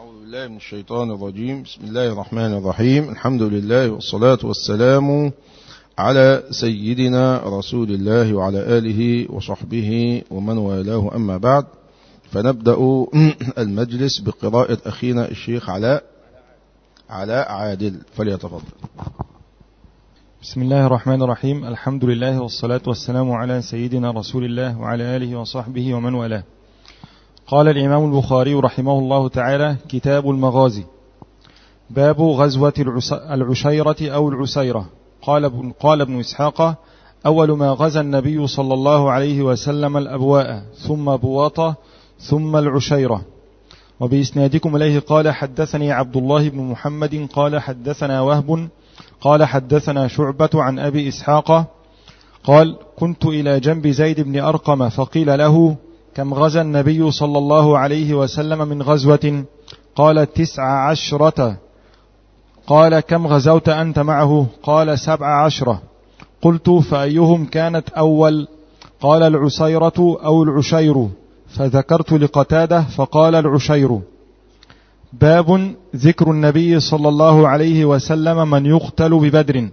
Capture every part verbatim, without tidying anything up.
أعوذ بالله من الشيطان الرجيم. بسم الله الرحمن الرحيم. الحمد لله والصلاة والسلام على سيدنا رسول الله وعلى آله وصحبه ومن والاه، أما بعد، فنبدأ المجلس بقراءة أخينا الشيخ علاء علاء عادل، فليتفضل. بسم الله الرحمن الرحيم. الحمد لله والصلاة والسلام على سيدنا رسول الله وعلى آله وصحبه ومن والاه. قال الإمام البخاري رحمه الله تعالى: كتاب المغازي. باب غزوة العشيرة أو العسيرة. قال ابن, قال ابن إسحاق: أول ما غزا النبي صلى الله عليه وسلم الأبواء، ثم بواطة، ثم العشيرة. وبإسنادكم إليه قال: حدثني عبد الله بن محمد قال حدثنا وهب قال حدثنا شعبة عن أبي إسحاق قال: كنت إلى جنب زيد بن أرقم فقيل له: كم غزا النبي صلى الله عليه وسلم من غزوة؟ قال: تسع عشرة. قال: كم غزوت أنت معه؟ قال: سبع عشرة. قلت: فأيهم كانت أول؟ قال: العسيرة أو العشير. فذكرت لقتادة فقال: العشير. باب ذكر النبي صلى الله عليه وسلم من يقتل ببدر.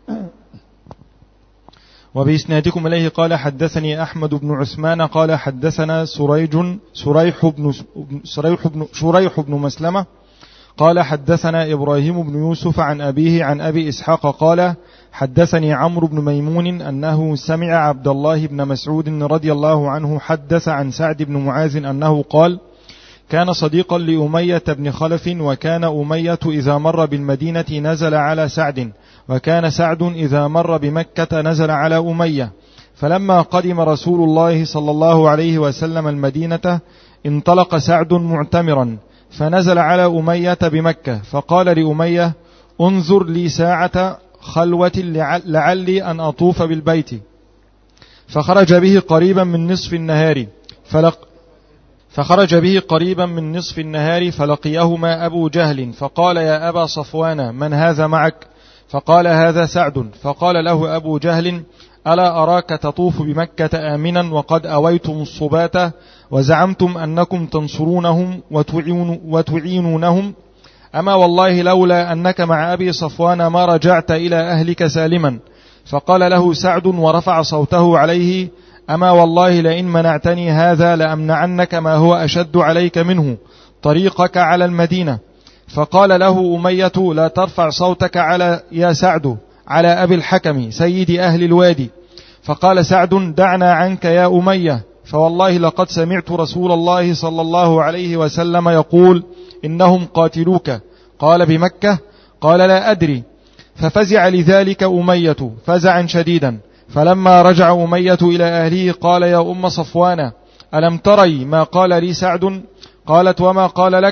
وبإسنادكم إليه قال: حدثني أحمد بن عثمان قال حدثنا سريج سريح بن سريح بن شريح بن مسلمة قال حدثنا إبراهيم بن يوسف عن أبيه عن أبي إسحاق قال: حدثني عمرو بن ميمون أنه سمع عبد الله بن مسعود رضي الله عنه حدث عن سعد بن معاذ أنه قال: كان صديقا لأمية بن خلف، وكان أمية إذا مر بالمدينة نزل على سعد، وكان سعد إذا مر بمكة نزل على أمية. فلما قدم رسول الله صلى الله عليه وسلم المدينة انطلق سعد معتمرا، فنزل على أمية بمكة، فقال لأمية: انظر لي ساعة خلوة لعلي أن أطوف بالبيت. فخرج به قريبا من نصف النهار فلق فخرج به قريبا من نصف النهار فلقيهما أبو جهل فقال: يا أبا صفوان، من هذا معك؟ فقال: هذا سعد. فقال له أبو جهل: ألا أراك تطوف بمكة آمنا وقد أويتم الصبات وزعمتم أنكم تنصرونهم وتعينونهم؟ أما والله لولا أنك مع أبي صفوان ما رجعت إلى أهلك سالما. فقال له سعد ورفع صوته عليه: أما والله لئن منعتني هذا لأمنعنك ما هو أشد عليك منه، طريقك على المدينة. فقال له أمية: لا ترفع صوتك على يا سعد على أبي الحكم سيد أهل الوادي. فقال سعد: دعنا عنك يا أمية، فوالله لقد سمعت رسول الله صلى الله عليه وسلم يقول: إنهم قاتلوك. قال: بمكة؟ قال: لا أدري. ففزع لذلك أمية فزعا شديدا. فلما رجع أمية إلى أهله قال: يا أم صفوان، ألم تري ما قال لي سعد؟ قالت: وما قال لك؟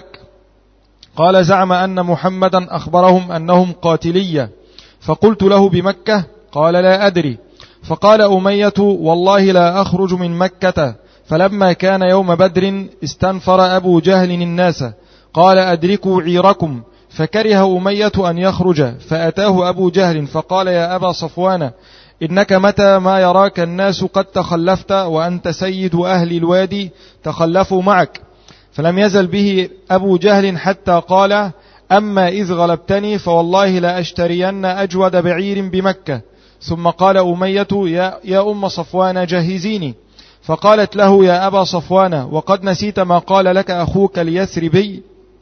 قال: زعم أن محمدا أخبرهم أنهم قاتلية. فقلت له: بمكة؟ قال: لا أدري. فقال أمية: والله لا أخرج من مكة. فلما كان يوم بدر استنفر أبو جهل الناس، قال: أدركوا عيركم. فكره أمية أن يخرج، فأتاه أبو جهل فقال: يا أبا صفوان، إنك متى ما يراك الناس قد تخلفت وأنت سيد أهل الوادي تخلفوا معك. فلم يزل به أبو جهل حتى قال: أما إذ غلبتني فوالله لا أشترين أجود بعير بمكة. ثم قال أمية: يا, يا أم صفوان، جهزيني. فقالت له: يا أبا صفوان، وقد نسيت ما قال لك أخوك اليثربي؟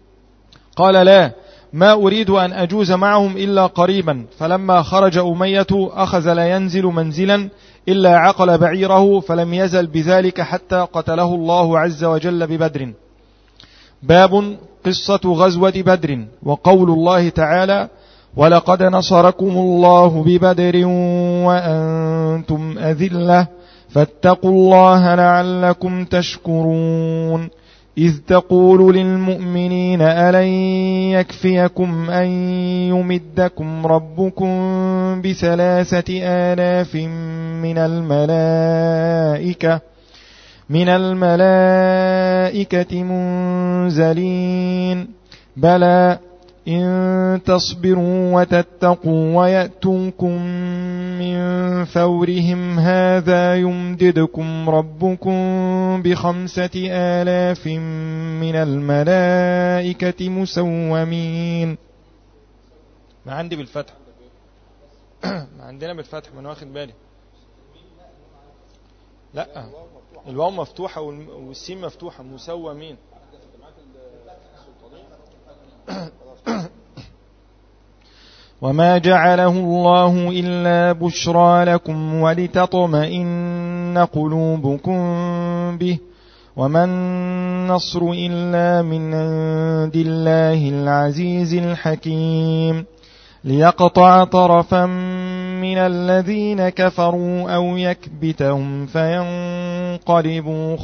قال: لا، ما أريد أن أجوز معهم إلا قريبا. فلما خرج أمية أخذ لا ينزل منزلا إلا عقل بعيره، فلم يزل بذلك حتى قتله الله عز وجل ببدر. باب قصة غزوة بدر. وقول الله تعالى: ولقد نصركم الله ببدر وأنتم أذلة فاتقوا الله لعلكم تشكرون. إذ تقول للمؤمنين ألن يكفيكم أن يمدكم ربكم بثلاثة آلاف من الملائكة من الملائكة منزلين؟ بلى، إن تصبروا وتتقوا ويأتوكم من فورهم هذا يمددكم ربكم بخمسة آلاف من الملائكة مسومين. ما عندي بالفتح، ما عندنا بالفتح، ما أنا واخد بالي. لا الواو مفتوحة والسين مفتوحة، مسومين. وما جعله الله إلا بشرى لكم ولتطمئن قلوبكم به وما النصر إلا من عند الله العزيز الحكيم ليقطع طرفا من الذين كفروا أو يكبتهم فينقلبوا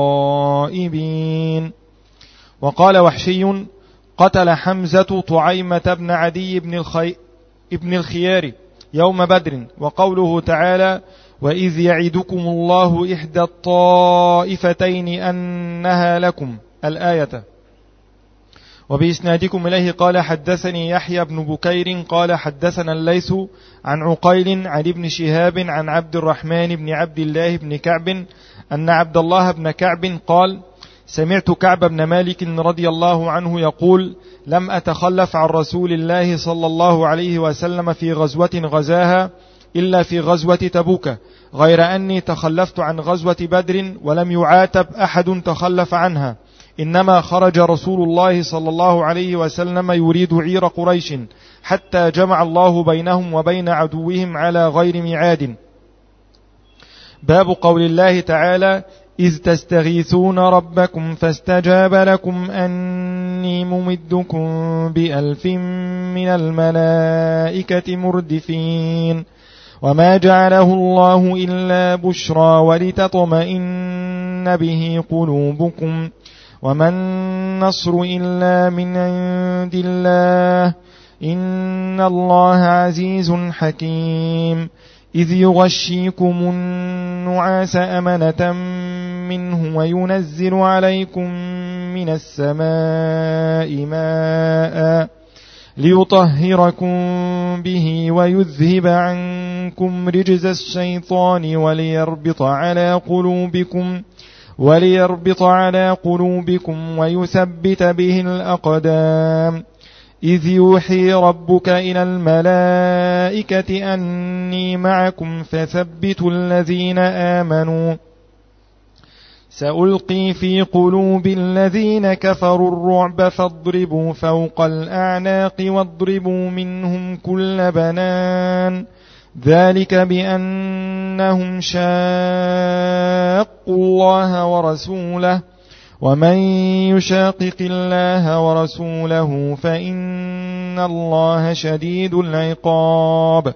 خائبين. وقال وحشي قتل حمزة طعيمة بن عدي بن, الخي... ابن الخيار يوم بدر. وقوله تعالى وإذ يعدكم الله إحدى الطائفتين أنها لكم الآية. وبإسنادكم إليه قال حدثني يحيى بن بكير قال حدثنا الليث عن عقيل عن ابن شهاب عن عبد الرحمن بن عبد الله بن كعب أن عبد الله بن كعب قال سمعت كعب بن مالك رضي الله عنه يقول لم أتخلف عن رسول الله صلى الله عليه وسلم في غزوة غزاها إلا في غزوة تبوك، غير أني تخلفت عن غزوة بدر ولم يعاتب أحد تخلف عنها، إنما خرج رسول الله صلى الله عليه وسلم يريد عير قريش حتى جمع الله بينهم وبين عدوهم على غير ميعاد. باب قول الله تعالى إذ تستغيثون ربكم فاستجاب لكم أني ممدكم بألف من الملائكة مردفين. وما جعله الله إلا بشرى ولتطمئن به قلوبكم وما النصر إلا من عند الله إن الله عزيز حكيم. إذ يغشيكم النعاس أمنة منه وينزل عليكم من السماء ماء ليطهركم به ويذهب عنكم رجز الشيطان وليربط على قلوبكم وليربط على قلوبكم ويثبت به الأقدام. إذ يوحي ربك إلى الملائكة أني معكم فثبتوا الذين آمنوا سألقي في قلوب الذين كفروا الرعب فاضربوا فوق الأعناق واضربوا منهم كل بنان ذلك بأنهم شاقوا الله ورسوله ومن يشاقق الله ورسوله فإن الله شديد العقاب.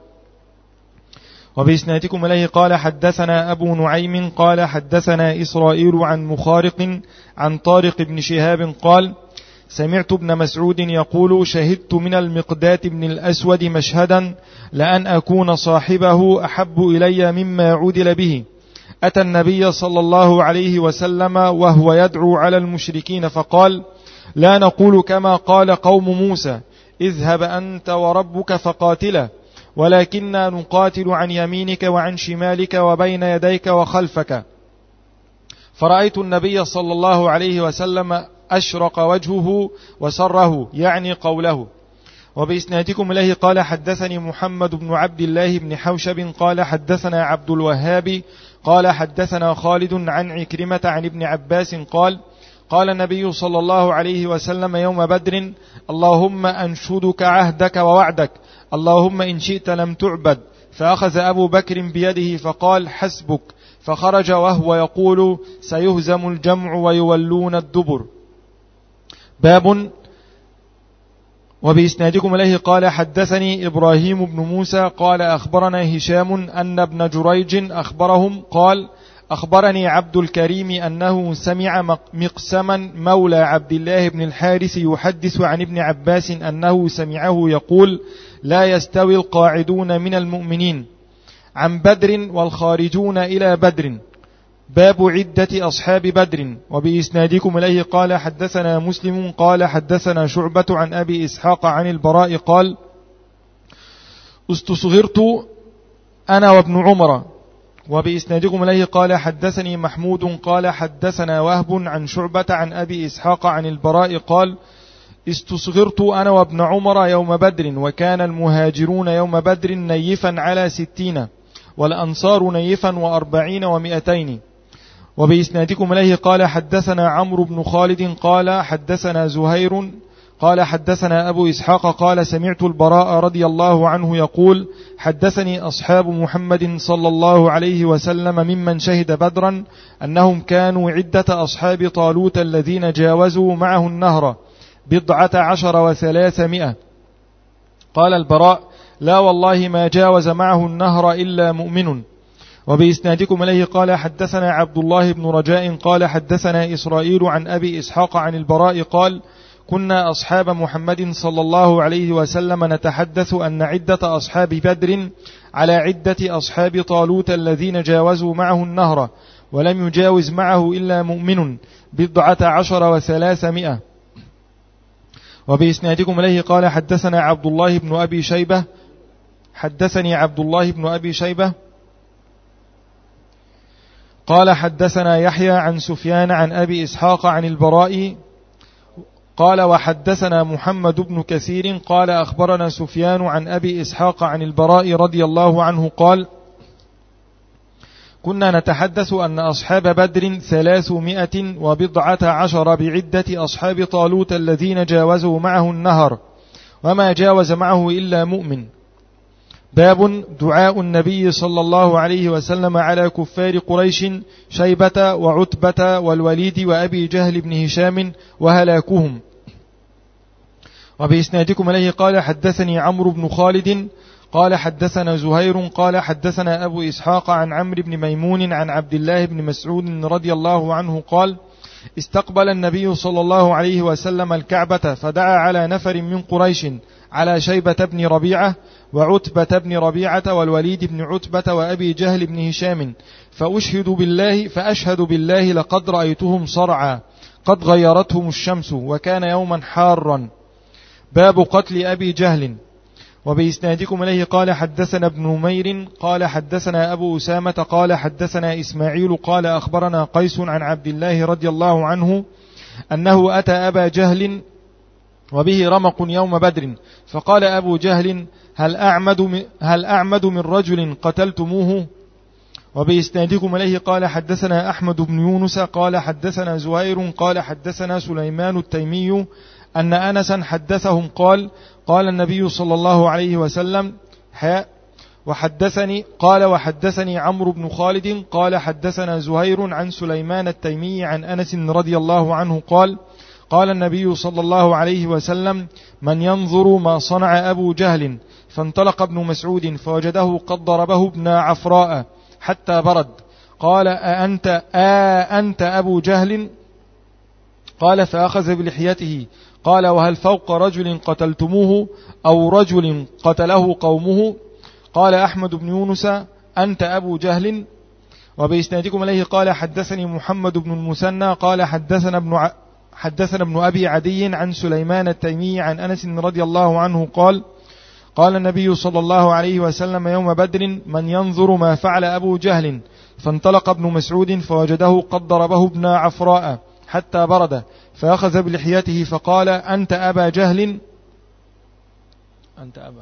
وبإسنادكم إليه قال حدثنا أبو نعيم قال حدثنا إسرائيل عن مخارق عن طارق بن شهاب قال سمعت ابن مسعود يقول شهدت من المقداد بن الأسود مشهدا لأن أكون صاحبه أحب إلي مما عدل به. أتى النبي صلى الله عليه وسلم وهو يدعو على المشركين فقال لا نقول كما قال قوم موسى اذهب أنت وربك فقاتلا ولكننا نقاتل عن يمينك وعن شمالك وبين يديك وخلفك. فرأيت النبي صلى الله عليه وسلم أشرق وجهه وسره يعني قوله. وبإسنادكم إليه قال حدثني محمد بن عبد الله بن حوشب قال حدثنا عبد الوهاب قال حدثنا خالد عن عكرمة عن ابن عباس قال قال النبي صلى الله عليه وسلم يوم بدر اللهم أنشدك عهدك ووعدك اللهم إن شئت لم تعبد. فأخذ أبو بكر بيده فقال حسبك، فخرج وهو يقول سيهزم الجمع ويولون الدبر. باب. وبإسنادكم إليه قال حدثني إبراهيم بن موسى قال أخبرنا هشام أن ابن جريج أخبرهم قال أخبرني عبد الكريم أنه سمع مقسما مولى عبد الله بن الحارث يحدث عن ابن عباس أنه سمعه يقول لا يستوي القاعدون من المؤمنين عن بدر والخارجون إلى بدر. باب عدة أصحاب بدر. وبإسنادكم إليه قال حدثنا مسلم قال حدثنا شعبة عن أبي إسحاق عن البراء قال استصغرت أنا وابن عمر. وبإسنادكم إليه قال حدثني محمود قال حدثنا وهب عن شعبة عن أبي إسحاق عن البراء قال استصغرت أنا وابن عمر يوم بدر، وكان المهاجرون يوم بدر نيفا على ستين، والأنصار نيفا وأربعين ومئتين. وبإسنادكم إليه قال حدثنا عمرو بن خالد قال حدثنا زهير قال حدثنا أبو إسحاق قال سمعت البراء رضي الله عنه يقول حدثني أصحاب محمد صلى الله عليه وسلم ممن شهد بدرا أنهم كانوا عدة أصحاب طالوت الذين جاوزوا معه النهر بضعة عشر وثلاثمائة. قال البراء لا والله ما جاوز معه النهر إلا مؤمن. وبإسنادكم إليه قال حدثنا عبد الله بن رجاء قال حدثنا إسرائيل عن أبي إسحاق عن البراء قال كنا أصحاب محمد صلى الله عليه وسلم نتحدث أن عدة أصحاب بدر على عدة أصحاب طالوت الذين جاوزوا معه النهر ولم يجاوز معه إلا مؤمن بضعة عشر وثلاثمائة. وبإسنادكم إليه قال حدثنا عبد الله بن أبي شيبة حدثني عبد الله بن أبي شيبة قال حدثنا يحيى عن سفيان عن أبي إسحاق عن البراء قال وحدثنا محمد بن كثير قال أخبرنا سفيان عن أبي إسحاق عن البراء رضي الله عنه قال كنا نتحدث أن أصحاب بدر ثلاثمائة وبضعة عشر بعدة أصحاب طالوت الذين جاوزوا معه النهر وما جاوز معه إلا مؤمن. باب دعاء النبي صلى الله عليه وسلم على كفار قريش شيبة وعتبة والوليد وأبي جهل بن هشام وهلاكهم. وبإسنادكم إليه قال حدثني عمرو بن خالد قال حدثنا زهير قال حدثنا أبو إسحاق عن عمرو بن ميمون عن عبد الله بن مسعود رضي الله عنه قال استقبل النبي صلى الله عليه وسلم الكعبة فدعا على نفر من قريش على شيبة بن ربيعة وعتبة بن ربيعة والوليد بن عتبة وأبي جهل بن هشام فأشهد بالله فأشهد بالله لقد رأيتهم صرعا قد غيرتهم الشمس وكان يوما حارا. باب قتل أبي جهل. وبإسنادكم إليه قال حدثنا ابن نمير قال حدثنا أبو أسامة قال حدثنا إسماعيل قال أخبرنا قيس عن عبد الله رضي الله عنه أنه أتى أبا جهل وبه رمق يوم بدر فقال أبو جهل هل أعمد, هل أعمد من رجل قتلتموه. وبإسنادكم إليه قال حدثنا أحمد بن يونس قال حدثنا زهير قال حدثنا سليمان التيمي أن أنسا حدثهم قال قال النبي صلى الله عليه وسلم حاء وحدثني قال وحدثني عمرو بن خالد قال حدثنا زهير عن سليمان التيمي عن أنس رضي الله عنه قال قال النبي صلى الله عليه وسلم من ينظر ما صنع أبو جهل. فانطلق ابن مسعود فوجده قد ضربه ابن عفراء حتى برد. قال أأنت, أأنت أبو جهل؟ قال فأخذ بلحيته قال وهل فوق رجل قتلتموه أو رجل قتله قومه؟ قال أحمد بن يونس أنت أبو جهل. وبإسنادكم إليه قال حدثني محمد بن المثنى قال حدثنا ابن ع... حدثنا ابن أبي عدي عن سليمان التيمي عن أنس رضي الله عنه قال قال النبي صلى الله عليه وسلم يوم بدر من ينظر ما فعل أبو جهل. فانطلق ابن مسعود فوجده قد ضربه ابن عفراء حتى برد فأخذ بلحيته فقال أنت أبا جهل أنت أبا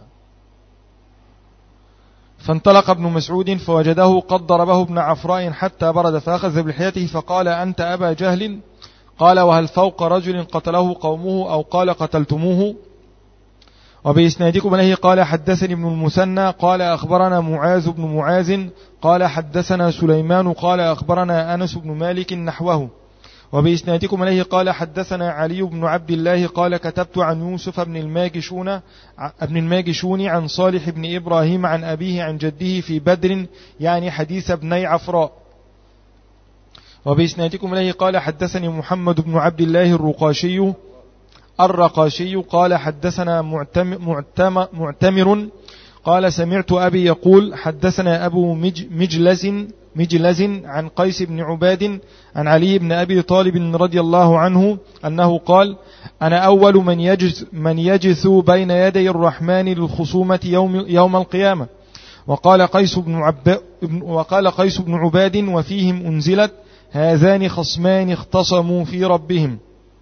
فانطلق ابن مسعود فوجده قد ضربه ابن عفراء حتى برد فأخذ بلحيته فقال أنت أبا جهل. قال وهل فوق رجل قتله قومه أو قال قتلتموه. وبإسنادكم إليه قال حدثني ابن المثنى قال أخبرنا معاذ بن معاذ قال حدثنا سليمان قال أخبرنا أنس بن مالك نحوه. وبإسنادكم إليه قال حدثنا علي بن عبد الله قال كتبت عن يوسف بن الماجشون ابن الماجشون عن صالح بن إبراهيم عن أبيه عن جده في بدر يعني حديث ابني عفراء. وبإسنادكم إليه قال حدثني محمد بن عبد الله الرقاشي الرقاشي قال حدثنا معتمر, معتمر قال سمعت أبي يقول حدثنا أبو مج مجلس مجلز عن قيس بن عباد عن علي بن أبي طالب رضي الله عنه أنه قال: أنا أول من يجث, من يجث بين يدي الرحمن للخصومة يوم, يوم القيامة. وقال قيس بن, عب وقال قيس بن عباد: وفيهم أنزلت: هذان خصمان اختصموا في ربهم.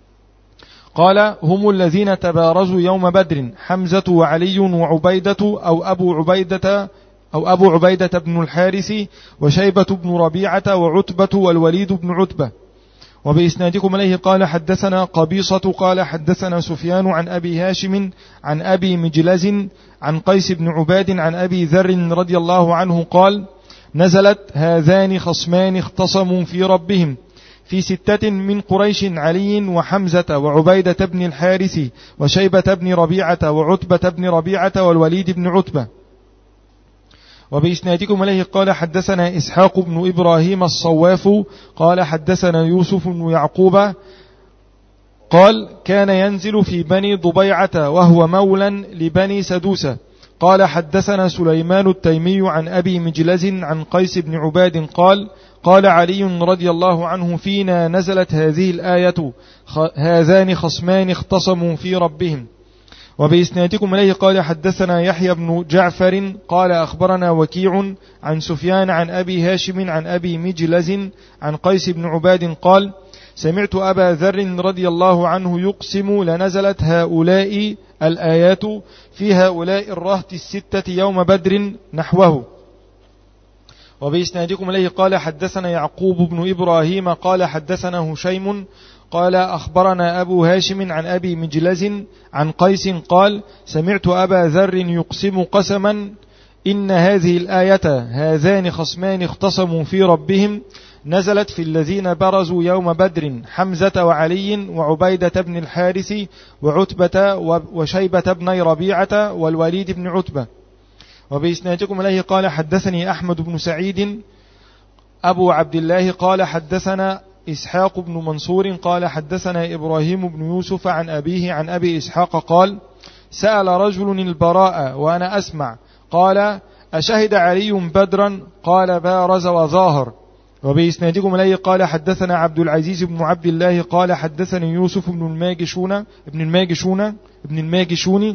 قال: هم الذين تبارزوا يوم بدر، حمزة وعلي وعبيدة أو أبو عبيدة أو أبو عبيدة بن الحارث وشيبة بن ربيعة وعتبة والوليد بن عتبة. وبإسنادكم إليه قال: حدثنا قبيصة قال حدثنا سفيان عن أبي هاشم عن أبي مجلز عن قيس بن عباد عن أبي ذر رضي الله عنه قال: نزلت: هذان خصمان اختصموا في ربهم، في ستة من قريش: علي وحمزة وعبيدة بن الحارث وشيبة بن ربيعة وعتبة بن ربيعة والوليد بن عتبة. وبإسنادكم إليه قال: حدثنا إسحاق بن إبراهيم الصواف قال حدثنا يوسف بن يعقوب قال: كان ينزل في بني ضبيعة وهو مولا لبني سدوسة. قال: حدثنا سليمان التيمي عن أبي مجلز عن قيس بن عباد قال: قال علي رضي الله عنه: فينا نزلت هذه الآية: هذان خصمان اختصموا في ربهم. وبإسنادكم إليه قال: حدثنا يحيى بن جعفر قال أخبرنا وكيع عن سفيان عن أبي هاشم عن أبي مجلز عن قيس بن عباد قال: سمعت أبا ذر رضي الله عنه يقسم: لنزلت هؤلاء الآيات في هؤلاء الرهط الستة يوم بدر نحوه. وبإسنادكم إليه قال: حدثنا يعقوب بن إبراهيم قال حدثنا هشيم قال أخبرنا أبو هاشم عن أبي مجلز عن قيس قال: سمعت أبا ذر يقسم قسما: إن هذه الآية: هذان خصمان اختصموا في ربهم، نزلت في الذين برزوا يوم بدر، حمزة وعلي وعبيدة بن الحارث وعتبة وشيبة بن ربيعة والوليد بن عتبة. وبإسنادكم إليه قال: حدثني أحمد بن سعيد أبو عبد الله قال حدثنا إسحاق بن منصور قال حدثنا إبراهيم بن يوسف عن أبيه عن أبي إسحاق قال: سأل رجل البراء وأنا أسمع، قال: أشهد علي بدرا؟ قال: بارز وظاهر. وبإسنادكم إليه قال: حدثنا عبد العزيز بن عبد الله قال حدثني يوسف بن الماجشون ابن الماجشون ابن الماجشوني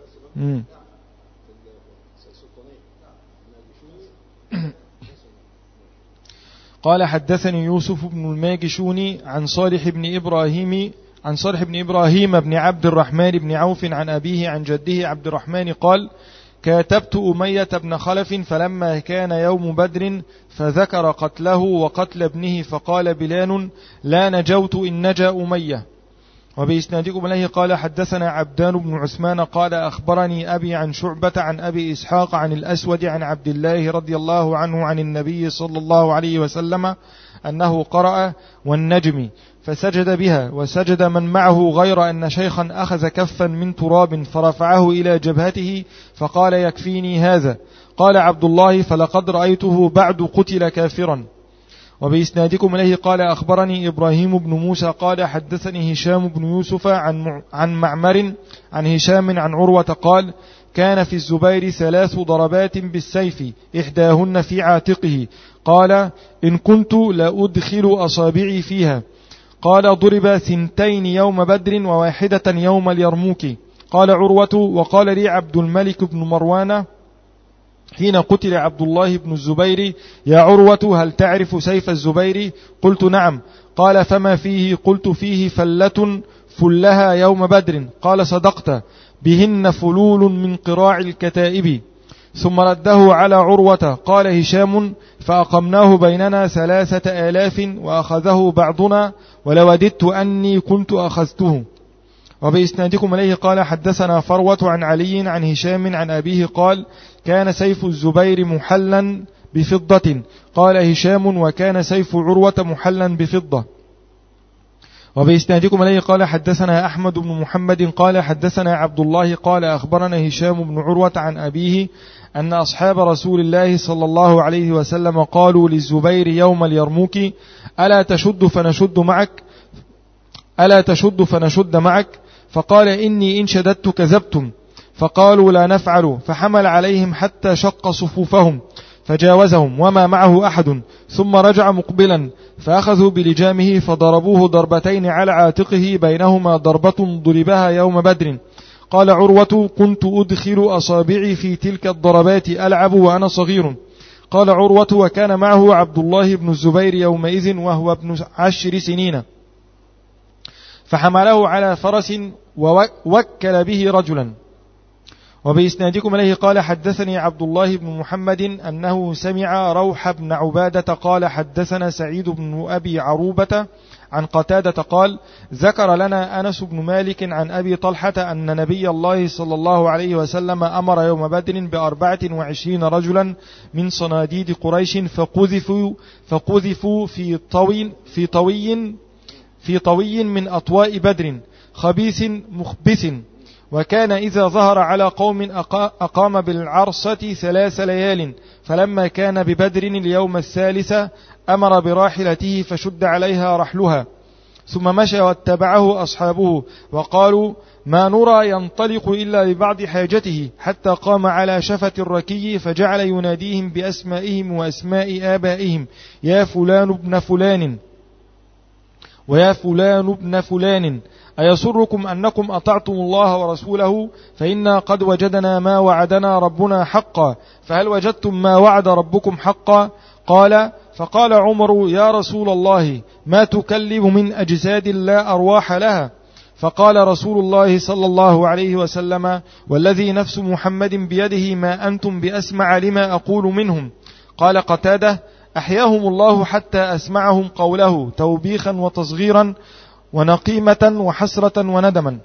قال حدثني يوسف بن الماجشوني عن صالح بن إبراهيم عن صالح بن إبراهيم بن عبد الرحمن بن عوف عن أبيه عن جده عبد الرحمن قال: كاتبت أمية بن خلف فلما كان يوم بدر فذكر قتله وقتل ابنه فقال بلال: لا نجوت إن نجا أمية. وبإسنادكم إليه قال: حدثنا عبدان بن عثمان قال أخبرني أبي عن شعبة عن أبي إسحاق عن الأسود عن عبد الله رضي الله عنه عن النبي صلى الله عليه وسلم أنه قرأ: والنجم، فسجد بها وسجد من معه، غير أن شيخا أخذ كفا من تراب فرفعه إلى جبهته فقال: يكفيني هذا. قال عبد الله: فلقد رأيته بعد قتل كافرا. وبإسنادكم إليه قال: أخبرني إبراهيم بن موسى قال حدثني هشام بن يوسف عن عن معمر عن هشام عن عروة قال: كان في الزبير ثلاث ضربات بالسيف إحداهن في عاتقه، قال: إن كنت لأدخل أصابعي فيها. قال: ضرب ثنتين يوم بدر وواحدة يوم اليرموك. قال عروة: وقال لي عبد الملك بن مروان حين قتل عبد الله بن الزبير: يا عروة، هل تعرف سيف الزبير؟ قلت: نعم. قال: فما فيه؟ قلت: فيه فلة فلها يوم بدر. قال: صدقت، بهن فلول من قراع الكتائب. ثم رده على عروة. قال هشام: فأقمناه بيننا ثلاثة آلاف وأخذه بعضنا، ولوددت أني كنت أخذته. وبإسنادكم إليه قال: حدثنا فروة عن علي عن هشام عن أبيه قال: كان سيف الزبير محلا بفضة. قال هشام: وكان سيف عروة محلا بفضة. وبإسنادكم إليه قال: حدثنا أحمد بن محمد قال حدثنا عبد الله قال أخبرنا هشام بن عروة عن أبيه أن أصحاب رسول الله صلى الله عليه وسلم قالوا للزبير يوم اليرموك: ألا تشد فنشد معك ألا تشد فنشد معك؟ فقال: إني إن شددت كذبتم. فقالوا: لا نفعل. فحمل عليهم حتى شق صفوفهم، فجاوزهم وما معه أحد، ثم رجع مقبلا فأخذوا بلجامه فضربوه ضربتين على عاتقه بينهما ضربة ضربها يوم بدر. قال عروة: كنت أدخل أصابعي في تلك الضربات ألعب وأنا صغير. قال عروة: وكان معه عبد الله بن الزبير يومئذ وهو ابن عشر سنين، فحمله على فرس ووكل به رجلا. وبإسنادكم إليه قال حدثني عبد الله بن محمد أنه سمع روح بن عبادة قال حدثنا سعيد بن أبي عروبة عن قتادة قال: ذكر لنا أنس بن مالك عن أبي طلحة أن نبي الله صلى الله عليه وسلم أمر يوم بدر بأربعة وعشرين رجلا من صناديد قريش فقذفوا, فقذفوا في طوي في طوي في طوي من أطواء بدر خبيث مخبث. وكان إذا ظهر على قوم أقام بالعرصة ثلاث ليال، فلما كان ببدر اليوم الثالث أمر براحلته فشد عليها رحلها، ثم مشى واتبعه أصحابه وقالوا: ما نرى ينطلق إلا لبعض حاجته، حتى قام على شفة الركي فجعل يناديهم بأسمائهم وأسماء آبائهم: يا فلان ابن فلان ويا فلان ابن فلان، أيسركم أنكم أطعتم الله ورسوله؟ فإنا قد وجدنا ما وعدنا ربنا حقا، فهل وجدتم ما وعد ربكم حقا؟ قال فقال عمر: يا رسول الله، ما تكلم من أجساد لا أرواح لها؟ فقال رسول الله صلى الله عليه وسلم: والذي نفس محمد بيده ما أنتم بأسمع لما أقول منهم. قال قتادة: أحياهم الله حتى أسمعهم قوله توبيخا وتصغيرا ونقيمة وحسرة وندما.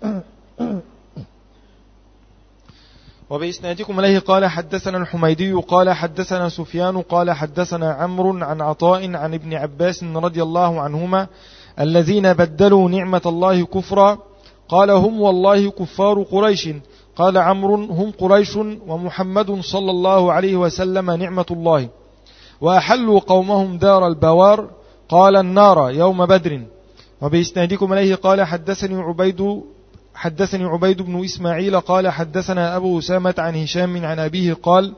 وبإسنادكم إليه قال حدثنا الحميدي قال حدثنا سفيان قال حدثنا عمرو عن عطاء عن ابن عباس رضي الله عنهما الذين بدلوا نعمة الله كفرا. قال: هم والله كفار قريش. قال عمرو: هم قريش ومحمد صلى الله عليه وسلم نعمة الله. وأحلوا قومهم دار البوار. قال: النار يوم بدر. وبإسنادكم إليه قال حدثني عبيد حدثني عبيد بن إسماعيل قال حدثنا أبو أسامة عن هشام عن أبيه قال: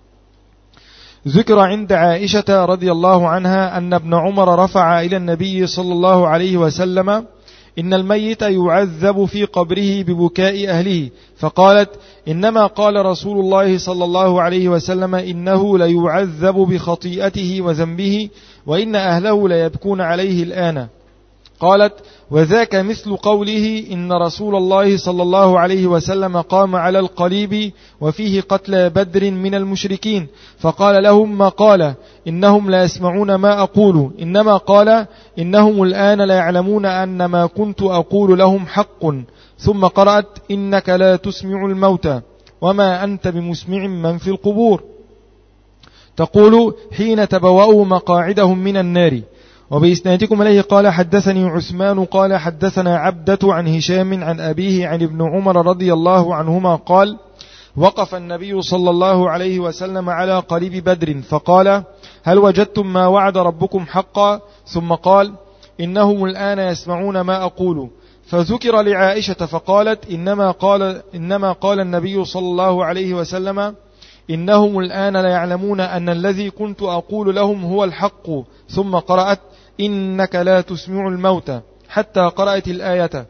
ذكر عند عائشة رضي الله عنها أن ابن عمر رفع إلى النبي صلى الله عليه وسلم: إن الميت يعذب في قبره ببكاء أهله، فقالت: إنما قال رسول الله صلى الله عليه وسلم: إنه ليعذب بخطيئته وذنبه، وإن أهله ليبكون عليه الآن. قالت: وذاك مثل قوله: إن رسول الله صلى الله عليه وسلم قام على القليب وفيه قتلى بدر من المشركين، فقال لهم ما قال: إنهم لا يسمعون ما أقول، إنما قال: إنهم الآن لا يعلمون أن ما كنت أقول لهم حق. ثم قرأت: إنك لا تسمع الموتى وما أنت بمسمع من في القبور، تقول حين تبوأوا مقاعدهم من النار. وبإسنادكم إليه قال حدثني عثمان قال حدثنا عبدة عن هشام عن أبيه عن ابن عمر رضي الله عنهما قال: وقف النبي صلى الله عليه وسلم على قليب بدر فقال: هل وجدتم ما وعد ربكم حقا؟ ثم قال: إنهم الآن يسمعون ما أقول. فذكر لعائشة فقالت: إنما قال, إنما قال النبي صلى الله عليه وسلم: إنهم الآن لا يعلمون أن الذي كنت أقول لهم هو الحق. ثم قرأت: إنك لا تسمع الموتى، حتى قرأت الآية.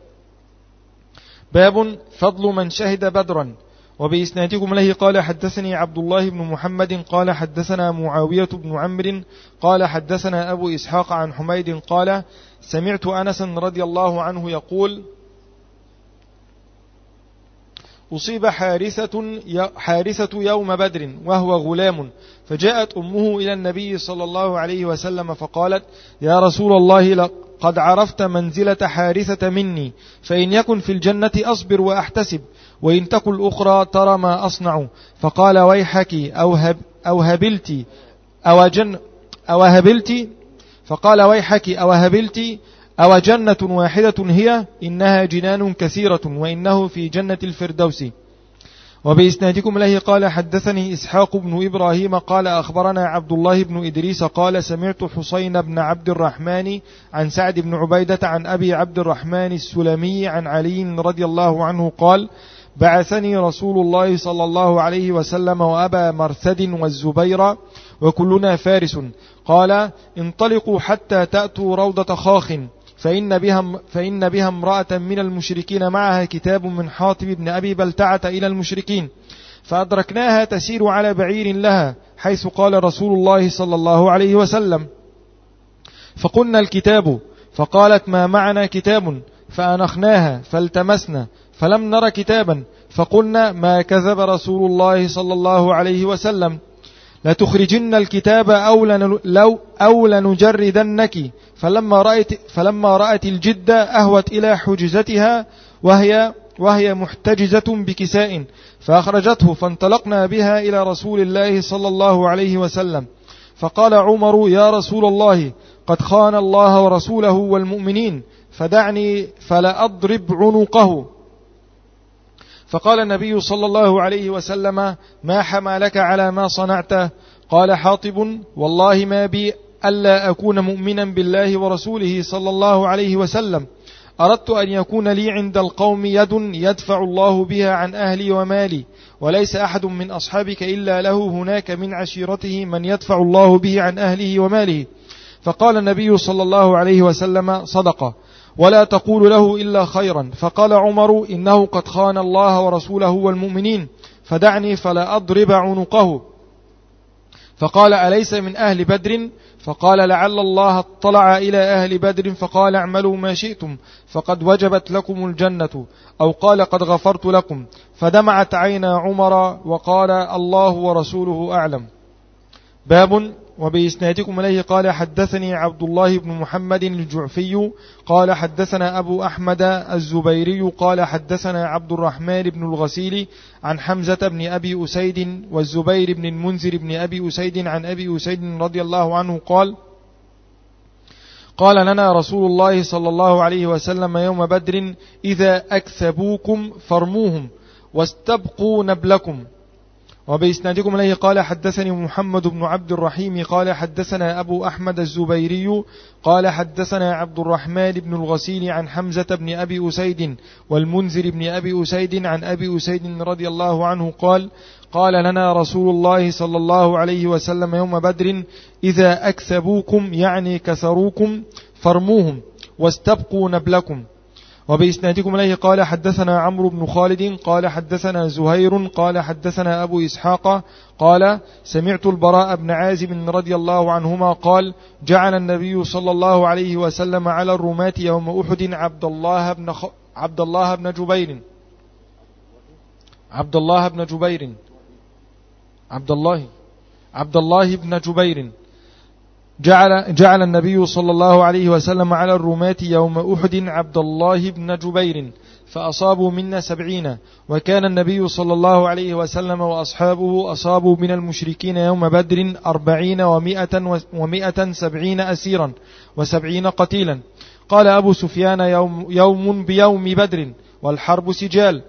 باب فضل من شهد بدرا. وبإسنادكم إليه قال حدثني عبد الله بن محمد قال حدثنا معاوية بن عمرو قال حدثنا أبو إسحاق عن حميد قال: سمعت أنس رضي الله عنه يقول: أصيب حارثة حارثة يوم بدر وهو غلام، فجاءت أمه إلى النبي صلى الله عليه وسلم فقالت: يا رسول الله، لقد عرفت منزلة حارثة مني، فإن يكن في الجنة أصبر وأحتسب، وإن تكن الأخرى ترى ما أصنع. فقال: ويحك أو, هب أو هبلت أو, جن أو هبلت فقال: ويحك أو هبلت أو جنة واحدة هي؟ إنها جنان كثيرة، وإنه في جنة الفردوس. وبإسنادكم إليه قال حدثني إسحاق بن إبراهيم قال أخبرنا عبد الله بن إدريس قال: سمعت حسين بن عبد الرحمن عن سعد بن عبيدة عن أبي عبد الرحمن السلمي عن علي رضي الله عنه قال: بعثني رسول الله صلى الله عليه وسلم وأبا مرثد والزبير وكلنا فارس. قال انطلقوا حتى تأتوا روضة خاخ فإن بها, فإن بها امرأة من المشركين معها كتاب من حاطب بن أبي بلتعة إلى المشركين، فأدركناها تسير على بعير لها حيث قال رسول الله صلى الله عليه وسلم، فقلنا الكتاب، فقالت ما معنا كتاب، فأنخناها فالتمسنا فلم نر كتابا، فقلنا ما كذب رسول الله صلى الله عليه وسلم، لتخرجن الكتاب أو, لو أو لنجردنك. فلما رأت, فلما رأت الجدة أهوت إلى حجزتها وهي, وهي محتجزة بكساء، فأخرجته فانطلقنا بها إلى رسول الله صلى الله عليه وسلم. فقال عمر يا رسول الله قد خان الله ورسوله والمؤمنين، فدعني فلا أضرب عنقه. فقال النبي صلى الله عليه وسلم ما حملك على ما صنعت؟ قال حاطب والله ما بي ألا أكون مؤمنا بالله ورسوله صلى الله عليه وسلم، أردت أن يكون لي عند القوم يد يدفع الله بها عن أهلي ومالي، وليس أحد من أصحابك إلا له هناك من عشيرته من يدفع الله به عن أهله وماله. فقال النبي صلى الله عليه وسلم صدق، ولا تقول له إلا خيرا. فقال عمر إنه قد خان الله ورسوله والمؤمنين، فدعني فلا أضرب عنقه. فقال أليس من أهل بدر؟ فقال لعل الله اطلع إلى أهل بدر فقال اعملوا ما شئتم فقد وجبت لكم الجنة، أو قال قد غفرت لكم. فدمعت عينا عمر وقال الله ورسوله أعلم. باب وبإسنادكم إليه قال حدثني عبد الله بن محمد الجعفي قال حدثنا أبو أحمد الزبيري قال حدثنا عبد الرحمن بن الغسيل عن حمزة بن أبي أسيد والزبير بن المنذر بن أبي أسيد عن أبي أسيد رضي الله عنه قال قال لنا رسول الله صلى الله عليه وسلم يوم بدر إذا أكثبوكم فرموهم واستبقوا نبلكم. وبإسنادكم إليه قال حدثني محمد بن عبد الرحيم قال حدثنا أبو أحمد الزبيري قال حدثنا عبد الرحمن بن الغسيل عن حمزة بن أبي أسيد والمنذر بن أبي أسيد عن أبي أسيد رضي الله عنه قال قال لنا رسول الله صلى الله عليه وسلم يوم بدر إذا أكثبوكم يعني كسروكم فرموهم واستبقوا نبلكم. وبإسنادكم إليه قال حدثنا عمرو بن خالد قال حدثنا زهير قال حدثنا أبو إسحاق قال سمعت البراء بن عازب رضي الله عنهما قال جعل النبي صلى الله عليه وسلم على الرماة يوم أحد عبد الله بن خ... عبد الله بن جبير عبد الله بن جبير عبد الله عبد الله بن جبير جعل, جعل النبي صلى الله عليه وسلم على الرماة يوم أحد عبد الله بن جبير فأصابوا منا سبعين، وكان النبي صلى الله عليه وسلم وأصحابه أصابوا من المشركين يوم بدر أربعين ومائة, ومائة سبعين أسيرا وسبعين قتيلا. قال أبو سفيان يوم, يوم بيوم بدر والحرب سجال.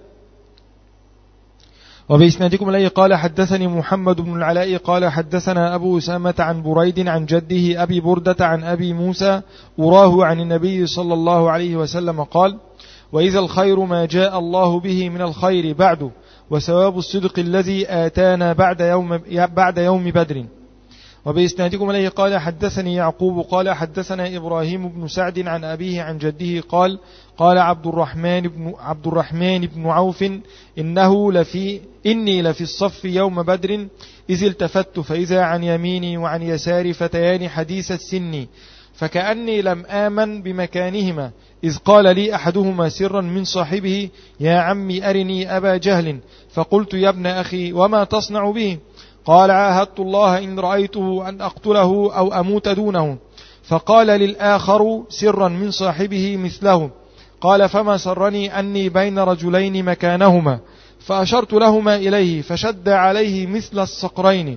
وبإسنادكم إليه قال حدثني محمد بن العلاء قال حدثنا أبو أسامة عن بريد عن جده أبي بردة عن أبي موسى أراه عن النبي صلى الله عليه وسلم قال وإذا الخير ما جاء الله به من الخير بعد، وثواب الصدق الذي آتانا بعد يوم, بعد يوم بدر. وبإسنادكم إليه قال حدثني يعقوب قال حدثنا إبراهيم بن سعد عن أبيه عن جده قال قال عبد الرحمن بن, عبد الرحمن بن عوف إنه لفي إني لفي الصف يوم بدر إذ التفت فإذا عن يميني وعن يساري فتيان حديث السن فكأني لم آمن بمكانهما، إذ قال لي أحدهما سرا من صاحبه يا عمي أرني أبا جهل، فقلت يا ابن أخي وما تصنع به؟ قال عاهدت الله إن رأيته أن أقتله أو أموت دونه. فقال للآخر سرا من صاحبه مثله، قال فما سرني أني بين رجلين مكانهما، فأشرت لهما إليه فشد عليه مثل الصقرين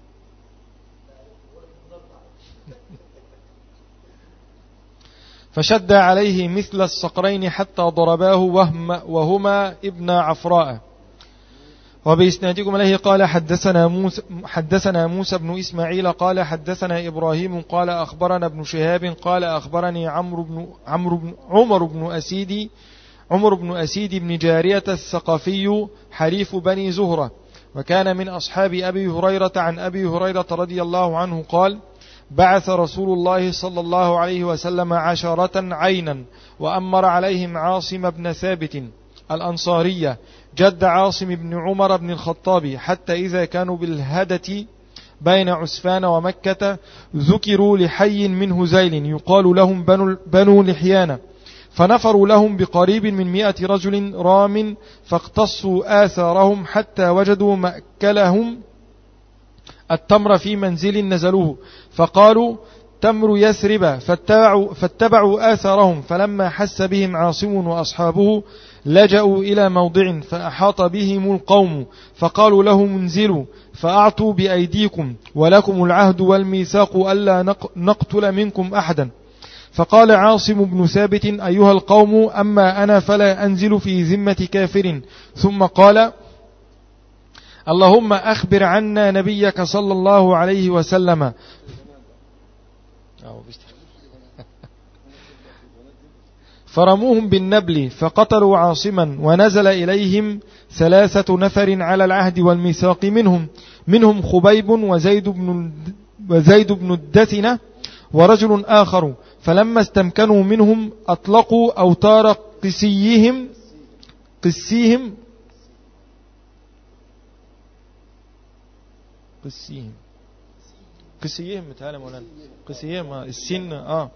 فشد عليه مثل الصقرين حتى ضرباه وهم وهما ابن عفراء. وبإسنادكم إليه قال حدثنا موسى, حدثنا موسى بن إسماعيل قال حدثنا إبراهيم قال أخبرنا ابن شهاب قال أخبرني عمرو بن, عمرو بن عمر بن أسيد عمر بن أسيد بن جارية الثقفي حليف بني زهرة، وكان من أصحاب أبي هريرة عن أبي هريرة رضي الله عنه قال: بعث رسول الله صلى الله عليه وسلم عشرة عينا وأمر عليهم عاصم بن ثابت الأنصارية جد عاصم بن عمر بن الخطاب، حتى إذا كانوا بالهدة بين عسفان ومكة ذكروا لحي من هزيل يقال لهم بنو, بنو لحيان، فنفروا لهم بقريب من مئة رجل رام، فاقتصوا آثارهم حتى وجدوا مأكلهم التمر في منزل نزلوه، فقالوا: تمر يثرب، فاتبعوا, فاتبعوا آثارهم، فلما حس بهم عاصم وأصحابه لجأوا إلى موضع فأحاط بهم القوم، فقالوا لهم: انزلوا فأعطوا بأيديكم، ولكم العهد والميثاق ألا نقتل منكم أحدا. فقال عاصم بن ثابت: أيها القوم، أما أنا فلا أنزل في ذمة كافر. ثم قال: اللهم أخبر عنا نبيك صلى الله عليه وسلم. فرموهم بالنبل فقتلوا عاصما، ونزل إليهم ثلاثة نفر على العهد والميثاق منهم منهم خبيب وزيد بن وزيد بن الدثنة ورجل آخر، فلما استمكنوا منهم أطلقوا أوتار قسيهم قسيهم قسيهم قسيهم متعلم ولا قسيهم السن آه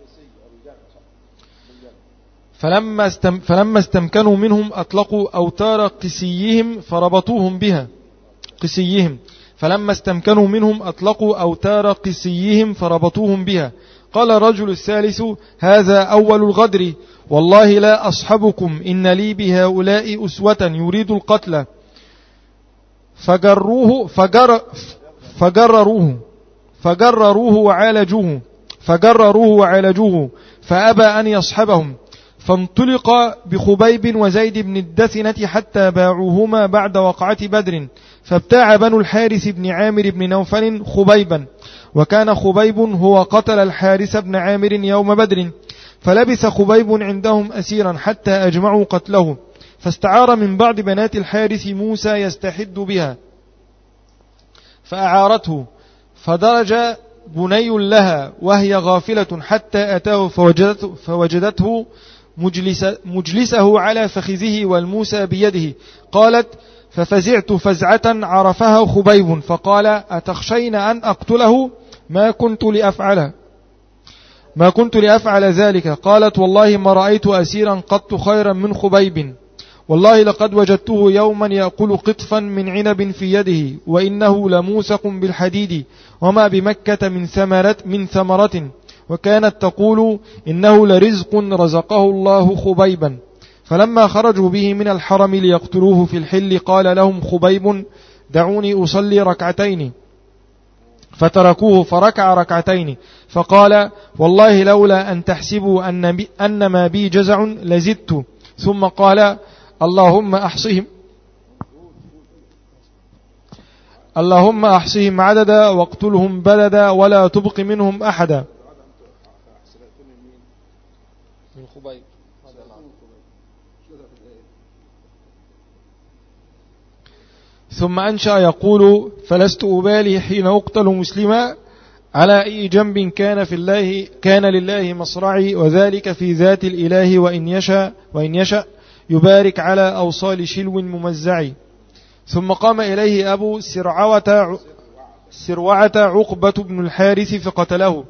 فلما استم فلما استمكنوا منهم أطلقوا أوتار قسيهم فربطوهم بها قسيهم فلما استمكنوا منهم أطلقوا أوتار قسيهم فربطوهم بها. قال الرجل الثالث: هذا أول الغدر، والله لا أصحبكم، إن لي بهؤلاء أسوة يريد القتل. فجروه فجر فجرروه فجرروه وعالجوه فجرروه وعالجوه فأبى أن يصحبهم، فانطلق بخبيب وزيد بن الدثنة حتى باعوهما بعد وقعة بدر، فابتاع بنو الحارث بن عامر بن نوفل خبيبا، وكان خبيب هو قتل الحارث بن عامر يوم بدر، فلبث خبيب عندهم أسيرا حتى أجمعوا قتله، فاستعار من بعض بنات الحارث موسى يستحد بها فأعارته، فدرج بني لها وهي غافلة حتى أتاه فوجدته, فوجدته مجلس مجلسه على فخذه والموسى بيده. قالت: ففزعت فزعة عرفها خبيب، فقال: أتخشين أن أقتله؟ ما كنت لأفعله ما كنت لأفعل ذلك. قالت: والله ما رأيت أسيرا قط خيرا من خبيب، والله لقد وجدته يوما يأكل قطفا من عنب في يده، وإنه لموثق بالحديد، وما بمكة من ثمرة من ثمرة، وكانت تقول: إنه لرزق رزقه الله خبيبا. فلما خرجوا به من الحرم ليقتلوه في الحل قال لهم خبيب: دعوني أصلي ركعتين، فتركوه فركع ركعتين، فقال: والله لولا أن تحسبوا أن, أن ما بي جزع لزدت. ثم قال: اللهم أحصهم اللهم أحصهم عددا واقتلهم بلدا ولا تبق منهم أحدا. من خبيب. ثم أنشأ يقول: فلست أبالي حين أقتل مسلما على أي جنب كان في الله كان لله مصرعي، وذلك في ذات الإله، وإن يشاء وإن يشاء يبارك على أوصال شلو ممزعي. ثم قام إليه أبو سرعوة سروعة عقبة بن الحارث فقتله.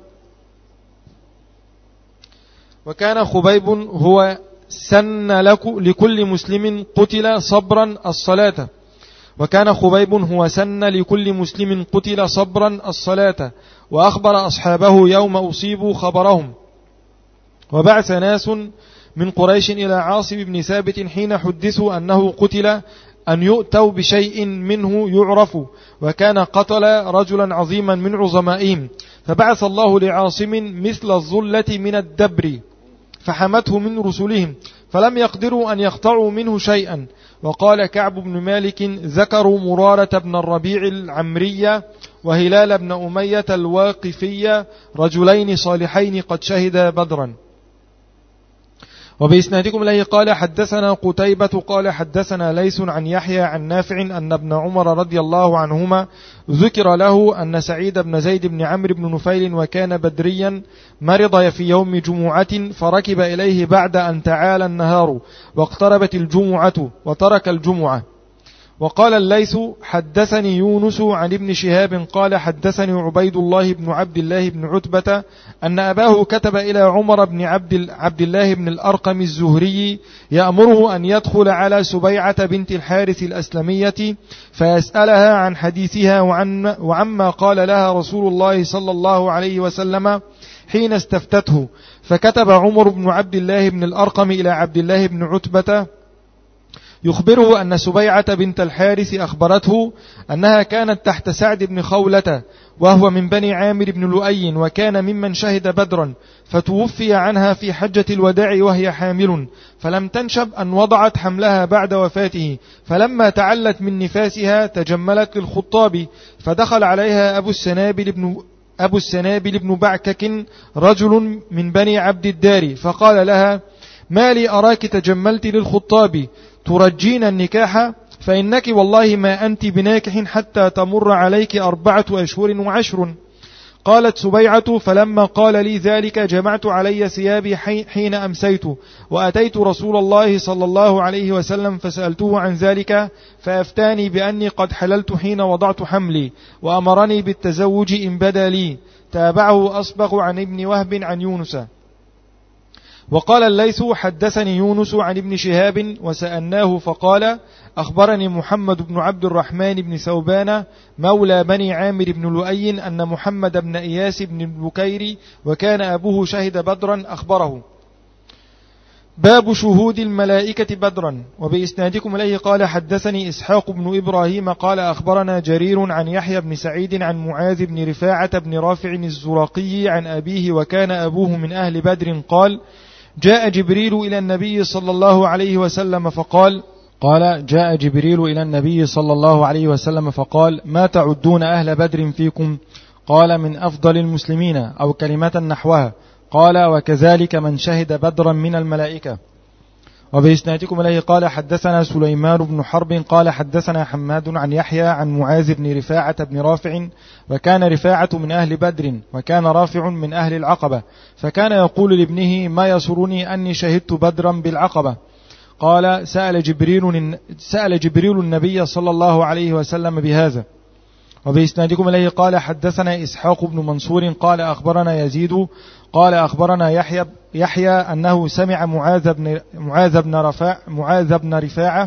وكان خبيب هو سن لكل مسلم قتل صبرا الصلاة وكان خبيب هو سن لكل مسلم قتل صبرا الصلاة وأخبر أصحابه يوم أصيبوا خبرهم. وبعث ناس من قريش إلى عاصم بن ثابت حين حدثوا أنه قتل أن يؤتوا بشيء منه يعرف، وكان قتل رجلا عظيما من عظمائهم، فبعث الله لعاصم مثل الظلة من الدبر فحمته من رسلهم، فلم يقدروا أن يقطعوا منه شيئا. وقال كعب بن مالك: ذكروا مرارة بن الربيع العمرية وهلال بن أمية الواقفية رجلين صالحين قد شهدا بدرا. وبإسنادكم إليه قال حدثنا قتيبة قال حدثنا ليس عن يحيى عن نافع أن ابن عمر رضي الله عنهما ذكر له أن سعيد بن زيد بن عمرو بن نفيل وكان بدريا مرض في يوم جمعة فركب إليه بعد أن تعالى النهار واقتربت الجمعة وترك الجمعة. وقال الليث حدثني يونس عن ابن شهاب قال حدثني عبيد الله بن عبد الله بن عتبة أن أباه كتب إلى عمر بن عبد, عبد الله بن الأرقم الزهري يأمره أن يدخل على سبيعة بنت الحارث الأسلمية فيسألها عن حديثها وعن وعما قال لها رسول الله صلى الله عليه وسلم حين استفتته. فكتب عمر بن عبد الله بن الأرقم إلى عبد الله بن عتبة يخبره أن سبيعة بنت الحارث أخبرته أنها كانت تحت سعد بن خولة وهو من بني عامر بن لؤي وكان ممن شهد بدرا، فتوفي عنها في حجة الوداع وهي حامل، فلم تنشب أن وضعت حملها بعد وفاته، فلما تعلت من نفاسها تجملت للخطاب، فدخل عليها أبو السنابل بن أبو السنابل بن بعكك رجل من بني عبد الدار فقال لها: ما لي أراك تجملت للخطاب ترجين النكاح؟ فإنك والله ما أنت بناكح حتى تمر عليك أربعة أشهر وعشر. قالت سبيعة: فلما قال لي ذلك جمعت علي ثيابي حين أمسيت وأتيت رسول الله صلى الله عليه وسلم فسألته عن ذلك فأفتاني بأني قد حللت حين وضعت حملي وأمرني بالتزوج إن بدا لي. تابعه أصبغ عن ابن وهب عن يونس. وقال الليث حدثني يونس عن ابن شهاب وسألناه فقال: أخبرني محمد بن عبد الرحمن بن ثوبان مولى بني عامر بن لؤي أن محمد بن إياس بن البكير وكان أبوه شهد بدرا أخبره. باب شهود الملائكة بدرا. وبإسنادكم إليه قال حدثني إسحاق بن إبراهيم قال أخبرنا جرير عن يحيى بن سعيد عن معاذ بن رفاعة بن رافع الزرقي عن أبيه وكان أبوه من أهل بدر قال: جاء جبريل إلى النبي صلى الله عليه وسلم فقال قال جاء جبريل إلى النبي صلى الله عليه وسلم فقال: ما تعدون أهل بدر فيكم؟ قال: من أفضل المسلمين، أو كلمة نحوها. قال: وكذلك من شهد بدرا من الملائكة. وبإسنادكم إليه قال حدثنا سليمان بن حرب قال حدثنا حماد عن يحيى عن معاذ بن رفاعة بن رافع وكان رفاعة من أهل بدر وكان رافع من أهل العقبة، فكان يقول لابنه: ما يسرني أني شهدت بدرا بالعقبة. قال: سأل جبريل, سأل جبريل النبي صلى الله عليه وسلم بهذا. وبإسنادكم إليه قال حدثنا إسحاق بن منصور قال أخبرنا يزيد قال أخبرنا يحيى, يحيى أنه سمع معاذ بن, معاذ بن, رفاع معاذ بن رفاعة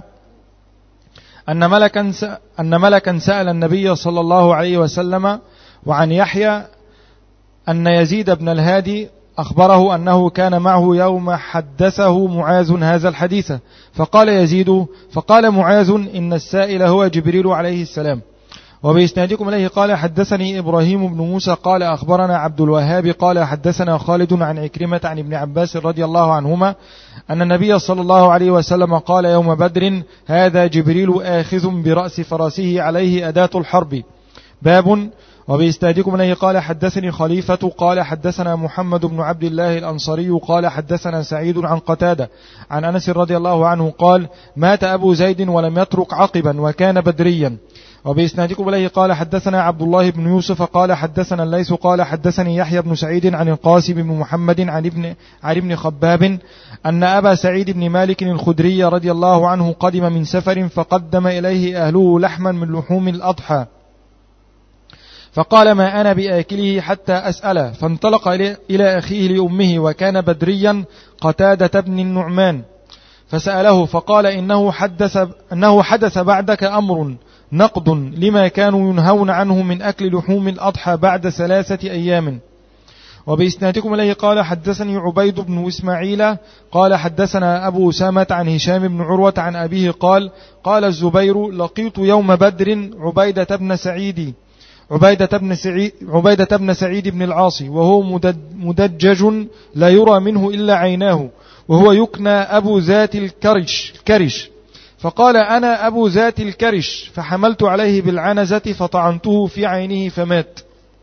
أن ملكا, أن ملكا سأل النبي صلى الله عليه وسلم. وعن يحيى أن يزيد بن الهادي أخبره أنه كان معه يوم حدثه معاذ هذا الحديث، فقال يزيد: فقال معاذ: إن السائل هو جبريل عليه السلام. وبإسنادكم إليه قال حدثني إبراهيم بن موسى قال أخبرنا عبد الوهاب قال حدثنا خالد عن عكرمة عن ابن عباس رضي الله عنهما أن النبي صلى الله عليه وسلم قال يوم بدر: هذا جبريل آخذ برأس فرسه عليه أداة الحرب. باب. وبإسنادكم إليه قال حدثني خليفة قال حدثنا محمد بن عبد الله الأنصاري قال حدثنا سعيد عن قتادة عن أنس رضي الله عنه قال: مات أبو زيد ولم يترك عقبا وكان بدريا. وبإسنادكم إليه قال حدثنا عبد الله بن يوسف قال حدثنا الليث قال حدثني يحيى بن سعيد عن القاسم بن محمد عن ابن, عن ابن خباب أن أبا سعيد بن مالك الخدري رضي الله عنه قدم من سفر فقدم إليه أهله لحما من لحوم الأضحى، فقال: ما أنا بآكله حتى أسأله، فانطلق إلى أخيه لأمه وكان بدريا قتادة بن النعمان فسأله فقال: إنه حدث, إنه حدث بعدك أمر نقض لما كانوا ينهون عنه من أكل لحوم الأضحى بعد ثلاثة أيام. وبإسنادكم إليه قال حدثني عبيد بن إسماعيل قال حدثنا أبو أسامة عن هشام بن عروة عن أبيه قال: قال الزبير: لقيت يوم بدر عبيدة بن سعيد عبيدة بن سعيد, عبيدة بن سعيد بن العاص وهو مدجج لا يرى منه إلا عيناه، وهو يكنى أبو ذات الكرش, الكرش فقال: أنا أبو ذات الكرش، فحملت عليه بالعنزة فطعنته في عينه فمات.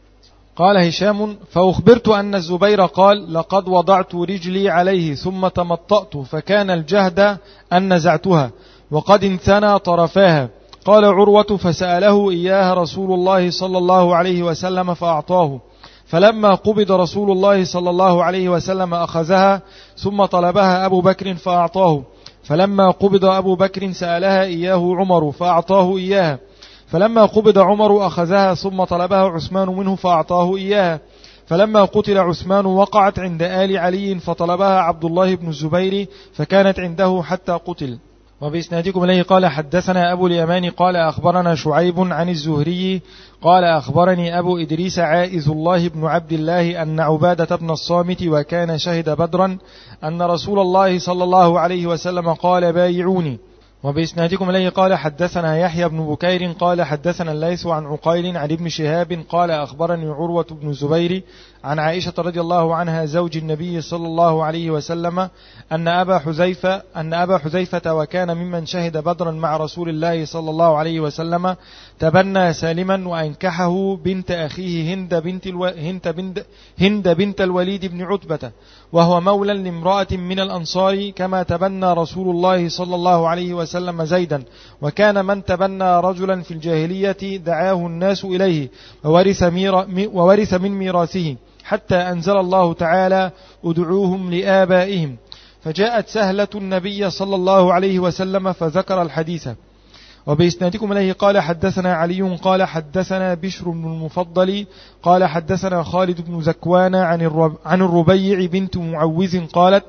قال هشام: فأخبرت أن الزبير قال: لقد وضعت رجلي عليه ثم تمطأت فكان الجهد أن نزعتها وقد انثنى طرفاها. قال عروة: فسأله إياها رسول الله صلى الله عليه وسلم فأعطاه، فلما قبض رسول الله صلى الله عليه وسلم أخذها، ثم طلبها أبو بكر فأعطاه، فلما قبض أبو بكر سألها إياه عمر فأعطاه إياها، فلما قبض عمر أخذها، ثم طلبها عثمان منه فأعطاه إياها، فلما قتل عثمان وقعت عند آل علي فطلبها عبد الله بن الزبير فكانت عنده حتى قتل. وبإسنادكم إليه قال حدثنا أبو اليمان قال أخبرنا شعيب عن الزهري قال أخبرني أبو إدريس عائذ الله بن عبد الله أن عبادة بن الصامت وكان شهد بدرا أن رسول الله صلى الله عليه وسلم قال: بايعوني. وبإسنادكم إليه قال حدثنا يحيى بن بكير قال حدثنا الليث عن عقيل عن ابن شهاب قال أخبرني عروة بن الزبير عن عائشة رضي الله عنها زوج النبي صلى الله عليه وسلم أن أبا حذيفة أن أبا حذيفة وكان ممن شهد بدرا مع رسول الله صلى الله عليه وسلم تبنى سالما وأنكحه بنت أخيه هند بنت الو... هند بنت هند بنت الوليد بن عتبة، وهو مولى لامرأة من الأنصار، كما تبنى رسول الله صلى الله عليه وسلم زيدا، وكان من تبنى رجلا في الجاهلية دعاه الناس إليه وورث, ميرا... وورث من ميراثه حتى أنزل الله تعالى: ادعوهم لآبائهم. فجاءت سهلة النبي صلى الله عليه وسلم فذكر الحديث. وبإسنادكم إليه قال حدثنا علي قال حدثنا بشر بن المفضل قال حدثنا خالد بن زكوان عن الربيع بنت معوذ قالت: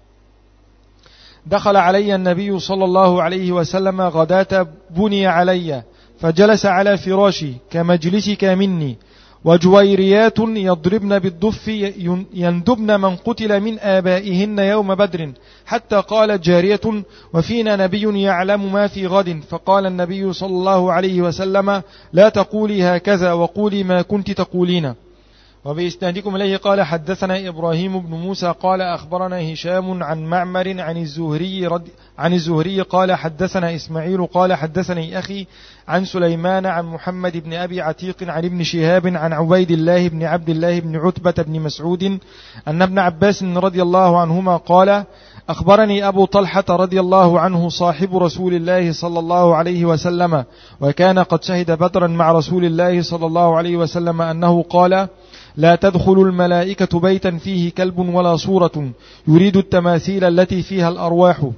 دخل علي النبي صلى الله عليه وسلم غداة بني علي، فجلس على فراشي كمجلسك مني، وجويريات يضربن بالضف يندبن من قتل من آبائهن يوم بدر، حتى قالت جارية: وفينا نبي يعلم ما في غد. فقال النبي صلى الله عليه وسلم: لا تقولي هكذا وقولي ما كنت تقولين. وبإسنادكم إليه قال حدثنا إبراهيم بن موسى قال أخبرنا هشام عن معمر عن الزهري رد عن الزهري قال حدثنا إسماعيل قال حدثني أخي عن سليمان عن محمد بن أبي عتيق عن ابن شهاب عن عبيد الله بن عبد الله بن عتبة بن مسعود أن ابن عباس رضي الله عنهما قال: أخبرني أبو طلحة رضي الله عنه صاحب رسول الله صلى الله عليه وسلم، وكان قد شهد بدرا مع رسول الله صلى الله عليه وسلم، أنه قال: لا تدخل الملائكة بيتا فيه كلب ولا صورة، يريد التماثيل التي فيها الأرواح.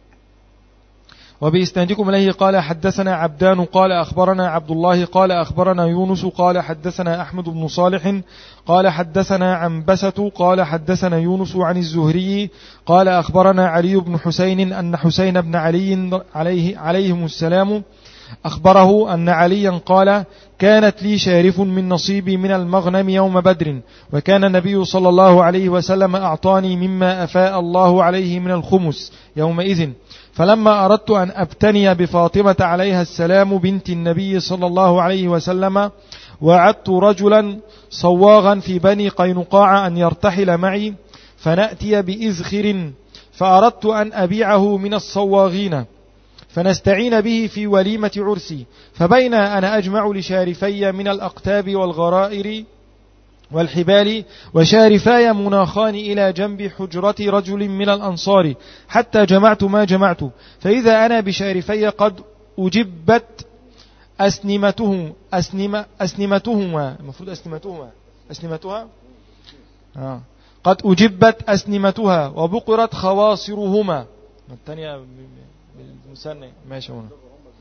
وبإسنادكم إليه قال حدثنا عبدان قال أخبرنا عبد الله قال أخبرنا يونس قال حدثنا أحمد بن صالح قال حدثنا عنبسة قال حدثنا يونس عن الزهري قال أخبرنا علي بن حسين أن حسين بن علي عليه عليهم السلام أخبره أن عليا قال: كانت لي شارف من نصيبي من المغنم يوم بدر، وكان النبي صلى الله عليه وسلم أعطاني مما أفاء الله عليه من الخمس يومئذ، فلما أردت أن أبتني بفاطمة عليها السلام بنت النبي صلى الله عليه وسلم، وعدت رجلا صواغا في بني قينقاع أن يرتحل معي فنأتي بإذخر، فأردت أن أبيعه من الصواغين فنستعين به في وليمة عرسي، فبين أنا أجمع لشارفي من الأقتاب والغرائر والحبال وشارفاي مناخان إلى جنب حجرة رجل من الأنصار، حتى جمعت ما جمعت، فإذا أنا بشارفي قد أجبت أسنمته أسنم أسنمتهما المفروض أسنمتهما أسنمتها آه. قد أجبت أسنمتها وبقرت خواصرهما. الثانية بالمثنى ماشي هنا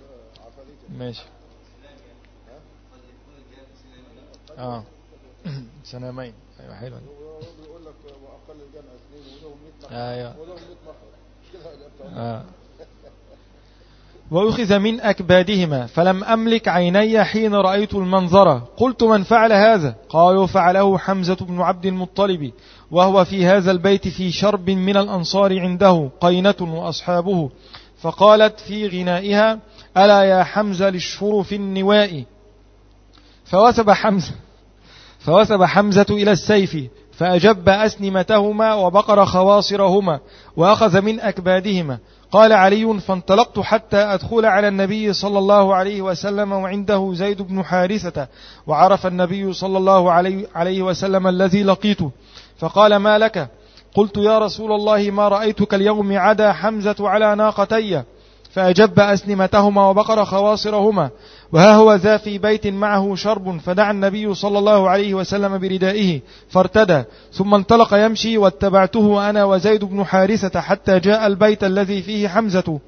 ماشي اه سنامين. ايوه حلو. بيقول لك واقل الجمع اثنين ولهم مئة ايوه اه وأخذ من أكبادهما، فلم أملك عيني حين رأيت المنظر، قلت: من فعل هذا؟ قالوا: فعله حمزة بن عبد المطلب، وهو في هذا البيت في شرب من الأنصار عنده قينة وأصحابه. فقالت في غنائها: ألا يا حمزة للشرف النواء. فوثب حمزة فوثب حمزة إلى السيف فأجب أسنمتهما وبقر خواصرهما وأخذ من أكبادهما. قال علي: فانطلقت حتى أدخل على النبي صلى الله عليه وسلم وعنده زيد بن حارثة، وعرف النبي صلى الله عليه وسلم الذي لقيته، فقال: ما لك؟ قلت: يا رسول الله، ما رأيتك اليوم عدا حمزة على ناقتي. فأجب أسنمتهما وبقر خواصرهما، وها هو ذا في بيت معه شرب، فدعا النبي صلى الله عليه وسلم بردائه فارتدى، ثم انطلق يمشي، واتبعته أنا وزيد بن حارثة حتى جاء البيت الذي فيه حمزة،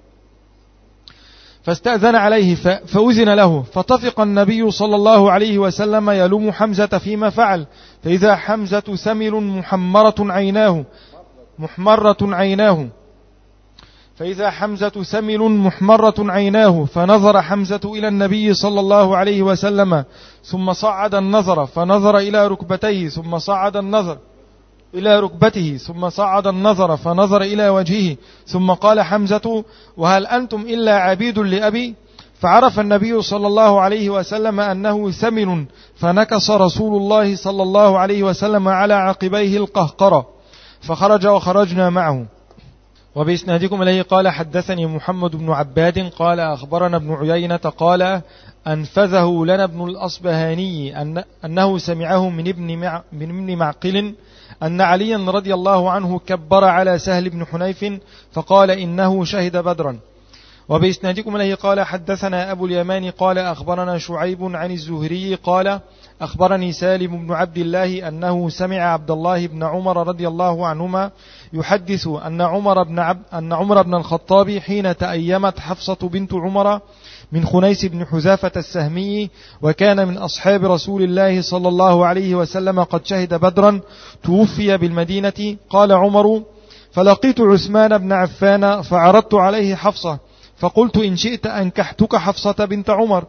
فاستأذن عليه فأذن له، فطفق النبي صلى الله عليه وسلم يلوم حمزة فيما فعل، فإذا حمزة سمل محمرة عيناه محمرة عيناه فإذا حمزة سمل محمرة عيناه فنظر حمزة إلى النبي صلى الله عليه وسلم، ثم صعد النظر فنظر إلى ركبتيه، ثم صعد النظر إلى ركبته، ثم صعد النظر فنظر إلى وجهه، ثم قال حمزة: وهل أنتم إلا عبيد لأبي؟ فعرف النبي صلى الله عليه وسلم أنه سمن، فنكص رسول الله صلى الله عليه وسلم على عقبيه القهقرة، فخرج وخرجنا معه. وبإسنادكم إليه قال: حدثني محمد بن عباد قال أخبرنا ابن عيينة قال أنفذه لنا ابن الأصبهاني أن أنه سمعه من ابن مع من ابن معقل أن عليا رضي الله عنه كبر على سهل بن حنيف فقال: إنه شهد بدرا. وبإسنادكم إليه قال: حدثنا أبو اليمان قال أخبرنا شعيب عن الزهري قال أخبرني سالم بن عبد الله أنه سمع عبد الله بن عمر رضي الله عنهما يحدث أن عمر بن عبد أن عمر بن الخطاب حين تأيمت حفصة بنت عمر من خنيس بن حذافة السهمي، وكان من أصحاب رسول الله صلى الله عليه وسلم قد شهد بدرا، توفي بالمدينة. قال عمر: فلقيت عثمان بن عفان فعرضت عليه حفصة، فقلت: إن شئت أنكحتك حفصة بنت عمر.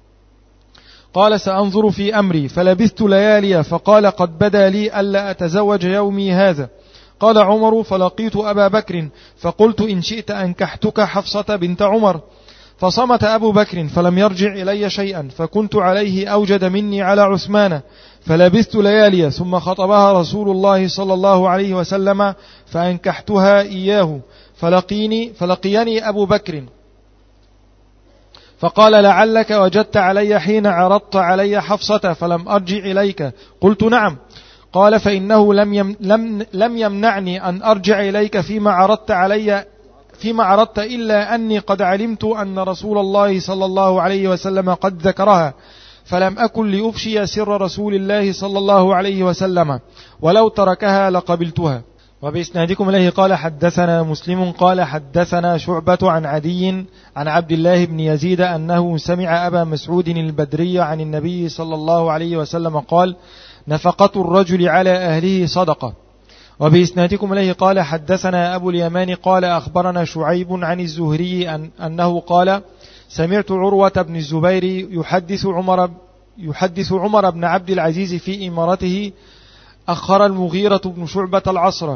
قال: سأنظر في أمري. فلبثت ليالي، فقال: قد بدا لي ألا أتزوج يومي هذا. قال عمر: فلقيت أبا بكر فقلت: إن شئت أنكحتك حفصة بنت عمر. فصمت أبو بكر فلم يرجع إلي شيئا، فكنت عليه أوجد مني على عثمان، فلبثت ليالي، ثم خطبها رسول الله صلى الله عليه وسلم فأنكحتها إياه، فلقيني فلقيني أبو بكر فقال: لعلك وجدت علي حين عرضت علي حفصة فلم أرجع إليك. قلت: نعم. قال: فإنه لم يم لم لم يمنعني أن أرجع إليك فيما عرضت علي فيما عرضت إلا أني قد علمت أن رسول الله صلى الله عليه وسلم قد ذكرها، فلم أكن لأفشي سر رسول الله صلى الله عليه وسلم، ولو تركها لقبلتها. وبإسنادكم إليه قال: حدثنا مسلم قال حدثنا شعبة عن عدي عن عبد الله بن يزيد أنه سمع أبا مسعود البدري عن النبي صلى الله عليه وسلم قال: نفقة الرجل على أهله صدقة. وبإسنادكم إليه قال: حدثنا أبو اليمان قال أخبرنا شعيب عن الزهري أن أنه قال: سمعت عروة بن الزبير يحدث عمر يحدث عمر بن عبد العزيز في إمارته أخر المغيرة بن شعبة العصر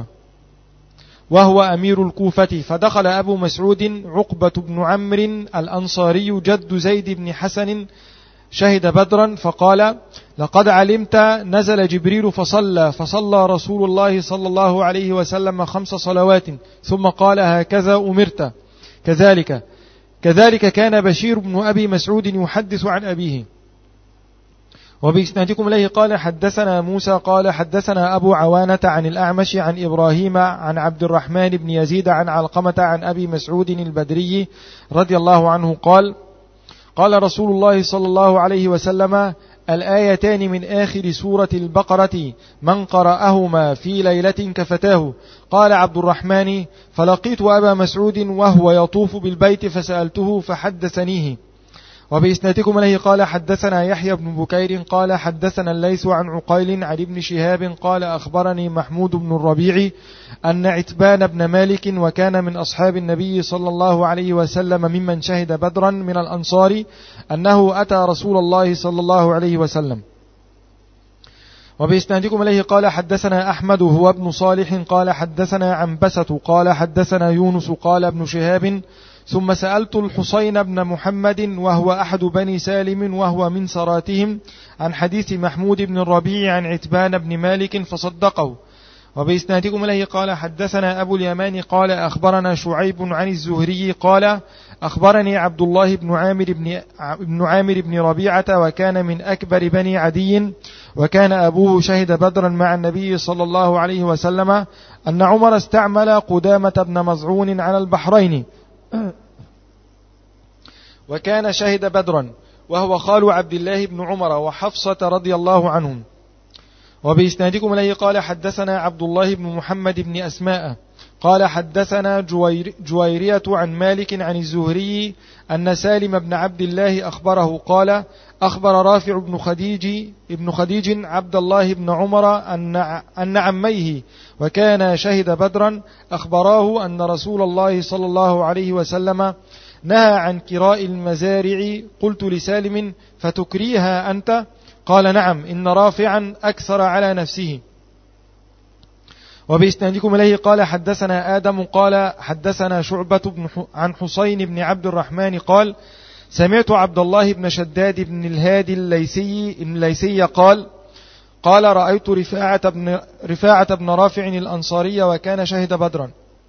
وهو أمير الكوفة، فدخل أبو مسعود عقبة بن عمرو الأنصاري جد زيد بن حسن شهد بدرا، فقال: لقد علمت نزل جبريل فصلى فصلى رسول الله صلى الله عليه وسلم خمس صلوات، ثم قال: هكذا أمرت. كذلك كذلك كان بشير بن أبي مسعود يحدث عن أبيه. وبإسنادكم إليه قال: حدثنا موسى قال حدثنا أبو عوانة عن الأعمش عن إبراهيم عن عبد الرحمن بن يزيد عن علقمة عن أبي مسعود البدري رضي الله عنه قال: قال رسول الله صلى الله عليه وسلم: الآيتان من آخر سورة البقرة من قرأهما في ليلة كفتاه. قال عبد الرحمن: فلقيت أبا مسعود وهو يطوف بالبيت فسألته فحدثنيه. وبإسنادكم إليه قال: حدثنا يحيى بن بكير قال حدثنا الليث عن عقيل عن ابن شهاب قال أخبرني محمود بن الربيع أن عتبان بن مالك وكان من أصحاب النبي صلى الله عليه وسلم ممن شهد بدرا من الأنصار أنه أتى رسول الله صلى الله عليه وسلم. وبإسنادكم إليه قال: حدثنا أحمد هو ابن صالح قال حدثنا عنبسة قال حدثنا يونس قال ابن شهاب: ثم سألت الحسين بن محمد وهو أحد بني سالم وهو من سراتهم عن حديث محمود بن الربيع عن عتبان بن مالك فصدقه. وبإسنادكم إليه قال حدثنا أبو اليمان قال أخبرنا شعيب عن الزهري قال أخبرني عبد الله بن عامر بن, بن عامر بن ربيعة وكان من أكبر بني عدي وكان أبوه شهد بدرا مع النبي صلى الله عليه وسلم أن عمر استعمل قدامة بن مزعون على البحرين وكان شهد بدرا وهو خال عبد الله بن عمر وحفصة رضي الله عنهم. وبإسنادكم إليه قال حدثنا عبد الله بن محمد بن أسماء قال حدثنا جوير جويرية عن مالك عن الزهري أن سالم بن عبد الله أخبره قال أخبر رافع بن خديج ابن خديج عبد الله بن عمر أن, أن عميه وكان شهد بدرا أخبراه أن رسول الله صلى الله عليه وسلم نهى عن كراء المزارع. قلت لسالم فتكريها أنت؟ قال نعم إن رافعا أكثر على نفسه. وبإسنادكم إليه قال حدثنا آدم قال حدثنا شعبة بن عن حسين بن عبد الرحمن قال سمعت عبد الله بن شداد بن الهادي الليسي, الليسي قال قال رأيت رفاعة بن, رفاعة بن رافع الأنصاري وكان شهد بدرا.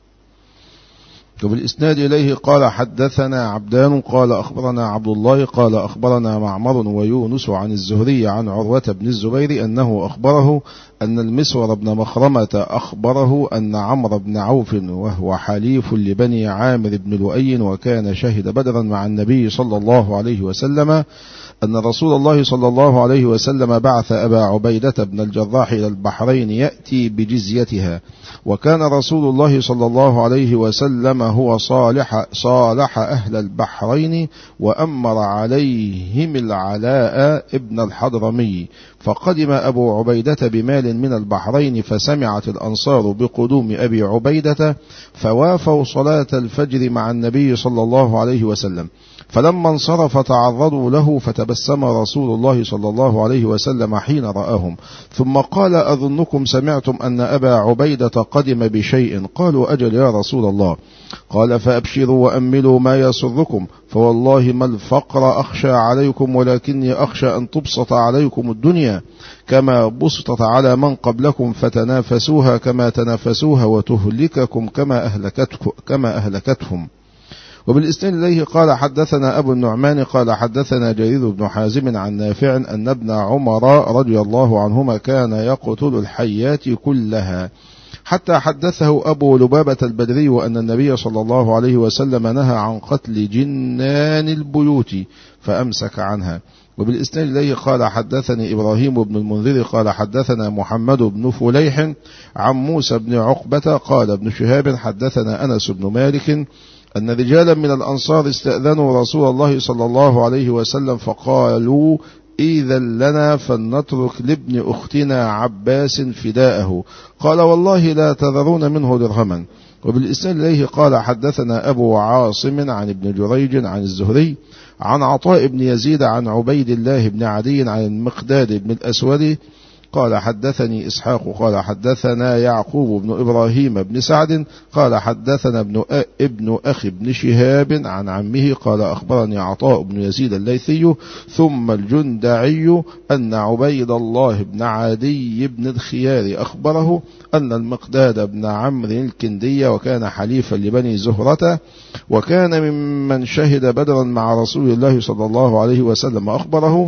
وبالإسناد إليه قال حدثنا عبدان قال أخبرنا عبد الله قال أخبرنا معمر ويونس عن الزهري عن عروة بن الزبير أنه أخبره أن المسور بن مخرمة أخبره أن عمرو بن عوف وهو حليف لبني عامر بن لؤي وكان شهد بدرا مع النبي صلى الله عليه وسلم أن رسول الله صلى الله عليه وسلم بعث أبا عبيدة بن الجراح إلى البحرين يأتي بجزيتها وكان رسول الله صلى الله عليه وسلم هو صالح, صالح أهل البحرين وأمر عليهم العلاء ابن الحضرمي فقدم أبو عبيدة بمال من البحرين فسمعت الأنصار بقدوم أبي عبيدة فوافوا صلاة الفجر مع النبي صلى الله عليه وسلم فلما انصرف تعرضوا له فتبسم رسول الله صلى الله عليه وسلم حين رآهم ثم قال أظنكم سمعتم أن أبا عبيدة قدم بشيء قالوا أجل يا رسول الله قال فأبشروا وأملوا ما يسركم فوالله ما الفقر أخشى عليكم ولكني أخشى أن تبسط عليكم الدنيا كما بسطت على من قبلكم فتنافسوها كما تنافسوها وتهلككم كما أهلكتكم كما أهلكتهم. وبالإسناد إليه قال حدثنا أبو النعمان قال حدثنا جرير بن حازم عن نافع أن ابن عمر رضي الله عنهما كان يقتل الحيات كلها حتى حدثه أبو لبابة البدري أن النبي صلى الله عليه وسلم نهى عن قتل جنان البيوت فأمسك عنها. وبالإسناد إليه قال حدثني إبراهيم بن المنذر قال حدثنا محمد بن فليح عن موسى بن عقبة قال ابن شهاب حدثنا أنس بن مالك أن رجالا من الأنصار استأذنوا رسول الله صلى الله عليه وسلم فقالوا إذا لنا فلنترك لابن أختنا عباس فداءه قال والله لا تذرون منه درهما. وبالإسناد إليه قال حدثنا أبو عاصم عن ابن جريج عن الزهري عن عطاء بن يزيد عن عبيد الله بن عدي عن المقداد بن الأسود قال حدثني إسحاق قال حدثنا يعقوب بن إبراهيم بن سعد قال حدثنا ابن, ابن أخي بن شهاب عن عمه قال أخبرني عطاء بن يزيد الليثي ثم الجندعي أن عبيد الله بن عدي بن الخيار أخبره أن المقداد بن عمرو الكندي وكان حليفا لبني زهرة وكان ممن شهد بدرا مع رسول الله صلى الله عليه وسلم أخبره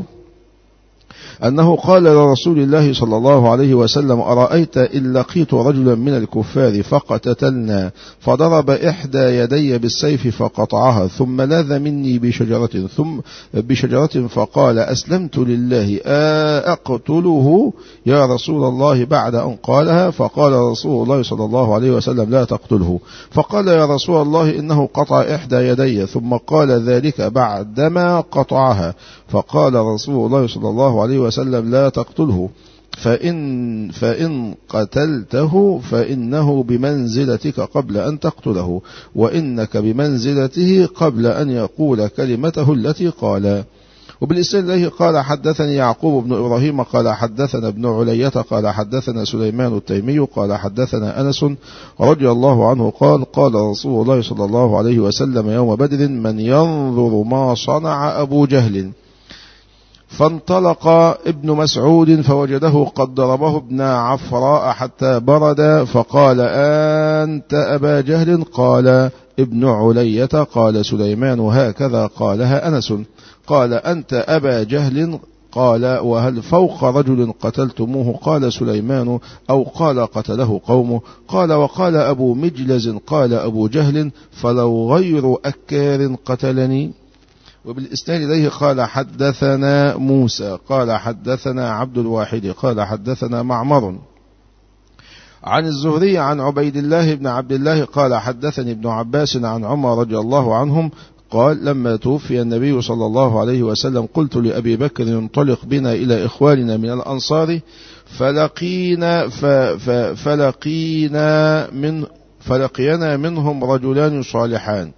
أنه قال لرسول الله صلى الله عليه وسلم أرأيت إن لقيت رجلا من الكفار فقتتلنا فضرب إحدى يدي بالسيف فقطعها ثم لاذ مني بشجرة ثم بشجرة فقال أسلمت لله أقتله يا رسول الله بعد أن قالها فقال رسول الله صلى الله عليه وسلم لا تقتله فقال يا رسول الله إنه قطع إحدى يدي ثم قال ذلك بعدما قطعها فقال رسول الله صلى الله عليه وسلم لا تقتله فإن, فإن قتلته فإنه بمنزلتك قبل أن تقتله وإنك بمنزلته قبل أن يقول كلمته التي قال. وبالإسناد إليه قال حدثني يعقوب بن إبراهيم قال حدثنا ابن علية قال حدثنا سليمان التيمي قال حدثنا أنس رضي الله عنه قال قال رسول الله صلى الله عليه وسلم يوم بدر من ينظر ما صنع أبو جهل. فانطلق ابن مسعود فوجده قد ضربه ابن عفراء حتى برد فقال أنت أبا جهل؟ قال ابن علية. قال سليمان هكذا قالها أنس. قال أنت أبا جهل؟ قال وهل فوق رجل قتلتموه؟ قال سليمان أو قال قتله قومه. قال وقال أبو مجلز قال أبو جهل فلو غير أكار قتلني. وبالإسناد إليه قال حدثنا موسى قال حدثنا عبد الواحد قال حدثنا معمر عن الزهري عن عبيد الله بن عبد الله قال حدثني ابن عباس عن عمر رضي الله عنهم قال لما توفي النبي صلى الله عليه وسلم قلت لأبي بكر انطلق بنا إلى إخواننا من الأنصار فلقينا فلقينا من فلقينا منهم رجلان صالحان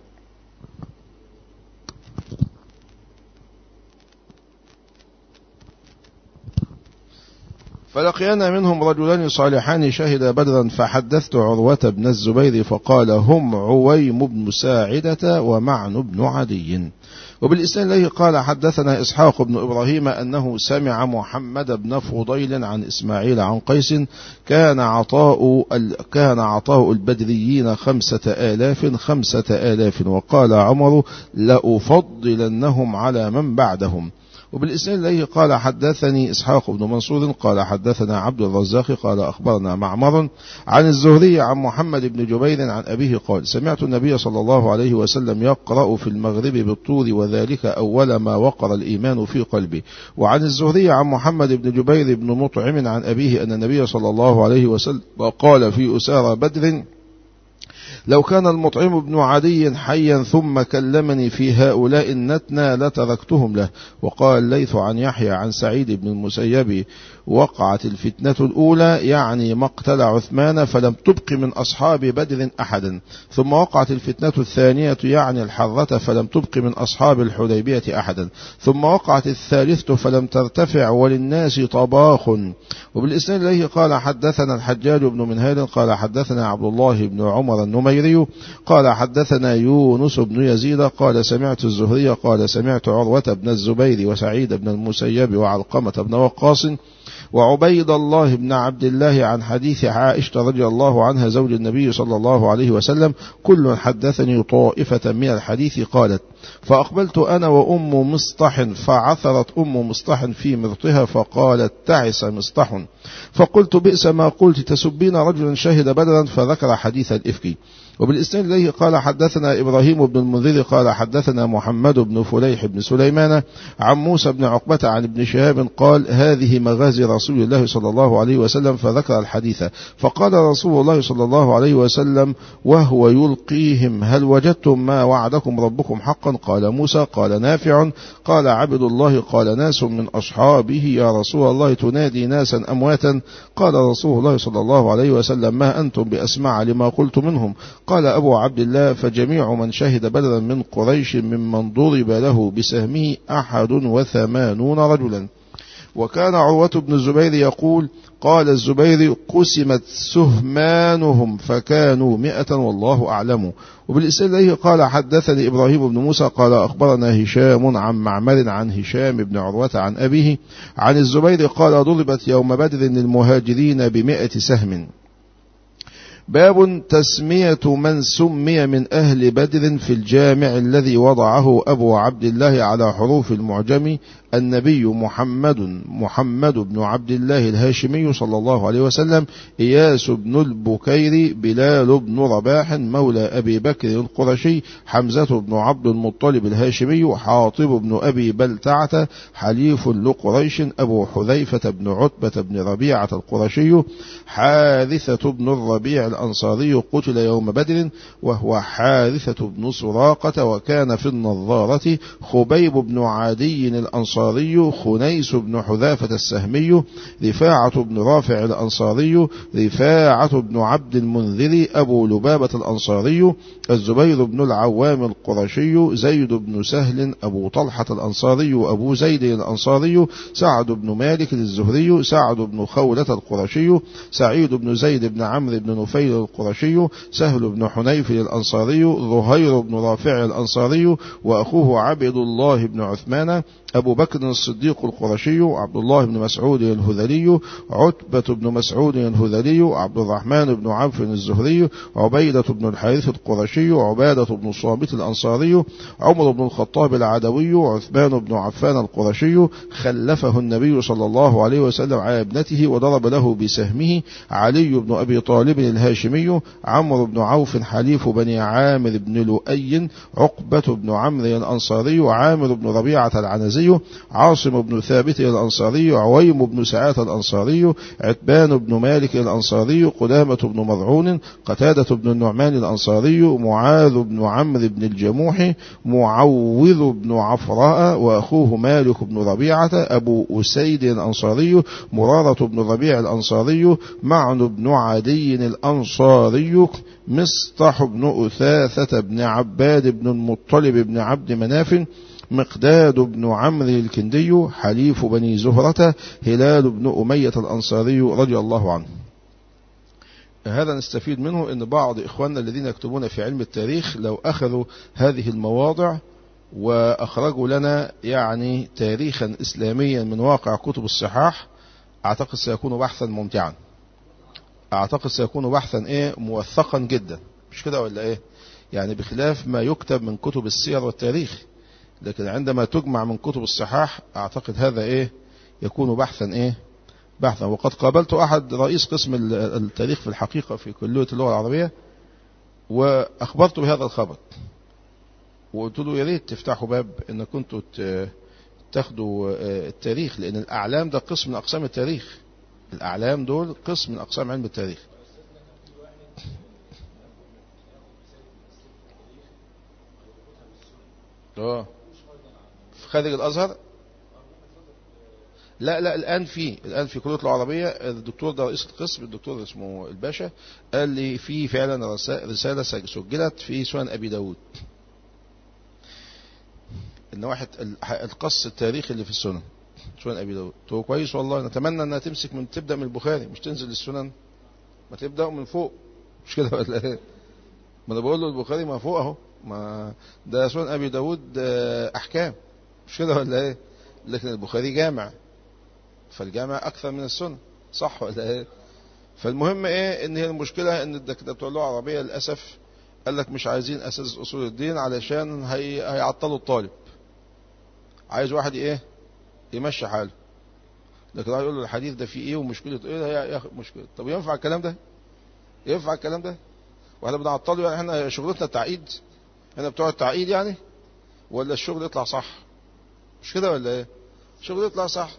فلقينا منهم رجلان صالحان شهد بدرا فحدثت عروة بن الزبير فقال هم عويم بن ساعدة ومعن بن عدي. وبالإسناد إليه قال حدثنا إسحاق بن إبراهيم أنه سمع محمد بن فضيل عن إسماعيل عن قيس كان عطاء كان عطاء البدريين خمسة آلاف خمسة آلاف وقال عمر لأفضلنهم على من بعدهم. وبالإسناد إليه قال حدثني إسحاق بن منصور قال حدثنا عبد الرزاق قال أخبرنا معمر عن الزهري عن محمد بن جبير عن أبيه قال سمعت النبي صلى الله عليه وسلم يقرأ في المغرب بالطور وذلك أول ما وقر الإيمان في قلبه. وعن الزهري عن محمد بن جبير بن مطعم عن أبيه أن النبي صلى الله عليه وسلم قال في أسارى بدر لو كان المطعم بن عدي حيا ثم كلمني في هؤلاء النتنى لتركتهم له. وقال ليث عن يحيى عن سعيد بن المسيب وقعت الفتنة الأولى يعني مقتل عثمان فلم تبق من أصحاب بدر أحدا، ثم وقعت الفتنة الثانية يعني الحرة فلم تبق من أصحاب الحديبية أحدا، ثم وقعت الثالثة فلم ترتفع وللناس طباخ. وبالإسناد إليه قال حدثنا الحجاج بن منهال قال حدثنا عبد الله بن عمر النميري قال حدثنا يونس بن يزيد قال سمعت الزهري قال سمعت عروة بن الزبير وسعيد بن المسيب وعلقمة بن وقاص وعبيد الله بن عبد الله عن حديث عائشة رضي الله عنها زوج النبي صلى الله عليه وسلم كل حدثني طائفة من الحديث. قالت فأقبلت أنا وأم مصطح فعثرت أم مصطح في مرطها فقالت تعس مصطح، فقلت بئس ما قلت تسبين رجلا شهد بدرا، فذكر حديث الإفك. وبالإسناد إليه قال حدثنا إبراهيم بن المنذر قال حدثنا محمد بن فليح بن سليمان عن موسى بن عقبة عن ابن شهاب قال هذه مغازي رسول الله صلى الله عليه وسلم، فذكر الحديث. فقال رسول الله صلى الله عليه وسلم وهو يلقيهم هل وجدتم ما وعدكم ربكم حقا؟ قال موسى قال نافع قال عبد الله قال ناس من أصحابه يا رسول الله تنادي ناسا أمواتا؟ قال رسول الله صلى الله عليه وسلم ما أنتم بأسمع لما قلت منهم. قال أبو عبد الله فجميع من شهد بدرا من قريش ممن ضرب له بسهمه أحد وثمانون رجلا. وكان عروة بن الزبير يقول قال الزبير قسمت سهمانهم فكانوا مئة والله أعلم. وبالإسناد إليه قال حدثني إبراهيم بن موسى قال أخبرنا هشام عن معمر عن هشام بن عروة عن أبيه عن الزبير قال ضربت يوم بدر للمهاجرين بمئة سهم. باب تسمية من سمي من أهل بدر في الجامع الذي وضعه أبو عبد الله على حروف المعجم النبي محمد محمد بن عبد الله الهاشمي صلى الله عليه وسلم، إياس بن البكير، بلال بن رباح مولى أبي بكر القرشي، حمزة بن عبد المطلب الهاشمي، حاطب بن أبي بلتعة حليف لقريش، أبو حذيفة بن عتبة بن ربيعة القرشي، حارثة بن الربيع الأنصاري قتل يوم بدر، وهو حارثة بن سراقة، وكان في النظارة خبيب بن عدي الأنصاري، خنيس بن حذافة السهمي، رفاعة بن رافع الأنصاري، رفاعة بن عبد المنذر أبو لبابة الأنصاري، الزبير بن العوام القرشي، زيد بن سهل أبو طلحة الأنصاري وأبو زيد الأنصاري، سعد بن مالك الزهري، سعد بن خولة القرشي، سعيد بن زيد بن عمرو بن نفيل القرشي، سهل بن حنيف الأنصاري، ظهير بن رافع الأنصاري، وأخوه عبد الله بن عثمان، أبو بكر الصديق القرشي، عبد الله بن مسعود الهذلي، عتبة بن مسعود الهذلي، عبد الرحمن بن عوف الزهري، عبيدة بن الحارث القرشي، عبادة بن صامت الأنصاري، عمر بن الخطاب العدوي، عثمان بن عفان القرشي، خلفه النبي صلى الله عليه وسلم على ابنته وضرب له بسهمه، علي بن أبي طالب الهاشمي، عمرو بن عوف حليف بني عامر بن لؤي، عقبة بن عمرو الأنصاري، عامر بن ربيعة العنزي، عاصم بن ثابت الأنصاري، عويم بن سعات الأنصاري، عتبان بن مالك الأنصاري، قدامة بن مضعون، قتادة بن النعمان الأنصاري، معاذ بن عمرو بن الجموح، معوذ بن عفراء، وأخوه مالك بن ربيعة، أبو أسيد الأنصاري، مرارة بن ربيع الأنصاري، معن بن عدي الأنصاري، مصطح بن أثاثة بن عباد بن المطلب بن عبد مناف، مقداد بن عمرو الكندي، حليف بني زهرة، هلال بن أمية الأنصاري رضي الله عنه. هذا نستفيد منه أن بعض إخواننا الذين يكتبون في علم التاريخ لو أخذوا هذه المواضع وأخرجوا لنا يعني تاريخا إسلاميا من واقع كتب الصحاح، أعتقد سيكون بحثا ممتعا، أعتقد سيكون بحثا إيه موثقا جدا، مش كده ولا إيه؟ يعني بخلاف ما يكتب من كتب السير والتاريخ، لكن عندما تجمع من كتب الصحاح أعتقد هذا إيه يكون بحثا إيه بحثا. وقد قابلت أحد رئيس قسم التاريخ في الحقيقة في كلية اللغة العربية، وأخبرته بهذا الخبر، وقلت له يا ريت تفتحوا باب إن كنتوا تاخدوا التاريخ، لأن الأعلام ده قسم من أقسام التاريخ، الأعلام دول قسم من أقسام علم التاريخ. اه في خارج الأزهر؟ لا لا الآن في الآن في كلية العربية، الدكتور ده رئيس القسم، الدكتور اسمه الباشا، قال لي في فعلا رسالة سجلت في سنن أبي داود، إن واحد القص التاريخي اللي في السنن، سنن أبي داود. هو كويس والله، نتمنى أنها تمسك من تبدأ من البخاري، مش تنزل السنن، ما تبدأ من فوق، مش كده ولا ايه؟ ما أنا بقول له البخاري ما فوق أهو، ما ده سنن أبي داود أحكام، مش كده ولا ايه؟ لكن البخاري جامع، فالجامع أكثر من السنة، صح ولا ايه؟ فالمهم ايه، ان هي المشكلة ان الدكاترة بتوع اللغة العربية للأسف قال لك مش عايزين أساس أصول الدين علشان هي... هيعطلوا الطالب، عايز واحد ايه يمشي حاله، لكن يقول له الحديث ده فيه ايه ومشكلة ايه، هي مشكلة. طب ينفع الكلام ده؟ ينفع الكلام ده؟ واحنا بنعطله يعني؟ احنا شغلتنا التعقيد، احنا بتوع التعقيد يعني، ولا الشغل يطلع صح؟ مش كده ولا ايه؟ الشغل يطلع صح.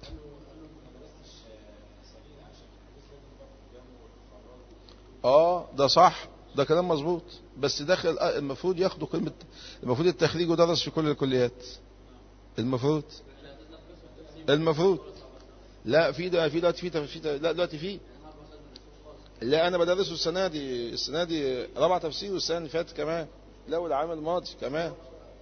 اه ده صح، ده كلام مظبوط، بس داخل المفروض ياخدوا كلمة، المفروض التخريج يدرس في كل الكليات، المفروض المفروض لا في ده في دلوقتي في في لا دلوقتي في لا انا بدرسه السنه دي، السنه دي رابعه تفسير، والسنه اللي فاتت كمان، لا والعام الماضي كمان.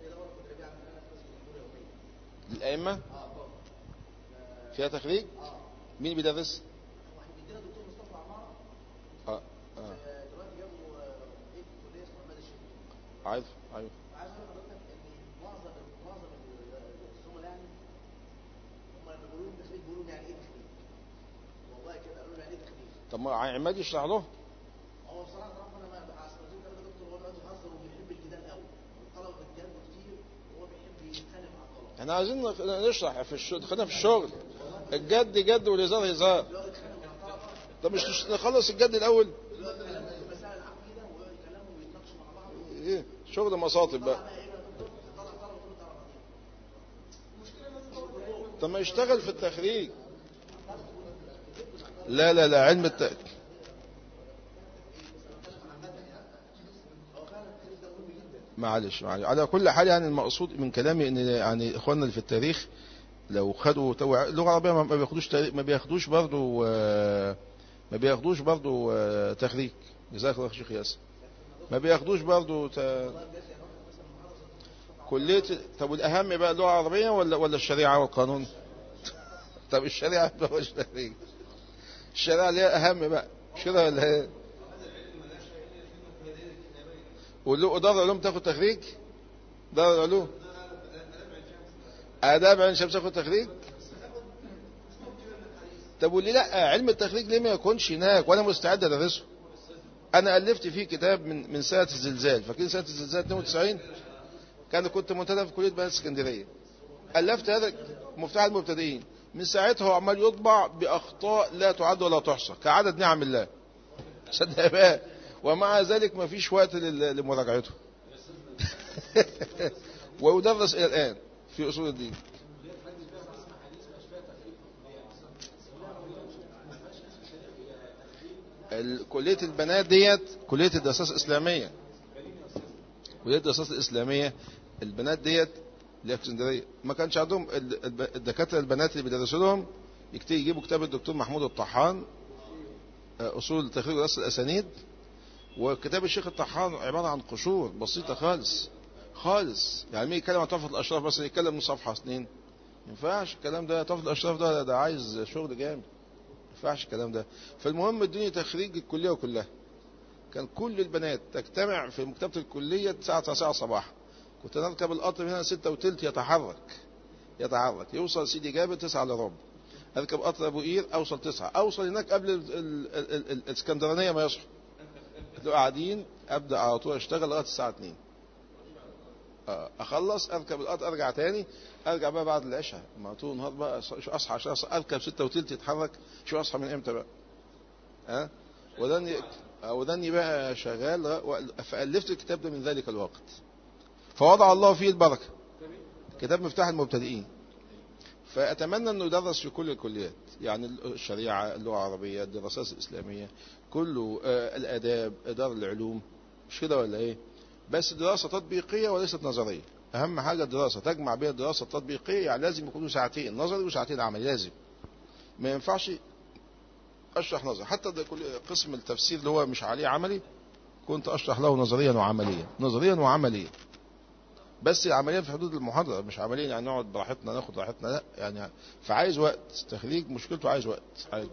الائمه فيها تخريج، مين بيدرس؟ اه اه عارف ايوه. طب ما عماد يشرح له. هو بصراحه ربنا ما استاذنك يا دكتور، هو بيقعد يهزر وبيحب الجدال قوي، الطلبه بيتجادلوا كتير وهو بيحب يتخانق مع الطلبه. احنا عايزين نشرح في الشغل، خلينا في الشغل، الجد جد والهزار هزار. طب مش نخلص الجد الاول؟ ايه شغل مصاطب بقى. طب ما يشتغل في التخريج. لا لا لا علم التخريج معلش معلش على كل حال، يعني المقصود من كلامي ان يعني اخواننا اللي في التاريخ لو خدوا تو- اللغه العربيه ما بياخدوش تاريخ- ما بياخدوش برضه آه، ما بياخدوش برضه آه، تخريج. جزاك الله خير شيخ ياسر. ما بياخدوش برضه ت... كليه. طب والاهم بقى اللغه العربيه ولا ولا الشريعه والقانون؟ طب الشريعه ما هوش تخريج، الشريعه اللي هي اهم بقى، مش كده ولا ايه؟ واللغه دار العلوم تاخد تخريج؟ دار العلوم آداب عين شمس تاخد تخريج؟ طب واللي لا علم التخريج ليه ما يكونش هناك وانا مستعد ادرسه؟ انا الفت فيه كتاب من من سنه الزلزال، فاكرين سنه الزلزال اثنين وتسعين؟ كان كنت منتدب في كليه بنات اسكندريه، الفت هذا مفتاح المبتدئين. من ساعتها هو عمال يطبع باخطاء لا تعد ولا تحصى كعدد نعم الله، صدق بقى، ومع ذلك ما فيش وقت لل- لمراجعته. ويدرس الى الان في اصول الدين. ال- كليه البنات ديت كليه الدراسات الاسلاميه، كليه الدراسات الاسلاميه البنات ديت اللي في اسكندريه ما كانش عندهم ال- الب- الدكاتره البنات اللي بيدرسوا لهم يكتب يجيبوا كتاب الدكتور محمود الطحان آه، اصول تخريج ودراسه الاسانيد، وكتاب الشيخ الطحان عباره عن قشور بسيطه خالص خالص. يعني مين يتكلم عن طفله الاشراف مثلا يتكلم من صفحه اثنين؟ ما ينفعش الكلام ده. طفل الاشراف ده ده عايز شغل جامد، ما ينفعش الكلام ده. فالمهم الدنيا تخريج الكليه كلها كان كل البنات تجتمع في مكتبة الكلية الساعة تسعة صباحا. كنت نركب القطر من هنا ستة وتلت يتحرك يتحرك يوصل سيدي جابر تسعة الا ربع. اركب قطر ابو قير اوصل تسعة، اوصل هناك قبل ال- ال- ال- ال- الاسكندرانية ما يصحوا. لو قاعدين ابدا على طول اشتغل لغايه الساعة اتنين. آه، اخلص اركب القطر ارجع تاني، ارجع بقى بعد العشاء. ما طول النهار بقى شو اصحى عشان اركب ستة وتلت يتحرك، شو اصحى من امتى بقى؟ ها؟ وداني وداني بقى شغال و- فألفت الكتاب ده من ذلك الوقت، فوضع الله فيه البركة. كتاب مفتاح المبتدئين. فأتمنى أنه يدرس في كل الكليات، يعني الشريعة، اللغة العربية، الدراسات الإسلامية، كله آه، الآداب، دار العلوم، مش كده ولا إيه؟ بس دراسة تطبيقية وليست نظرية. أهم حاجة الدراسة تجمع بين الدراسة التطبيقية، يعني لازم يكونوا ساعتين نظري وساعتين عملي، لازم. ما ينفعش اشرح نظري. حتى ده كل قسم التفسير اللي هو مش عليه عملي كنت اشرح له نظريا وعمليا، نظريا وعمليا، بس عمليا في حدود المحاضره، مش عمليا يعني نقعد براحتنا ناخد راحتنا، لا يعني. فعايز وقت تخريج، مشكلته عايز وقت. عايز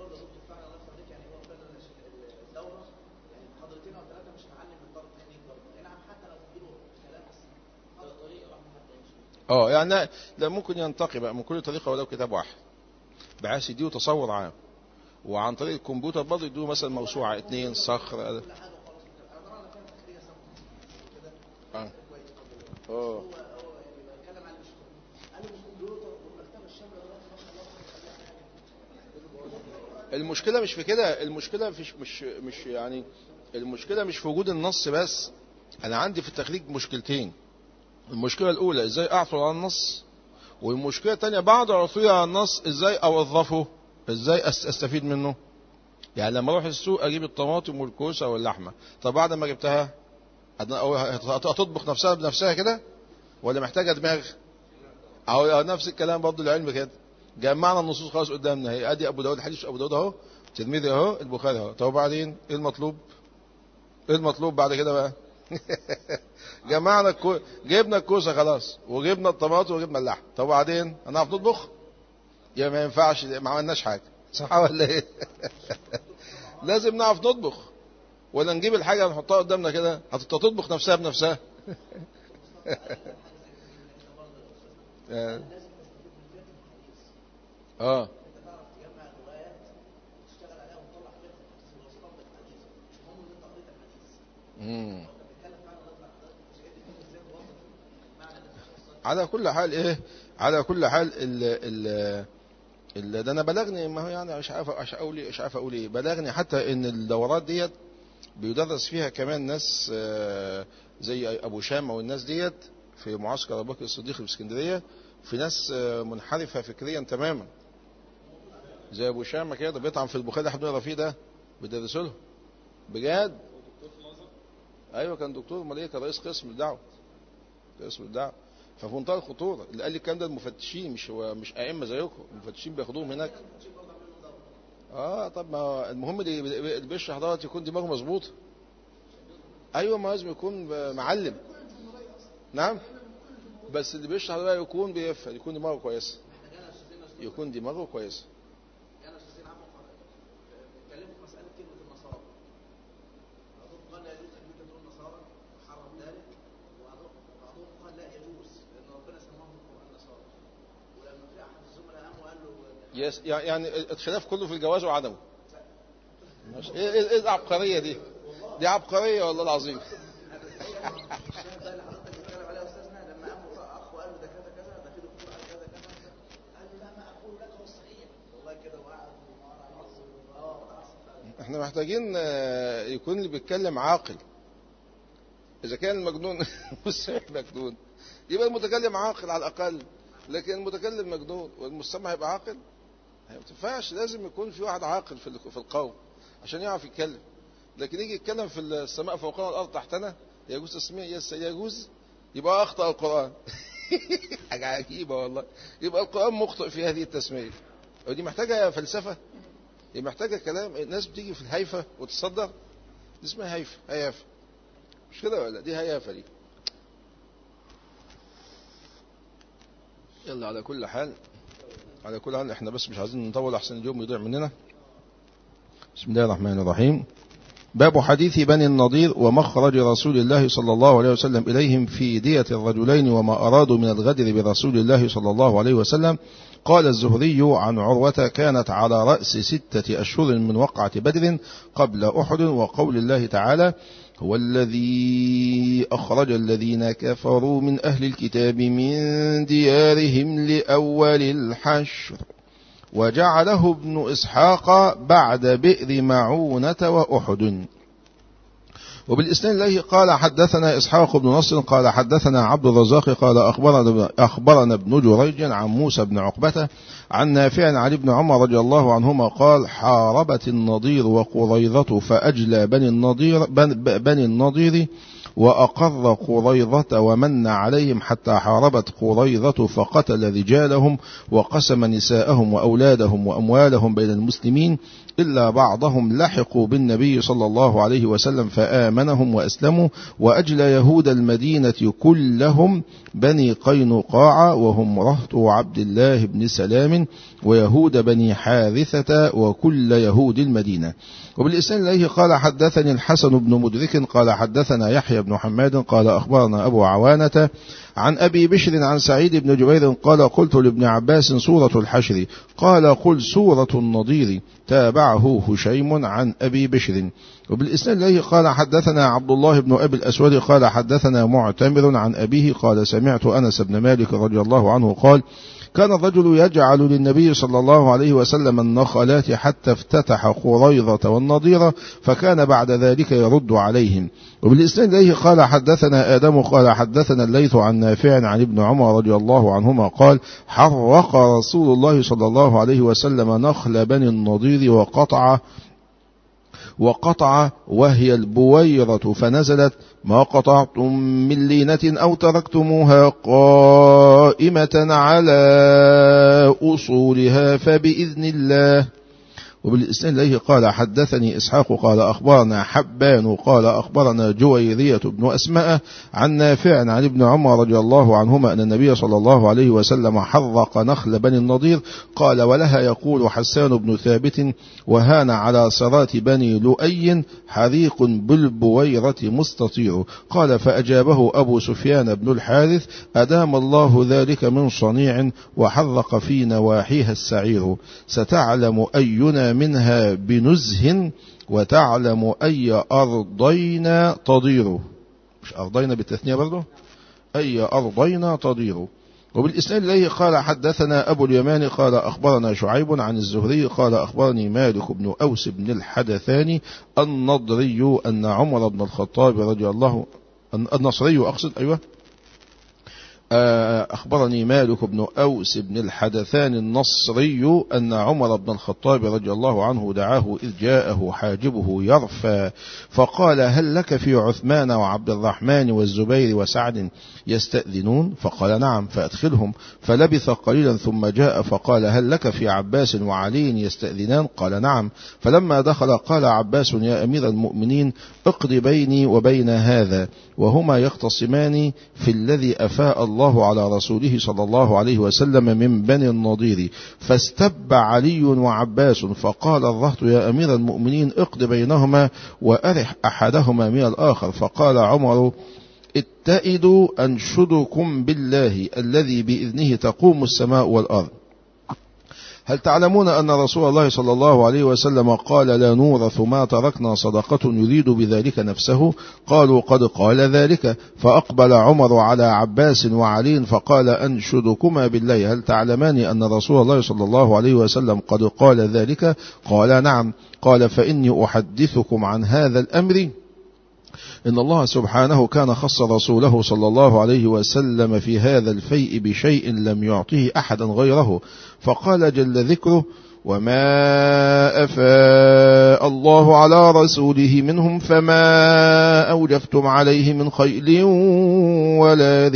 اه يعني لا لا، ممكن ينتقي بقى من كل طريقه ولو كتاب واحد، بحيث يديه تصور عام. وعن طريق الكمبيوتر برضه يدوه مثلا موسوعه اثنين صخر. اه اه المشكلة مش في كده، المشكلة مش مش مش يعني المشكلة مش في وجود النص بس. أنا عندي في التخريج مشكلتين. المشكلة الأولى إزاي أعثر على النص، والمشكلة الثانية بعد عثوري على النص إزاي أوظفه، إزاي أس- أستفيد منه. يعني لما أروح السوق أجيب الطماطم والكوسة واللحمة، طب بعد ما جبتها هت- أو هت- هتطبخ نفسها بنفسها كده ولا محتاجة دماغ؟ أو نفس الكلام برضه العلم كده. جمعنا النصوص خلاص قدامنا، هي ادي ابو داود، حديث ابو داود اهو، الترمذي اهو، البخاري اهو. طب وبعدين ايه المطلوب؟ ايه المطلوب بعد كده بقى؟ جمعنا الكو... جبنا الكوسه خلاص، وجبنا الطماطم وجبنا اللحم. طب وبعدين هنعرف نطبخ؟ يا ما ينفعش، ما عملناش حاجه، صح ولا ايه؟ لازم نعرف نطبخ، ولا نجيب الحاجه نحطها قدامنا كده هتطبخ نفسها بنفسها. اه اه مم. على كل حال ايه، على كل حال ال ال ال ده انا بلغني، ما هو يعني مش عارف مش اقول مش عارف اقول ايه، بلغني حتى ان الدورات ديت بيدرس فيها كمان ناس آه، زي ابو شامه والناس ديت في معسكر ابو بكر الصديق في اسكندريه، في ناس آه، منحرفه فكريا تماما زي ابو شامه كده بيطعن في البخاري احمد رفيق ده بيدرسوا له بجد. ايوه كان دكتور، امال ايه، كان رئيس قسم الدعوه. اسمه الدعوة. ففي منتهى الخطورة. اللي قال لي الكلام ده المفتشين، مش هو مش أئمة زيكم، المفتشين بياخدوهم هناك. اه طب ما هو المهم اللي اللي بيشرح دوت يكون دماغه مظبوطه. ايوه ما لازم يكون معلم. نعم بس اللي بيشرح ده يكون بيفهم، يكون دماغه كويسه، يكون دماغه كويسه. يعني استاذين عمو بيتكلموا في مساله كلمه النصارى. بعضهم قال لا يجوز ان يوجد النصارى وحرم ذلك، وبعضهم قال لا يجوز لان ربنا سماهم في القران نصارى. ولما في احد الزملاء قام وقال له يس يعني الخلاف كله في الجواز وعدمه. ايه ايه العبقريه دي؟ دي عبقريه والله العظيم. احنا محتاجين يكون اللي بيتكلم عاقل. اذا كان المجنون والسامع مجنون يبقى المتكلم عاقل على الاقل، لكن المتكلم مجنون والمستمع يبقى عاقل ما تنفعش. لازم يكون في واحد عاقل في القوم عشان يعرف يتكلم. لكن يجي يتكلم في السماء فوقنا والارض تحتنا يجوز تسميع؟ يجوز؟ يبقى اخطأ القرآن. حاجه عجيبه والله. يبقى القرآن مخطئ في هذه التسميه. ودي محتاجه فلسفه، دي محتاجه كلام. الناس بتيجي في الهيفه وتصدر، دي اسمها هيفه، هيافه، مش كده ولا؟ دي هيافه دي. يلا على كل حال، على كل حال احنا بس مش عايزين نطول احسن اليوم يضيع مننا. بسم الله الرحمن الرحيم. باب حديث بني النضير ومخرج رسول الله صلى الله عليه وسلم إليهم في دية الرجلين وما أرادوا من الغدر برسول الله صلى الله عليه وسلم. قال الزهري عن عروة: كانت على رأس ستة أشهر من وقعة بدر قبل أحد، وقول الله تعالى: هو الذي أخرج الذين كفروا من أهل الكتاب من ديارهم لأول الحشر، وجعله ابن إسحاق بعد بئر معونة وأحد. وبالإسناد إليه قال حدثنا إسحاق بن نصر قال حدثنا عبد الرزاق قال أخبرنا, أخبرنا ابن جريج عن موسى بن عقبة عن نافع عن ابن عمر رضي الله عنهما قال: حاربت النضير وقريظة فأجلى بني النضير, بني النضير وأقر قريظة ومن عليهم حتى حاربت قريظة فقتل رجالهم وقسم نساءهم وأولادهم وأموالهم بين المسلمين، إلا بعضهم لحقوا بالنبي صلى الله عليه وسلم فآمنهم وأسلموا. وأجلى يهود المدينة كلهم بني قينقاع وهم رهط عبد الله بن سلام، ويهود بني حارثة وكل يهود المدينة. وبالإسناد إليه قال حدثني الحسن بن مدرك قال حدثنا يحيى بن حماد قال أخبرنا أبو عوانة عن أبي بشر عن سعيد بن جبير قال: قلت لابن عباس: سورة الحشر؟ قال: قل سورة النضير. تابعه هشيم عن أبي بشر. وبالإسناد إليه قال حدثنا عبد الله بن أبي الأسود قال حدثنا معتمر عن أبيه قال: سمعت أنس بن مالك رضي الله عنه قال: كان الرجل يجعل للنبي صلى الله عليه وسلم النخلات حتى افتتح قريظة والنضير، فكان بعد ذلك يرد عليهم. وبالإسناد إليه قال حدثنا آدم قال حدثنا الليث عن نافع عن ابن عمر رضي الله عنهما قال: حرق رسول الله صلى الله عليه وسلم نخل بني النضير وقطع وقطع وهي البويرة، فنزلت: ما قطعتم من لينة أو تركتموها قائمة على أصولها فبإذن الله. وبالإسناد إليه قال حدثني إسحاق قال أخبرنا حبان قال أخبرنا جويرية بن أسماء عن نافع عن ابن عمر رضي الله عنهما أن النبي صلى الله عليه وسلم حرق نخل بني النضير. قال: ولها يقول حسان بن ثابت: وهان على صرات بني لؤي حريق بالبويرة مستطير. قال: فأجابه أبو سفيان بن الحارث: أدام الله ذلك من صنيع، وحرق في نواحيها السعير. ستعلم أينا منها بنزه وتعلم أي أرضين تضير. مش أرضين بالتثنية برضو؟ أي أرضين تضير. وبالإسناد إليه قال حدثنا أبو اليمان قال أخبرنا شعيب عن الزهري قال أخبرني مالك بن أوس بن الحدثاني النضري أن عمر بن الخطاب رضي الله النصري أقصد أيوة أخبرني مالك بن أوس بن الحدثان النصري أن عمر بن الخطاب رضي الله عنه دعاه إذ جاءه حاجبه يرفى فقال هل لك في عثمان وعبد الرحمن والزبير وسعد يستأذنون؟ فقال نعم فأدخلهم. فلبث قليلا ثم جاء فقال هل لك في عباس وعلي يستأذنان؟ قال نعم. فلما دخل قال عباس يا أمير المؤمنين اقض بيني وبين هذا وهما يختصمان في الذي أفاء الله على رسوله صلى الله عليه وسلم من بني النضير. فاستب علي وعباس فقال الرهط يا أمير المؤمنين اقض بينهما وأرح أحدهما من الآخر. فقال عمر اتئدوا أنشدكم بالله الذي بإذنه تقوم السماء والأرض هل تعلمون أن رسول الله صلى الله عليه وسلم قال لا نورث ما تركنا صدقة يريد بذلك نفسه؟ قالوا قد قال ذلك. فأقبل عمر على عباس وعلي فقال أنشدكما بالله هل تعلمان أن رسول الله صلى الله عليه وسلم قد قال ذلك؟ قال نعم. قال فإني أحدثكم عن هذا الأمر إن الله سبحانه كان خص رسوله صلى الله عليه وسلم في هذا الفيء بشيء لم يعطيه أحدا غيره. فقال جل ذكره وما أفاء الله على رسوله منهم فما أوجفتم عليه من خيل ولا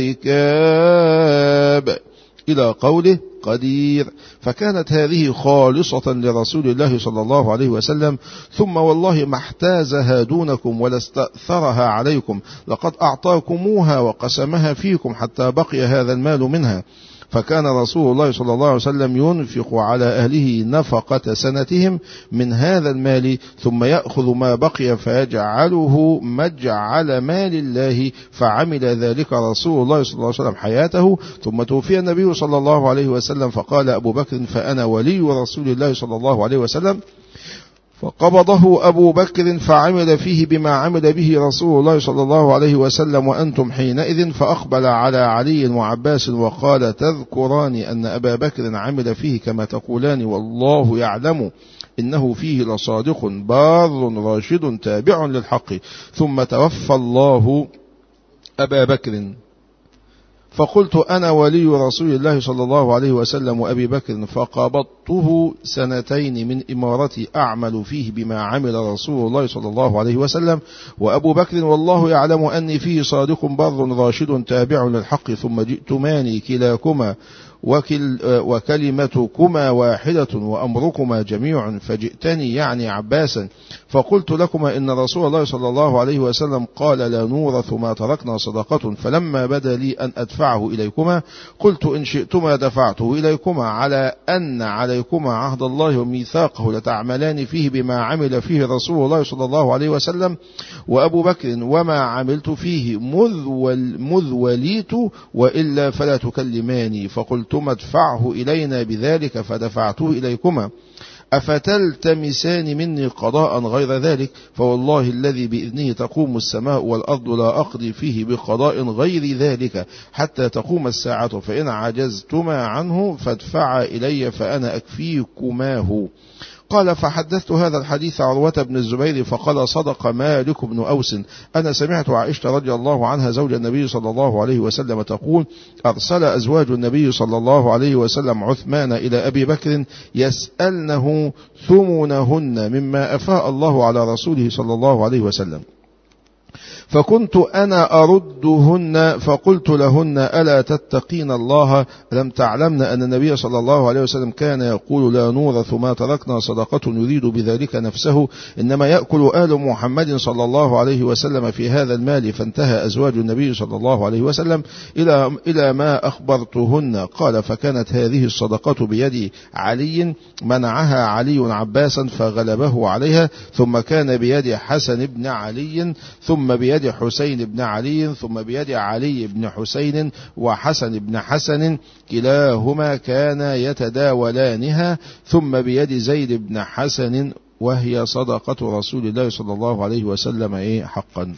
ركاب إلى قوله قدير. فكانت هذه خالصة لرسول الله صلى الله عليه وسلم. ثم والله ما احتازها دونكم ولا استأثرها عليكم لقد أعطاكموها وقسمها فيكم حتى بقي هذا المال منها. فكان رسول الله صلى الله عليه وسلم ينفق على أهله نفقة سنتهم من هذا المال ثم يأخذ ما بقي فيجعله مجعل مال الله. فعمل ذلك رسول الله صلى الله عليه وسلم حياته. ثم توفي النبي صلى الله عليه وسلم فقال أبو بكر فأنا ولي رسول الله صلى الله عليه وسلم. فقبضه أبو بكر فعمل فيه بما عمل به رسول الله صلى الله عليه وسلم وأنتم حينئذ. فأقبل على علي وعباس وقال تذكران أن أبا بكر عمل فيه كما تقولان والله يعلم إنه فيه لصادق بار راشد تابع للحق. ثم توفى الله أبا بكر فقلت أنا ولي رسول الله صلى الله عليه وسلم وأبي بكر فقبضته سنتين من إمارتي أعمل فيه بما عمل رسول الله صلى الله عليه وسلم وأبو بكر والله يعلم أني فيه صادق بر راشد تابع للحق. ثم جئتماني كلاكما وكل وكلمتكما واحدة وأمركما جميع فجئتني يعني عباسا فقلت لكما إن رسول الله صلى الله عليه وسلم قال لا نورث ما تركنا صدقة. فلما بدا لي أن أدفعه إليكما قلت إن شئتما دفعته إليكما على أن عليكما عهد الله وميثاقه لتعملان فيه بما عمل فيه رسول الله صلى الله عليه وسلم وأبو بكر وما عملت فيه مذ وليت وإلا فلا تكلماني. فقلت ادفعه إلينا بذلك فدفعته إليكما. أفتلتمسان مني قضاء غير ذلك؟ فوالله الذي بإذنه تقوم السماء والأرض لا أقضي فيه بقضاء غير ذلك حتى تقوم الساعة. فإن عجزتما عنه فادفعا إلي فأنا أكفيكماه. قال فحدثت هذا الحديث عروة بن الزبير فقال صدق مالك بن أوس أنا سمعت عائشة رضي الله عنها زوج النبي صلى الله عليه وسلم تقول أرسل أزواج النبي صلى الله عليه وسلم عثمان إلى أبي بكر يسألنه ثمنهن مما أفاء الله على رسوله صلى الله عليه وسلم. فكنت أنا أردهن فقلت لهن ألا تتقين الله لم تعلمن أن النبي صلى الله عليه وسلم كان يقول لا نورث ما تركنا صدقة يريد بذلك نفسه إنما يأكل آل محمد صلى الله عليه وسلم في هذا المال. فانتهى أزواج النبي صلى الله عليه وسلم إلى إلى ما أخبرتهن. قال فكانت هذه الصدقة بيد علي منعها علي عباسا فغلبه عليها ثم كان بيد حسن بن علي ثم بيد حسين بن علي ثم بيد علي بن حسين وحسن بن حسن كلاهما كانا يتداولانها ثم بيد زيد بن حسن وهي صدقة رسول الله صلى الله عليه وسلم إيه حقا.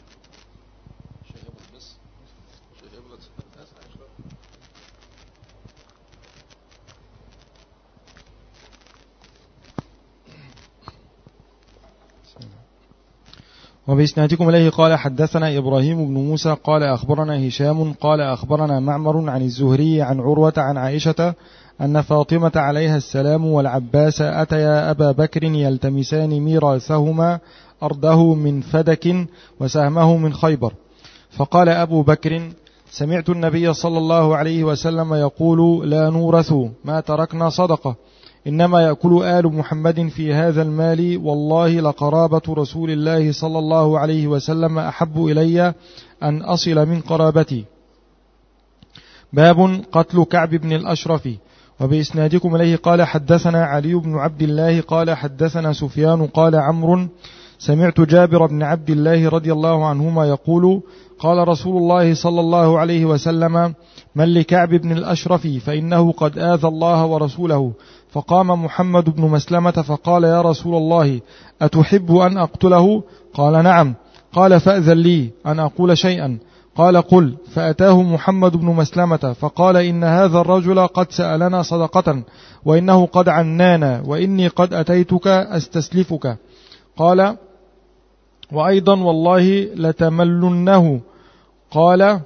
وبإسنادكم إليه قال حدثنا إبراهيم بن موسى قال أخبرنا هشام قال أخبرنا معمر عن الزهري عن عروة عن عائشة أن فاطمة عليها السلام والعباس أتيا أبا بكر يلتمسان ميراثهما أرضه من فدك وسهمه من خيبر، فقال أبو بكر سمعت النبي صلى الله عليه وسلم يقول لا نورث ما تركنا صدقة، إنما يأكل آل محمد في هذا المال، والله لقرابة رسول الله صلى الله عليه وسلم أحب إلي أن أصل من قرابتي. باب قتل كعب بن الأشرف. وبإسنادكم إليه قال حدثنا علي بن عبد الله قال حدثنا سفيان قال عمرو سمعت جابر بن عبد الله رضي الله عنهما يقول قال رسول الله صلى الله عليه وسلم من لكعب بن الأشرف فإنه قد آذى الله ورسوله. فقام محمد بن مسلمة فقال يا رسول الله أتحب أن أقتله؟ قال نعم. قال فأذن لي أن أقول شيئا. قال قل. فأتاه محمد بن مسلمة فقال إن هذا الرجل قد سألنا صدقة وإنه قد عنانا وإني قد أتيتك أستسلفك. قال وأيضا والله لتملنه. قال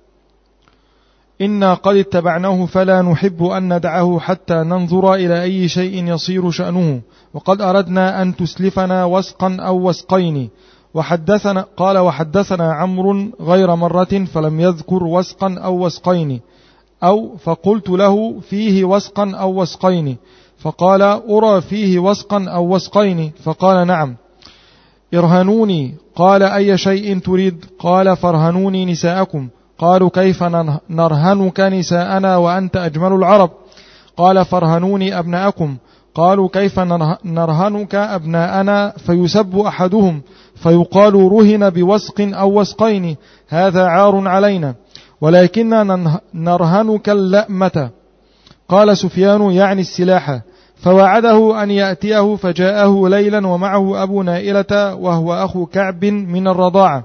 إنا قد اتبعناه فلا نحب أن ندعه حتى ننظر إلى أي شيء يصير شأنه، وقد أردنا أن تسلفنا وسقا أو وسقين. وحدثنا قال وحدثنا عمرو غير مرة فلم يذكر وسقا أو وسقين، أو فقلت له فيه وسقا أو وسقين، فقال أرى فيه وسقا أو وسقين، فقال نعم. ارهنوني. قال أي شيء تريد؟ قال فارهنوني نساءكم. قالوا كيف نرهنك نساءنا وأنت أجمل العرب؟ قال فارهنوني أبناءكم. قالوا كيف نرهنك أبناءنا فيسب أحدهم فيقال رهن بوسق أو وسقين، هذا عار علينا، ولكننا نرهنك اللأمة. قال سفيان يعني السلاح، فوعده أن يأتيه فجاءه ليلا ومعه أبو نائلة وهو أخو كعب من الرضاعة،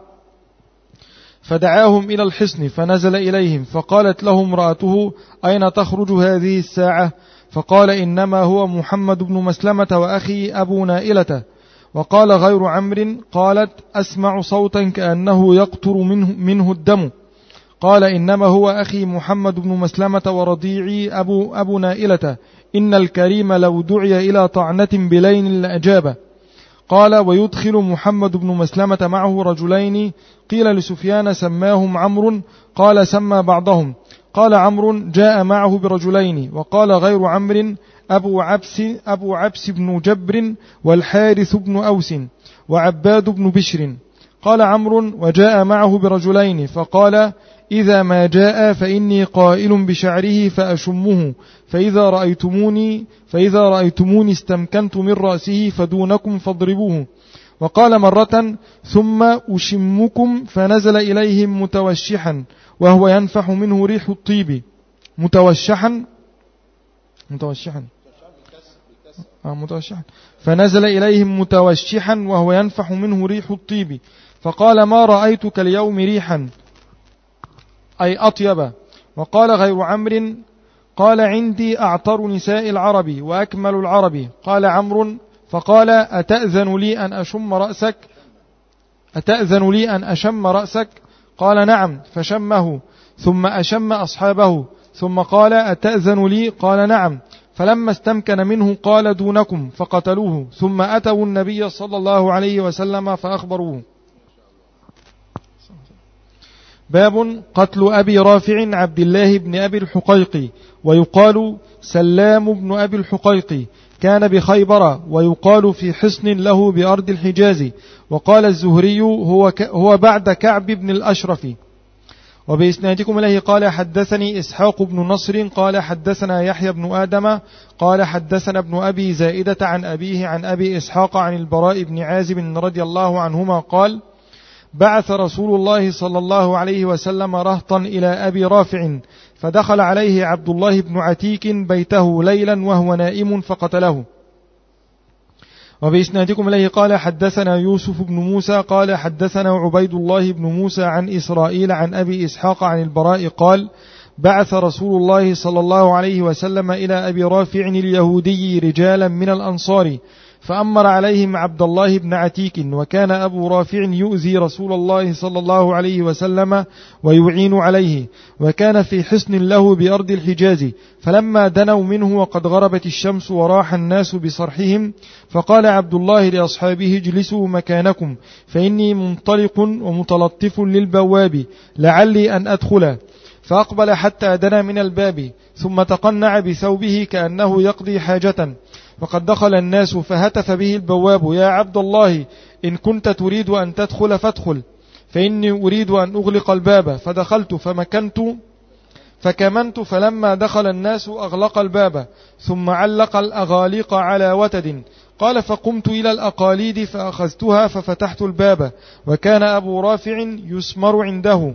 فدعاهم إلى الحصن فنزل إليهم، فقالت له امرأته أين تخرج هذه الساعة؟ فقال إنما هو محمد بن مسلمة وأخي أبو نائلة. وقال غير عمرو قالت أسمع صوتا كأنه يقطر منه, منه الدم. قال إنما هو أخي محمد بن مسلمة ورضيعي أبو, أبو نائلة، إن الكريم لو دعي إلى طعنة بلين لأجابه. قال ويدخل محمد بن مسلمة معه رجلين، قيل لسفيان سماهم عمرو، قال سمى بعضهم. قال عمرو جاء معه برجلين. وقال غير عمرو أبو عبس, أبو عبس بن جبر والحارث بن أوس وعباد بن بشر. قال عمرو وجاء معه برجلين، فقال إذا ما جاء فإني قائل بشعره فأشمه، فإذا رأيتموني, فإذا رأيتموني استمكنت من رأسه فدونكم فاضربوه. وقال مرة ثم أشمكم، فنزل إليهم متوشحا وهو ينفح منه ريح الطيب. متوشحا متوشحا آه متوشحا فنزل إليهم متوشحا وهو ينفح منه ريح الطيب، فقال ما رأيتك اليوم ريحا أي أطيب. وقال غير عمرو قال عندي أعطر نساء العرب وأكمل العرب. قال عمرو فقال أتأذن لي أن أشم رأسك أتأذن لي أن أشم رأسك؟ قال نعم، فشمه ثم أشم أصحابه، ثم قال أتأذن لي؟ قال نعم. فلما استمكن منه قال دونكم، فقتلوه، ثم أتوا النبي صلى الله عليه وسلم فأخبروه. باب قتل أبي رافع عبد الله بن أبي الحقيق، ويقال سلام بن أبي الحقيق، كان بخيبر، ويقال في حصن له بأرض الحجاز. وقال الزهري هو, هو بعد كعب بن الأشرف. وبإسنادكم إليه قال حدثني إسحاق بن نصر قال حدثنا يحيى بن آدم قال حدثنا ابن أبي زائدة عن أبيه عن أبي إسحاق عن البراء بن عازب رضي الله عنهما قال بعث رسول الله صلى الله عليه وسلم رهطا إلى أبي رافع، فدخل عليه عبد الله بن عتيك بيته ليلا وهو نائم فقتله. وبإسنادكم إليه قال حدثنا يوسف بن موسى قال حدثنا عبيد الله بن موسى عن إسرائيل عن أبي إسحاق عن البراء قال بعث رسول الله صلى الله عليه وسلم إلى أبي رافع اليهودي رجالا من الأنصار، فأمر عليهم عبد الله بن عتيك، وكان أبو رافع يؤذي رسول الله صلى الله عليه وسلم ويعين عليه، وكان في حصن له بأرض الحجاز. فلما دنوا منه وقد غربت الشمس وراح الناس بصرحهم، فقال عبد الله لأصحابه: اجلسوا مكانكم فإني منطلق ومتلطف للبواب لعلي أن أدخل. فأقبل حتى دنا من الباب، ثم تقنع بثوبه كأنه يقضي حاجة، وقد دخل الناس، فهتف به البواب: يا عبد الله، إن كنت تريد أن تدخل فادخل، فإني أريد أن أغلق الباب. فدخلت فمكنت فكمنت، فلما دخل الناس أغلق الباب، ثم علق الأغاليق على وتد. قال: فقمت إلى الأقاليد فأخذتها ففتحت الباب، وكان أبو رافع يسمر عنده،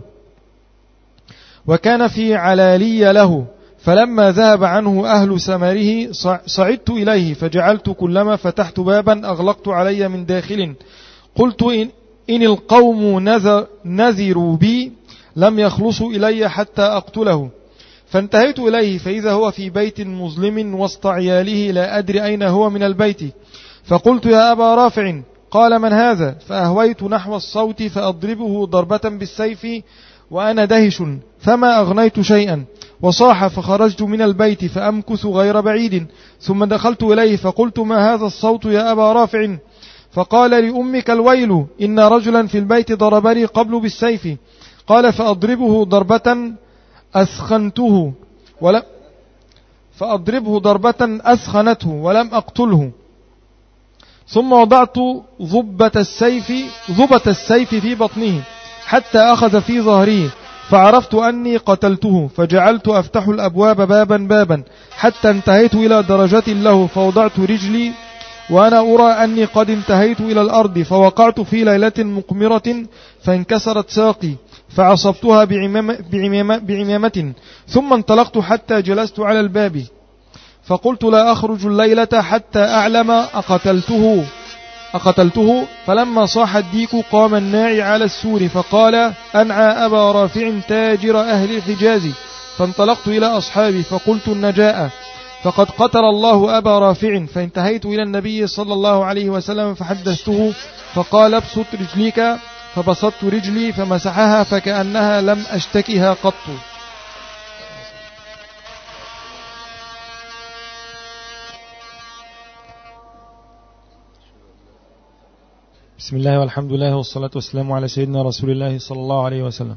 وكان في علالي له. فلما ذهب عنه أهل سمره صعدت إليه، فجعلت كلما فتحت بابا أغلقت علي من داخل. قلت: إن, إن القوم نذر نذروا بي لم يخلصوا إلي حتى أقتله. فانتهيت إليه، فإذا هو في بيت مظلم وسط عياله، لا أدري أين هو من البيت. فقلت: يا أبا رافع. قال: من هذا؟ فأهويت نحو الصوت فأضربه ضربة بالسيف وأنا دهش، فما أغنيت شيئا. وصاح، فخرجت من البيت فأمكث غير بعيد، ثم دخلت إليه فقلت: ما هذا الصوت يا أبا رافع؟ فقال: لأمك الويل، إن رجلا في البيت ضربني قبل بالسيف. قال: فأضربه ضربة أسخنته ولم فأضربه ضربة أسخنته ولم أقتله. ثم وضعت ضبة السيف ضبة السيف في بطنه حتى أخذ في ظهره، فعرفت أني قتلته، فجعلت أفتح الأبواب بابا بابا حتى انتهيت إلى درجة له، فوضعت رجلي وأنا أرى أني قد انتهيت إلى الأرض، فوقعت في ليلة مقمرة فانكسرت ساقي، فعصبتها بعمامة, بعمامة, بعمامة ثم انطلقت حتى جلست على الباب، فقلت: لا أخرج الليلة حتى أعلم أقتلته أقتلته فلما صاح الديك قام الناعي على السور، فقال: أنعى أبا رافع تاجر أهل الحجاز. فانطلقت إلى أصحابي فقلت النجاء، فقد قتل الله أبا رافع. فانتهيت إلى النبي صلى الله عليه وسلم فحدثته، فقال: ابسط رجليك. فبسطت رجلي فمسحها فكأنها لم أشتكها قط. بسم الله والحمد لله والصلاة والسلام على سيدنا رسول الله صلى الله عليه وسلم.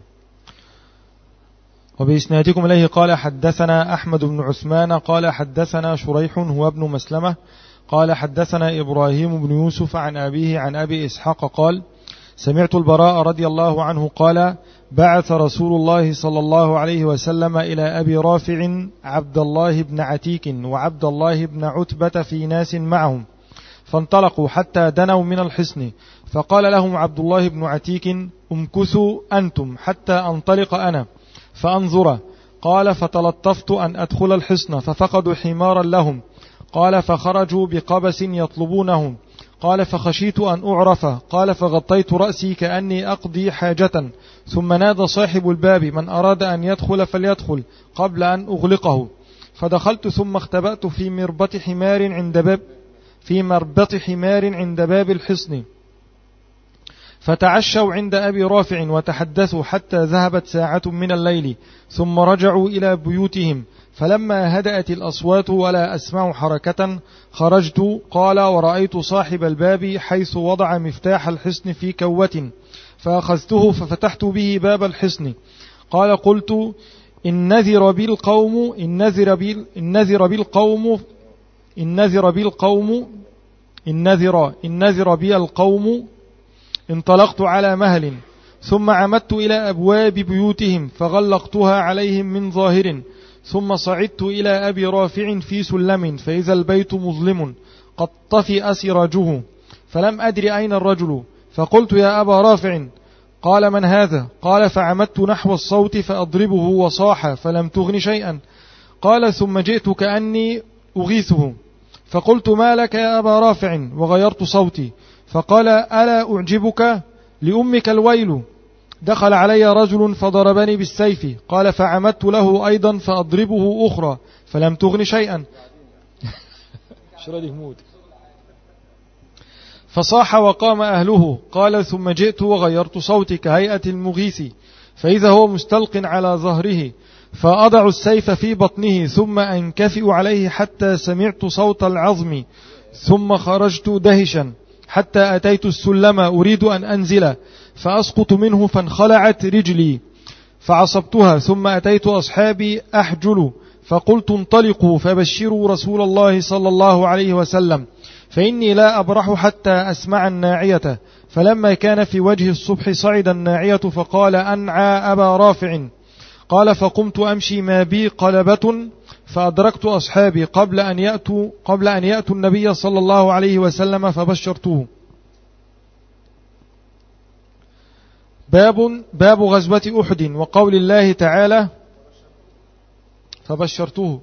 وبإسنادكم إليه قال: حدثنا أحمد بن عثمان قال حدثنا شريح هو ابن مسلمة قال حدثنا إبراهيم بن يوسف عن أبيه عن أبي إسحاق قال: سمعت البراء رضي الله عنه قال: بعث رسول الله صلى الله عليه وسلم إلى أبي رافع عبد الله بن عتيك وعبد الله بن عتبة في ناس معهم، فانطلقوا حتى دنوا من الحصن، فقال لهم عبد الله بن عتيك: امكثوا أنتم حتى أنطلق أنا فأنظر. قال: فتلطفت أن أدخل الحصن ففقدوا حمارا لهم. قال: فخرجوا بقبس يطلبونهم. قال: فخشيت أن أعرف. قال: فغطيت رأسي كأني أقضي حاجة، ثم نادى صاحب الباب: من أراد أن يدخل فليدخل قبل أن أغلقه. فدخلت ثم اختبأت في مربط حمار عند باب في مربط حمار عند باب الحصن، فتعشوا عند أبي رافع وتحدثوا حتى ذهبت ساعة من الليل، ثم رجعوا إلى بيوتهم. فلما هدأت الأصوات ولا أسمع حركة خرجت. قال: ورأيت صاحب الباب حيث وضع مفتاح الحصن في كوة، فأخذته ففتحت به باب الحصن. قال: قلت: إن نذر بي القوم إن نذر بي إن نذر بي القوم إن نذر بي القوم إن نذر إن نذر بي القوم انطلقت على مهل، ثم عمدت إلى أبواب بيوتهم فغلقتها عليهم من ظاهر، ثم صعدت إلى أبي رافع في سلم، فإذا البيت مظلم قد طفئ سراجه، فلم أدر أين الرجل، فقلت: يا أبا رافع. قال: من هذا؟ قال: فعمدت نحو الصوت فأضربه وصاح فلم تغن شيئا. قال: ثم جئت كأني أغيثه، فقلت: ما لك يا أبا رافع؟ وغيرت صوتي، فقال: ألا أعجبك؟ لأمك الويل. دخل علي رجل فضربني بالسيف. قال: فعمدت له أيضا فأضربه أخرى فلم تغن شيئا. فصاح وقام أهله. قال ثم جئت وغيرت صوتي كهيئة المغيث فإذا هو مستلق على ظهره، فأضع السيف في بطنه ثم أنكفئ عليه حتى سمعت صوت العظم، ثم خرجت دهشا حتى أتيت السلم أريد أن أنزل فأسقط منه، فانخلعت رجلي فعصبتها، ثم أتيت أصحابي أحجل فقلت انطلقوا فبشروا رسول الله صلى الله عليه وسلم فإني لا أبرح حتى أسمع الناعية. فلما كان في وجه الصبح صعد الناعية فقال أنعى أبا رافع. قال فقمت أمشي ما بي قلبة فأدركت أصحابي قبل أن يأتوا قبل أن يأتوا النبي صلى الله عليه وسلم فبشرتوه. باب باب غزوة أحد وقول الله تعالى فبشرتوه.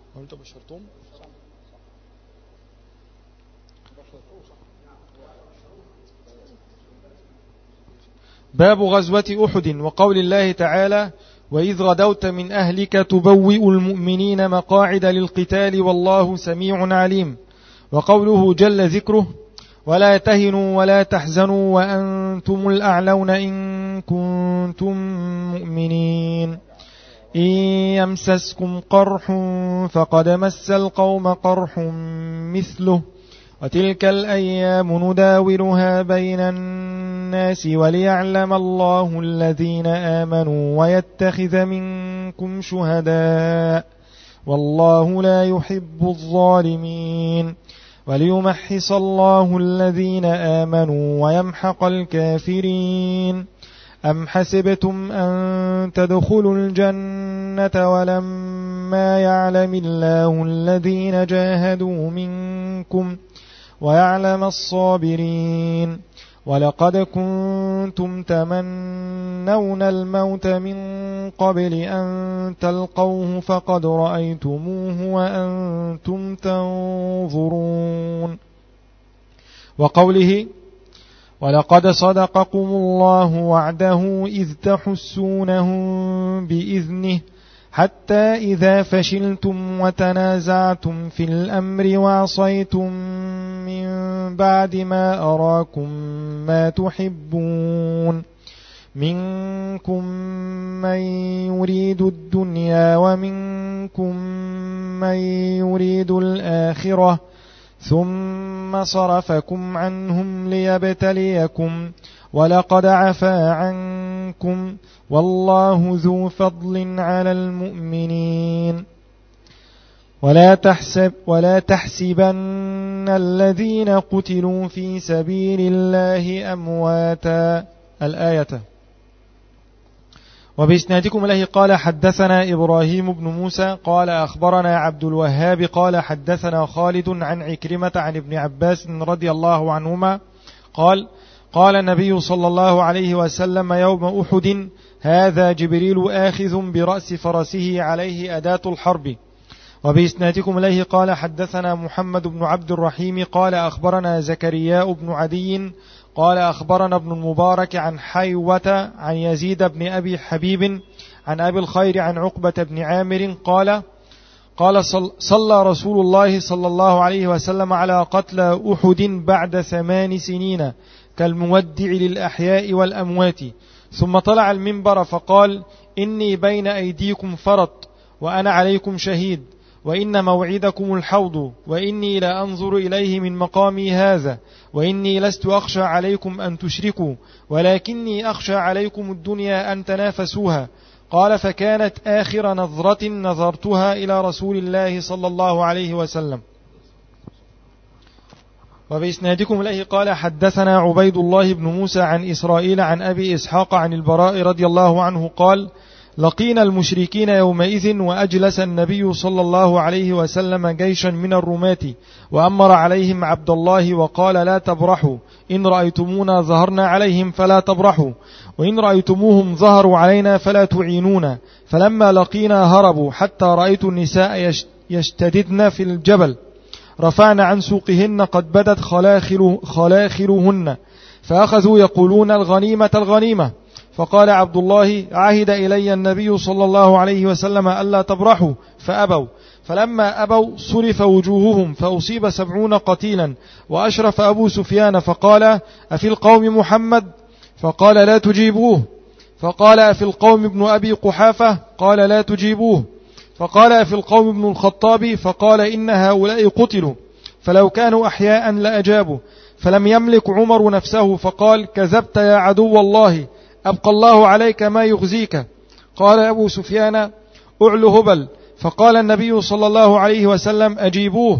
باب غزوة أحد وقول الله تعالى وإذ غدوت من أهلك تبوئ المؤمنين مقاعد للقتال والله سميع عليم. وقوله جل ذكره ولا تهنوا ولا تحزنوا وأنتم الأعلون إن كنتم مؤمنين. إن يمسسكم قرح فقد مس القوم قرح مثله وتلك الأيام نداولها بين الناس وليعلم الله الذين آمنوا ويتخذ منكم شهداء والله لا يحب الظالمين وليمحص الله الذين آمنوا ويمحق الكافرين. أم حسبتم أن تدخلوا الجنة ولما يعلم الله الذين جاهدوا منكم ويعلم الصابرين. ولقد كنتم تمنون الموت من قبل أن تلقوه فقد رأيتموه وأنتم تنظرون. وقوله ولقد صدقكم الله وعده إذ تحسونهم بإذنه حتى إذا فشلتم وتنازعتم في الأمر وعصيتم من بعد ما أراكم ما تحبون منكم من يريد الدنيا ومنكم من يريد الآخرة ثم صرفكم عنهم ليبتليكم ولقد عفا عنكم والله ذو فضل على المؤمنين. ولا تحسب ولا تحسبن الذين قتلوا في سبيل الله أمواتا. الآية. وبإسنادكم إليه قال حدثنا إبراهيم بن موسى قال أخبرنا عبد الوهاب قال حدثنا خالد عن عكرمة عن ابن عباس رضي الله عنهما قال قال النبي صلى الله عليه وسلم يوم أحد هذا جبريل آخذ برأس فرسه عليه أداة الحرب. وبإسنادكم إليه قال حدثنا محمد بن عبد الرحيم قال أخبرنا زكرياء بن عدي قال أخبرنا ابن المبارك عن حيوة عن يزيد بن أبي حبيب عن أبي الخير عن عقبة بن عامر قال قال صلى رسول الله صلى الله عليه وسلم على قتلى أحد بعد ثمان سنين كالمودع للأحياء والأموات، ثم طلع المنبر فقال إني بين أيديكم فرط وأنا عليكم شهيد، وإن موعدكم الحوض، وإني لا أنظر إليه من مقامي هذا، وإني لست أخشى عليكم أن تشركوا ولكني أخشى عليكم الدنيا أن تنافسوها. قال فكانت آخر نظرة نظرتها إلى رسول الله صلى الله عليه وسلم. وبإسنادكم إليه قال حدثنا عبيد الله بن موسى عن إسرائيل عن أبي إسحاق عن البراء رضي الله عنه قال لقينا المشركين يومئذ وأجلس النبي صلى الله عليه وسلم جيشا من الرماة وأمر عليهم عبد الله وقال لا تبرحوا، إن رأيتمونا ظهرنا عليهم فلا تبرحوا، وإن رأيتموهم ظهروا علينا فلا تعينونا. فلما لقينا هربوا حتى رأيت النساء يشتددن في الجبل رفعن عن سوقهن قد بدت خلاخل خلاخلهن، فأخذوا يقولون الغنيمة الغنيمة. فقال عبد الله عهد إلي النبي صلى الله عليه وسلم ألا تبرحوا فأبوا، فلما أبوا صرف وجوههم فأصيب سبعون قتيلا. وأشرف أبو سفيان فقال: أفي القوم محمد؟ فقال: لا تجيبوه. فقال: أفي القوم ابن أبي قحافة؟ قال: لا تجيبوه. فقال: أفي القوم ابن الخطاب؟ فقال: إن هؤلاء قتلوا، فلو كانوا أحياء لأجابوا. فلم يملك عمر نفسه فقال: كذبت يا عدو الله، أبقى الله عليك ما يخزيك. قال أبو سفيان: أعل هبل. فقال النبي صلى الله عليه وسلم: أجيبوه.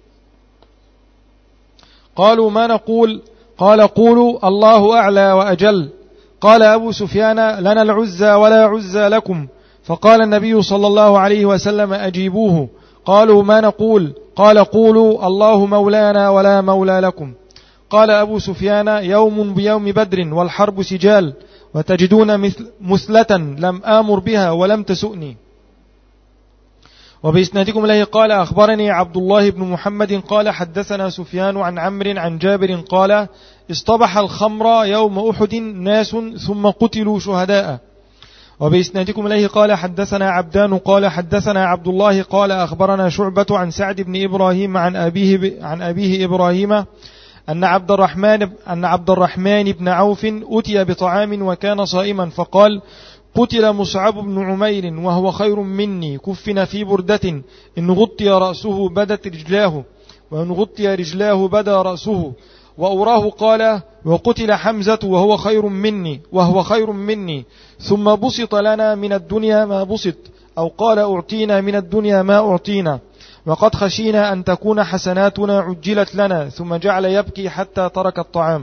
قالوا: ما نقول؟ قال: قولوا الله أعلى وأجل. قال أبو سفيان: لنا العزى ولا عزى لكم. فقال النبي صلى الله عليه وسلم: أجيبوه. قالوا: ما نقول؟ قال: قولوا الله مولانا ولا مولى لكم. قال أبو سفيان: يوم بيوم بدر والحرب سجال، وتجدون مثل مثلة لم آمر بها ولم تسؤني. وبإسنادكم إليه قال: أخبرني عبد الله بن محمد قال حدثنا سفيان عن عمرو عن جابر قال: اصطبح الخمر يوم أحد ناس ثم قتلوا شهداء. وبإسنادكم إليه قال: حدثنا عبدان قال حدثنا عبد الله قال أخبرنا شعبة عن سعد بن إبراهيم عن أبيه, عن أبيه إبراهيم أن عبد الرحمن أن عبد الرحمن بن عوف أتي بطعام وكان صائما، فقال: قتل مصعب بن عمير وهو خير مني، كفن في بردة، إن غطي رأسه بدت رجلاه، وإن غطي رجلاه بدا رأسه. وأراه قال: وقتل حمزة وهو خير مني وهو خير مني، ثم بسط لنا من الدنيا ما بسط، أو قال: أعطينا من الدنيا ما أعطينا، وقد خشينا أن تكون حسناتنا عجلت لنا. ثم جعل يبكي حتى ترك الطعام.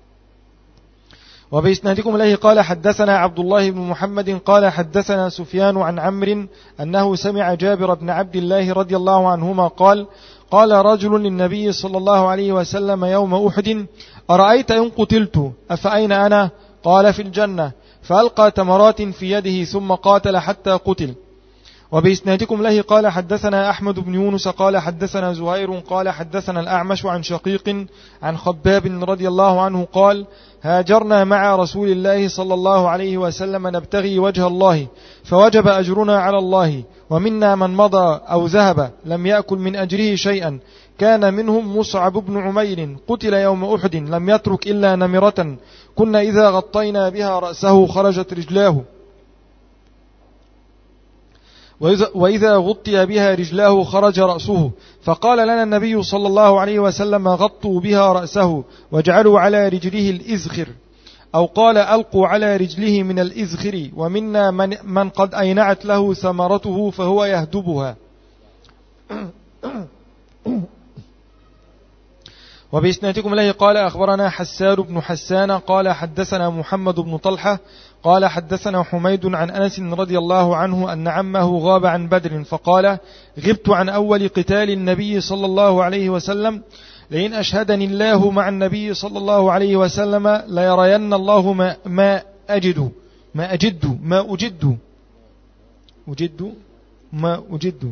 وبإسنادكم إليه قال: حدثنا عبد الله بن محمد قال حدثنا سفيان عن عمرو أنه سمع جابر بن عبد الله رضي الله عنهما قال: قال رجل للنبي صلى الله عليه وسلم يوم أحد: أرأيت إن قتلت أفأين أنا؟ قال: في الجنة. فألقى تمرات في يده ثم قاتل حتى قتل. وبإسنادكم له قال: حدثنا أحمد بن يونس قال حدثنا زهير قال حدثنا الأعمش عن شقيق عن خباب رضي الله عنه قال: هاجرنا مع رسول الله صلى الله عليه وسلم نبتغي وجه الله، فوجب أجرنا على الله، ومنا من مضى أو ذهب لم يأكل من أجره شيئا. كان منهم مصعب بن عمير قتل يوم أحد، لم يترك إلا نمرة، كنا إذا غطينا بها رأسه خرجت رجلاه، وإذا غطي بها رجلاه خرج رأسه. فقال لنا النبي صلى الله عليه وسلم: غطوا بها رأسه واجعلوا على رجله الإزخر، أو قال: ألقوا على رجله من الإزخر. ومنا من, من قد أينعت له ثمرته فهو يهدبها. وبإسنادكم إليه قال: أخبرنا حسان بن حسان قال حدثنا محمد بن طلحة قال حدثنا حميد عن أنس رضي الله عنه أن عمه غاب عن بدر، فقال: غبت عن أول قتال النبي صلى الله عليه وسلم، لئن أشهدني الله مع النبي صلى الله عليه وسلم ليرين الله ما, ما أجد ما أجد ما أجد أجد ما أجد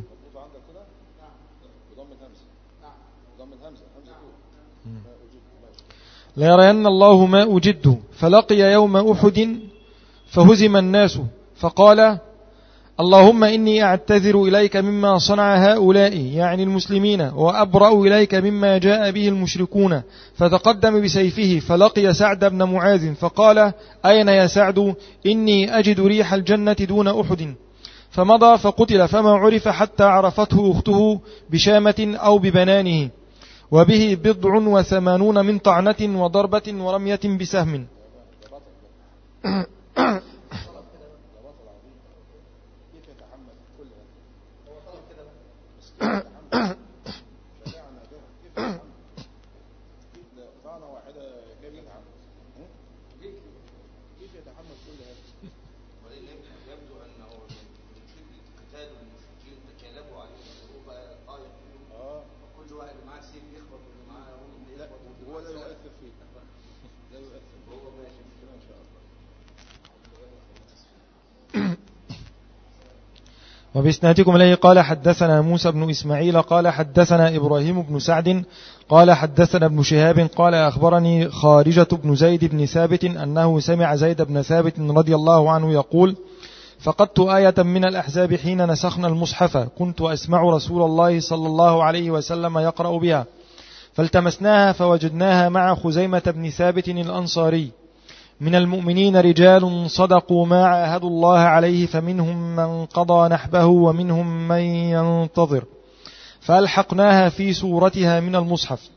ليرين الله ما أجد. فلقي يوم أحد فهزم الناس، فقال: اللهم إني أعتذر إليك مما صنع هؤلاء، يعني المسلمين، وأبرأ إليك مما جاء به المشركون. فتقدم بسيفه فلقي سعد بن معاذ، فقال: أين يا سعد؟ إني أجد ريح الجنة دون أحد. فمضى فقتل، فما عرف حتى عرفته أخته بشامة أو ببنانه، وبه بضع وثمانون من طعنة وضربة ورمية بسهم. وبإسنادكم إليه قال: حدثنا موسى بن إسماعيل قال حدثنا إبراهيم بن سعد قال حدثنا ابن شهاب قال أخبرني خارجة بن زيد بن ثابت أنه سمع زيد بن ثابت رضي الله عنه يقول: فقدت آية من الأحزاب حين نسخنا المصحف كنت أسمع رسول الله صلى الله عليه وسلم يقرأ بها، فالتمسناها فوجدناها مع خزيمة بن ثابت الأنصاري: من المؤمنين رجال صدقوا ما عاهدوا الله عليه فمنهم من قضى نحبه ومنهم من ينتظر، فألحقناها في سورتها من المصحف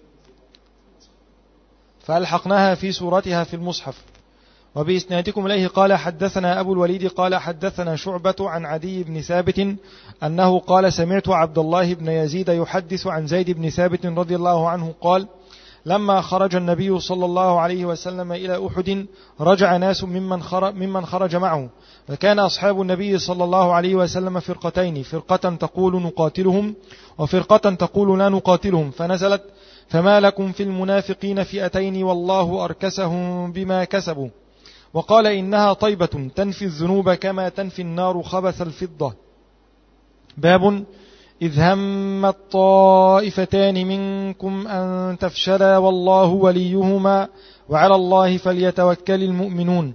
فألحقناها في سورتها في المصحف. وبإسنادكم إليه قال حدثنا أبو الوليد قال حدثنا شعبة عن عدي بن ثابت أنه قال سمعت عبد الله بن يزيد يحدث عن زيد بن ثابت رضي الله عنه قال لما خرج النبي صلى الله عليه وسلم إلى أحد رجع ناس ممن خرج, ممن خرج معه، وكان أصحاب النبي صلى الله عليه وسلم فرقتين، فرقة تقول نقاتلهم وفرقة تقول لا نقاتلهم، فنزلت فما لكم في المنافقين فئتين والله أركسهم بما كسبوا، وقال إنها طيبة تنفي الذنوب كما تنفي النار خبث الفضة. باب إذ هم الطائفتان منكم أن تفشلا والله وليهما وعلى الله فليتوكل المؤمنون.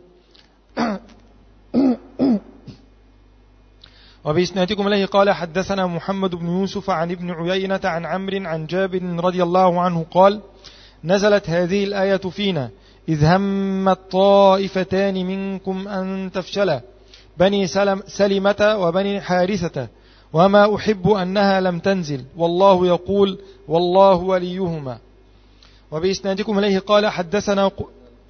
وبإسنادكم إليه قال حدثنا محمد بن يوسف عن ابن عيينة عن عمرو عن جابر رضي الله عنه قال نزلت هذه الآية فينا إذ هم الطائفتان منكم أن تفشلا بني سلم سلمة وبني حارثة وما أحب أنها لم تنزل والله يقول والله وليهما. وبإسنادكم إليه قال حدثنا ق...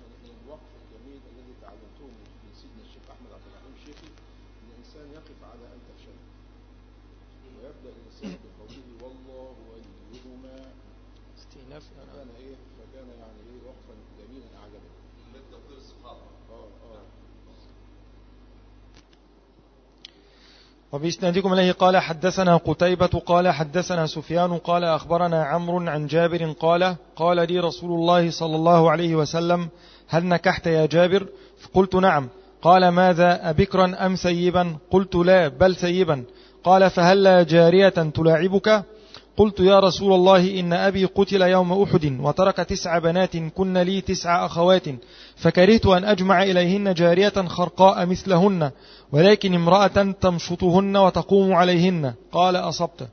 وبإسنادكم إليه قال حدثنا قتيبة قال حدثنا سفيان قال أخبرنا عمرو عن جابر قال قال لي رسول الله صلى الله عليه وسلم هل نكحت يا جابر؟ فقلت نعم. قال ماذا أبكرا أم سيبا؟ قلت لا بل سيبا. قال فهل جارية تلاعبك؟ قلت يا رسول الله إن أبي قتل يوم أحد وترك تسع بنات كن لي تسع أخوات فكرهت أن أجمع إليهن جارية خرقاء مثلهن ولكن امرأة تمشطهن وتقوم عليهن. قال أصبت.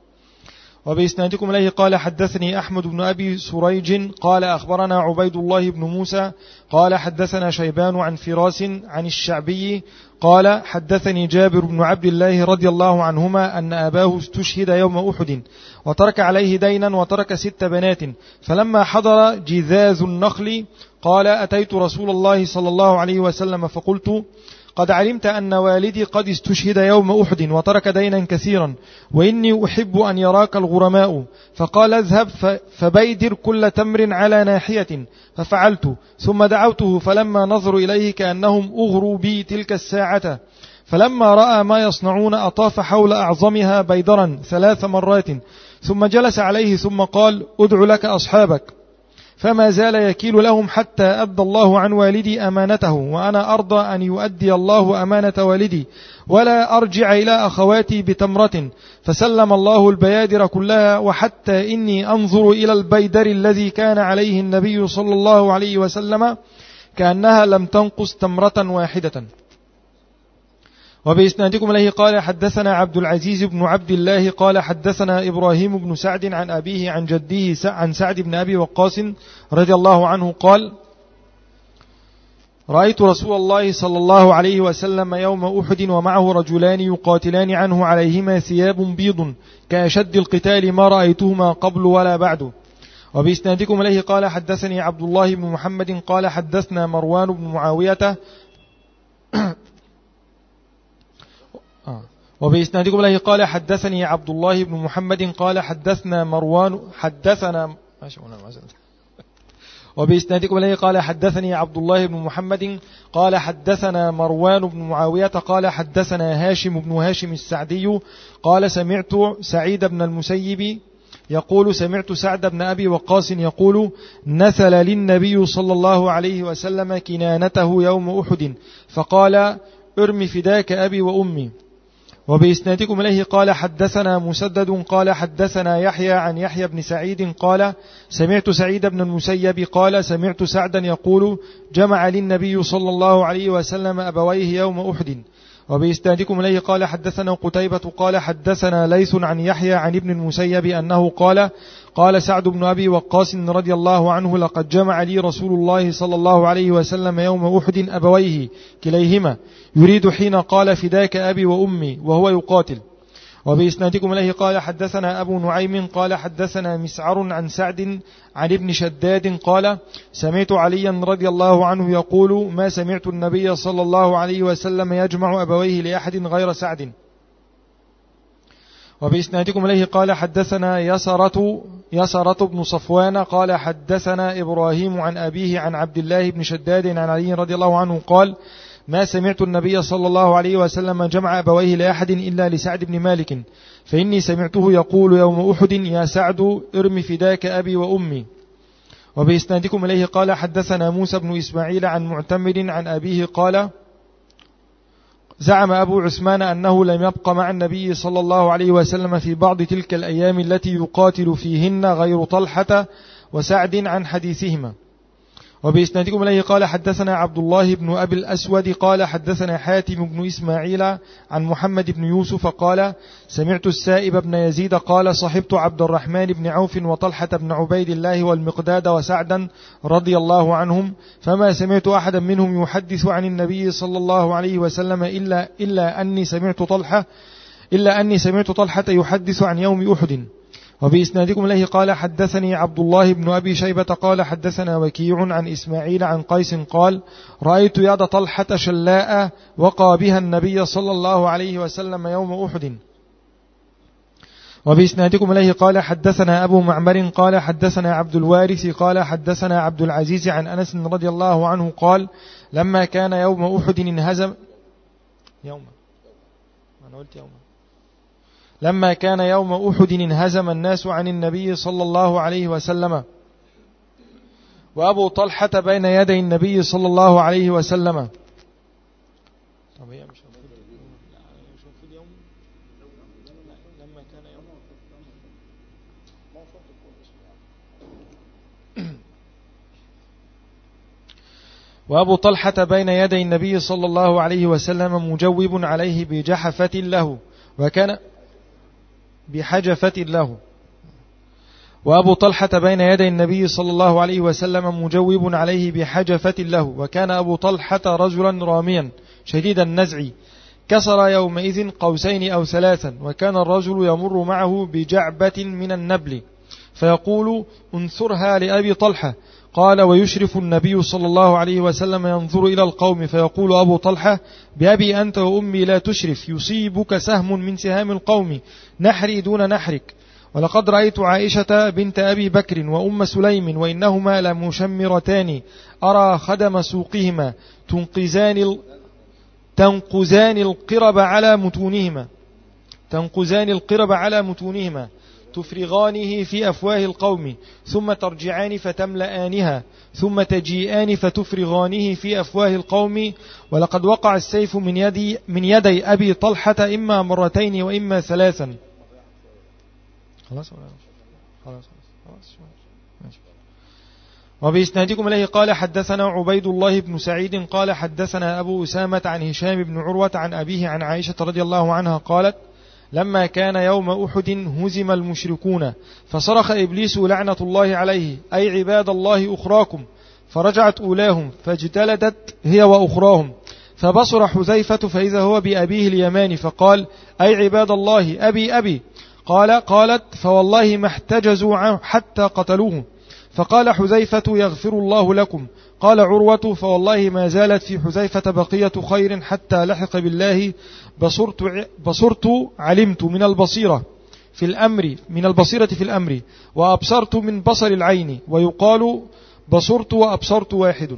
وبإسنادكم إليه قال حدثني أحمد بن أبي سريج قال أخبرنا عبيد الله بن موسى قال حدثنا شيبان عن فراس عن الشعبي قال حدثني جابر بن عبد الله رضي الله عنهما أن أباه استشهد يوم أحد وترك عليه دينا وترك ست بنات، فلما حضر جذاذ النخل قال أتيت رسول الله صلى الله عليه وسلم فقلت قد علمت أن والدي قد استشهد يوم أحد وترك دينا كثيرا وإني أحب أن يراك الغرماء، فقال اذهب فبيدر كل تمر على ناحية، ففعلت ثم دعوته فلما نظروا إليه كأنهم أغروا بي تلك الساعة، فلما رأى ما يصنعون أطاف حول أعظمها بيدرا ثلاث مرات ثم جلس عليه ثم قال ادع لك أصحابك، فما زال يكيل لهم حتى أدى الله عن والدي أمانته وأنا أرضى أن يؤدي الله أمانة والدي ولا أرجع إلى أخواتي بتمرة، فسلم الله البيادر كلها وحتى إني أنظر إلى البيدر الذي كان عليه النبي صلى الله عليه وسلم كأنها لم تنقص تمرة واحدة. وبإسنادكم إليه قال حدثنا عبد العزيز بن عبد الله قال حدثنا إبراهيم بن سعد عن أبيه عن جده عن سعد بن أبي وقاص رضي الله عنه قال رأيت رسول الله صلى الله عليه وسلم يوم أحد ومعه رجلان يقاتلان عنه عليهما ثياب بيض كأشد القتال ما رأيتهما قبل ولا بعد. وبإسنادكم إليه قال حدثني عبد الله بن محمد قال حدثنا مروان بن معاوية وبإسنادكم إليه قال حدثني عبد الله بن محمد قال حدثنا مروان حدثنا وبإسنادكم إليه قال حدثني عبد الله بن محمد قال حدثنا مروان بن معاوية قال حدثنا هاشم بن هاشم السعدي قال سمعت سعيد بن المسيب يقول سمعت سعد بن أبي وقاص يقول نثل للنبي صلى الله عليه وسلم كنانته يوم أحد فقال ارمي فداك أبي وأمي. وبإسنادكم إليه قال حدثنا مسدد قال حدثنا يحيى عن يحيى بن سعيد قال سمعت سعيد بن المسيب قال سمعت سعدا يقول جمع للنبي صلى الله عليه وسلم أبويه يوم أحد. وبإسنادكم إليه قال حدثنا قتيبة قال حدثنا ليث عن يحيى عن ابن المسيب أنه قال قال سعد بن أبي وقاص رضي الله عنه لقد جمع لي رسول الله صلى الله عليه وسلم يوم أحد أبويه كليهما يريد حين قال فداك أبي وأمي وهو يقاتل. وبإسنادكم إليه قال حدثنا أبو نعيم قال حدثنا مسعر عن سعد عن ابن شداد قال سمعت عليا رضي الله عنه يقول ما سمعت النبي صلى الله عليه وسلم يجمع أبويه لأحد غير سعد. وبإسنادكم إليه قال حدثنا يسرة يسرة بن صفوان قال حدثنا إبراهيم عن أبيه عن عبد الله بن شداد عن علي رضي الله عنه قال ما سمعت النبي صلى الله عليه وسلم جمع أبويه لأحد إلا لسعد بن مالك فإني سمعته يقول يوم أحد يا سعد ارم فداك أبي وأمي. وبإسنادكم إليه قال حدثنا موسى بن إسماعيل عن معتمر عن أبيه قال زعم أبو عثمان أنه لم يبق مع النبي صلى الله عليه وسلم في بعض تلك الأيام التي يقاتل فيهن غير طلحة وسعد عن حديثهما. وبإسنادكم إليه قال حدثنا عبد الله بن أبي الأسود قال حدثنا حاتم بن إسماعيل عن محمد بن يوسف قال سمعت السائب بن يزيد قال صحبت عبد الرحمن بن عوف وطلحة بن عبيد الله والمقداد وسعدا رضي الله عنهم فما سمعت أحدا منهم يحدث عن النبي صلى الله عليه وسلم إلا, إلا أني سمعت طلحة إلا أني سمعت طلحة يحدث عن يوم أحد. وبإسنادكم إليه قال حدثني عبد الله بن أبي شيبة قال حدثنا وكيع عن إسماعيل عن قيس قال رأيت يد طلحة شلاء وقى بها النبي صلى الله عليه وسلم يوم أحد. وبإسنادكم إليه قال حدثنا أبو معمر قال حدثنا عبد الوارث قال حدثنا عبد العزيز عن أنس رضي الله عنه قال لما كان يوم أحد انهزم يوم أنا قلت يوم لما كان يوم أحد انهزم الناس عن النبي صلى الله عليه وسلم وأبو طلحة بين يدي النبي صلى الله عليه وسلم. طب هي مش المفروض يوم لما كان يوم وأبو طلحة بين يدي النبي صلى الله عليه وسلم مجوب عليه بجحفة له وكان بحجفة له وأبو طلحة بين يدي النبي صلى الله عليه وسلم مجوب عليه بحجفة له وكان أبو طلحة رجلا راميا شديد النزع كسر يومئذ قوسين أو ثلاثا وكان الرجل يمر معه بجعبة من النبل فيقول انثرها لأبي طلحة قال ويشرف النبي صلى الله عليه وسلم ينظر إلى القوم فيقول أبو طلحة بأبي أنت وأمي لا تشرف يصيبك سهم من سهام القوم نحري دون نحرك. ولقد رأيت عائشة بنت أبي بكر وأم سليم وإنهما لمشمرتان أرى خدم سوقهما تنقزان تنقزان القرب على متونهما تنقزان القرب على متونهما تفرغانه في أفواه القوم ثم ترجعان فتملآنها ثم تجيئان فتفرغانه في أفواه القوم ولقد وقع السيف من يدي, من يدي أبي طلحة إما مرتين وإما ثلاثا. خلاص خلاص خلاص. وبإسنادكم إليه قال حدثنا عبيد الله بن سعيد قال حدثنا أبو أسامة عن هشام بن عروة عن أبيه عن عائشة رضي الله عنها قالت لما كان يوم أحد هزم المشركون فصرخ إبليس لعنة الله عليه أي عباد الله أخراكم فرجعت أولاهم فاجتلدت هي وأخراهم فبصر حذيفة فإذا هو بأبيه اليماني فقال أي عباد الله أبي أبي قال قالت فوالله ما احتجزوا حتى قتلوه فقال حذيفة يغفر الله لكم قال عروة فوالله ما زالت في حذيفة بقية خير حتى لحق بالله بصرت, بصرت علمت من البصيرة في الأمر من البصيرة في الأمر وأبصرت من بصر العين ويقال بصرت وأبصرت واحد.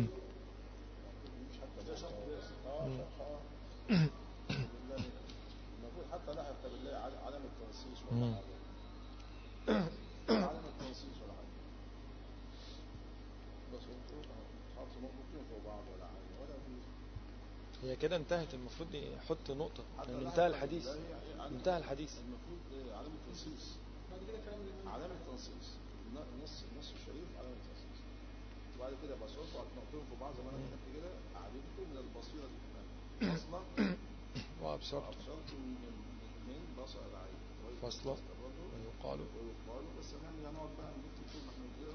هي كده انتهت المفروض يحط نقطة يعني انتهى الحديث انتهى الحديث المفروض علامة تنصيص علامة تنصيص نص نص الشريف علامة تنصيص وبعد كده بصوت وهتنقلهم في بعض زمان كده علمتم من البصيرة اصلا وأبصرت من بصر العين فصلة ويقال ويقال بس يعني نقعد بقى نكتب كل ما احنا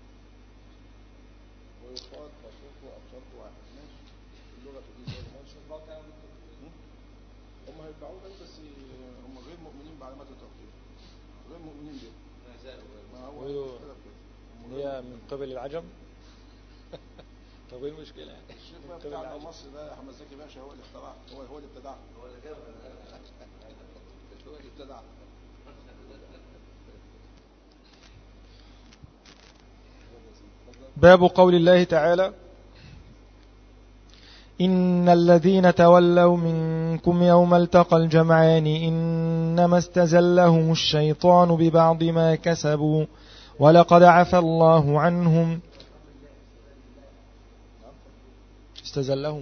ويقال بصرت وأبصرت واحد ماشي اللغة دي زي ماشي هم هيرجعوا تاني بس هم غير مؤمنين بعلامات التوحيد غير مؤمنين بيه ما هو المشكلة في كده هي من قبل العجم. طب ايه المشكلة يعني؟ الشيخ بقى بتاعنا مصر ده احمد زكي باشا هو اللي اخترعه هو هو اللي ابتدعه هو اللي جابه هو اللي ابتدعه. باب قول الله تعالى إن الذين تولوا منكم يوم التقى الجمعان إنما استزلهم الشيطان ببعض ما كسبوا ولقد عفى الله عنهم. استزلهم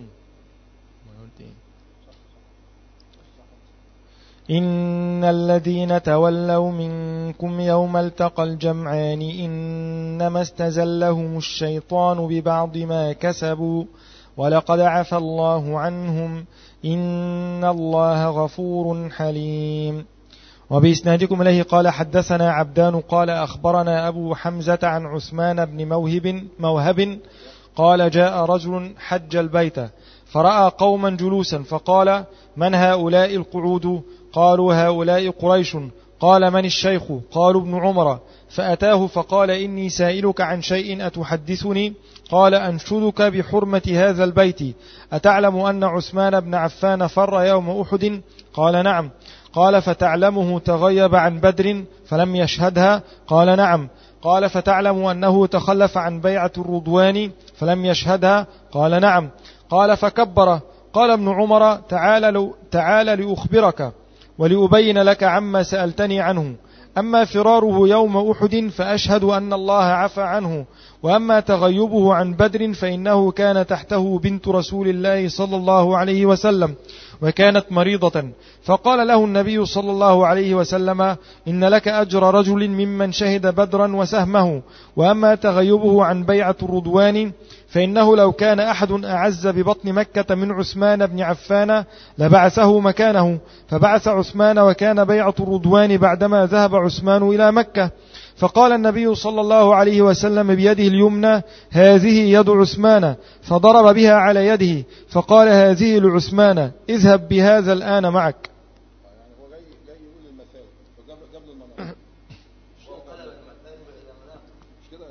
إن الذين تولوا منكم يوم التقى الجمعان إنما استزلهم الشيطان ببعض ما كسبوا ولقد عفى الله عنهم إن الله غفور حليم. وبإسنادكم إليه قال حدثنا عبدان قال أخبرنا أبو حمزة عن عثمان بن موهب, موهب قال جاء رجل حج البيت فرأى قوما جلوسا فقال من هؤلاء القعود؟ قالوا هؤلاء قريش. قال من الشيخ؟ قالوا ابن عمر. فأتاه فقال إني سائلك عن شيء أتحدثني؟ قال أنشدك بحرمة هذا البيت أتعلم أن عثمان بن عفان فر يوم أحد؟ قال نعم. قال فتعلمه تغيب عن بدر فلم يشهدها؟ قال نعم. قال فتعلم أنه تخلف عن بيعة الرضوان فلم يشهدها؟ قال نعم. قال فكبر. قال ابن عمر تعال, تعال لأخبرك ولأبين لك عما سألتني عنه. أما فراره يوم أحد فأشهد أن الله عفى عنه، وأما تغيبه عن بدر فإنه كان تحته بنت رسول الله صلى الله عليه وسلم وكانت مريضة، فقال له النبي صلى الله عليه وسلم إن لك أجر رجل ممن شهد بدرا وسهمه، وأما تغيبه عن بيعة الرضوان فإنه لو كان أحد أعز ببطن مكة من عثمان بن عفان لبعثه مكانه، فبعث عثمان وكان بيعة الرضوان بعدما ذهب عثمان إلى مكة. فقال النبي صلى الله عليه وسلم بيده اليمنى هذه يد عثمان، فضرب بها على يده فقال هذه لعثمان اذهب بهذا الآن معك. يعني هو جاي جاي يقول المثال فجاب له المناطق وقلب المثال الى مناطق مش كده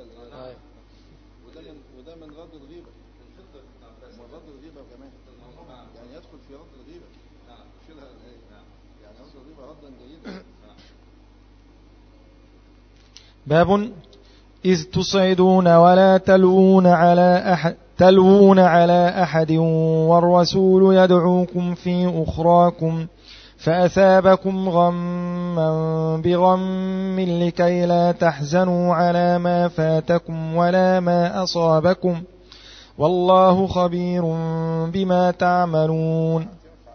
وده من وده من رد الغيبه من رد الغيبه كمان يعني يدخل في رد الغيبه مش كده يعني رد الغيبه ردا جيدا. باب إذ تصعدون ولا تلوون على أحد تلوون على أحد والرسول يدعوكم في أخراكم فأثابكم غما بغم لكي لا تحزنوا على ما فاتكم ولا ما أصابكم والله خبير بما تعملون.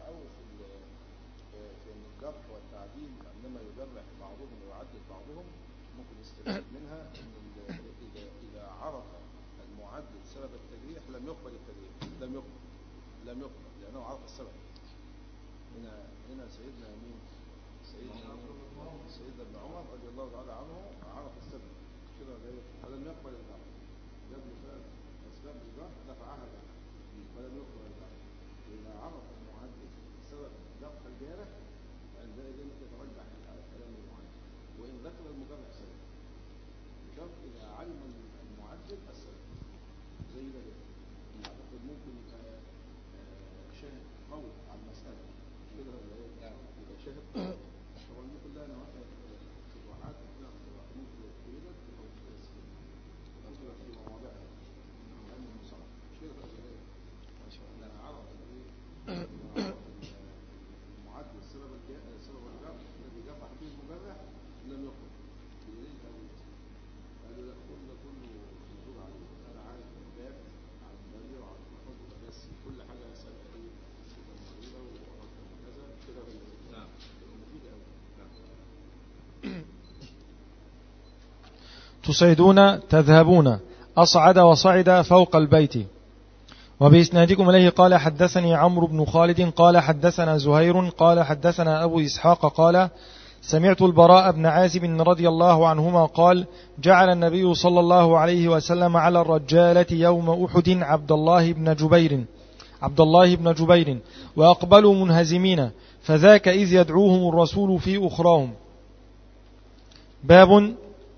منها إن إذا إذا عرف المعدل سبب التجريح لم يقبل التجريح لم يقبل لم يقبل لأنه عرف السبب. هنا هنا سيدنا مين؟ سيدنا سيدنا ابن عمر رضي الله تعالى عنه عرف السبب كده فلم يقبل الجرح جاب سبب أسباب الجرح دفعها له ولم يقبل الجرح. إذا عرف المعدل سبب دفع الجارح عندئذ يترجح كلام المعدل وإن ذكر المجرح سبب إذا علم المعدل السبب زي ده أعتقد ممكن يبقى شاهد قوي على المسألة كده ولا إيه؟ يبقى شاهد قوي هو ممكن لها نوعية شروحات ممكن تريدها تبقى ممكن في مواضعها علم المصالح مش كده ولا إيه؟ ما شاء الله عرف المعدل السبب السبب الجرح الذي دفع فيه المجرح لم يقبل كل حاجة سبب وكذا كده مفيد قوي. تصعدون تذهبون أصعد وصعد فوق البيت. وبإسنادكم إليه قال حدثني عمرو بن خالد قال حدثنا زهير قال حدثنا أبو إسحاق قال سمعت البراء بن عازب رضي الله عنهما قال جعل النبي صلى الله عليه وسلم على الرجالة يوم أحد عبد الله بن جبير عبد الله بن جبير وأقبلوا منهزمين فذاك إذ يدعوهم الرسول في أخراهم. باب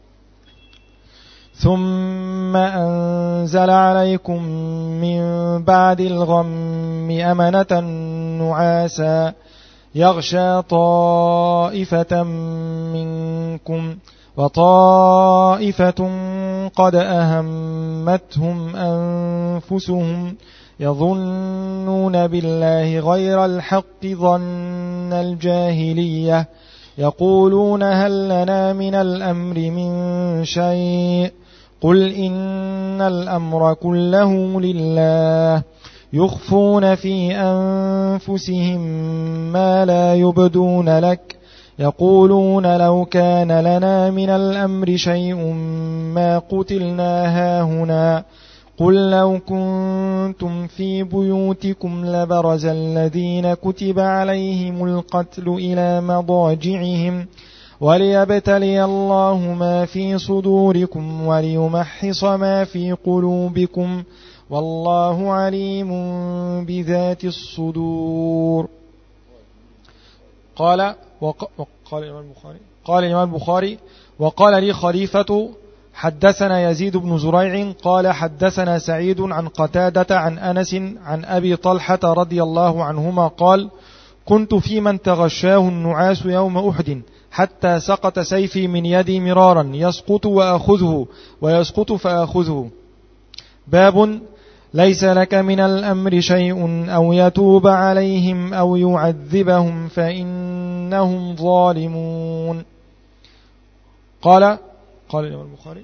ثم أنزل عليكم من بعد الغم أمنة نعاسا يغشى طائفة منكم وطائفة قد أهمتهم أنفسهم يظنون بالله غير الحق ظن الجاهلية يقولون هل لنا من الأمر من شيء قل إن الأمر كله لله يخفون في أنفسهم ما لا يبدون لك يقولون لو كان لنا من الأمر شيء ما قتلنا هاهنا قل لو كنتم في بيوتكم لبرز الذين كتب عليهم القتل إلى مضاجعهم وليبتلي الله ما في صدوركم وليمحص ما في قلوبكم والله عليم بذات الصدور. قال وقال الإمام البخاري قال الإمام البخاري وقال لي خليفة حدثنا يزيد بن زريع قال حدثنا سعيد عن قتادة عن أنس عن أبي طلحة رضي الله عنهما قال كنت في من تغشاه النعاس يوم أحد حتى سقط سيفي من يدي مرارا يسقط وأخذه ويسقط فأخذه. باب ليس لك من الأمر شيء أو يتوب عليهم أو يعذبهم فإنهم ظالمون. قال قال الإمام البخاري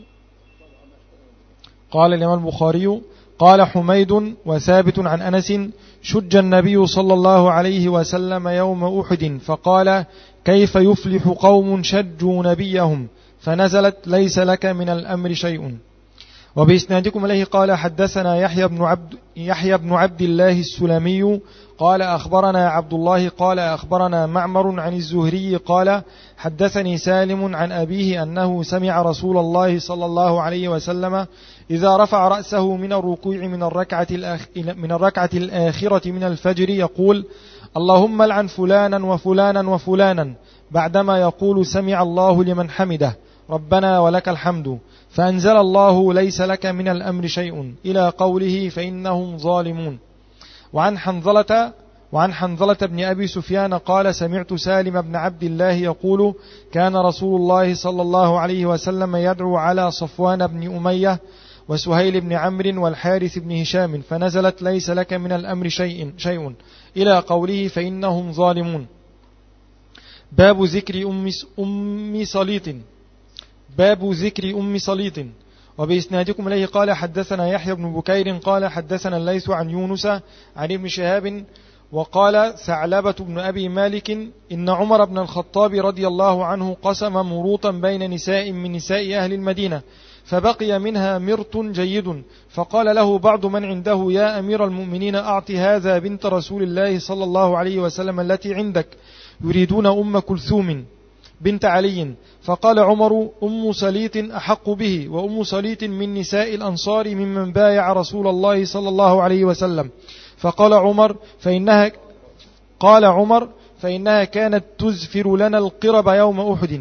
قال الإمام البخاري قال حميد وثابت عن أنس شج النبي صلى الله عليه وسلم يوم أحد فقال كيف يفلح قوم شجوا نبيهم فنزلت ليس لك من الأمر شيء. وبإسنادكم إليه قال حدثنا يحيى بن عبد يحيى بن عبد الله السلمي قال أخبرنا عبد الله قال أخبرنا معمر عن الزهري قال حدثني سالم عن أبيه أنه سمع رسول الله صلى الله عليه وسلم إذا رفع رأسه من الركوع من الركعة الأخ... من الركعة الآخرة من الفجر يقول اللهم لعن فلانا وفلانا وفلانا بعدما يقول سمع الله لمن حمده ربنا ولك الحمد فأنزل الله ليس لك من الأمر شيء إلى قوله فإنهم ظالمون. وعن حنظلة وعن حنظلة بن أبي سفيان قال سمعت سالم بن عبد الله يقول كان رسول الله صلى الله عليه وسلم يدعو على صفوان بن أمية وسهيل بن عمرو والحارث بن هشام فنزلت ليس لك من الأمر شيء شيء إلى قوله فإنهم ظالمون. باب ذكر أم أم صليط باب ذكر أم صليط. وبإسنادكم إليه قال حدثنا يحيى بن بكير قال حدثنا الليث عن يونس عن ابن شهاب وقال ثعلبة بن أبي مالك إن عمر بن الخطاب رضي الله عنه قسم مروطا بين نساء من نساء أهل المدينة فبقي منها مرط جيد فقال له بعض من عنده يا أمير المؤمنين أعط هذا بنت رسول الله صلى الله عليه وسلم التي عندك يريدون أم كلثوم بنت علي. فقال عمر أم صليط أحق به وأم صليط من نساء الأنصار ممن بايع رسول الله صلى الله عليه وسلم. فقال عمر فإنها قال عمر فإنها كانت تزفر لنا القرب يوم أحد.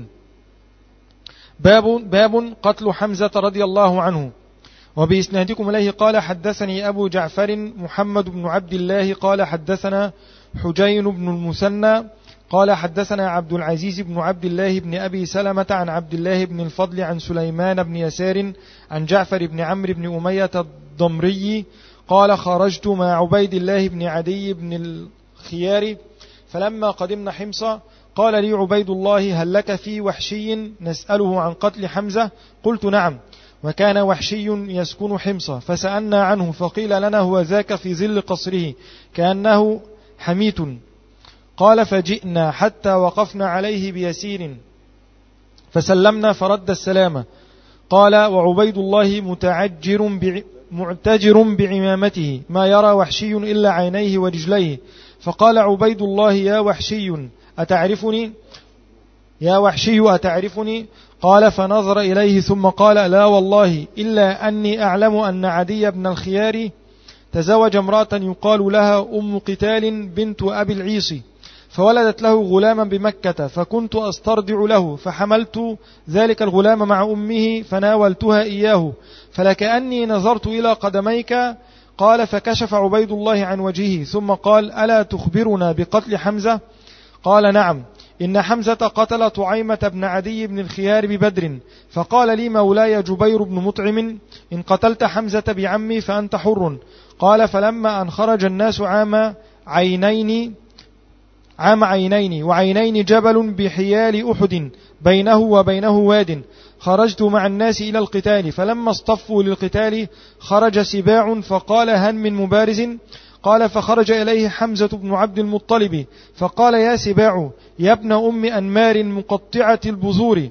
باب, باب قتل حمزة رضي الله عنه. وبإسنادكم إليه قال حدثني أبو جعفر محمد بن عبد الله قال حدثنا حجين بن المثنى قال حدثنا عبد العزيز بن عبد الله بن أبي سلمة عن عبد الله بن الفضل عن سليمان بن يسار عن جعفر بن عمرو بن أمية الضمري قال خرجت مع عبيد الله بن عدي بن الخيار فلما قدمنا حمص قال لي عبيد الله هل لك في وحشي نسأله عن قتل حمزة؟ قلت نعم. وكان وحشي يسكن حمص فسألنا عنه فقيل لنا هو ذاك في ظل قصره كأنه حميت. قال فجئنا حتى وقفنا عليه بيسير فسلمنا فرد السلام. قال وعبيد الله متعجر معتجر بعمامته ما يرى وحشي إلا عينيه ورجليه. فقال عبيد الله يا وحشي أتعرفني يا وحشي أتعرفني؟ قال فنظر إليه ثم قال لا والله إلا أني أعلم أن عدي بن الخيار تزوج امرأة يقال لها أم قتال بنت أبي العيص فولدت له غلاما بمكة فكنت أسترضع له فحملت ذلك الغلام مع أمه فناولتها إياه فلكأني نظرت إلى قدميك. قال فكشف عبيد الله عن وجهه ثم قال ألا تخبرنا بقتل حمزة؟ قال نعم إن حمزة قتل طعيمة بن عدي بن الخيار ببدر فقال لي مولاي جبير بن مطعم إن قتلت حمزة بعمي فأنت حر. قال فلما أن خرج الناس عام عينين عام عينين وعينين جبل بحيال أحد بينه وبينه واد خرجت مع الناس إلى القتال فلما اصطفوا للقتال خرج سباع فقال هل من مبارز؟ قال فخرج إليه حمزة بن عبد المطلب فقال يا سباع يا ابن أم أنمار مقطعة البذور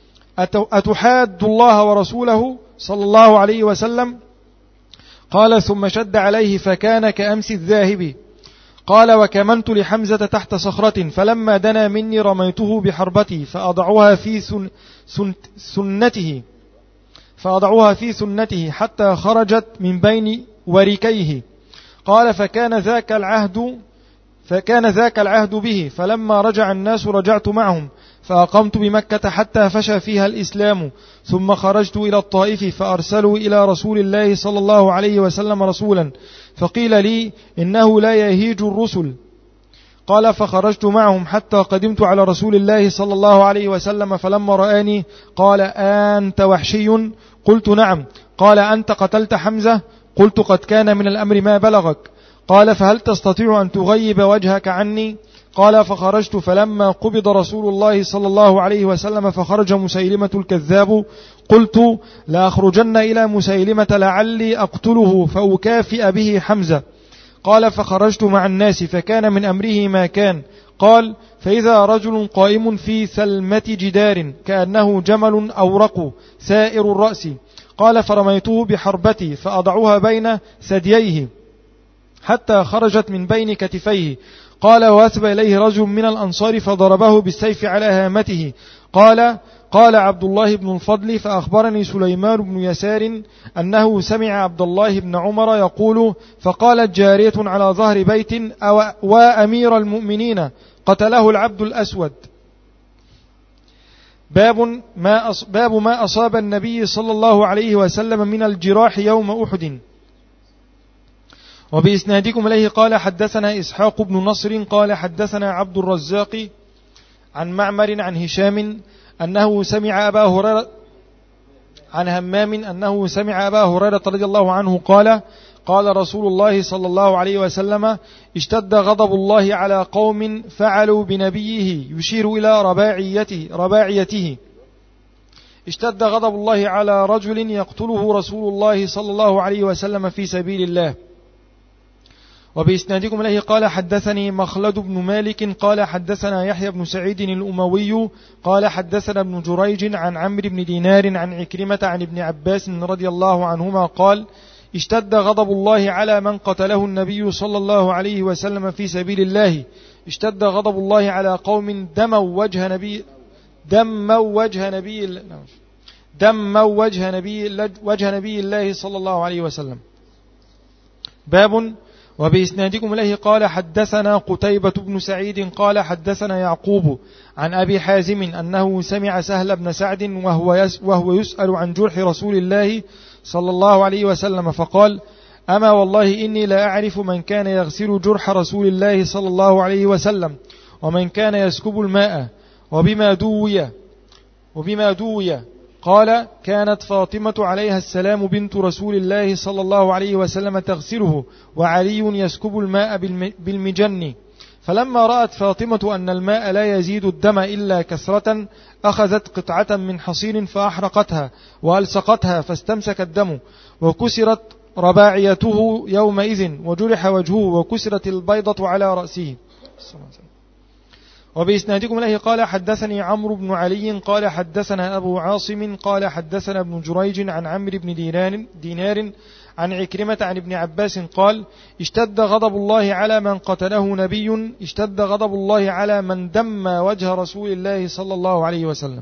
أتحاد الله ورسوله صلى الله عليه وسلم؟ قال ثم شد عليه فكان كأمس الذاهب. قال وكمنت لحمزة تحت صخرة فلما دنا مني رميته بحربتي فأضعها في سن سن سنته فأضعها في سنته حتى خرجت من بين وركيه. قال فكان ذاك العهد فكان ذاك العهد به فلما رجع الناس رجعت معهم فأقمت بمكة حتى فشى فيها الإسلام ثم خرجت إلى الطائف فأرسلوا إلى رسول الله صلى الله عليه وسلم رسولا فقيل لي إنه لا يهيج الرسل. قال فخرجت معهم حتى قدمت على رسول الله صلى الله عليه وسلم فلما رآني قال أنت وحشي؟ قلت نعم. قال أنت قتلت حمزة؟ قلت قد كان من الأمر ما بلغك. قال فهل تستطيع أن تغيب وجهك عني؟ قال فخرجت فلما قبض رسول الله صلى الله عليه وسلم فخرج مسيلمة الكذاب قلت لا أخرجن إلى مسيلمة لعلي أقتله فأكافئ به حمزة. قال فخرجت مع الناس فكان من أمره ما كان. قال فإذا رجل قائم في ثلمة جدار كأنه جمل أورق سائر الرأس. قال فرميته بحربتي فأضعها بين ثدييه حتى خرجت من بين كتفيه. قال وأتب إليه رجل من الأنصار فضربه بالسيف على هامته. قال قال عبد الله بن الفضل فأخبرني سليمان بن يسار أنه سمع عبد الله بن عمر يقول فقالت جارية على ظهر بيت وأمير المؤمنين قتله العبد الأسود. باب ما باب ما أصاب النبي صلى الله عليه وسلم من الجراح يوم أحد. وبإسنادكم إليه قال حدثنا إسحاق بن نصر قال حدثنا عبد الرزاق عن معمر عن هشام أنه سمع أبا هريرة عن همام أنه سمع أبا هريرة رضي الله عنه قال قال رسول الله صلى الله عليه وسلم اشتد غضب الله على قوم فعلوا بنبيه يشير إلى رباعيته, رباعيته اشتد غضب الله على رجل يقتله رسول الله صلى الله عليه وسلم في سبيل الله. وبإسنادكم إليه قال حدثني مخلد بن مالك قال حدثنا يحيى بن سعيد الأموي قال حدثنا ابن جريج عن عمرو بن دينار عن عكرمة عن ابن عباس رضي الله عنهما قال اشتد غضب الله على من قتله النبي صلى الله عليه وسلم في سبيل الله. اشتد غضب الله على قوم دموا وجه نبي دموا وجه نبي دموا وجه نبي وجه نبي الله صلى الله عليه وسلم. باب وبإسنادكم إليه قال حدثنا قتيبة بن سعيد قال حدثنا يعقوب عن أبي حازم أنه سمع سهل بن سعد وهو, وهو يسأل عن جرح رسول الله صلى الله عليه وسلم فقال أما والله إني لا أعرف من كان يغسل جرح رسول الله صلى الله عليه وسلم ومن كان يسكب الماء وبما دوي وبما دوي. قال كانت فاطمة عليها السلام بنت رسول الله صلى الله عليه وسلم تغسله وعلي يسكب الماء بالمجن. فلما رأت فاطمة أن الماء لا يزيد الدم إلا كثرة أخذت قطعة من حصير فأحرقتها وألصقتها فاستمسك الدم وكسرت رباعيته يومئذ وجرح وجهه وكسرت البيضة على رأسه. وبإسنادكم إليه قال حدثني عمرو بن علي قال حدثنا أبو عاصم قال حدثنا ابن جريج عن عمرو بن دينار, دينار عن عكرمة عن ابن عباس قال اشتد غضب الله على من قتله نبي اشتد غضب الله على من دم وجه رسول الله صلى الله عليه وسلم.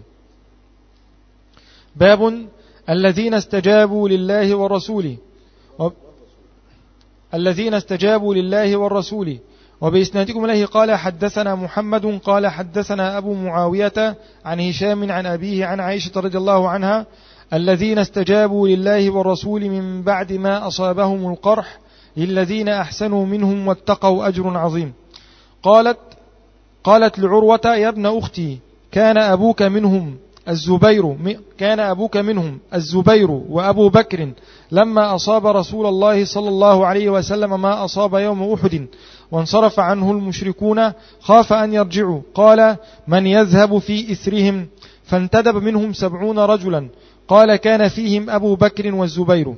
باب الذين استجابوا لله والرسول و... الذين استجابوا لله والرسول. وبإسنادكم إليه قال حدثنا محمد قال حدثنا أبو معاوية عن هشام عن أبيه عن عائشة رضي الله عنها الذين استجابوا لله والرسول من بعد ما أصابهم القرح للذين أحسنوا منهم واتقوا أجر عظيم. قالت قالت لعروة يا ابن أختي كان أبوك منهم الزبير كان أبوك منهم الزبير وأبو بكر لما أصاب رسول الله صلى الله عليه وسلم ما أصاب يوم أحد وانصرف عنه المشركون خاف أن يرجعوا قال من يذهب في إثرهم فانتدب منهم سبعون رجلا قال كان فيهم أبو بكر والزبير.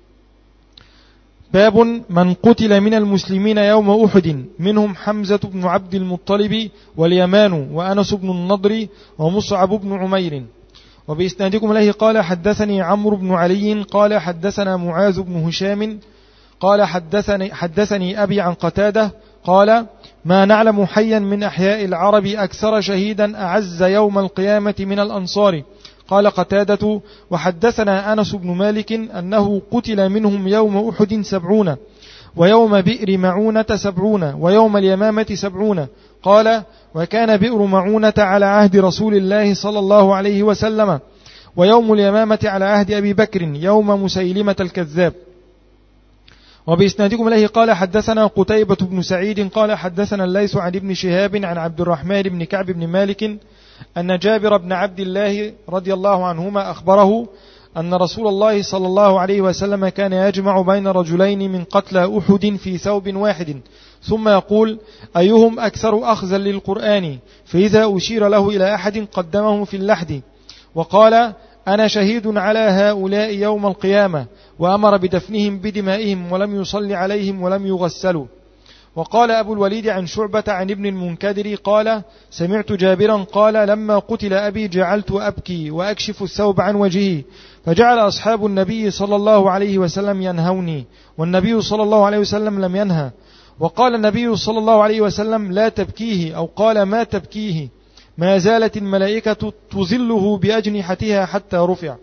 باب من قتل من المسلمين يوم أحد منهم حمزة بن عبد المطلب واليمان وأنس بن النضر ومصعب بن عمير. وبإسنادكم إليه قال حدثني عمرو بن علي قال حدثنا معاذ بن هشام قال حدثني, حدثني أبي عن قتادة قال ما نعلم حيا من أحياء العرب أكثر شهيدا أعز يوم القيامة من الأنصار. قال قتادة وحدثنا أنس بن مالك أنه قتل منهم يوم أحد سبعون ويوم بئر معونة سبعون ويوم اليمامة سبعون. قال وكان بئر معونة على عهد رسول الله صلى الله عليه وسلم ويوم اليمامة على عهد أبي بكر يوم مسيلمة الكذاب. وبإسنادكم إليه قال حدثنا قتيبة بن سعيد قال حدثنا الليث عن ابن شهاب عن عبد الرحمن بن كعب بن مالك أن جابر بن عبد الله رضي الله عنهما أخبره أن رسول الله صلى الله عليه وسلم كان يجمع بين رجلين من قتلى أحد في ثوب واحد ثم يقول أيهم أكثر أخذا للقرآن فإذا أشير له إلى أحد قدمه في اللحد وقال أنا شهيد على هؤلاء يوم القيامة وأمر بدفنهم بدمائهم ولم يصلي عليهم ولم يغسلوا. وقال أبو الوليد عن شعبة عن ابن المنكدر قال سمعت جابرا قال لما قتل أبي جعلت أبكي وأكشف الثوب عن وجهي فجعل أصحاب النبي صلى الله عليه وسلم ينهوني والنبي صلى الله عليه وسلم لم ينهى. وقال النبي صلى الله عليه وسلم لا تبكيه أو قال ما تبكيه ما زالت الملائكة تظله بأجنحتها حتى رفع.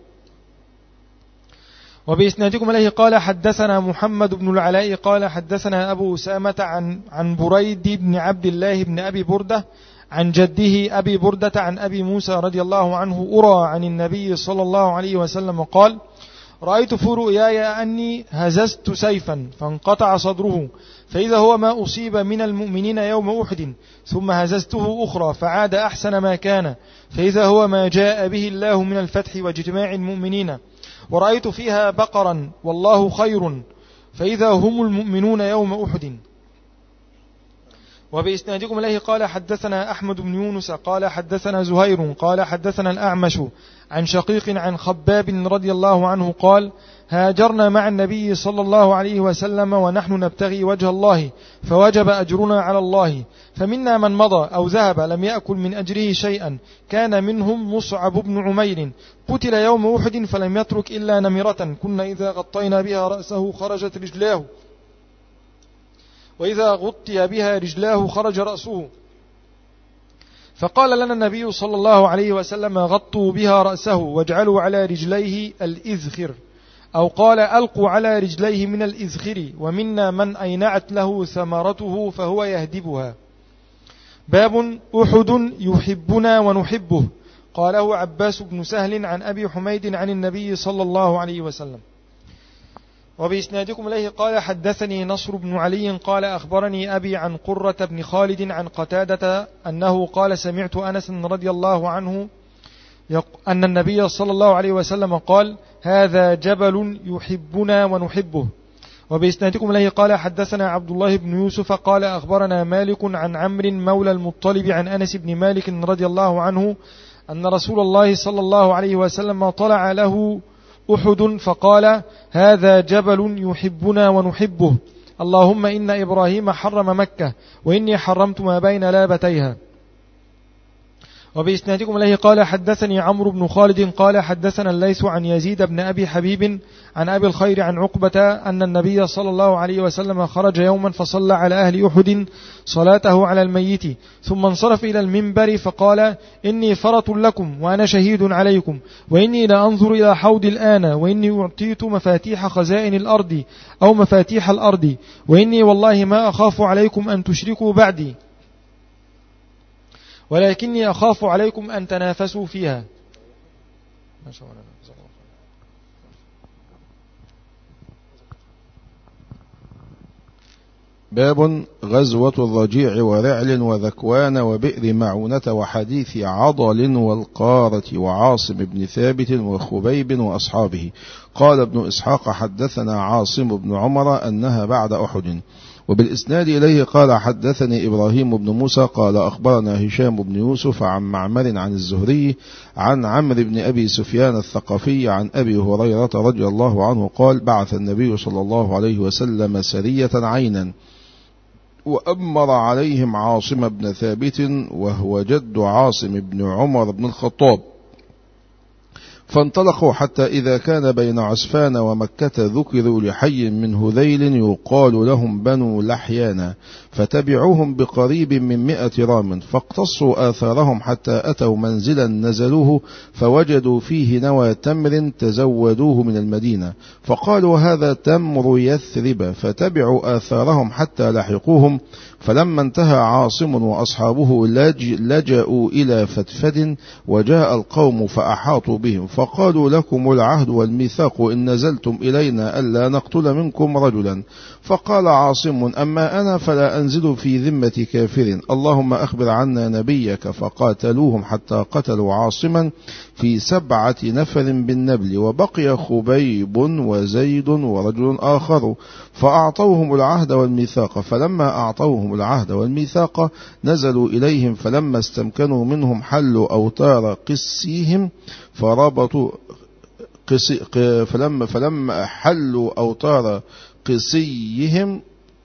وبإسنادكم إليه قال حدثنا محمد بن العلاء قال حدثنا أبو أسامة عن, عن بريد بن عبد الله بن أبي بردة عن جده أبي بردة عن أبي موسى رضي الله عنه أرى عن النبي صلى الله عليه وسلم قال رأيت في رؤياي أني هززت سيفا فانقطع صدره فإذا هو ما أصيب من المؤمنين يوم أحد ثم هززته أخرى فعاد أحسن ما كان فإذا هو ما جاء به الله من الفتح واجتماع المؤمنين ورأيت فيها بقرا والله خير فإذا هم المؤمنون يوم أحد. وبإسنادكم إليه قال حدثنا أحمد بن يونس قال حدثنا زهير قال حدثنا الأعمش عن شقيق عن خباب رضي الله عنه قال هاجرنا مع النبي صلى الله عليه وسلم ونحن نبتغي وجه الله فوجب أجرنا على الله فمنا من مضى أو ذهب لم يأكل من أجره شيئا كان منهم مصعب بن عمير قتل يوم أحد فلم يترك إلا نمرة كنا إذا غطينا بها رأسه خرجت رجلاه وإذا غطي بها رجلاه خرج رأسه فقال لنا النبي صلى الله عليه وسلم غطوا بها رأسه واجعلوا على رجليه الإذخر أو قال ألقوا على رجليه من الإذخر ومنا من أينعت له ثمرته فهو يهدبها. باب أحد يحبنا ونحبه قاله عباس بن سهل عن أبي حميد عن النبي صلى الله عليه وسلم. وبإسنادكم إليه قال حدثني نصر بن علي قال أخبرني أبي عن قرة بن خالد عن قتادة أنه قال سمعت أنس رضي الله عنه أن النبي صلى الله عليه وسلم قال هذا جبل يحبنا ونحبه. وبإسنادكم إليه قال حدثنا عبد الله بن يوسف قال أخبرنا مالك عن عمرو مولى المطلب عن أنس بن مالك رضي الله عنه أن رسول الله صلى الله عليه وسلم طلع له أحد فقال هذا جبل يحبنا ونحبه اللهم إن إبراهيم حرم مكة وإني حرمت ما بين لابتيها. وبإسنادكم إليه قال حدثني عمرو بن خالد قال حدثنا الليث عن يزيد بن أبي حبيب عن أبي الخير عن عقبة أن النبي صلى الله عليه وسلم خرج يوما فصلى على أهل أحد صلاته على الميت ثم انصرف إلى المنبر فقال إني فرط لكم وأنا شهيد عليكم وإني لأنظر إلى حوض الآن وإني أعطيت مفاتيح خزائن الأرض أو مفاتيح الأرض وإني والله ما أخاف عليكم أن تشركوا بعدي ولكني أخاف عليكم أن تنافسوا فيها. ما شاء الله. باب غزوة الرجيع ورعل وذكوان وبئر معونة وحديث عضل والقارة وعاصم بن ثابت وخبيب وأصحابه. قال ابن إسحاق حدثنا عاصم بن عمر أنها بعد أحد. وبالإسناد إليه قال حدثني إبراهيم بن موسى قال أخبرنا هشام بن يوسف عن معمر عن الزهري عن عمرو بن أبي سفيان الثقفي عن أبي هريرة رضي الله عنه قال بعث النبي صلى الله عليه وسلم سرية عينا وأمر عليهم عاصم بن ثابت وهو جد عاصم بن عمر بن الخطاب، فانطلقوا حتى إذا كان بين عسفان ومكة ذكروا لحي من هذيل يقال لهم بنو لحيانا، فتبعوهم بقريب من مئة رام، فاقتصوا آثارهم حتى أتوا منزلا نزلوه فوجدوا فيه نوى تمر تزودوه من المدينة، فقالوا هذا تمر يثرب، فتبعوا آثارهم حتى لحقوهم، فلما انتهى عاصم وأصحابه لج لجأوا إلى فتفد وجاء القوم فأحاطوا بهم، فقالوا لكم العهد والميثاق إن نزلتم إلينا ألا نقتل منكم رجلا، فقال عاصم أما أنا فلا أنزل في ذمة كافر، اللهم أخبر عنا نبيك، فقاتلوهم حتى قتلوا عاصما في سبعة نفر بالنبل، وبقي خبيب وزيد ورجل آخر، فأعطوهم العهد والميثاق، فلما أعطوهم العهد والميثاق نزلوا إليهم، فلما استمكنوا منهم حلوا أوتار قسيهم فربطوا قسي فلما فلما حلوا أوتار قسيهم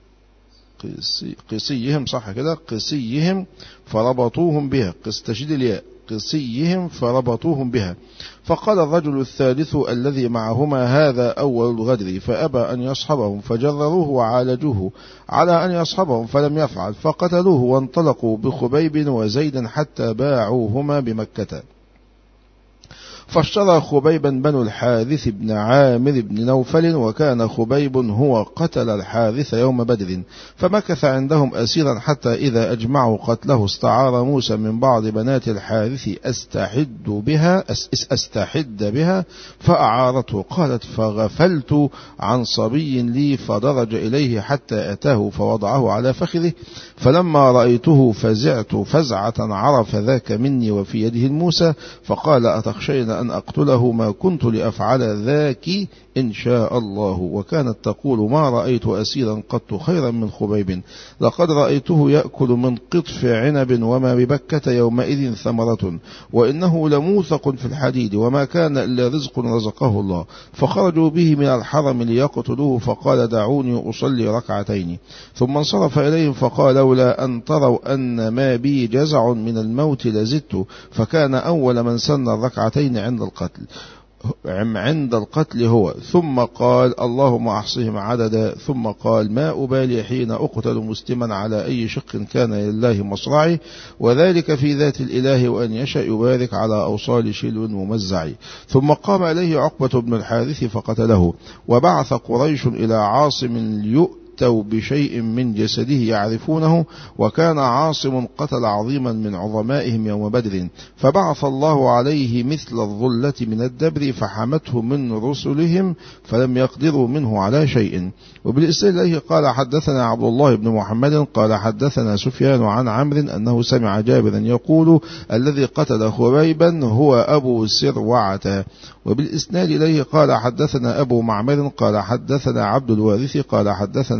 قسي قسيهم صح كده قسيهم فربطوهم بها، تشديد الياء، قسيهم فربطوهم بها، فقال الرجل الثالث الذي معهما هذا أول الغدر، فأبى أن يصحبهم، فجرروه وعالجوه على أن يصحبهم فلم يفعل، فقتلوه وانطلقوا بخبيب وزيد حتى باعوهما بمكة. فاشترى خبيبا بنو الحارث بن عامر بن نوفل، وكان خبيب هو قتل الحارث يوم بدر، فمكث عندهم أسيرا حتى إذا أجمعوا قتله استعار موسى من بعض بنات الحارث أستحد بها أستحد بها فأعارته، قالت فغفلت عن صبي لي فدرج إليه حتى أتاه فوضعه على فخذه، فلما رأيته فزعت فزعة عرف ذاك مني وفي يده الموسى، فقال أتخشين أن أقتله ما كنت لأفعل ذاك إن شاء الله، وكانت تقول ما رأيت أسيرا قط خيرا من خبيب، لقد رأيته يأكل من قطف عنب وما ببكة يومئذ ثمرة، وإنه لموثق في الحديد، وما كان إلا رزق رزقه الله، فخرجوا به من الحرم ليقتلوه، فقال دعوني أصلي ركعتين، ثم انصرف إليهم فقال لولا أن تروا أن ما بي جزع من الموت لزدت، فكان أول من سن الركعتين عند القتل عند القتل هو، ثم قال اللهم أحصهم عددا، ثم قال ما أبالي حين أقتل مسلما على أي شق كان لله مصرعي، وذلك في ذات الإله وأن يشأ يبارك على أوصال شلو ممزع، ثم قام إليه عقبة بن الحارث فقتله، وبعث قريش إلى عاصم ليؤ أتوا بشيء من جسده يعرفونه، وكان عاصم قتل عظيما من عظمائهم يوم بدر، فبعث الله عليه مثل الظلة من الدبر فحمته من رسلهم فلم يقدروا منه على شيء. وبالإسناد إليه قال حدثنا عبد الله بن محمد قال حدثنا سفيان عن عمرو أنه سمع جابرا يقول الذي قتل خبيبا هو أبو سروعة. وبالإسناد إليه قال حدثنا أبو معمر قال حدثنا عبد الوارث قال حدثنا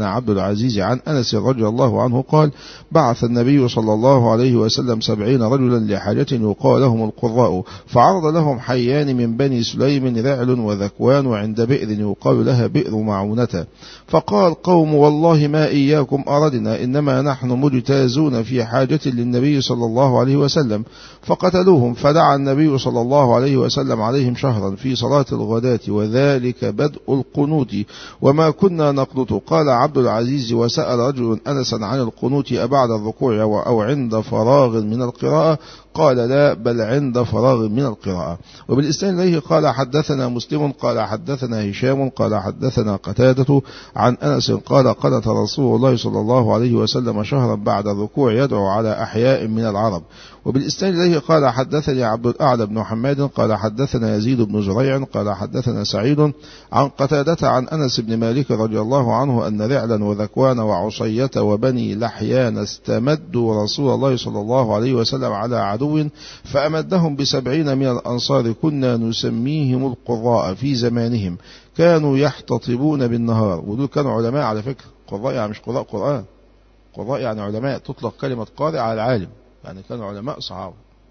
حدثنا عبد العزيز عن أنس رضي الله عنه قال بعث النبي صلى الله عليه وسلم سبعين رجلا لحاجة يقال لهم القراء، فعرض لهم حيان من بني سليم رعل وذكوان عند بئر يقال لها بئر معونة، فقال قوم والله ما إياكم أردنا، إنما نحن مجتازون في حاجة للنبي صلى الله عليه وسلم، فقتلوهم. فدعا النبي صلى الله عليه وسلم عليهم شهرا في صلاة الغداة، وذلك بدء القنوت، وما كنا نقنط. قال عبد العزيز وسأل رجل أنسا عن القنوت أبعد الركوع أو عند فراغ من القراءة؟ قال لا، بل عند فراغ من القراءة. وبالإسناد إليه قال حدثنا مسلم قال حدثنا هشام قال حدثنا قتادة عن أنس قال قنت رسول الله صلى الله عليه وسلم شهرا بعد الركوع يدعو على أحياء من العرب. وبالإسناد إليه قال حدثني عبد الأعلى بن حماد قال حدثنا يزيد بن زريع قال حدثنا سعيد عن قتادة عن أنس بن مالك رضي الله عنه أن رعلا وذكوان وعصية وبني لحيان استمدوا رسول الله صلى الله عليه وسلم على عدو فأمدهم بسبعين من الأنصار كنا نسميهم القراء في زمانهم، كانوا يحتطبون بالنهار. ودول كانوا علماء على فكرة، قراء يعني مش قراء قرآن، قراء يعني علماء، تطلق كلمة قارئ على العالم، يعني كانوا علماء صحابة.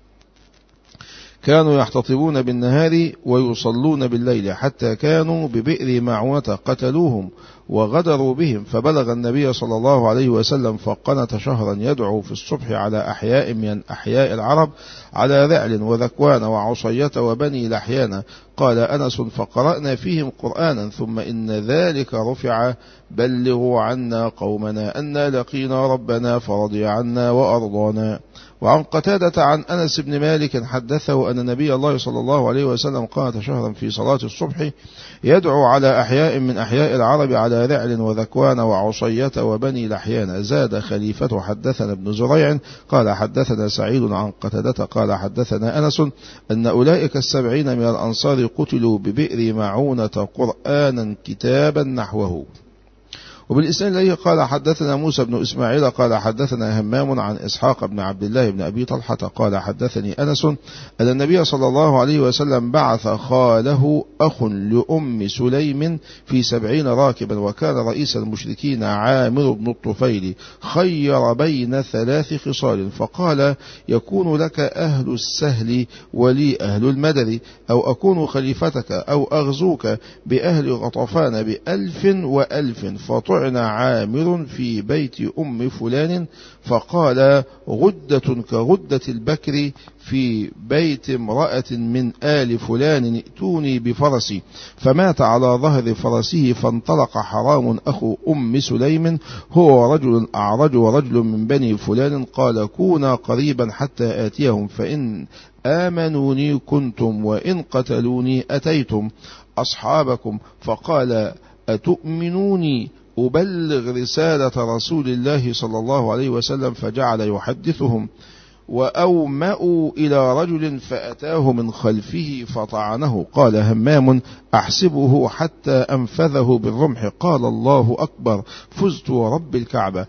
كانوا يحتطبون بالنهار ويصلون بالليل، حتى كانوا ببئر معونة قتلوهم وغدروا بهم، فبلغ النبي صلى الله عليه وسلم فقنت شهرا يدعو في الصبح على أحياء من أحياء العرب على رعل وذكوان وعصية وبني لحيان. قال أنس فقرأنا فيهم قرآنا ثم إن ذلك رفع بلغوا عنا قومنا أنا لقينا ربنا فرضي عنا وأرضانا. وعن قتادة عن أنس بن مالك حدثه أن نبي الله صلى الله عليه وسلم قنت شهرا في صلاة الصبح يدعو على أحياء من أحياء العرب على رعل وذكوان وعصية وبني لحيان. زاد خليفة حدثنا ابن زريع قال حدثنا سعيد عن قتادة قال حدثنا أنس أن أولئك السبعين من الأنصار قتلوا ببئر معونة قرآنا كتابا نحوه. وبالإسناد إليه قال حدثنا موسى بن إسماعيل قال حدثنا همام عن إسحاق بن عبد الله بن أبي طلحة قال حدثني أنس أن النبي صلى الله عليه وسلم بعث خاله أخ لأم سليم في سبعين راكبا، وكان رئيس المشركين عامر بن الطفيل، خير بين ثلاث خصال، فقال يكون لك أهل السهل ولي أهل المدد، أو أكون خليفتك أو أغزوك بأهل غطفان بألف وألف، فطع عامر في بيت أم فلان، فقال غدة كغدة البكر في بيت امرأة من آل فلان ائتوني بفرسي، فمات على ظهر فرسه، فانطلق حرام أخو أم سليم هو رجل أعرج ورجل من بني فلان، قال كونا قريبا حتى آتيهم، فإن آمنوني كنتم وإن قتلوني أتيتم أصحابكم، فقال أتؤمنوني أبلغ رسالة رسول الله صلى الله عليه وسلم، فجعل يحدثهم. وأومأوا إلى رجل فأتاه من خلفه فطعنه. قال همام أحسبه حتى أنفذه بالرمح، قال الله أكبر فزت ورب الكعبة،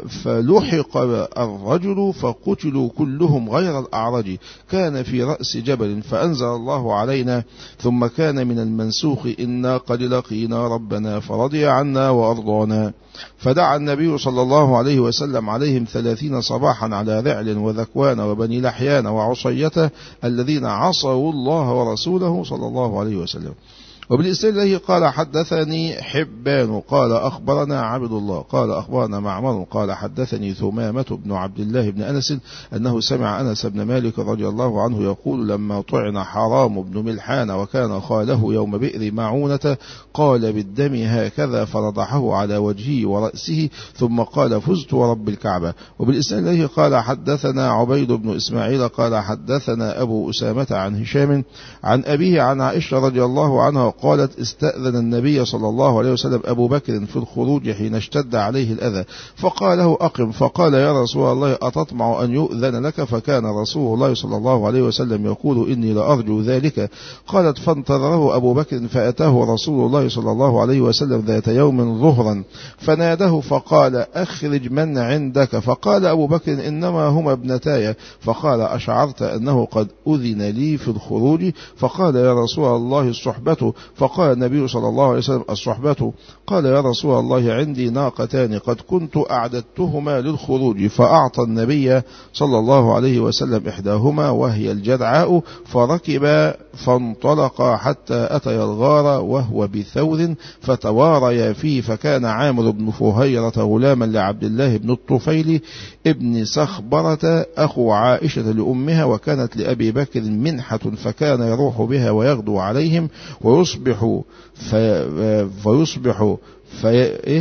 فلحق الرجل فقتلوا كلهم غير الأعرج، كان في رأس جبل، فأنزل الله علينا ثم كان من المنسوخ إنا قد لقينا ربنا فرضي عنا وأرضانا. فدعا النبي صلى الله عليه وسلم عليهم ثلاثين صباحا على رعل وذكوان وبني لحيان وعصية الذين عصوا الله ورسوله صلى الله عليه وسلم. وبالإسناد إليه قال حدثني حبان قال أخبرنا عبد الله قال أخبرنا معمر قال حدثني ثمامة بن عبد الله بن أنس أنه سمع أنس بن مالك رضي الله عنه يقول لما طعن حرام بن ملحان وكان خاله يوم بئر معونة قال بالدم هكذا، فرضحه على وجهه ورأسه، ثم قال فزت ورب الكعبة. وبالإسناد إليه قال حدثنا عبيد بن إسماعيل قال حدثنا أبو أسامة عن هشام عن أبيه عن عائشة رضي الله عنها قالت استأذن النبي صلى الله عليه وسلم أبو بكر في الخروج حين اشتد عليه الأذى، فقال له أقم، فقال يا رسول الله أتطمع أن يؤذن لك؟ فكان رسول الله صلى الله عليه وسلم يقول إني لأرجو ذلك. قالت فانتظره أبو بكر فأتاه رسول الله صلى الله عليه وسلم ذات يوم ظهرا فناده فقال أخرج من عندك، فقال أبو بكر إنما هما ابنتاي، فقال أشعرت أنه قد أذن لي في الخروج؟ فقال يا رسول الله الصحبة، فقال النبي صلى الله عليه وسلم: الصحبة؟ قال: يا رسول الله عندي ناقتان قد كنت أعددتهما للخروج. فأعطى النبي صلى الله عليه وسلم إحداهما وهي الجدعاء، فركبا فانطلقا حتى أتيا الغار وهو بثور فتواريا فيه، فكان عامر بن فهيرة غلاما لعبد الله بن الطفيل ابن سخبرة أخو عائشة لأمها، وكانت لأبي بكر منحة، فكان يروح بها ويغدو عليهم ويصبح في فيصبح في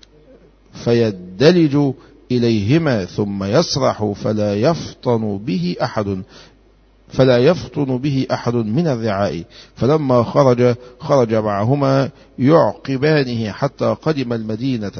فيدلج إليهما ثم يسرح فلا يفطن به أحد فلا يفطن به أحد من الرعاء. فلما خرج خرج معهما يعقبانه حتى قدم المدينة.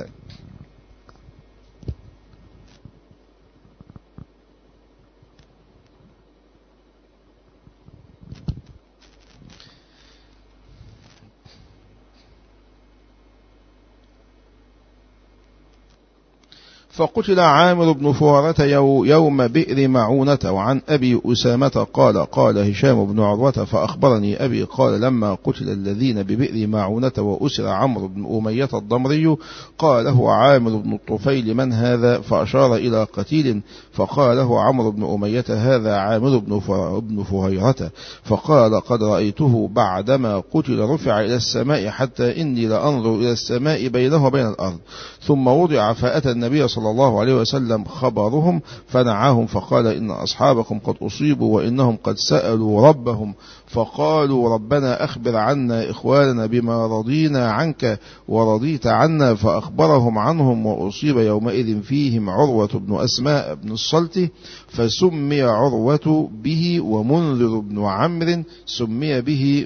فقتل عامر بن فهرة يوم بئر معونة. وعن أبي أسامة قال: قال هشام بن عروة: فأخبرني أبي قال: لما قتل الذين ببئر معونة وأسر عمرو بن أمية الضمري قال له عامر بن الطفيل: من هذا؟ فأشار إلى قتيل، فقال له عمرو بن أمية: هذا عامر بن فهيرة. فقال: قد رأيته بعدما قتل رفع إلى السماء حتى إني لأنظر إلى السماء بينه وبين الأرض، ثم وضع فأتى النبي صلى الله عليه وسلم خبرهم فنعاهم، فقال: إن أصحابكم قد أصيبوا وإنهم قد سألوا ربهم فقالوا: ربنا أخبر عنا إخواننا بما رضينا عنك ورضيت عنا. فأخبرهم عنهم، وأصيب يومئذ فيهم عروة بن أسماء بن الصلت فسمي عروة به، ومنذر بن عمرو سمي به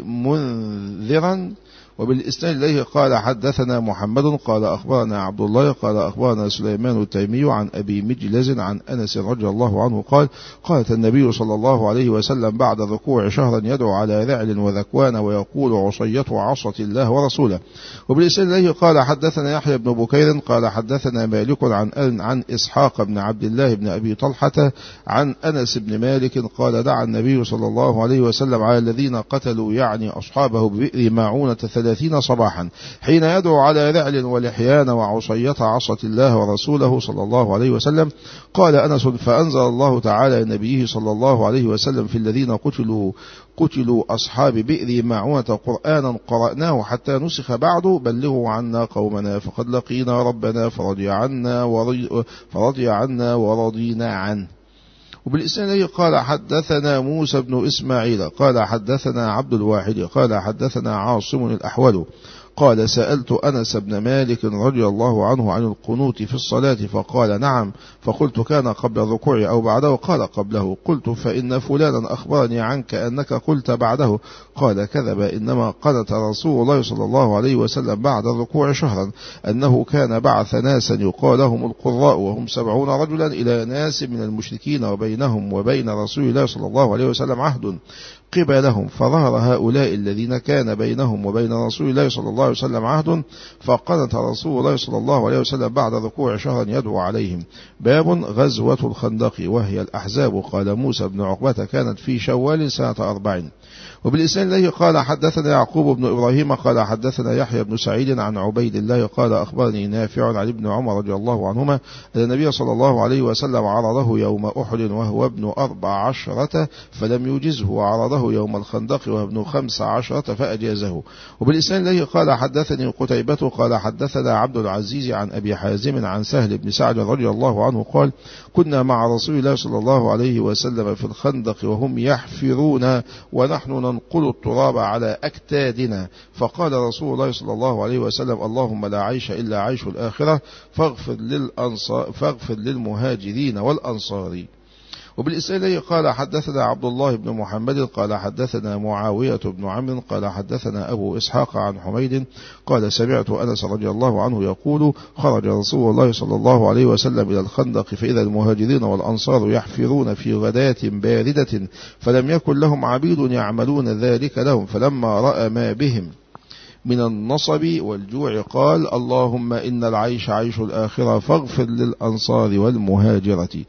منذرا. وبالإسناد إليه قال: حدثنا محمد قال أخبرنا عبد الله قال أخبرنا سليمان التيمي عن أبي مجلز عن أنس رضي الله عنه قال: قالت النبي صلى الله عليه وسلم بعد ركوع شهرا يدعو على رعل وذكوان ويقول: عصية عصت الله ورسوله. وبالإسناد إليه قال: حدثنا يحيى بن بكير قال حدثنا مالك عن عن إسحاق بن عبد الله بن أبي طلحة عن أنس بن مالك قال: دعا النبي صلى الله عليه وسلم على الذين قتلوا يعني أصحابه ببئر معونة ثلاثين صباحا، حين يدعو على رعل ولحيان وعصية عصت الله ورسوله صلى الله عليه وسلم. قال أنس: فأنزل الله تعالى لنبيه صلى الله عليه وسلم في الذين قتلوا قتلوا أصحاب بئر معونة قرآنا قرأناه حتى نسخ بعد: بلغوا عنا قومنا فقد لقينا ربنا فرضي عنا ورضي, فرضي عنا ورضينا عنه. وبالإسناد قال: حدثنا موسى بن إسماعيل قال حدثنا عبد الواحد قال حدثنا عاصم الأحول قال: سألت أنس بن مالك رضي الله عنه عن القنوت في الصلاة فقال: نعم. فقلت: كان قبل الركوع أو بعده؟ قال: قبله. قلت: فإن فلانا أخبرني عنك أنك قلت بعده. قال: كذب، إنما قنت رسول الله صلى الله عليه وسلم بعد الركوع شهرا، أنه كان بعث ناسا يقال لهم القراء، وهم سبعون رجلا، إلى ناس من المشركين وبينهم وبين رسول الله صلى الله عليه وسلم عهد قبلهم، فظهر هؤلاء الذين كان بينهم وبين رسول الله صلى الله عليه وسلم عهد، فقنت رسول الله صلى الله عليه وسلم بعد ركوع شهرا يدعو عليهم. باب غزوة الخندق وهي الأحزاب. قال موسى بن عقبة: كانت في شوال سنة أربعين. وبالإسناد الذي قال: حدثنا يعقوب بن إبراهيم قال حدثنا يحيى بن سعيد عن عبيد الله قال: أخبرني نافع عن ابن عمر رضي الله عنهما أن النبي صلى الله عليه وسلم عرضه يوم أحد وهو ابن أربع عشرة فلم يجزه، وعرضه يوم الخندق وهو ابن خمس عشرة فأجازه. وبالإسناد الذي قال: حدثني قتيبة قال حدثنا عبد العزيز عن أبي حازم عن سهل بن سعد رضي الله عنه قال: كنا مع رسول الله صلى الله عليه وسلم في الخندق وهم يحفرون ونحن ننقل التراب على أكتادنا، فقال رسول الله صلى الله عليه وسلم: اللهم لا عيش إلا عيش الآخرة، فاغفر للأنصار فاغفر للمهاجرين والأنصار. وبالإسناد قال: حدثنا عبد الله بن محمد قال حدثنا معاوية بن عمرو قال حدثنا أبو إسحاق عن حميد قال: سمعت أنس رضي الله عنه يقول: خرج رسول الله صلى الله عليه وسلم إلى الخندق فإذا المهاجرين والأنصار يحفرون في غداة باردة، فلم يكن لهم عبيد يعملون ذلك لهم، فلما رأى ما بهم من النصب والجوع قال: اللهم إن العيش عيش الآخرة، فاغفر للأنصار والمهاجرة.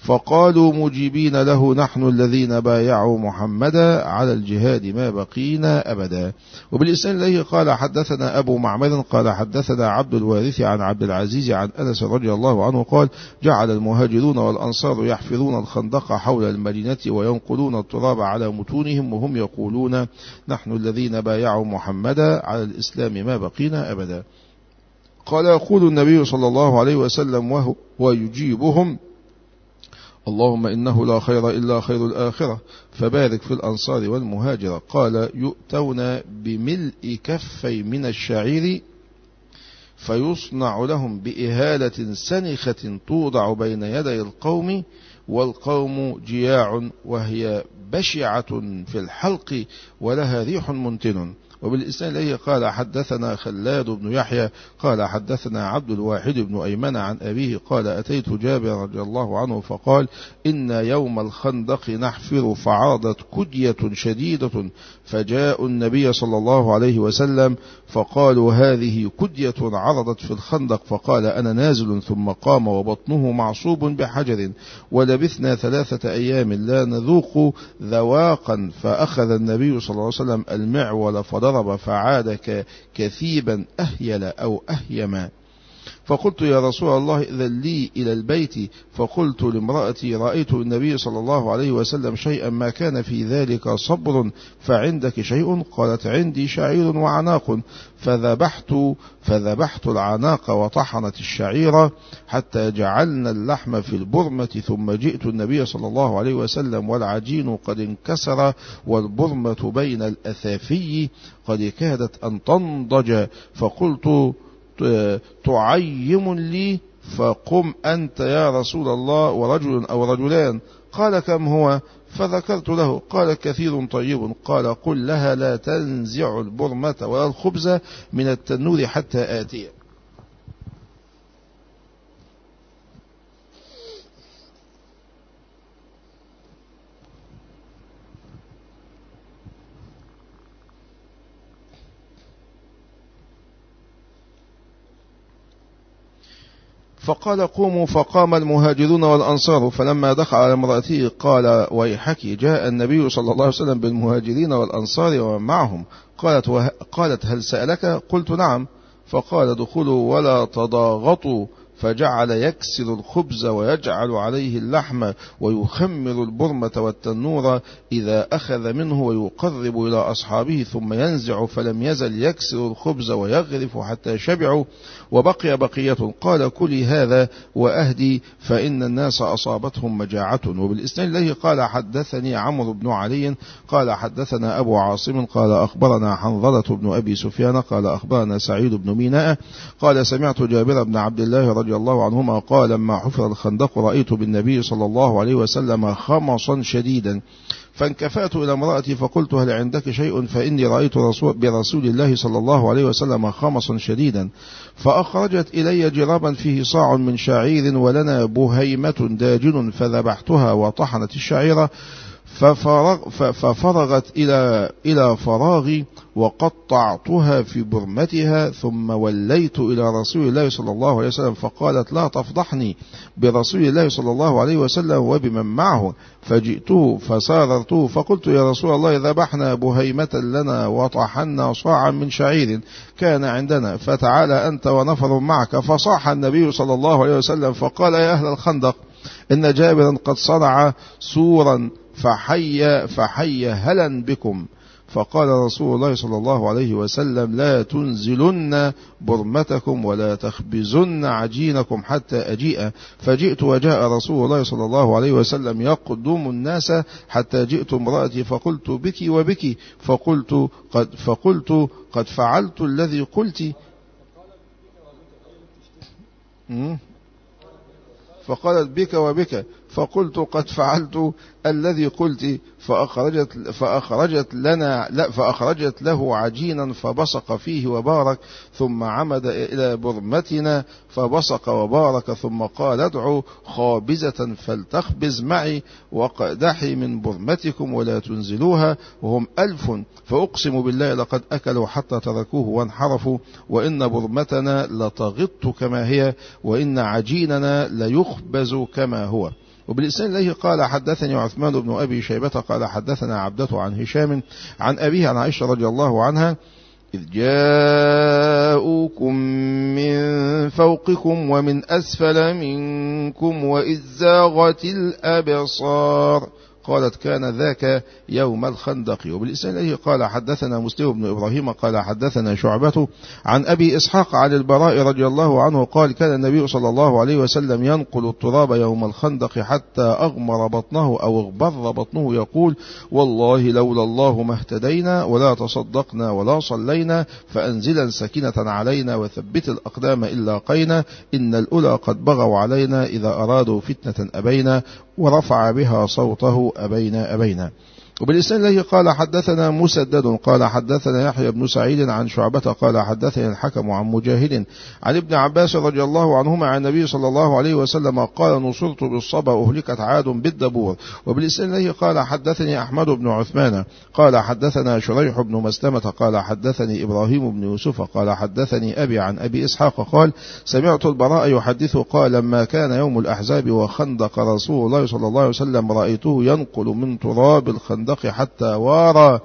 فقالوا مجيبين له نحن الذين بايعوا محمدا على الجهاد ما بقينا أبدا. وبالإسناد إليه قال حدثنا أبو معمر قال حدثنا عبد الوارث عن عبد العزيز عن أنس رضي الله عنه قال جعل المهاجرون والأنصار يحفرون الخندق حول المدينة وينقلون التراب على متونهم وهم يقولون نحن الذين بايعوا محمدا على الإسلام ما بقينا أبدا. قال يقول النبي صلى الله عليه وسلم وهو ويجيبهم اللهم إنه لا خير إلا خير الآخرة فبارك في الأنصار والمهاجرة. قال يؤتون بملء كفي من الشعير فيصنع لهم بإهالة سنخة توضع بين يدي القوم والقوم جياع وهي بشعة في الحلق ولها ريح منتن. وبالإسناد إليه قال حدثنا خلاد بن يحيى قال حدثنا عبد الواحد بن أيمن عن أبيه قال أتيت جابر رضي الله عنه فقال إن يوم الخندق نحفر فعرضت كدية شديدة فجاء النبي صلى الله عليه وسلم فقالوا هذه كدية عرضت في الخندق فقال أنا نازل ثم قام وبطنه معصوب بحجر ولبثنا ثلاثة أيام لا نذوق ذواقا فأخذ النبي صلى الله عليه وسلم المعول فضرب فعاد كثيبا أهيل أو أهيما. فقلت يا رسول الله إذن لي إلى البيت فقلت لامرأتي رأيت النبي صلى الله عليه وسلم شيئا ما كان في ذلك صبر فعندك شيء؟ قالت عندي شعير وعناق فذبحت فذبحت العناق وطحنت الشعير حتى جعلنا اللحم في البرمة ثم جئت النبي صلى الله عليه وسلم والعجين قد انكسر والبرمة بين الأثافي قد كادت أن تنضج فقلت تعيم لي فقم أنت يا رسول الله ورجل أو رجلان. قال كم هو؟ فذكرت له. قال كثير طيب. قال قل لها لا تنزع البرمة ولا الخبز من التنور حتى آتي. فقال قوموا فقام المهاجرون والأنصار فلما دخل على امرأته قال ويحك جاء النبي صلى الله عليه وسلم بالمهاجرين والأنصار ومن معهم. قالت, وه... قالت هل سألك؟ قلت نعم. فقال دخلوا ولا تضاغطوا فجعل يكسر الخبز ويجعل عليه اللحم ويخمر البرمة والتنور إذا أخذ منه ويقرب إلى أصحابه ثم ينزع فلم يزل يكسر الخبز ويغرف حتى شبعوا وبقي بقية. قال كلي هذا وأهدي فإن الناس أصابتهم مجاعة. وبالإسناد الذي قال حدثني عمرو بن علي قال حدثنا أبو عاصم قال أخبرنا حنظلة بن أبي سفيان قال أخبرنا سعيد بن ميناء قال سمعت جابر بن عبد الله رضي الله عنهما قال لما حفر الخندق رأيت بالنبي صلى الله عليه وسلم خمصا شديدا فانكفأت إلى امرأتي فقلت هل عندك شيء؟ فإني رأيت رسول برسول الله صلى الله عليه وسلم خمصا شديدا. فأخرجت إلي جرابا فيه صاع من شعير ولنا بهيمة داجن فذبحتها وطحنت الشعيرة ففرغ ففرغت إلى إلى فراغي وقطعتها في برمتها ثم وليت إلى رسول الله صلى الله عليه وسلم فقالت لا تفضحني برسول الله صلى الله عليه وسلم وبمن معه. فجئته فساررته فقلت يا رسول الله ذبحنا بهيمة لنا وطحنا صاعا من شعير كان عندنا فتعالى أنت ونفر معك. فصاح النبي صلى الله عليه وسلم فقال يا أهل الخندق إن جابرا قد صنع سورا فحي فحي هلا بكم. فقال رسول الله صلى الله عليه وسلم لا تنزلن برمتكم ولا تخبزن عجينكم حتى أجيء. فجئت وجاء رسول الله صلى الله عليه وسلم يقدم الناس حتى جئت امرأتي فقلت بك وبك فقلت قد, فقلت قد فعلت الذي قلت. فقالت بك وبك فقلت قد فعلت الذي قلت. فأخرجت, فأخرجت, لنا لا فأخرجت له عجينا فبصق فيه وبارك ثم عمد إلى برمتنا فبصق وبارك ثم قال ادعوا خابزة فلتخبز معي وقدحي من برمتكم ولا تنزلوها وهم ألف فأقسم بالله لقد أكلوا حتى تركوه وانحرفوا وإن برمتنا لتغط كما هي وإن عجيننا ليخبز كما هو. وبالإسناد إليه قال حدثني عثمان بن أبي شيبة قال حدثنا عبدة عن هشام عن أبيه عن عائشة رضي الله عنها إذ جاءوكم من فوقكم ومن أسفل منكم وإذ زاغت الأبصار قالت كان ذاك يوم الخندق. وبالإسناد إليه قال حدثنا مسلم بن إبراهيم قال حدثنا شعبة عن أبي إسحاق عن البراء رضي الله عنه قال كان النبي صلى الله عليه وسلم ينقل التراب يوم الخندق حتى أغمر بطنه أو اغبر بطنه يقول والله لولا الله ما اهتدينا ولا تصدقنا ولا صلينا فأنزلا سكينة علينا وثبت الأقدام إلا قينا إن الأولى قد بغوا علينا إذا أرادوا فتنة أبينا ورفع بها صوته أبينا أبينا. وبالإسناد الذي قال حدثنا مسدد قال حدثنا يحيى بن سعيد عن شعبة قال حدثنا الحكم عن مجاهد عن ابن عباس رضي الله عنهما عن النبي صلى الله عليه وسلم قال نصرت بالصبا أهلكت عاد بالدبور. وبالإسناد الذي قال حدثني أحمد بن عثمان قال حدثنا شريح بن مسلمة قال حدثني إبراهيم بن يوسف قال حدثني أبي عن أبي إسحاق قال سمعت البراء يحدث قال لما كان يوم الأحزاب وخندق رسول الله صلى الله عليه وسلم رأيته ينقل من تراب الخندق حتى وارى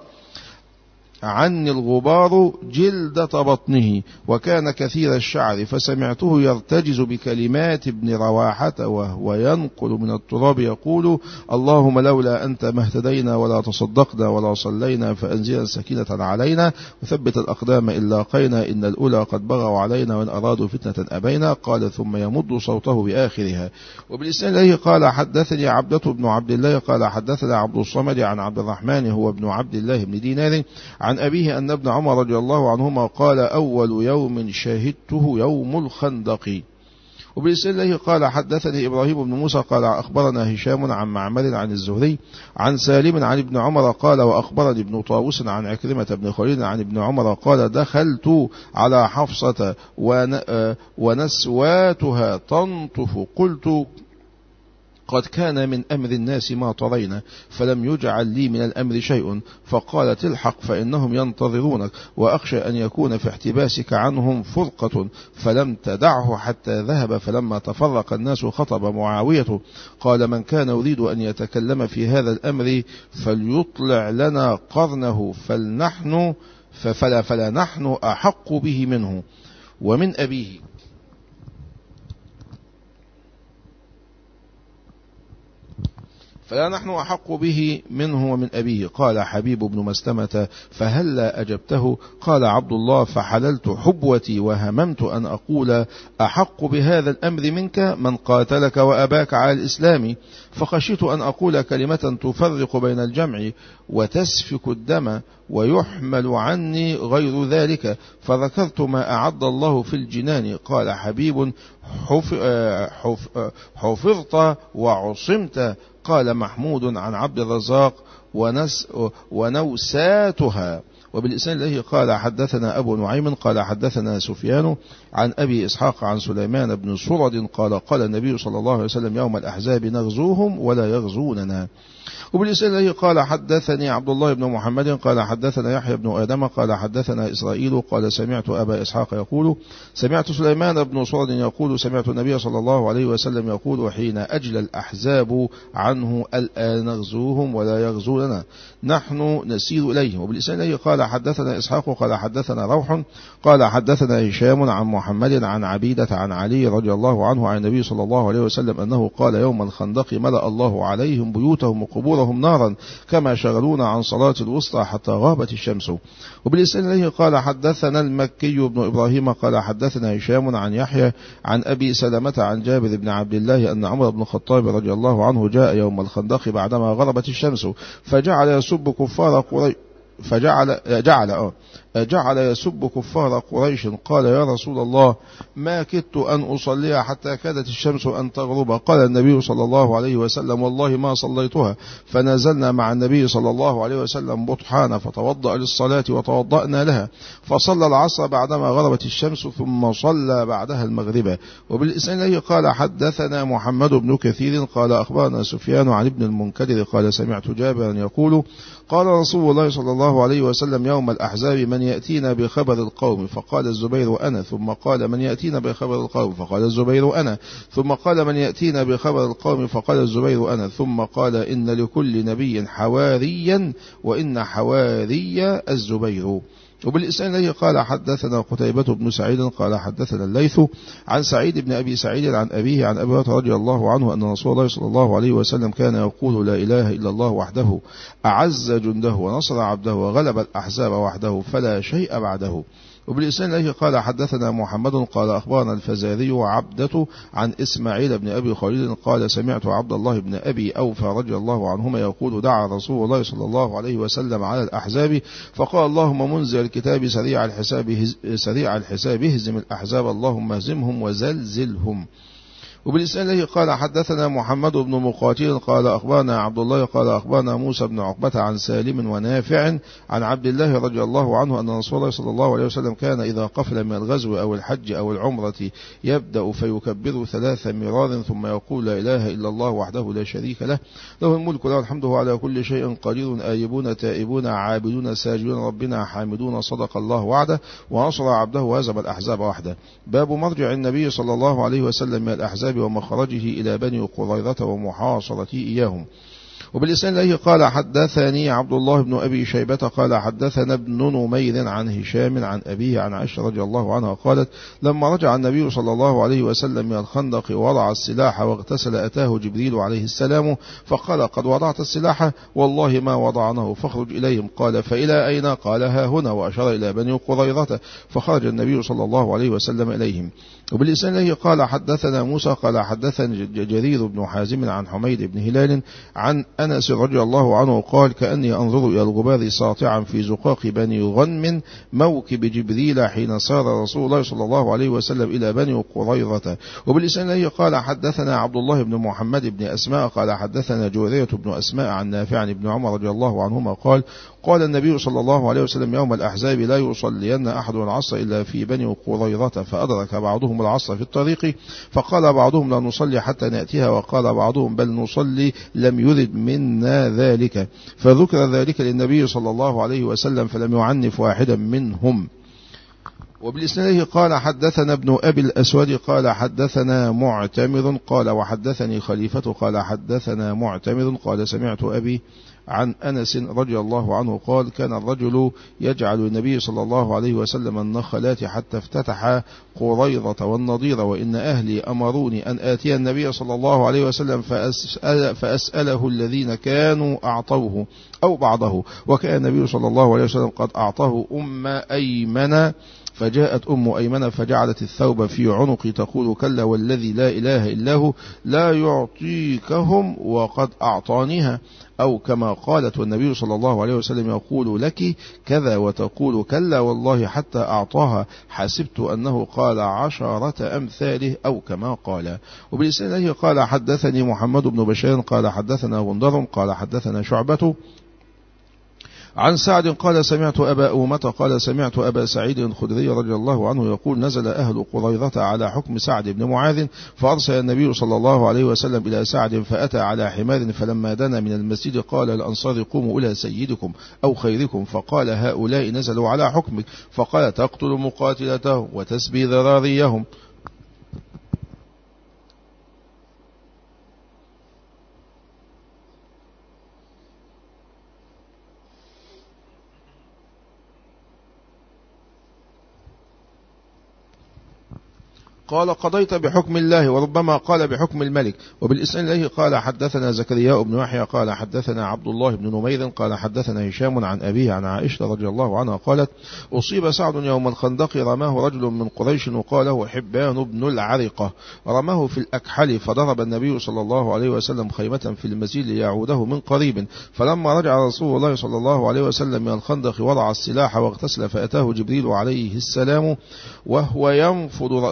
عني الغبار جلدة بطنه وكان كثير الشعر فسمعته يرتجز بكلمات ابن رواحة وهو ينقل من التراب يقول اللهم لولا أنت ما اهتدينا ولا تصدقنا ولا صلينا فأنزلا سكينة علينا وثبت الأقدام إلا قينا إن الأولى قد بغوا علينا وإن أرادوا فتنة أبينا قال ثم يمد صوته بآخرها. وبالإسناد الذي قال حدثني عبدة بن عبد الله قال حدثنا عبد الصمد عن عبد الرحمن هو ابن عبد الله بن دينار عن أبيه أن ابن عمر رضي الله عنهما قال أول يوم شهدته يوم الخندق. وبالإسناد الذي قال حدثني إبراهيم بن موسى قال أخبرنا هشام عن معمر عن الزهري عن سالم عن ابن عمر قال وأخبرني ابن طاووس عن عكرمة بن خالد عن ابن عمر قال دخلت على حفصة ونسواتها تنطف قلت قد كان من أمر الناس ما طرينا فلم يجعل لي من الأمر شيء فقالت الحق فإنهم ينتظرونك وأخشى أن يكون في احتباسك عنهم فرقة فلم تدعه حتى ذهب فلما تفرق الناس خطب معاوية قال من كان يريد أن يتكلم في هذا الأمر فليطلع لنا قرنه فلنحن فلا, فلا نحن أحق به منه ومن أبيه. فلا نحن أحق به منه ومن أبيه. قال حبيب بن مسلمة فهلا أجبته؟ قال عبد الله فحللت حبوتي وهممت أن أقول أحق بهذا الأمر منك من قاتلك وأباك على الإسلام فخشيت أن أقول كلمة تفرق بين الجمع وتسفك الدم ويحمل عني غير ذلك فذكرت ما أعد الله في الجنان. قال حبيب حفظت وعصمت. قال محمود عن عبد الرزاق ونس ونوساتها. وبالإسناد الذي قال حدثنا أبو نعيم قال حدثنا سفيان عن أبي إسحاق عن سليمان بن سرد قال قال النبي صلى الله عليه وسلم يوم الأحزاب نغزوهم ولا يغزوننا. وبالإسناد الذي قال حدثني عبد الله بن محمد قال حدثنا يحيى بن آدم قال حدثنا إسرائيل قال سمعت أبا إسحاق يقول سمعت سليمان بن سرد يقول سمعت النبي صلى الله عليه وسلم يقول حين أجل الأحزاب عنه الآن نغزوهم ولا يغزوننا نحن نسير إليه. وبالإسناد الذي قال حدثنا إسحاق قال حدثنا روح قال حدثنا هشام عن محمد عن عبيدة عن علي رضي الله عنه عن النبي صلى الله عليه وسلم أنه قال يوم الخندق ملأ الله عليهم بيوتهم وقبورهم نارا كما شغلونا عن صلاة الوسطى حتى غابت الشمس. وبالإسناد الذي قال حدثنا المكي بن إبراهيم قال حدثنا هشام عن يحيى عن أبي سلمة عن جابر بن عبد الله أن عمر بن الخطاب رضي الله عنه جاء يوم الخندق بعدما غربت الشمس فجعل يسب كفار قريش فجعل جعل اه جعل يسب كفار قريش. قال يا رسول الله ما كدت أن أصليها حتى كادت الشمس أن تغرب. قال النبي صلى الله عليه وسلم والله ما صليتها. فنزلنا مع النبي صلى الله عليه وسلم بطحانا فتوضأ للصلاة وتوضأنا لها فصلى العصر بعدما غربت الشمس ثم صلى بعدها المغرب. وبالإسناد الذي قال حدثنا محمد بن كثير قال أخبرنا سفيان عن ابن المنكدر قال سمعت جابرا يقول قال رسول الله صلى الله عليه وسلم يوم الأحزاب من يأتينا بخبر القوم؟ فقال الزبير أنا. ثم قال من يأتينا بخبر القوم؟ فقال الزبير أنا. ثم قال من يأتينا بخبر القوم؟ فقال الزبير أنا. ثم قال إن لكل نبي حواريا وإن حواري الزبير. وبالإسناد الذي قال حدثنا قتيبة بن سعيد قال حدثنا الليث عن سعيد بن أبي سعيد عن أبيه عن أبي هريرة رضي الله عنه أن رسول الله صلى الله عليه وسلم كان يقول لا إله إلا الله وحده أعز جنده ونصر عبده وغلب الأحزاب وحده فلا شيء بعده. وبالإسناد الذي قال حدثنا محمد قال أخبرنا الفزاري وعبدة عن إسماعيل بن أبي خالد قال سمعت عبد الله بن أبي أوفى رضي الله عنهما يقول دعا رسول الله صلى الله عليه وسلم على الأحزاب فقال اللهم منزل الكتاب سريع الحساب سريع الحساب اهزم الأحزاب اللهم اهزمهم وزلزلهم. وبالإسناد الذي قال حدثنا محمد بن مقاتل قال أخبرنا عبد الله قال أخبرنا موسى بن عقبة عن سالم ونافع عن عبد الله رضي الله عنه أن رسول الله صلى الله عليه وسلم كان إذا قفل من الغزو أو الحج أو العمرة يبدأ فيكبر ثلاث مرار ثم يقول لا إله إلا الله وحده لا شريك له له الملك له الحمد على كل شيء قدير آيبون تائبون عابدون ساجدون ربنا حامدون صدق الله وعده ونصر عبده وهزم الأحزاب وحده. باب مرجع النبي صلى الله عليه وسلم من الأحزاب ومخرجه إلى بني قريظة ومحاصرته إياهم. وبالإسناد الذي قال حدثني عبد الله بن أبي شيبة قال حدثنا ابن نمير عن هشام عن أبيه عن عائشة رضي الله عنها قالت لما رجع النبي صلى الله عليه وسلم من الخندق ووضع السلاح واغتسل أتاه جبريل عليه السلام فقال قد وضعت السلاح؟ والله ما وضعناه فاخرج إليهم. قال فإلى أين؟ قال ها هنا وأشار إلى بني قريظة فخرج النبي صلى الله عليه وسلم إليهم. وبالإسناد الذي قال حدثنا موسى قال حدثنا جرير بن حازم عن حميد بن هلال عن أنس رضي الله عنه قال كأني أنظر إلى الغبار ساطعا في زقاق بني غنم موكب جبريل حين سار رسول الله صلى الله عليه وسلم إلى بني قريظة. وبالإسناد الذي قال حدثنا عبد الله بن محمد بن أسماء قال حدثنا جويرية بن أسماء عن نافع عن ابن عمر رضي الله عنهما قال قال النبي صلى الله عليه وسلم يوم الأحزاب لا يصلين أحد العصر إلا في بني قريظة فأدرك بعضهم العصر في الطريق فقال بعضهم لا نصلي حتى نأتيها وقال بعضهم بل نصلي لم يرد منا ذلك فذكر ذلك للنبي صلى الله عليه وسلم فلم يعنف واحدا منهم. وبالإسناد قال حدثنا ابن أبي الأسود قال حدثنا معتمر قال وحدثني خليفة قال حدثنا معتمر قال سمعت أبي عن أنس رضي الله عنه قال كان الرجل يجعل النبي صلى الله عليه وسلم النخلات حتى افتتح قريظة والنضير وإن أهلي أمروني أن آتي النبي صلى الله عليه وسلم فأسأل فأسأله الذين كانوا أعطوه أو بعضه وكان النبي صلى الله عليه وسلم قد أعطاه أم أيمن فجاءت أم أيمن فجعلت الثوب في عنقي تقول كلا والذي لا إله إلا هو لا يعطيكهم وقد أعطانيها أو كما قالت والنبي صلى الله عليه وسلم يقول لك كذا وتقول كلا والله حتى أعطاها حسبت أنه قال عشرة أمثاله أو كما قال. وبالإسناد قال حدثني محمد بن بشير قال حدثنا غندر قال حدثنا شعبة عن سعد قال سمعت أبا أمة قال سمعت أبا سعيد الخدري رضي الله عنه يقول نزل أهل قريظة على حكم سعد بن معاذ فأرسل النبي صلى الله عليه وسلم إلى سعد فأتى على حمار فلما دنا من المسجد قال الأنصار قوموا إلى سيدكم أو خيركم فقال هؤلاء نزلوا على حكمك فقال تقتل مقاتلتهم وتسبي ذراريهم. قال قضيت بحكم الله وربما قال بحكم الملك. وبالإسناد الذي قال حدثنا زكريا بن يحيى قال حدثنا عبد الله بن نمير قال حدثنا هشام عن أبيه عن عائشة رضي الله عنها قالت أصيب سعد يوم الخندق رماه رجل من قريش وقاله حبان بن العرقة رماه في الأكحل فضرب النبي صلى الله عليه وسلم خيمة في المسجد ليعوده من قريب فلما رجع رسول الله صلى الله عليه وسلم من الخندق وضع السلاح واغتسل فأتاه جبريل عليه السلام وهو ينفض رأسه من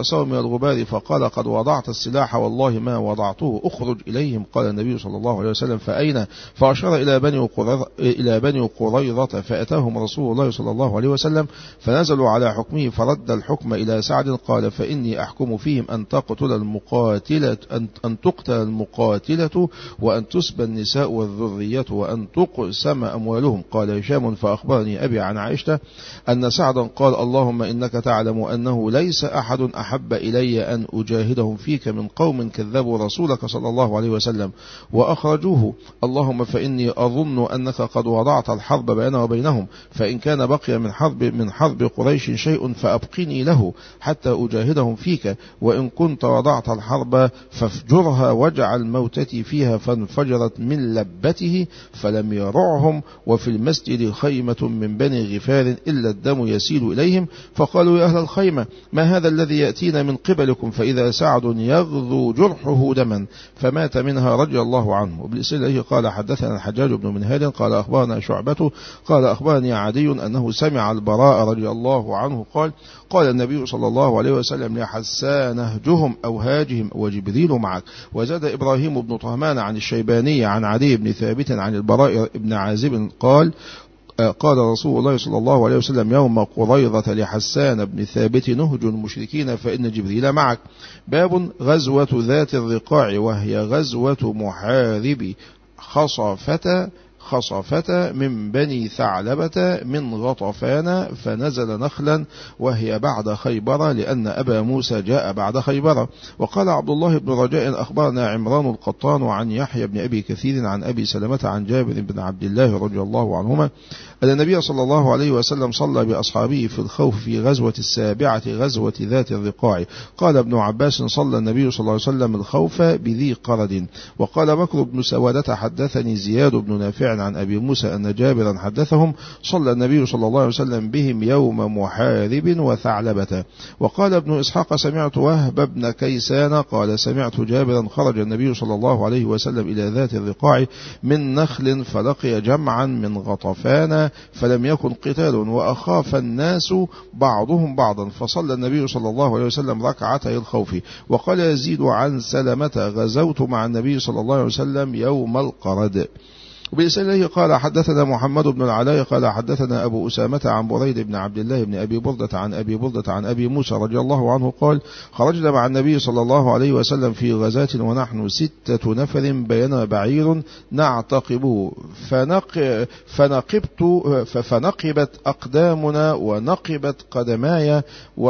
الغبار فقال قد وضعت السلاح والله ما وضعته، اخرج إليهم. قال النبي صلى الله عليه وسلم فأين؟ فأشار إلى بني قريظة إلى بني قريظة فأتاهم رسول الله صلى الله عليه وسلم فنزلوا على حكمه فرد الحكم إلى سعد. قال فإني أحكم فيهم أن تقتل المقاتلة أن تقتل المقاتلة وأن تسبى النساء والذرية وأن تقسم أموالهم. قال هشام فأخبرني أبي عن عائشة أن سعدا قال اللهم إنك تعلم أنه ليس أحد أحب إلي أن أجاهدهم فيك من قوم كذبوا رسولك صلى الله عليه وسلم وأخرجوه، اللهم فإني أظن أنك قد وضعت الحرب بيننا وبينهم، فإن كان بقي من حرب من حرب قريش شيء فأبقني له حتى أجاهدهم فيك، وإن كنت وضعت الحرب فافجرها واجعل موتتي فيها. فانفجرت من لبته فلم يرعهم، وفي المسجد خيمة من بني غفار إلا الدم يسيل إليهم، فقالوا يا أهل الخيمة ما هذا الذي يأتينا من قبلكم؟ فإذا سعد يغذو جرحه دما فمات منها رضي الله عنه. وبالإسئلة قال حدثنا الحجاج بن منهال قال أخبرنا شعبته قال أخبرني عدي أنه سمع البراء رضي الله عنه قال قال النبي صلى الله عليه وسلم لحسان اهجهم أو هاجهم وجبريل معك. وزاد إبراهيم بن طهمان عن الشيباني عن عدي بن ثابت عن البراء بن عازب قال قال رسول الله صلى الله عليه وسلم يوم قريظة لحسان بن ثابت نهج المشركين فإن جبريل معك. باب غزوة ذات الرقاع وهي غزوة محارب خصفة خصفة من بني ثعلبة من غطفان فنزل نخلا وهي بعد خيبر لأن أبا موسى جاء بعد خيبر. وقال عبد الله بن رجاء أخبرنا عمران القطان عن يحيى بن أبي كثير عن أبي سلمة عن جابر بن عبد الله رضي الله عنهما أن النبي صلى الله عليه وسلم صلى بأصحابه في الخوف في غزوة السابعة غزوة ذات الرقاع. قال ابن عباس صلى النبي صلى الله عليه وسلم الخوف بذي قرد. وقال بكر بن سوادة حدثني زياد بن نافع عن أبي موسى أن جابرا حدثهم صلى النبي صلى الله عليه وسلم بهم يوم محارب وثعلبة. وقال ابن إسحاق سمعت وهب بن كيسان قال سمعت جابرا خرج النبي صلى الله عليه وسلم إلى ذات الرقاع من نخل فلقي جمعا من غطفان فلم يكن قتال وأخاف الناس بعضهم بعضا فصلى النبي صلى الله عليه وسلم ركعتي الخوف. وقال يزيد عن سلمة غزوت مع النبي صلى الله عليه وسلم يوم القرد. وبإسئله قال حدثنا محمد بن العلاء قال حدثنا أبو أسامة عن بريد بن عبد الله بن أبي بردة عن أبي بردة عن أبي موسى رضي الله عنه قال خرجنا مع النبي صلى الله عليه وسلم في غزاة ونحن ستة نفر بيننا بعير نعتقبه فنق فنقبت فنقبت أقدامنا ونقبت قدماي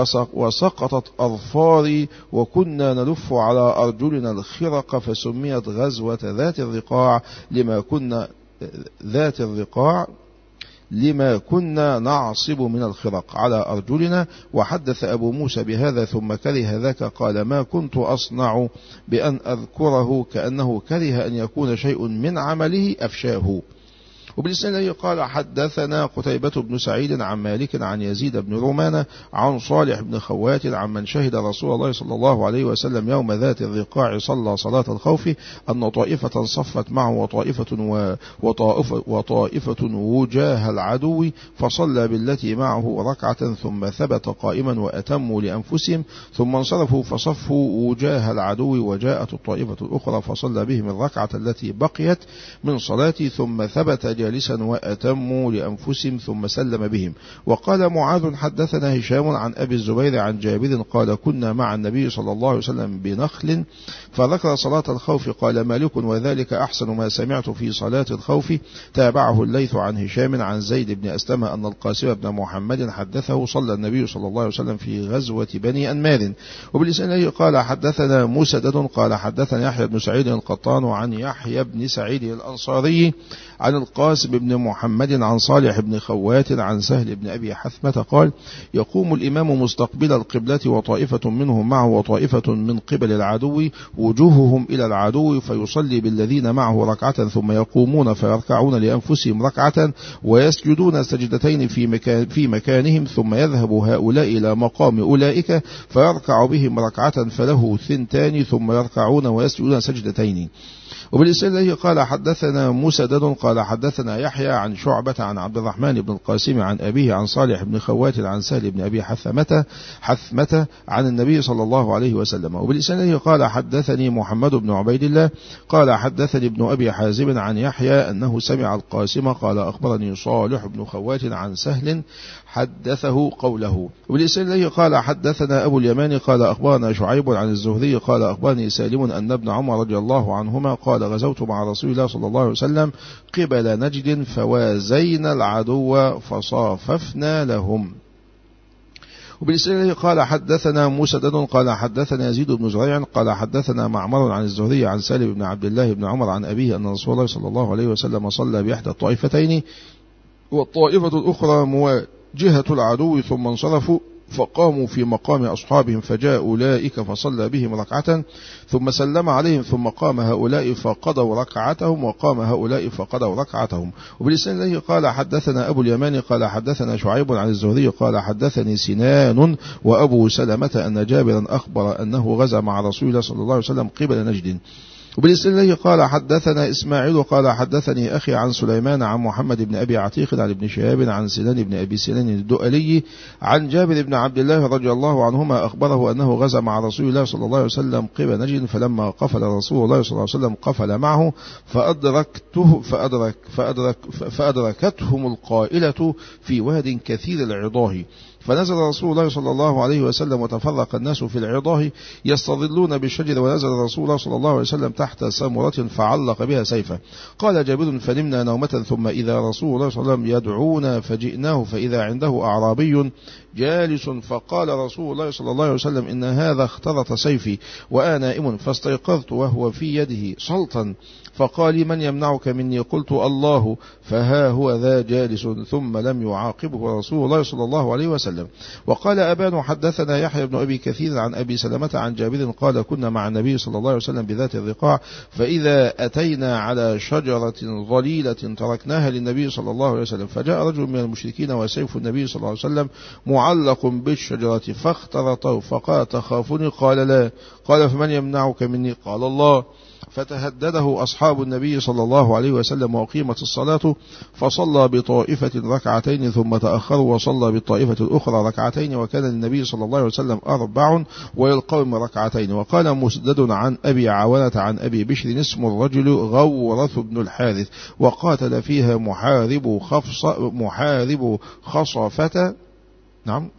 وسقطت أظفاري وكنا نلف على أرجلنا الخرق فسميت غزوة ذات الرقاع لما كنا ذات الرقاع لما كنا نعصب من الخرق على أرجلنا. وحدث أبو موسى بهذا ثم كره ذاك قال ما كنت أصنع بأن أذكره كأنه كره أن يكون شيء من عمله أفشاه. وبالإسناد قال حدثنا قتيبة بن سعيد عن مالك عن يزيد بن رومان عن صالح بن خوات عن من شهد رسول الله صلى الله عليه وسلم يوم ذات الرقاع صلى صلاة الخوف أن طائفة صفت معه وطائفة, و... وطائفة, وطائفة وجاه العدو فصلى بالتي معه ركعة ثم ثبت قائما وأتموا لأنفسهم ثم انصرفوا فصفوا وجاه العدو وجاءت الطائفة الأخرى فصلى بهم الركعة التي بقيت من صلاتي ثم ثبت جالسا وأتموا لأنفسهم ثم سلم بهم. وقال معاذ حدثنا هشام عن أبي الزبير عن جابر قال كنا مع النبي صلى الله عليه وسلم بنخل فذكر صلاة الخوف قال مالك وذلك أحسن ما سمعت في صلاة الخوف. تابعه الليث عن هشام عن زيد بن أسلم أن القاسم بن محمد حدثه صلى النبي صلى الله عليه وسلم في غزوة بني أنمار. وبالإسناد قال حدثنا مسدد قال حدثنا يحيى بن سعيد القطان عن يحيى بن سعيد الأنصاري عن القاسم بن محمد عن صالح بن خوات عن سهل بن أبي حثمة قال يقوم الإمام مستقبل القبلة وطائفة منهم معه وطائفة من قبل العدو وجوههم إلى العدو فيصلي بالذين معه ركعة ثم يقومون فيركعون لأنفسهم ركعة ويسجدون سجدتين في, مكان في مكانهم ثم يذهب هؤلاء إلى مقام أولئك فيركع بهم ركعة فله ثنتان ثم يركعون ويسجدون سجدتين. وبالإسناد الذي قال حدثنا مسدد قال حدثنا يحيى عن شعبة عن عبد الرحمن بن القاسم عن أبيه عن صالح بن خوات عن سهل بن أبي حثمة حثمة عن النبي صلى الله عليه وسلم. وبالإسناد الذي قال حدثني محمد بن عبيد الله قال حدثني ابن أبي حازم عن يحيى أنه سمع القاسم قال أخبرني صالح بن خوات عن سهل حدثه قوله. وبالإسناد الذي قال حدثنا أبو اليمان قال أخبرنا شعيب عن الزهري قال أخبرني سالم أن ابن عمر رضي الله عنهما قال غزوت مع رسول الله صلى الله عليه وسلم قبل نجد فوازينا العدو فصاففنا لهم. وبالإسناد قال حدثنا مسدد قال حدثنا يزيد بن زريع قال حدثنا معمر عن الزهري عن سالم بن عبد الله بن عمر عن أبيه أن رسول الله صلى الله عليه وسلم صلى بإحدى الطائفتين والطائفة الأخرى مواجهة العدو ثم انصرفوا فقاموا في مقام أصحابهم فجاء أولئك فصلى بهم ركعة ثم سلم عليهم ثم قام هؤلاء فقضوا ركعتهم وقام هؤلاء فقضوا ركعتهم. وبالإسناد الذي قال حدثنا أبو اليمان قال حدثنا شعيب عن الزهري قال حدثني سنان وأبو سلمة أن جابرا أخبر أنه غزا مع رسول الله صلى الله عليه وسلم قبل نجد. وبالإسناد الذي قال حدثنا إسماعيل قال حدثني أخي عن سليمان عن محمد بن أبي عتيق عن ابن شهاب عن سنان بن أبي سنان الدؤلي عن جابر بن عبد الله رضي الله عنهما أخبره أنه غزا مع رسول الله صلى الله عليه وسلم قبل نجد فلما قفل رسول الله صلى الله عليه وسلم قفل معه فأدركته فأدرك فأدرك فأدركتهم القائلة في واد كثير العضاه فنزل رسول الله صلى الله عليه وسلم وتفرق الناس في العضاه يستظلون بالشجر ونزل رسول الله صلى الله عليه وسلم تحت سمرة فعلق بها سيفه. قال جابر فنمنا نومة ثم إذا رسول الله صلى الله عليه وسلم يدعونا فجئناه فإذا عنده أعرابي جالس فقال رسول الله صلى الله عليه وسلم إن هذا اخترط سيفي وأنا نائم فاستيقظت وهو في يده سلطا فقال من يمنعك مني قلت الله فها هو ذا جالس ثم لم يعاقبه رسول الله صلى الله عليه وسلم. وقال أبان حدثنا يحيى بن أبي كثير عن أبي سلمة عن جابر قال كنا مع النبي صلى الله عليه وسلم بذات الرقاع فإذا أتينا على شجرة ظليلة تركناها للنبي صلى الله عليه وسلم فجاء رجل من المشركين وسيف النبي صلى الله عليه وسلم معلق بالشجرة فاخترطه فقال تخافني قال لا قال فمن يمنعك مني قال الله فتهدده أصحاب النبي صلى الله عليه وسلم وقيمت الصلاة فصلى بطائفة ركعتين ثم تأخروا وصلى بالطائفة الأخرى ركعتين وكان النبي صلى الله عليه وسلم أربع وللقوم ركعتين. وقال مسدد عن أبي عوانة عن أبي بشر اسم الرجل غورث بن الحارث وقاتل فيها محارب خفص محارب خصفة نعم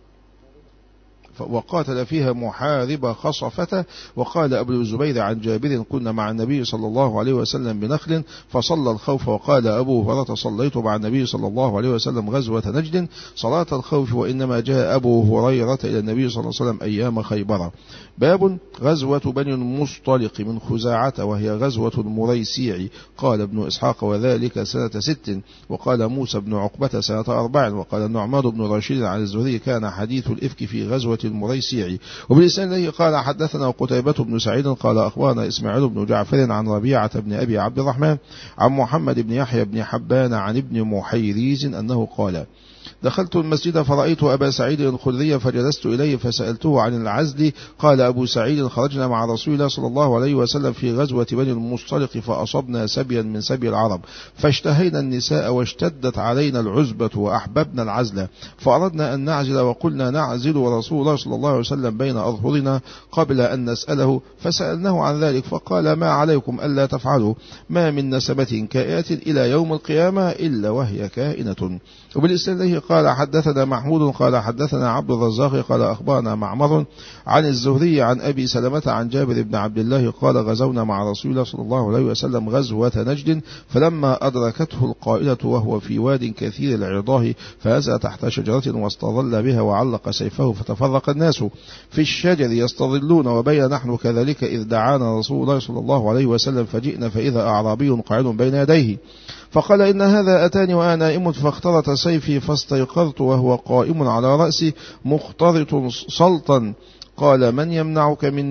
وقاتل فيها محارب خصفة. وقال أبو الزبير عن جابر كنا مع النبي صلى الله عليه وسلم بنخل فصلى الخوف. وقال أبو هريرة صليت مع النبي صلى الله عليه وسلم غزوة نجد صلاة الخوف وإنما جاء أبو هريرة إلى النبي صلى الله عليه وسلم أيام خيبر. باب غزوة بني المصطلق من خزاعة وهي غزوة المريسيع. قال ابن إسحاق وذلك سنة ست. وقال موسى بن عقبة سنة أربع. وقال النعمان بن رشيد عن الزهري كان حديث الإفك في غزوة المريسيعي. وبالإسناد الذي قال حدثنا قتيبة بن سعيد قال أخبرنا إسماعيل بن جعفر عن ربيعة بن أبي عبد الرحمن عن محمد بن يحيى بن حبان عن ابن محيريز أنه قال دخلت المسجد فرأيت أبا سعيد الخدري فجلست إليه فسألته عن العزل. قال أبو سعيد خرجنا مع رسول الله صلى الله عليه وسلم في غزوة بني المصطلق فأصبنا سبيا من سبي العرب فاشتهينا النساء واشتدت علينا العزبة وأحببنا العزل فأردنا أن نعزل وقلنا نعزل ورسول الله صلى الله عليه وسلم بين أظهرنا قبل أن نسأله فسألناه عن ذلك فقال ما عليكم ألا تفعلوا ما من نسبة كائنة إلى يوم القيامة إلا وهي كائنة. وبالإسناد قال حدثنا محمود قال حدثنا عبد الرزاق قال أخبرنا معمر عن الزهري عن أبي سلمة عن جابر بن عبد الله قال غزونا مع رسول الله صلى الله عليه وسلم غزوة نجد فلما أدركته القائلة وهو في واد كثير العضاه فنزل تحت شجرة واستظل بها وعلق سيفه فتفرق الناس في الشجر يستظلون وبين نحن كذلك إذ دعانا رسول الله صلى الله عليه وسلم فجئنا فإذا أعرابي قاعد بين يديه فقال إن هذا أتاني وأنا نائم فاخترط سيفي فاستيقظت وهو قائم على رأسي مخترط سلطا قال من يمنعك مني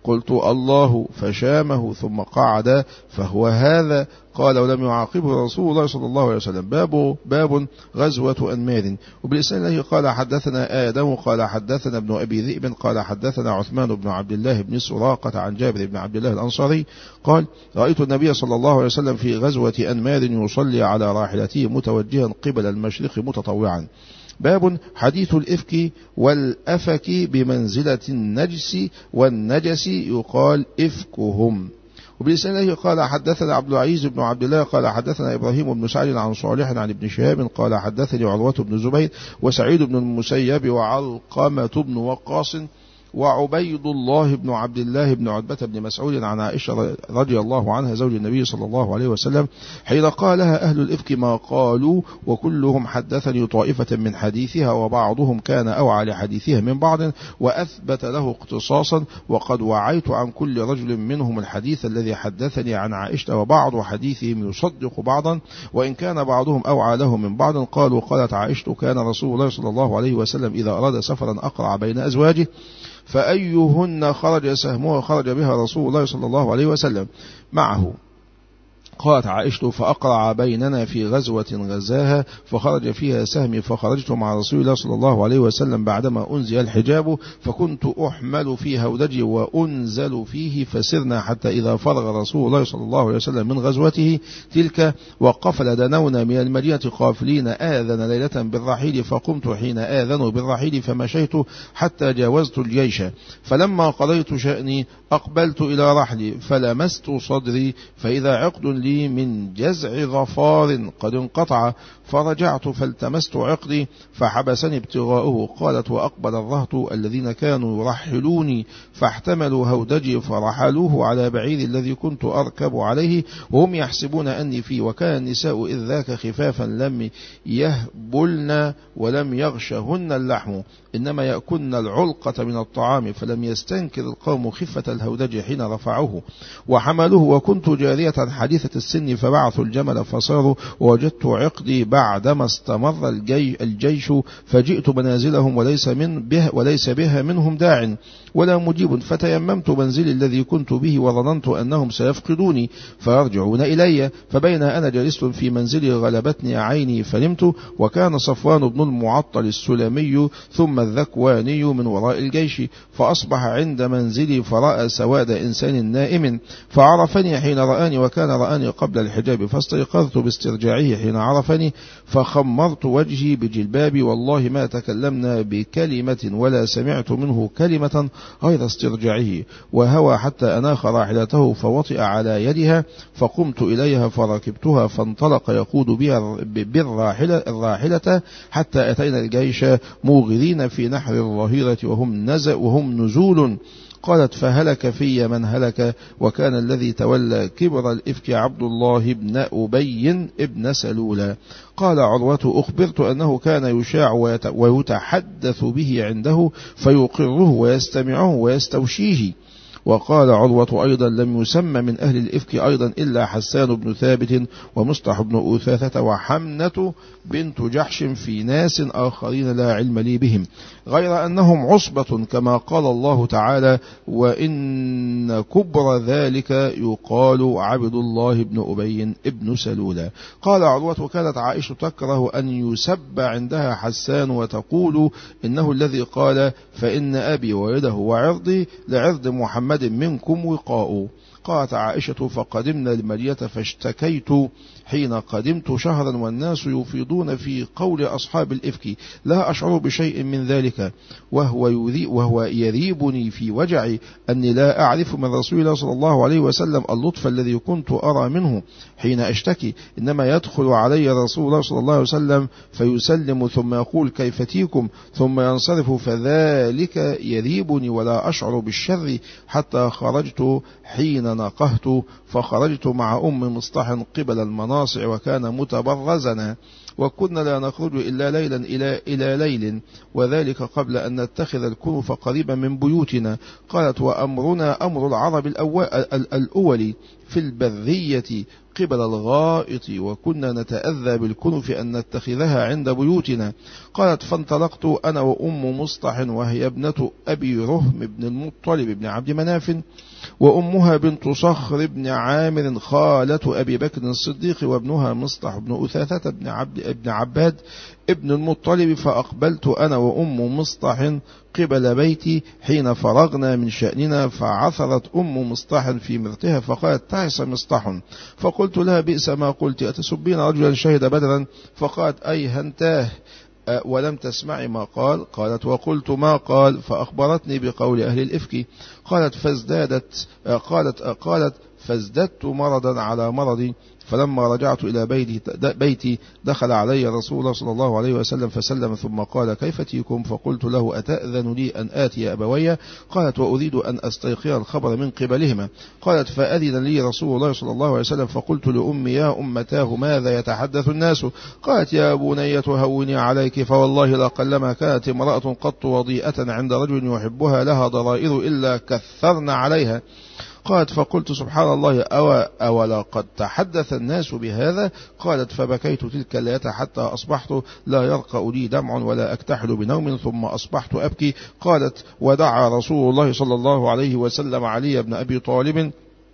قلت الله، فشامه ثم قعد، فهو هذا. قال ولم يعاقبه رسول الله صلى الله عليه وسلم. باب باب غزوة أنمار. وبالإسناد له قال حدثنا آدم قال حدثنا ابن أبي ذئب قال حدثنا عثمان بن عبد الله بن سراقة عن جابر بن عبد الله الأنصاري قال رأيت النبي صلى الله عليه وسلم في غزوة أنمار يصلي على راحلته متوجها قبل المشرق متطوعا. باب حديث الإفك والأفك بمنزلة النجس، والنجس يقال إفكهم. وبلسانه قال حدثنا عبد العزيز بن عبد الله قال حدثنا إبراهيم بن سعد عن صالح عن ابن شهاب قال حدثني عروة بن زبير وسعيد بن المسيب وعلقمة بن وقاص وعبيد الله بن عبد الله بن عتبة بن مسعود عن عائشة رضي الله عنها زوج النبي صلى الله عليه وسلم حين قالها أهل الإفك ما قالوا، وكلهم حدثني طائفة من حديثها، وبعضهم كان أوعى لحديثها من بعض وأثبت له اختصاصا، وقد وعيت عن كل رجل منهم الحديث الذي حدثني عن عائشة، وبعض حديثهم يصدق بعضا وإن كان بعضهم أوعى له من بعض. قالوا قالت عائشة كان رسول الله صلى الله عليه وسلم إذا أراد سفرا أقرع بين أزواجه فأيهن خرج سهمه خرج بها رسول الله صلى الله عليه وسلم معه. قالت عائشة فأقرع بيننا في غزوة غزاها فخرج فيها سهمي، فخرجت مع رسول الله صلى الله عليه وسلم بعدما أنزل الحجاب، فكنت أحمل في هودجي وأنزل فيه، فسرنا حتى إذا فرغ رسول الله صلى الله عليه وسلم من غزوته تلك وقفل دنونا من المدينة قافلين آذن ليلة بالرحيل، فقمت حين آذنوا بالرحيل فمشيت حتى جاوزت الجيش، فلما قضيت شأني أقبلت إلى رحلي فلمست صدري فإذا عقد لي من جزع ظفار قد انقطع، فرجعت فالتمست عقدي فحبسني ابتغاؤه. قالت وأقبل الرهط الذين كانوا يرحلوني فاحتملوا هودجي فرحلوه على بعير الذي كنت أركب عليه وهم يحسبون أني فيه، وكان النساء إذ ذاك خفافا لم يهبلن ولم يغشهن اللحم، إنما يأكلن العلقة من الطعام، فلم يستنكر القوم خفة الهودج حين رفعوه وحملوه، وكنت جارية حديثة السن فبعثوا الجمل فصاروا، ووجدت عقدي بعدما استمر الجيش فجئت منازلهم وليس من به وليس بها منهم داع ولا مجيب، فتيممت منزلي الذي كنت به وظننت أنهم سيفقدوني فيرجعون إلي، فبين أنا جلست في منزلي غلبتني عيني فنمت، وكان صفوان بن المعطل السلمي ثم الذكواني من وراء الجيش، فأصبح عند منزلي فرأى سواد إنسان نائم فعرفني حين رآني، وكان رآني قبل الحجاب، فاستيقظت باسترجاعه حين عرفني فخمرت وجهي بجلبابي، والله ما تكلمنا بكلمة ولا سمعت منه كلمة غير استرجاعه، وهوى حتى أناخ راحلته فوطئ على يدها، فقمت إليها فركبتها فانطلق يقود بها بالراحلة الراحلة حتى أتينا الجيش موغرين في نحر الظهيرة وهم نزل وهم نزول. قالت فهلك في من هلك، وكان الذي تولى كبر الإفك عبد الله بن أبي بن سلول. قال عروة أخبرت أنه كان يشاع ويتحدث به عنده فيقره ويستمعه ويستوشيه. وقال عروة أيضا لم يسمى من أهل الإفك أيضا إلا حسان بن ثابت ومصطح بن أثاثة وحمنة بنت جحش في ناس آخرين لا علم لي بهم، غير أنهم عصبة كما قال الله تعالى وإن كبر ذلك يقال عبد الله بن أبي بن سلول. قال عروة كانت عائشة تكره أن يسب عندها حسان وتقول إنه الذي قال فإن أبي ويده وعرضي لعرض محمد منكم وقاء. قالت عائشة فقدمنا المدينة فاشتكيت حين قدمت شهرا والناس يفيضون في قول أصحاب الإفك لا أشعر بشيء من ذلك، وهو, يذي وهو يريبني في وجعي أني لا أعرف من رسول الله صلى الله عليه وسلم اللطف الذي كنت أرى منه حين أشتكي، إنما يدخل علي رسول الله صلى الله عليه وسلم فيسلم ثم يقول كيف تيكم ثم ينصرف، فذلك يريبني ولا أشعر بالشر حتى خرجت حين نقهت، فخرجت مع أم مصطح قبل المناصع وكان متبرزنا، وكنا لا نخرج إلا ليلا إلى, إلى ليل، وذلك قبل أن نتخذ الكنف قريبا من بيوتنا. قالت وأمرنا أمر العرب الأول في البرية قبل الغائط، وكنا نتأذى بالكنف أن نتخذها عند بيوتنا. قالت فانطلقت أنا وأم مصطح وهي ابنة أبي رهم بن المطلب بن عبد مناف، وأمها بنت صخر بن عامر خالة أبي بكر الصديق، وابنها مصطح بن أثاثة بن, عبد ابن عباد ابن المطلب. فأقبلت أنا وأم مصطح قبل بيتي حين فرغنا من شأننا، فعثرت أم مصطح في مرتها فقالت تعس مصطح. فقلت لها بئس ما قلت، أتسبين رجلا شهد بدرا؟ فقالت أي هنتاه ولم تسمعي ما قال؟ قالت وقلت ما قال؟ فأخبرتني بقول أهل الإفك. قالت فازدادت قالت قالت فازددت مرضا على مرضي. فلما رجعت إلى بيتي دخل علي رسول الله صلى الله عليه وسلم فسلم ثم قال كيف تيكم؟ فقلت له أتأذن لي أن آتي أبوي؟ قالت وأريد أن أستيقظ الخبر من قبلهما. قالت فأذن لي رسول الله صلى الله عليه وسلم فقلت لأمي يا أمتاه ماذا يتحدث الناس؟ قالت يا بنية هوني عليك، فوالله لقلما كانت امرأة قط وضيئة عند رجل يحبها لها ضرائر إلا كثرن عليها. قالت فقلت سبحان الله أو أولا قد تحدث الناس بهذا؟ قالت فبكيت تلك الليلة حتى أصبحت لا يرقى لي دمع ولا أكتحل بنوم، ثم أصبحت أبكي. قالت ودعا رسول الله صلى الله عليه وسلم علي بن أبي طالب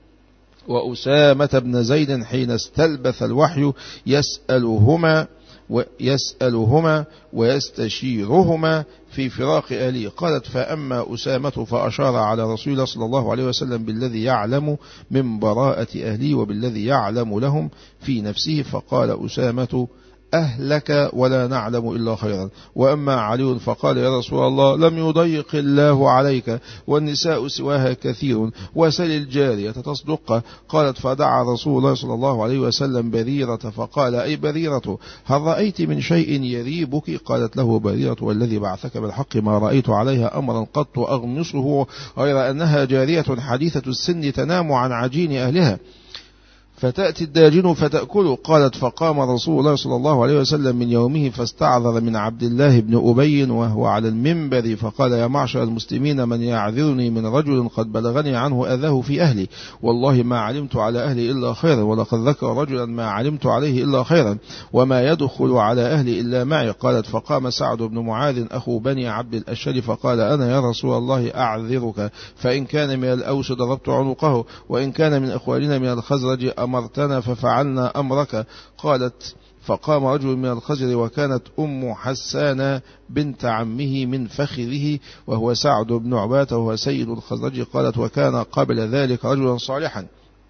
وأسامة بن زيد حين استلبث الوحي يسألهما ويسألهما ويستشيرهما في فراق أهله. قالت فأما أسامة فأشار على رسول الله صلى الله عليه وسلم بالذي يعلم من براءة أهلي وبالذي يعلم لهم في نفسه، فقال أسامة أهلك ولا نعلم إلا خيرا. وأما علي فقال يا رسول الله لم يضيق الله عليك والنساء سواها كثير، وسل الجارية تصدق. قالت فدعا رسول الله صلى الله عليه وسلم بريرة فقال أي بريرة هل رأيت من شيء يريبك؟ قالت له بريرة والذي بعثك بالحق ما رأيت عليها أمرا قط أغمصه غير أنها جارية حديثة السن تنام عن عجين أهلها فتأتي الداجن فتأكل. قالت فقام رسول الله صلى الله عليه وسلم من يومه فاستعذر من عبد الله بن أبي وهو على المنبر فقال يا معشر المسلمين من يعذرني من رجل قد بلغني عنه أذاه في أهلي؟ والله ما علمت على أهلي إلا خيرا، ولقد ذكر رجلا ما علمت عليه إلا خيرا، وما يدخل على أهلي إلا معي. قالت فقام سعد بن معاذ أخو بني عبد الأشهر فقال أنا يا رسول الله أعذرك، فإن كان من الأوس ضربت عنقه، وإن كان من أخواننا من الخزرج أمرتنا ففعلنا أمرك. قالت فقام رجل من الخزر وكانت أم حسان بنت عمه من فخذه وهو سعد بن عبادة وهو سيد الخزرج. قالت وكان قبل ذلك رجلا صالحا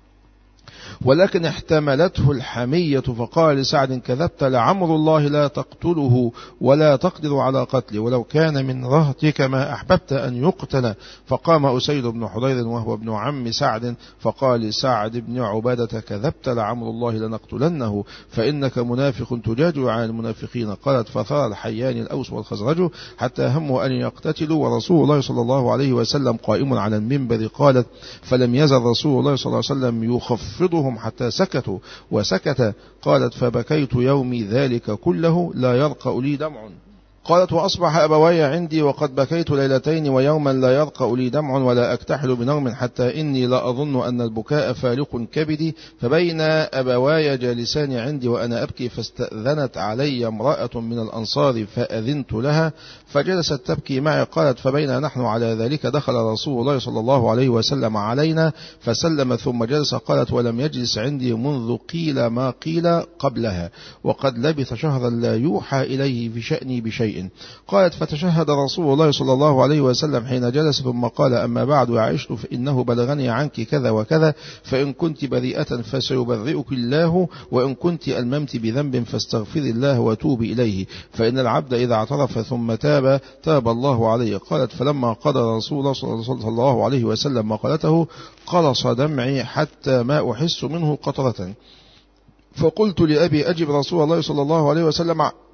ولكن احتملته الحمية فقال لسعد كذبت لعمر الله لا تقتله ولا تقدر على قتله، ولو كان من رهتك ما أحببت أن يقتل. فقام أسيد بن حضير وهو ابن عم سعد فقال لسعد بن عبادة كذبت لعمر الله لنقتلنه فإنك منافق تجادل عن المنافقين. قالت فثار الحيان الأوس والخزرج حتى هموا أن يقتتلوا ورسول الله صلى الله عليه وسلم قائم على المنبر. قالت فلم يزل رسول الله صلى الله عليه وسلم يخفضهم حتى سكتوا وسكت. قالت فبكيت يومي ذلك كله لا يرقى لي دمع. قالت وأصبح أبواي عندي وقد بكيت ليلتين ويوما لا يرقى لي دمع ولا أكتحل بنوم حتى إني لا أظن أن البكاء فالق كبدي. فبين أبواي جالسان عندي وأنا أبكي فاستأذنت علي امرأة من الأنصار فأذنت لها فجلست تبكي معي. قالت فبين نحن على ذلك دخل رسول الله صلى الله عليه وسلم علينا فسلم ثم جلس. قالت ولم يجلس عندي منذ قيل ما قيل قبلها وقد لبث شهرا لا يوحى إليه في شأني بشيء. قالت فتشهد رسول الله صلى الله عليه وسلم حين جلس ثم قال أما بعد يا عائشة فإنه بلغني عنك كذا وكذا، فإن كنت بريئة فسيبرئك الله، وإن كنت ألممت بذنب فاستغفري الله وتوبي إليه، فإن العبد إذا اعترف ثم تاب تاب الله عليه. قالت فلما قضى رسول الله صلى الله عليه وسلم مقالته قلص دمعي حتى ما أحس منه قطرة. فقلت لأبي أجب رسول الله صلى الله عليه وسلم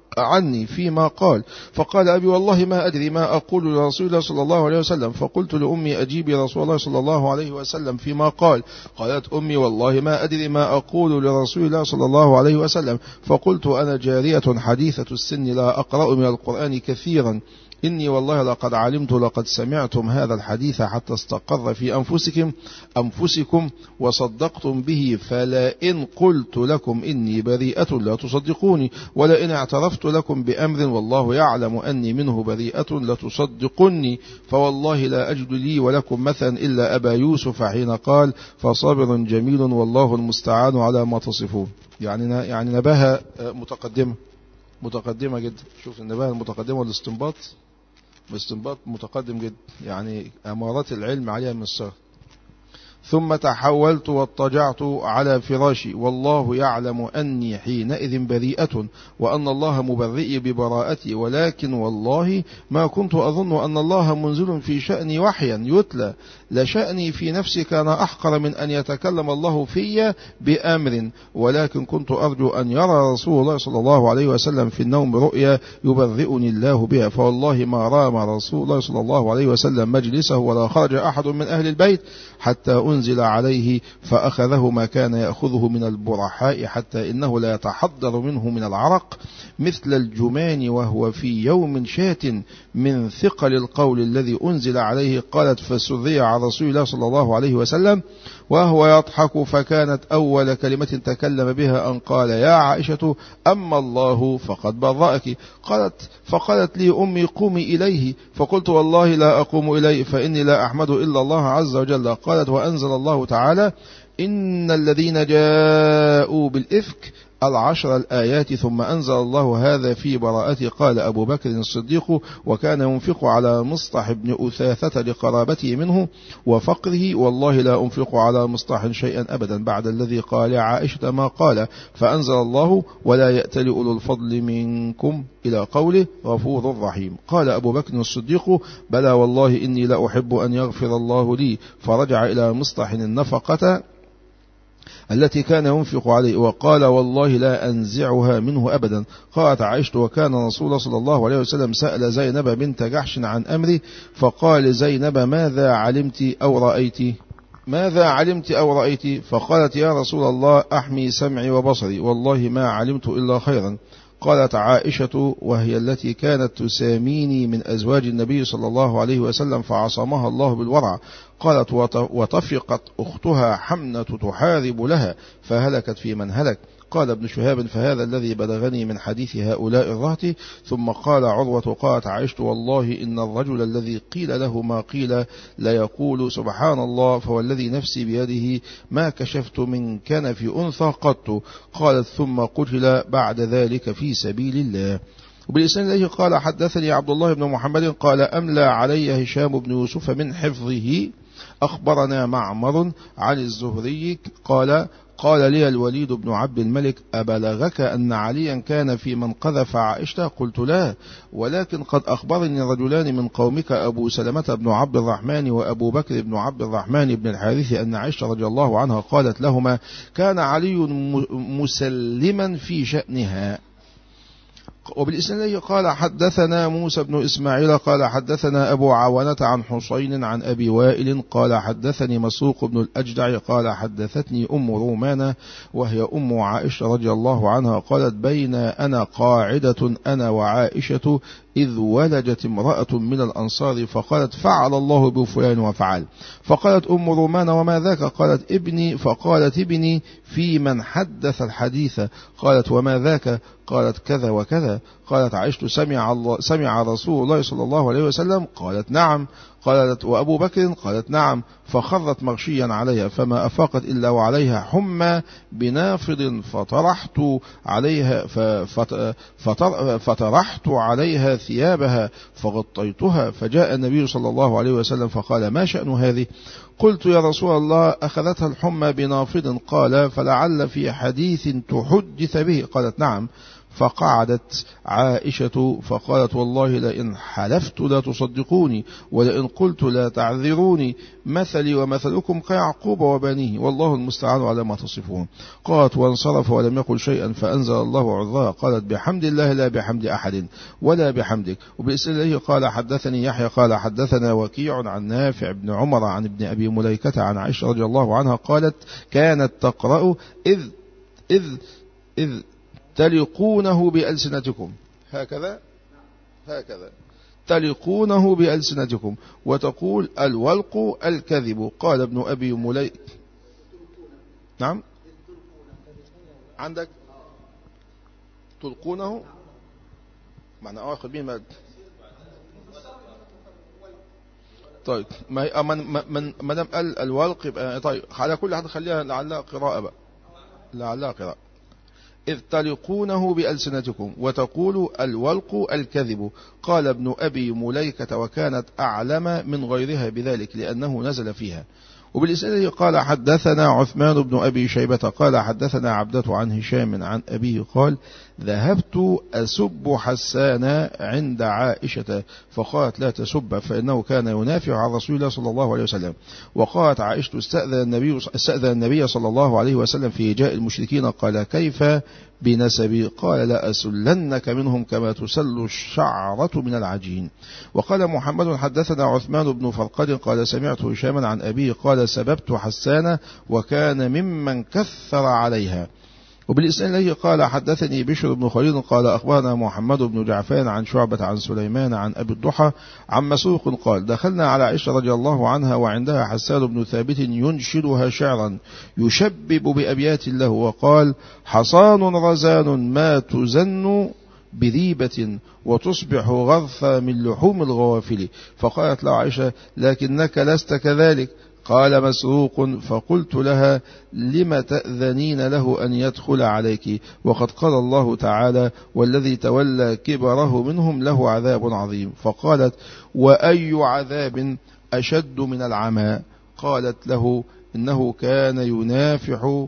عني فيما قال. فقال أبي والله ما أدري ما أقول لرسول الله صلى الله عليه وسلم. فقلت لأمي أجيبي رسول الله صلى الله عليه وسلم فيما قال. قالت أمي والله ما أدري ما أقول لرسول الله صلى الله عليه وسلم. فقلت أنا جارية حديثة السن لا أقرأ من القرآن كثيرا، إني والله لقد علمت لقد سمعتم هذا الحديث حتى استقر في أنفسكم أنفسكم وصدقتم به، فلا إن قلت لكم إني بريئة لا تصدقوني، ولا إن اعترفت لكم بأمر والله يعلم أني منه بريئة لتصدقني، فوالله لا أجد لي ولكم مثلا إلا أبا يوسف حين قال فصابر جميل والله المستعان على ما تصفون. يعني يعني نباهة متقدمة متقدمة جدا. شوف النباهة المتقدمة والاستنباط باستنباط متقدم جدا، يعني أمارات العلم عليها من الصغر. ثم تحولت واضطجعت على فراشي والله يعلم أني حينئذ بريئة وأن الله مبرئي ببراءتي، ولكن والله ما كنت أظن أن الله منزل في شأني وحيا يتلى، لشأني في نفسي كان أحقر من أن يتكلم الله في بأمر، ولكن كنت أرجو أن يرى رسول الله صلى الله عليه وسلم في النوم رؤيا يبرئني الله بها، فوالله ما رام رسول الله صلى الله عليه وسلم مجلسه ولا خرج أحد من أهل البيت حتى أنزل عليه فأخذه ما كان يأخذه من البرحاء، حتى إنه لا يتحضر منه من العرق مثل الجمان وهو في يوم شات من ثقل القول الذي أنزل عليه. قالت فسري على رسول الله صلى الله عليه وسلم وهو يضحك، فكانت أول كلمة تكلم بها أن قال يا عائشة أما الله فقد برأك. قالت فقالت لي أمي قومي إليه، فقلت والله لا أقوم إليه فإني لا أحمد إلا الله عز وجل. قالت وأنزل الله تعالى إن الذين جاءوا بالإفك العشر الآيات، ثم أنزل الله هذا في براءتي. قال أبو بكر الصديق وكان ينفق على مصطح بن أثاثة لقرابته منه وفقره، والله لا أنفق على مصطح شيئا أبدا بعد الذي قال عائشة ما قال، فأنزل الله ولا يأتل أولو الفضل منكم إلى قوله غفور رحيم. قال أبو بكر الصديق بلى والله إني لا أحب أن يغفر الله لي، فرجع إلى مصطح النفقة التي كان ينفق عليه وقال والله لا أنزعها منه أبدا. قالت عائشة وكان رسول الله صلى الله عليه وسلم سأل زينب بنت جحش عن أمره، فقال زينب ماذا علمت أو رأيت ماذا علمت أو رأيت فقالت يا رسول الله أحمي سمعي وبصري والله ما علمت إلا خيرا. قالت عائشة وهي التي كانت تساميني من أزواج النبي صلى الله عليه وسلم فعصمها الله بالورع، قالت وتفقت أختها حمنة تحارب لها فهلكت في من هلك. قال ابن شهاب فهذا الذي بلغني من حديث هؤلاء الرهط. ثم قال عروة قالت عائشة والله إن الرجل الذي قيل له ما قيل لا يقول سبحان الله فوالذي نفسي بيده ما كشفت من كنف أنثى قط. قالت ثم قتل بعد ذلك في سبيل الله. وبالإسناد الذي قال حدثني عبد الله بن محمد قال أملى علي هشام بن يوسف من حفظه أخبرنا معمر عن الزهري قال قال لي الوليد بن عبد الملك أبلغك أن عليا كان في من قذف عائشة؟ قلت لا، ولكن قد أخبرني رجلان من قومك أبو سلمة بن عبد الرحمن وأبو بكر بن عبد الرحمن بن الحارث أن عائشة رضي الله عنها قالت لهما كان علي مسلما في شأنها. وبالإسناد قال حدثنا موسى بن إسماعيل قال حدثنا أبو عوانة عن حسين عن أبي وائل قال حدثني مسروق بن الأجدع قال حدثتني أم رومانة وهي أم عائشة رضي الله عنها قالت بين أنا قاعدة أنا وعائشة إذ ولجت امرأة من الأنصار فقالت فعل الله بفلان وفعل. فقالت أم رومان وما ذاك؟ قالت ابني. فقالت ابني في من حدث الحديث؟ قالت وما ذاك؟ قالت كذا وكذا. قالت عائشة سمع, الله سمع رسول الله صلى الله عليه وسلم؟ قالت نعم. قالت وأبو بكر؟ قالت نعم. فخرت مغشيا عليها فما أفاقت إلا وعليها حمى بنافض فطرحت عليها فطرحت عليها ثيابها فغطيتها. فجاء النبي صلى الله عليه وسلم فقال ما شأن هذه؟ قلت يا رسول الله أخذتها الحمى بنافض. قال فلعل في حديث تحدث به؟ قالت نعم. فقعدت عائشة فقالت والله لئن حلفت لا تصدقوني ولئن قلت لا تعذروني مثلي ومثلكم كيعقوب وبنيه والله المستعان على ما تصفون. قالت وانصرف ولم يقل شيئا فأنزل الله عذرها. قالت بحمد الله لا بحمد أحد ولا بحمدك. وبإسئله قال حدثني يحيى قال حدثنا وكيع عن نافع بن عمر عن ابن أبي مليكة عن عائشة رضي الله عنها قالت كانت تقرأ إذ إذ إذ تلقونه بألسنتكم هكذا هكذا تلقونه بألسنتكم وتقول الولق الكذب. قال ابن أبي مليك نعم عندك تلقونه معنى آخر بين ما طيب ما من من ما دام قال الولق يبقى طيب على كل حد خليها لعلها قراءة بقى لعلها قراءة. إذ تلقونه بألسنتكم وتقول الولق الكذب. قال ابن أبي مليكة وكانت أعلم من غيرها بذلك لأنه نزل فيها. وبالإسناد قال حدثنا عثمان بن أبي شيبة قال حدثنا عبدة عن هشام عن أبيه قال ذهبت أسب حسان عند عائشة فقالت لا تسب فإنه كان ينافع عن رسول الله صلى الله عليه وسلم. وقالت عائشة استأذن النبي, استأذن النبي صلى الله عليه وسلم في إجاء المشركين قال كيف بنسبي؟ قال لا أسلنك منهم كما تسل الشعرة من العجين. وقال محمد حدثنا عثمان بن فرقد قال سمعت هشاما عن أبيه قال سببت حسان وكان ممن كثر عليها. وبالإسناد الذي قال حدثني بشر بن خليل قال أخبرنا محمد بن جعفان عن شعبة عن سليمان عن أبي الضحى عن مسروق قال دخلنا على عائشة رضي الله عنها وعندها حسان بن ثابت ينشدها شعرا يشبب بأبيات له وقال حصان رزان ما تزن بريبة وتصبح غرثا من لحوم الغوافل. فقالت له عائشة لكنك لست كذلك. قال مسروق فقلت لها لم تأذنين له أن يدخل عليك وقد قال الله تعالى والذي تولى كبره منهم له عذاب عظيم. فقالت وأي عذاب أشد من العمى؟ قالت له إنه كان ينافح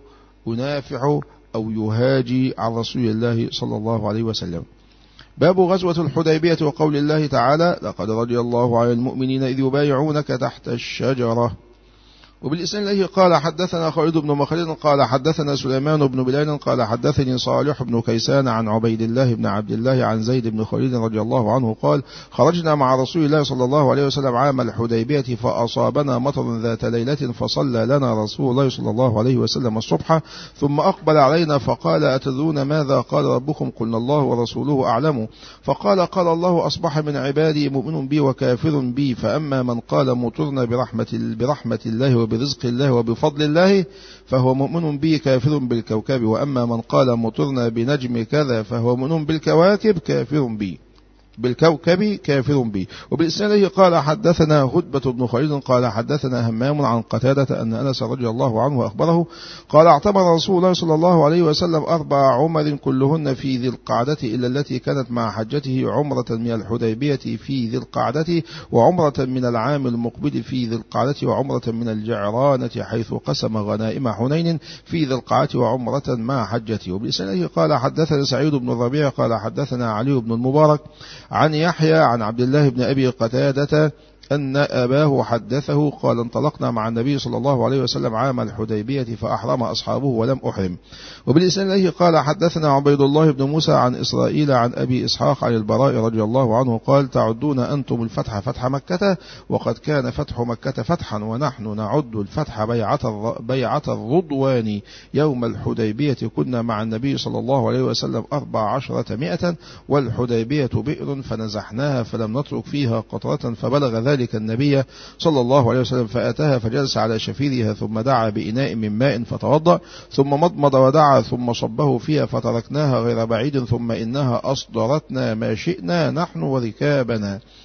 ينافح أو يهاجي عن رسول الله صلى الله عليه وسلم. باب غزوة الحديبية وقول الله تعالى لقد رضي الله عن المؤمنين إذ يبايعونك تحت الشجرة. وبالإسناد الذي قال حدثنا خالد بن مخلد قال حدثنا سليمان بن بلال قال حدثني صالح بن كيسان عن عبيد الله بن عبد الله عن زيد بن خالد رضي الله عنه قال خرجنا مع رسول الله صلى الله عليه وسلم عام الحديبية فأصابنا مطر ذات ليلة فصلى لنا رسول الله صلى الله عليه وسلم الصبح ثم أقبل علينا فقال أتدرون ماذا قال ربكم؟ قلنا الله ورسوله أعلم. فقال قال الله أصبح من عبادي مؤمن بي وكافر بي فأما من قال مطرنا برحمة, برحمة الله برزق الله وبفضل الله فهو مؤمن به كافر بالكوكب وأما من قال مطرنا بنجم كذا فهو مؤمن بالكواكب كافر به بالكوكب كافر به. وبالإسناد قال حدثنا هدبة بن خالد قال حدثنا همام عن قتادة أن أنس رضي الله عنه أخبره قال اعتبر رسول الله صلى الله عليه وسلم أربع عمر كلهن في ذي القعدة إلا التي كانت مع حجته عمرة من الحديبية في ذي القعدة وعمرة من العام المقبل في ذي القعدة وعمرة من الجعرانة حيث قسم غنائم حنين في ذي القعدة وعمرة مع حجته. وبالإسناد قال حدثنا سعيد بن الربيع قال حدثنا علي بن المبارك عن يحيى عن عبد الله بن أبي قتادة أن أباه حدثه قال انطلقنا مع النبي صلى الله عليه وسلم عام الحديبية فأحرم أصحابه ولم أحرم. وبالإسناد الذي قال حدثنا عبيد الله بن موسى عن إسرائيل عن أبي إسحاق عن البراء رضي الله عنه قال تعدون أنتم الفتح فتح مكة وقد كان فتح مكة فتحا ونحن نعد الفتح بيعة بيعة الرضوان يوم الحديبية كنا مع النبي صلى الله عليه وسلم أربع عشرة مئة والحديبية بئر فنزحناها فلم نترك فيها قطرة فبلغ ذلك النبي صلى الله عليه وسلم فأتاها فجلس على شفيرها ثم دعا بإناء من ماء فتوضأ ثم مضمض ودعا ثم صبه فيها فتركناها غير بعيد ثم إنها أصدرتنا ما شئنا نحن وركابنا.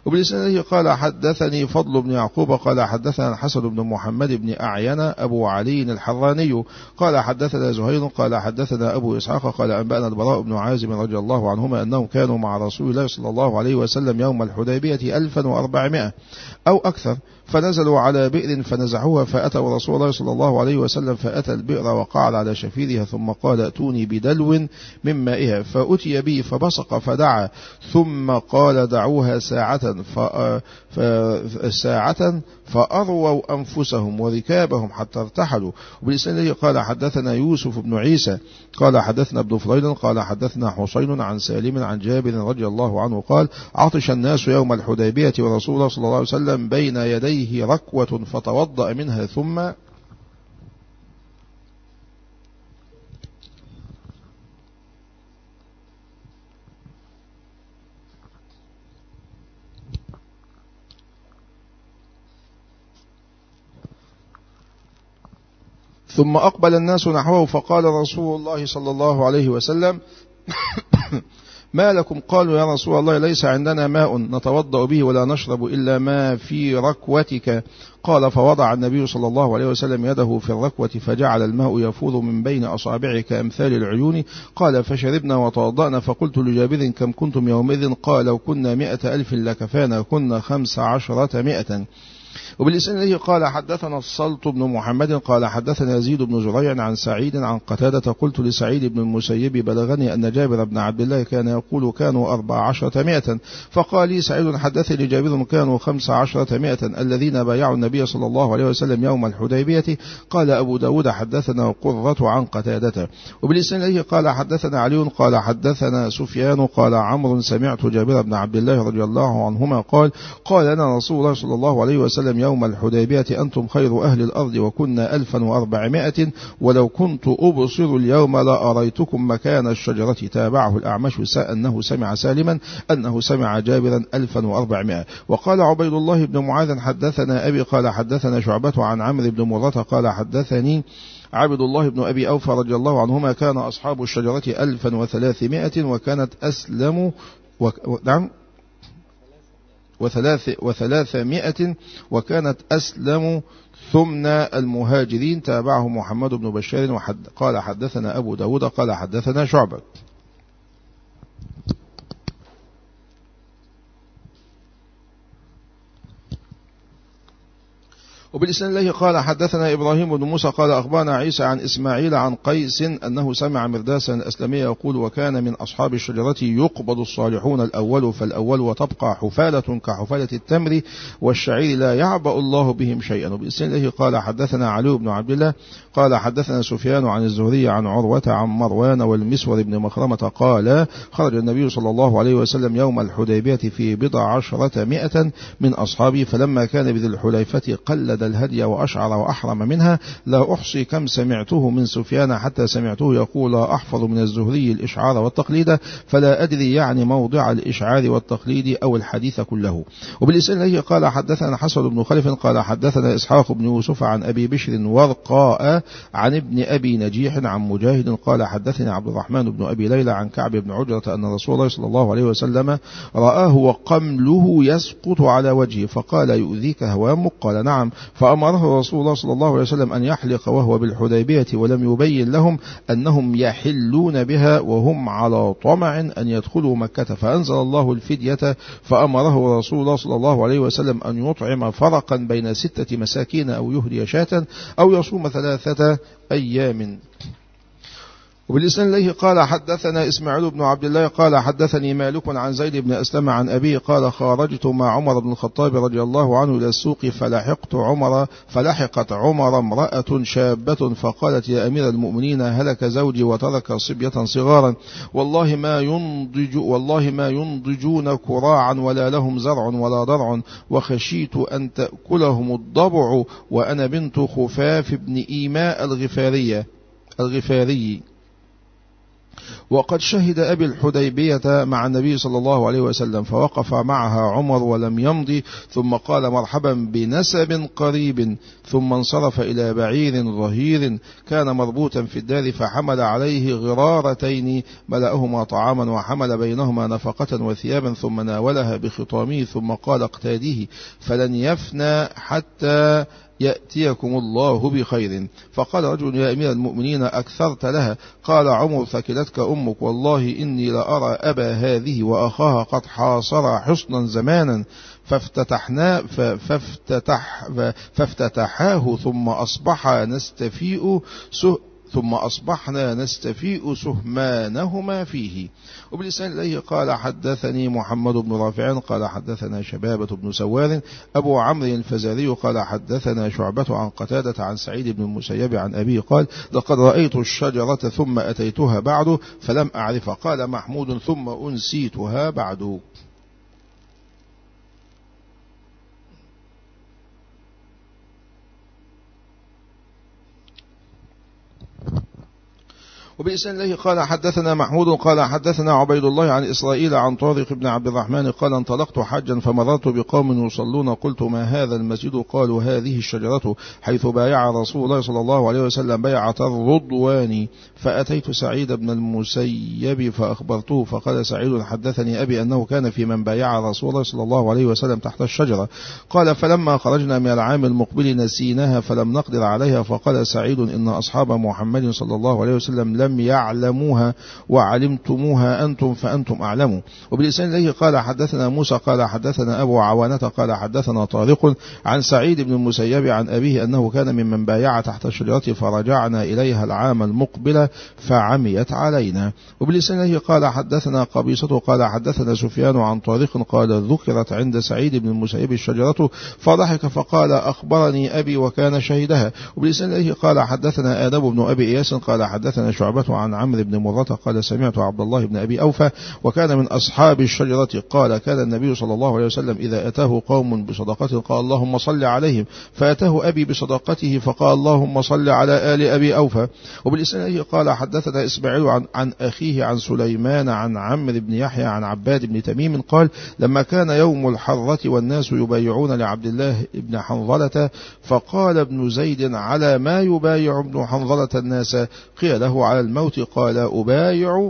وبلسانه قال حدثني فضل بن يعقوب قال حدثنا الحسن بن محمد بن أعين أبو علي الحراني قال حدثنا زهير قال حدثنا أبو إسحاق قال أنبأنا البراء بن عازب رضي الله عنهما أنهم كانوا مع رسول الله صلى الله عليه وسلم يوم الحديبية ألفا وأربعمائة أو أكثر، فنزلوا على بئر فنزعوها، فأتوا رسول الله صلى الله عليه وسلم فأتى البئر وقعد على شفيرها، ثم قال ائتوني بدلو من مائها، فأتي به فبصق فدعا، ثم قال دعوها ساعة ساعة فأرووا أنفسهم وركابهم حتى ارتحلوا. وبلسانه قال حدثنا يوسف بن عيسى قال حدثنا ابن فضيل قال حدثنا حسين عن سالم عن جابر رضي الله عنه قال عطش الناس يوم الحديبية ورسول الله صلى الله عليه وسلم بين يديه ركوة فتوضأ منها ثم ثم أقبل الناس نحوه، فقال رسول الله صلى الله عليه وسلم ما لكم؟ قالوا يا رسول الله ليس عندنا ماء نتوضأ به ولا نشرب إلا ما في ركوتك. قال فوضع النبي صلى الله عليه وسلم يده في الركوة فجعل الماء يفوض من بين أصابعه كأمثال العيون. قال فشربنا وتوضأنا، فقلت لجابر كم كنتم يومئذ؟ قال لو كنا مئة ألف لكفانا، كنا خمس عشرة مئة. وبالإسناد قال حدثنا الصلت بن محمد قال حدثنا يزيد بن زريع عن سعيد عن قتادة قلت لسعيد بن المسيب بلغني أن جابر بن عبد الله كان يقول كانوا أربع عشرة مئة، فقال لي سعيد حدثني جابر كانوا خمس عشرة مئة الذين بايعوا النبي صلى الله عليه وسلم يوم الحديبية. قال أبو داود حدثنا قرة عن قتادة. وبالإسناد قال حدثنا علي قال حدثنا سفيان قال عمرو سمعت جابر بن عبد الله رضي الله عنهما قال قال لنا رسول الله صلى الله عليه وسلم يوم الحديبية أنتم خير أهل الأرض وكنا ألفا وأربعمائة، ولو كنت أبصر اليوم لا أريتكم مكان الشجرة. تابعه الأعمش أنه سمع سالما أنه سمع جابرا ألفا وأربعمائة. وقال عبيد الله بن معاذ حدثنا أبي قال حدثنا شعبة عن عمرو بن مرة قال حدثني عبد الله بن أبي أوفى رضي الله عنهما كان أصحاب الشجرة ألفا وثلاثمائة وكانت أسلم و... نعم وثلاث وثلاثمائة وكانت أسلم ثمن المهاجرين. تابعه محمد بن بشار وحد قال حدثنا أبو داود قال حدثنا شعبة. وبالإسناد الله قال حدثنا إبراهيم بن موسى قال أخبرنا عيسى عن إسماعيل عن قيس أنه سمع مرداسا الأسلمي يقول وكان من أصحاب الشجرة يقبض الصالحون الأول فالأول وتبقى حفالة كحفالة التمر والشعير لا يعبأ الله بهم شيئا. وبالإسناد الله قال حدثنا علي بن عبد الله قال حدثنا سفيان عن الزهري عن عروة عن مروان والمسور بن مخرمة قال خرج النبي صلى الله عليه وسلم يوم الحديبية في بضع عشرة مئة من أصحابه، فلما كان بذي الحليفة قلد الهدي وأشعر وأحرم منها. لا أحصي كم سمعته من سفيان حتى سمعته يقول أحفظ من الزهري الإشعار والتقليد، فلا أدري يعني موضع الإشعار والتقليد أو الحديث كله. وبالإسناد قال حدثنا حسن بن خلف قال حدثنا إسحاق بن يوسف عن أبي بشر ورقاء عن ابن أبي نجيح عن مجاهد قال حدثنا عبد الرحمن بن أبي ليلى عن كعب بن عجرة أن رسول الله صلى الله عليه وسلم رآه وقمله يسقط على وجهه فقال يؤذيك هوامك؟ قال نعم، فأمره رسول الله صلى الله عليه وسلم أن يحلق وهو بالحديبية ولم يبين لهم أنهم يحلون بها وهم على طمع أن يدخلوا مكة، فأنزل الله الفدية فأمره رسول الله صلى الله عليه وسلم أن يطعم فرقا بين ستة مساكين أو يهدي شاة أو يصوم ثلاثة أيام. وبالإسناد إليه قال حدثنا إسماعيل بن عبد الله قال حدثني مالك عن زيد بن أسلم عن أبيه قال خرجت مع عمر بن الخطاب رضي الله عنه إلى السوق فلحقت عمر فلحقت عمر امرأة شابة فقالت يا أمير المؤمنين هلك زوجي وترك صبية صغارا والله ما ينضج والله ما ينضجون كراعا ولا لهم زرع ولا ضرع وخشيت أن تأكلهم الضبع وأنا بنت خفاف بن إيماء الغفارية الغفاري وقد شهد أبي الحديبية مع النبي صلى الله عليه وسلم فوقف معها عمر ولم يمضي، ثم قال مرحبا بنسب قريب، ثم انصرف إلى بعير ظهير كان مربوطا في الدار فحمل عليه غرارتين ملأهما طعاما وحمل بينهما نفقة وثيابا، ثم ناولها بخطامه ثم قال اقتاديه فلن يفنى حتى يأتيكم الله بخير. فقال رجل يا أمير المؤمنين أكثرت لها؟ قال عمر ثكلتك أمك، والله إني لأرى أبا هذه وأخاها قد حاصر حصنا زمانا فافتتحنا فافتتح فافتتحاه ثم أصبح نستفيء سه ثم أصبحنا نستفيء سهمانهما فيه. وبلسان إليه قال حدثني محمد بن رافع قال حدثنا شبابة بن سوار أبو عمرو الفزاري قال حدثنا شعبة عن قتادة عن سعيد بن المسيب عن أبيه قال لقد رأيت الشجرة ثم أتيتها بعد فلم أعرف. قال محمود ثم أنسيتها بعد. وبإسناد الله قال حدثنا محمود قال حدثنا عبيد الله عن إسرائيل عن طارق بن عبد الرحمن قال انطلقت حجا فمررت بقوم يصلون قلت ما هذا المسجد؟ قالوا هذه الشجرة حيث بايع رسول الله صلى الله عليه وسلم بيعة الرضوان. فأتيت سعيد بن المسيب فأخبرته فقال سعيد حدثني أبي أنه كان في من بايع رسول الله صلى الله عليه وسلم تحت الشجرة. قال فلما خرجنا من العام المقبل نسيناها فلم نقدر عليها. فقال سعيد إن أصحاب محمد صلى الله عليه وسلم لم يعلموها وعلمتموها أنتم فأنتم أعلموا. وبلسان الله قال حدثنا موسى قال حدثنا أبو عوانة قال حدثنا طارق عن سعيد بن المسيب عن أبيه أنه كان ممن بايع تحت الشجرة فرجعنا إليها العام المقبل فعميت علينا. وبلسان الله قال حدثنا قبيصة قال حدثنا سفيان عن طارق قال ذكرت عند سعيد بن المسيب الشجرة فضحك فقال أخبرني أبي وكان شهدها. وبلسان الله قال حدثنا آدم بن أبي إياس قال حدثنا شعبة عن عمرو بن مرة قال سمعت عبد الله بن أبي أوفى وكان من أصحاب الشجرة قال كان النبي صلى الله عليه وسلم إذا أتاه قوم بصدقة قال اللهم صل عليهم فأتاه أبي بصدقته فقال اللهم صل على آل أبي أوفى. وبالإسناد قال حدثنا إسماعيل عن, عن أخيه عن سليمان عن عمرو بن يحيى عن عباد بن تميم قال لما كان يوم الحرة والناس يبايعون لعبد الله بن حنظلة فقال ابن زيد على ما يبايع ابن حنظلة الناس؟ قيل له على الموت قال أبايع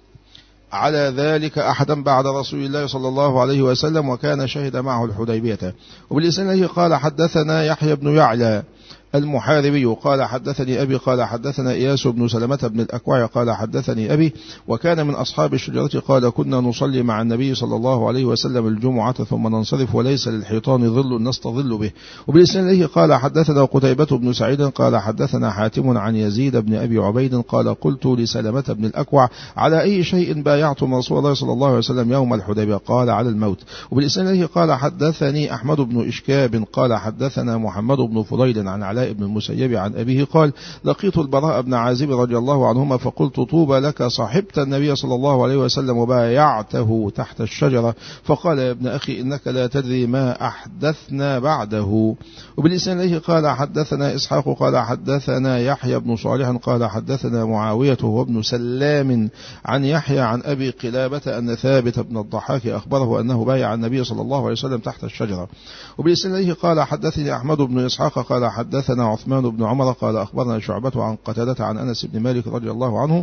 على ذلك أحدا بعد رسول الله صلى الله عليه وسلم وكان شهد معه الحديبية. وبالإسناد قال حدثنا يحيى بن يعلى المحاربي قال حدثني أبي قال حدثنا إياس بن سلمة بن الأكوع قال حدثني أبي وكان من أصحاب الشجرة قال كنا نصلي مع النبي صلى الله عليه وسلم الجمعة ثم ننصرف وليس للحيطان ظل نستظل به. وبالإسناد قال حدثنا قتيبة بن سعيد قال حدثنا حاتم عن يزيد بن أبي عبيد قال قلت لسلمة بن الأكوع على أي شيء بايعتم رسول الله صلى الله عليه وسلم يوم الحديبية؟ قال على الموت. وبالإسناد قال حدثني أحمد بن إشكاب قال حدثنا محمد بن فضيل عن علاء بن المسيب عن أبيه قال لقيت البراء بن عازب رضي الله عنهما فقلت طوبى لك صاحبت النبي صلى الله عليه وسلم وبايعته تحت الشجرة. فقال يا ابن أخي إنك لا تدري ما أحدثنا بعده. وبالإسناد له قال حدثنا إسحاق قال حدثنا يحيى بن صالح قال حدثنا معاوية وابن سلام عن يحيى عن أبي قلابة أن ثابت بن الضحاك أخبره أنه بايع النبي صلى الله عليه وسلم تحت الشجرة. وبالإسناد له قال حدثني أحمد بن إسحاق قال حدثنا عثمان بن عمر قال أخبرنا شعبة عن قتادة عن أنس بن مالك رضي الله عنه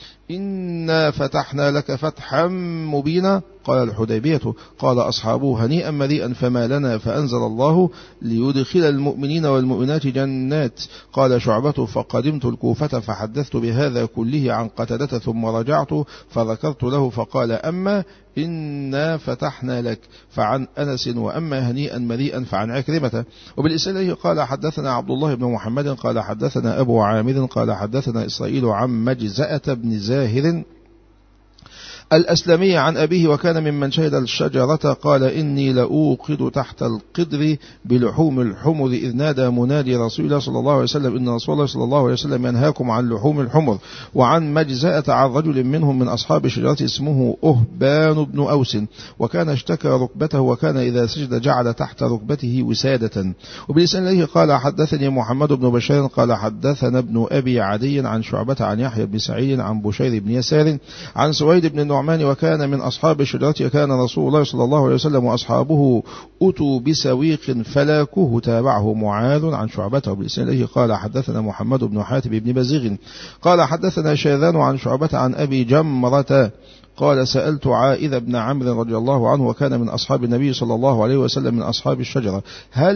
إنا فتحنا لك فتحا مبينا. قال الحديبية قال أصحابه هنيئا مريئا فما لنا؟ فأنزل الله ليدخل المؤمنين والمؤمنات جنات. قال شعبة فقدمت الكوفة فحدثت بهذا كله عن قتادة ثم رجعت فذكرت له فقال أما إنا فتحنا لك فعن أنس وأما هنيئا مريئا فعن عكرمة. وبالإسناد قال حدثنا عبد الله بن محمد قال حدثنا أبو عامر قال حدثنا إسرائيل عن مجزأة بن زاهر الأسلمي عن أبيه وكان ممن شهد الشجرة قال إني لأوقد تحت القدر بلحوم الحمر إذ نادى منادي رسول الله صلى الله عليه وسلم إن رسول الله صلى الله عليه وسلم ينهاكم عن لحوم الحمر. وعن مجزأة عن رجل منهم من أصحاب الشجرة اسمه أهبان بن أوس وكان اشتكى ركبته وكان إذا سجد جعل تحت ركبته وسادة. وبلسان الله قال حدثني محمد بن بشار قال حدثنا ابن أبي عدي عن شعبة عن يحيى بن سعيد عن بشير بن يسار عن سويد بن النعمان وكان من أصحاب الشجرة وكان رسول الله صلى الله عليه وسلم وأصحابه أتوا بسويق فلاكوه تابعه معاذ عن شعبته. بلسان الله قال حدثنا محمد بن حاتم بن بزيغ قال حدثنا شاذان عن شعبة عن أبي جمرة قال سألت عائذ بن عمرو رضي الله عنه وكان من أصحاب النبي صلى الله عليه وسلم من أصحاب الشجرة هل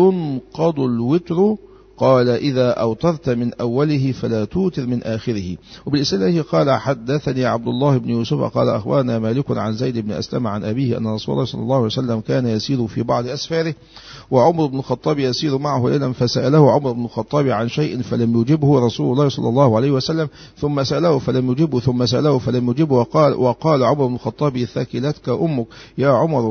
ينقض الوتر؟ قال إذا أوترت من أوله فلا توتر من آخره. وبالإسناد قال حدثني عبد الله بن يوسف قال أخبرنا مالك عن زيد بن أسلم عن أبيه أن رسول الله صلى الله عليه وسلم كان يسير في بعض أسفاره وعمر بن الخطاب يسير معه ليلا فسأله عمر بن الخطاب عن شيء فلم يجبه رسول الله صلى الله عليه وسلم ثم سأله فلم يجبه ثم سأله فلم يجبه وقال, وقال عمر بن الخطاب ثكلتك أمك يا عمر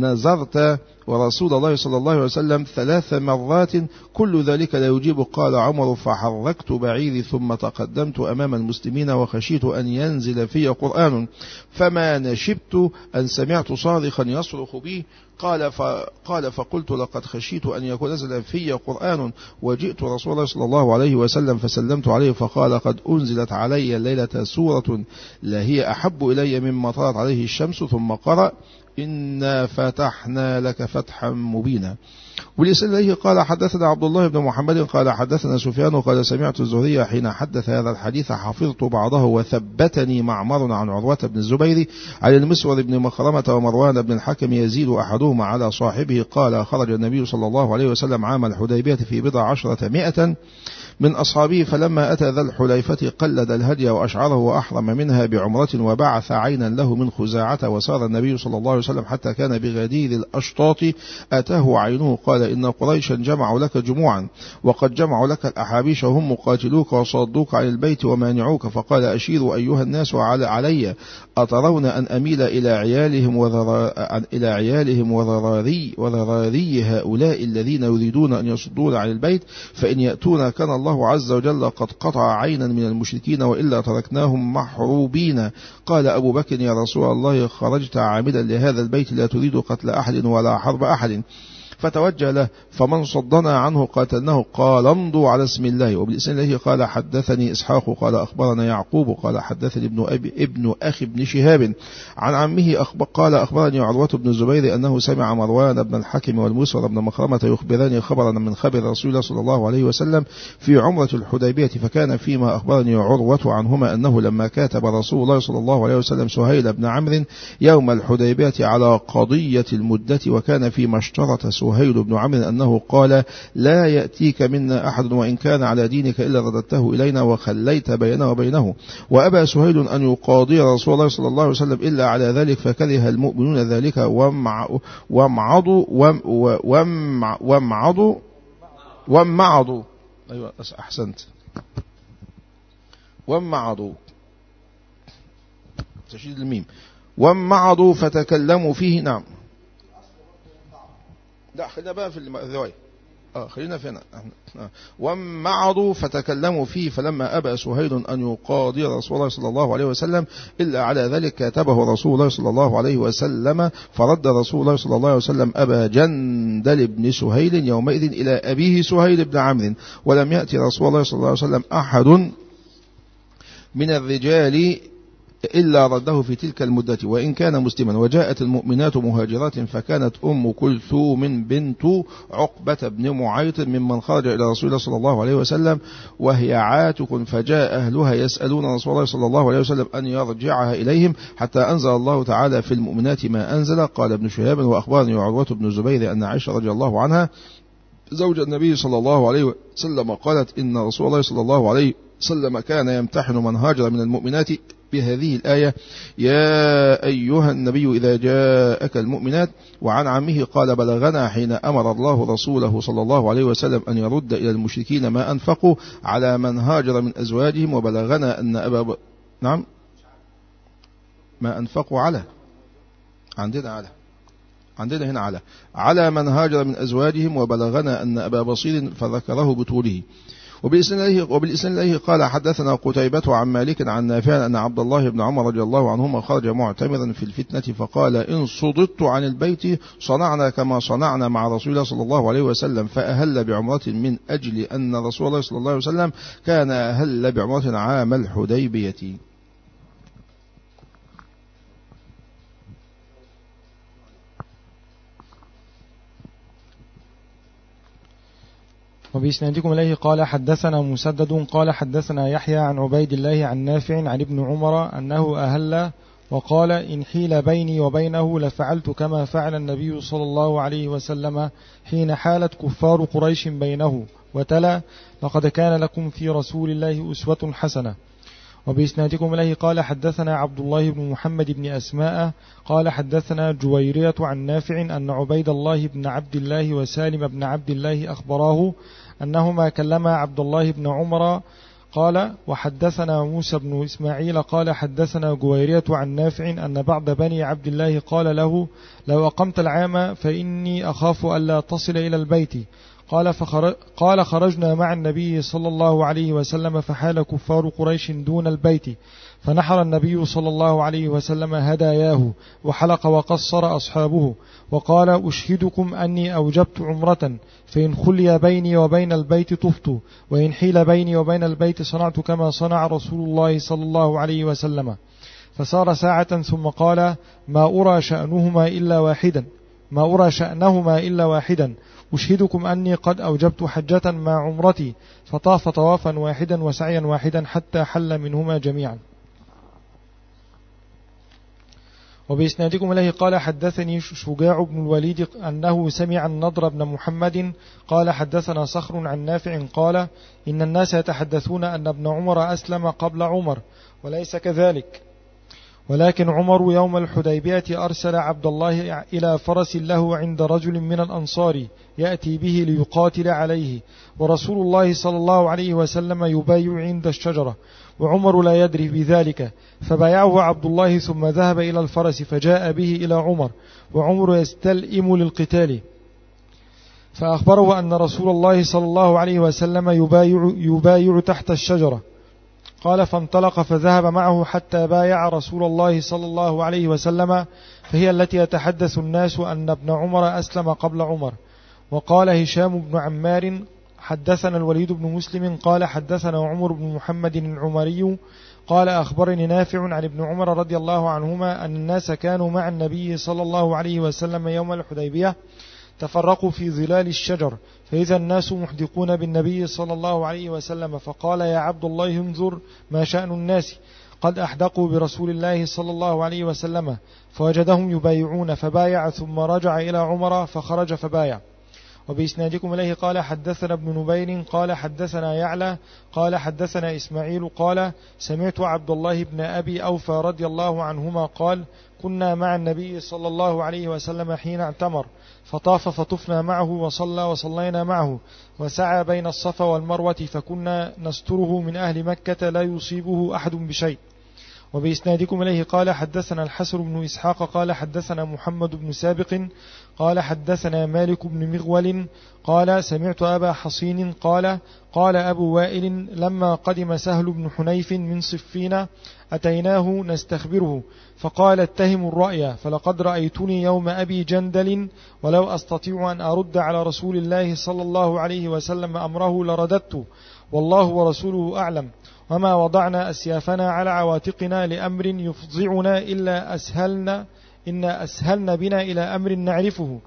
نظرت ورسول الله صلى الله عليه وسلم ثلاث مرات كل ذلك لا يجيب. قال عمر فحركت بعيري ثم تقدمت أمام المسلمين وخشيت أن ينزل في قرآن فما نشبت أن سمعت صارخا يصرخ بي قال فقال فقلت لقد خشيت أن يكون نزل في قرآن وجئت رسول الله صلى الله عليه وسلم فسلمت عليه فقال قد أنزلت علي الليلة سورة لا هي أحب إلي مما طلعت عليه الشمس ثم قرأ إنا فتحنا لك فتحا مبينا. ولسنه قال حدثنا عبد الله بن محمد قال حدثنا سفيان قال سمعت الزهري حين حدث هذا الحديث حفظت بعضه وثبتني معمر عن عروة بن الزبير عن المسور بن مخرمة ومروان بن الحكم يزيد أحدهما على صاحبه قال خرج النبي صلى الله عليه وسلم عام الحديبية في بضع عشرة مئة من أصحابه فلما أتى ذا الحليفة قلد الهدي وأشعره وأحرم منها بعمرة وبعث عينا له من خزاعة وسار النبي صلى الله عليه وسلم حتى كان بغدير الأشطاط أتاه عينه قال إن قريشا جمعوا لك جموعا وقد جمعوا لك الأحابيش وهم مقاتلوك وصادوك عن البيت ومانعوك فقال أشيروا أيها الناس على علي أترون أن أميل إلى عيالهم وذرا إلى عيالهم وذراري وذراري هؤلاء الذين يريدون أن يصدون عن البيت فإن يأتون كان الله عز وجل قد قطع عينا من المشركين وإلا تركناهم محروبين. قال أبو بكر يا رسول الله خرجت عامدا لهذا البيت لا تريد قتل أحد ولا حرب أحد فتوجه له فمن صدنا عنه قاتلناه قال امضوا على اسم الله. وبالإسناد الله قال حدثني إسحاق قال أخبرنا يعقوب قال حدثني ابن أبي ابن أخي ابن شهاب عن عمه أخبر قال أخبرني عروة بن الزبير أنه سمع مروان بن الحكم والمسور بن مخرمة يخبراني خبرا من خبر رسول الله صلى الله عليه وسلم في عمرة الحديبية فكان فيما أخبرني عروة عنهما أنه لما كاتب رسول الله صلى الله عليه وسلم سهيل بن عمرو يوم الحديبية على قضية المدة وكان فيما اشترط سهيل بن عمرو أنه قال لا يأتيك منا أحد وإن كان على دينك إلا رددته إلينا وخليت بيننا وبينه وأبى سهيل أن يقاضي رسول الله صلى الله عليه وسلم إلا على ذلك فكره المؤمنون ذلك وامعضوا وامعضوا وامعضوا أيوة أحسنت وامعضوا تشديد الميم وامعضوا فتكلموا فيه. نعم لا خلينا بقى في الرواية آه خلينا فينا آه. ومعضوا فتكلموا فيه فلما أبى سهيل أن يقاضي رسول الله صلى الله عليه وسلم إلا على ذلك كاتبه رسول الله صلى الله عليه وسلم فرد رسول الله صلى الله عليه وسلم أبا جندل بن سهيل يومئذ إلى أبيه سهيل بن عمرو ولم يأتي رسول الله صلى الله عليه وسلم أحد من الرجال إلا رده في تلك المدة وإن كان مسلما. وجاءت المؤمنات مهاجرات فكانت أم كلثوم بنت عقبة بن معيط ممن خرج إلى رسول الله صلى الله عليه وسلم وهي عاتق فجاء أهلها يسألون رسول الله صلى الله عليه وسلم أن يرجعها إليهم حتى أنزل الله تعالى في المؤمنات ما أنزل. قال ابن شهاب وأخبرني عروة بن الزبير أن عائشة رضي الله عنها زوج النبي صلى الله عليه وسلم قالت إن رسول الله صلى الله عليه وسلم كان يمتحن من هاجر من المؤمنات بهذه الآية يا أيها النبي إذا جاءك المؤمنات. وعن عمه قال بلغنا حين أمر الله رسوله صلى الله عليه وسلم أن يرد إلى المشركين ما أنفقوا على من هاجر من أزواجهم وبلغنا أن أبا ب... نعم ما أنفقوا على عندنا على عندنا هنا على على من هاجر من أزواجهم، وبلغنا أن أبا بصير فذكره بطوله. وبالإسناد إليه قال حدثنا قتيبة عن مالك عن نافع أن عبد الله بن عمر رضي الله عنهما خرج معتمرا في الفتنة فقال إن صددت عن البيت صنعنا كما صنعنا مع رسول الله صلى الله عليه وسلم، فأهل بعمرة من أجل أن رسول الله صلى الله عليه وسلم كان أهل بعمرة عام الحديبية. وبإسنادكم إليه قال حدثنا مسدد قال حدثنا يحيى عن عبيد الله عن نافع عن ابن عمر أنه أهل وقال إن حيل بيني وبينه لفعلت كما فعل النبي صلى الله عليه وسلم حين حالت كفار قريش بينه، وتلا لقد كان لكم في رسول الله أسوة حسنة. وبإسنادكم إليه قال حدثنا عبد الله بن محمد بن أسماء قال حدثنا جويرية عن نافع أن عبيد الله بن عبد الله وسالم بن عبد الله أخبراه أنهما كلما عبد الله بن عمر قال وحدثنا موسى بن إسماعيل قال حدثنا جويرية عن نافع أن بعض بني عبد الله قال له لو أقمت العام فإني أخاف ألا تصل إلى البيت. قال, فخرج قال خرجنا مع النبي صلى الله عليه وسلم فحال كفار قريش دون البيت، فنحر النبي صلى الله عليه وسلم هداياه وحلق وقصر أصحابه، وقال أشهدكم أني أوجبت عمرة، فإن خلي بيني وبين البيت طفت، وإن حيل بيني وبين البيت صنعت كما صنع رسول الله صلى الله عليه وسلم. فسار ساعة ثم قال ما أرى شأنهما إلا واحدا ما أرى شأنهما إلا واحدا أشهدكم أني قد أوجبت حجة مع عمرتي، فطاف طوافا واحدا وسعيا واحدا حتى حل منهما جميعا. وبإسنادكم إليه قال حدثني شجاع بن الوليد أنه سمع النضر بن محمد قال حدثنا صخر عن نافع قال إن الناس يتحدثون أن ابن عمر أسلم قبل عمر، وليس كذلك، ولكن عمر يوم الحديبية أرسل عبد الله إلى فرس له عند رجل من الأنصار يأتي به ليقاتل عليه، ورسول الله صلى الله عليه وسلم يبايع عند الشجرة، وعمر لا يدري بذلك، فبايعه عبد الله ثم ذهب إلى الفرس فجاء به إلى عمر، وعمر يستلئم للقتال، فأخبره أن رسول الله صلى الله عليه وسلم يبايع, يبايع تحت الشجرة. قال فانطلق فذهب معه حتى بايع رسول الله صلى الله عليه وسلم، فهي التي يتحدث الناس أن ابن عمر أسلم قبل عمر. وقال هشام بن عمار حدثنا الوليد بن مسلم قال حدثنا عمر بن محمد العمري قال أخبرني نافع عن ابن عمر رضي الله عنهما أن الناس كانوا مع النبي صلى الله عليه وسلم يوم الحديبية تفرقوا في ظلال الشجر، فإذا الناس محدقون بالنبي صلى الله عليه وسلم، فقال يا عبد الله انظر ما شأن الناس، قد أحدقوا برسول الله صلى الله عليه وسلم، فوجدهم يبايعون فبايع ثم رجع إلى عمر فخرج فبايع. وبإسنادكم إليه قال حدثنا ابن نبير قال حدثنا يعلى قال حدثنا إسماعيل قال سمعت عبد الله بن أبي أوفى رضي الله عنهما قال كنا مع النبي صلى الله عليه وسلم حين اعتمر، فطاف فطفنا معه وصلى وصلينا معه، وسعى بين الصفا والمروة، فكنا نستره من أهل مكة لا يصيبه أحد بشيء. وبإسنادكم إليه قال حدثنا الحسن بن إسحاق قال حدثنا محمد بن سابق قال حدثنا مالك بن مغول قال سمعت أبا حصين قال قال أبو وائل لما قدم سهل بن حنيف من صفين أتيناه نستخبره، فقال اتهم الرأي، فلقد رأيتني يوم أبي جندل ولو أستطيع أن أرد على رسول الله صلى الله عليه وسلم أمره لرددت، والله ورسوله أعلم، وما وضعنا أسيافنا على عواتقنا لأمر يفضعنا إلا أسهلنا إن أسهلنا بنا إلى أمر نعرفه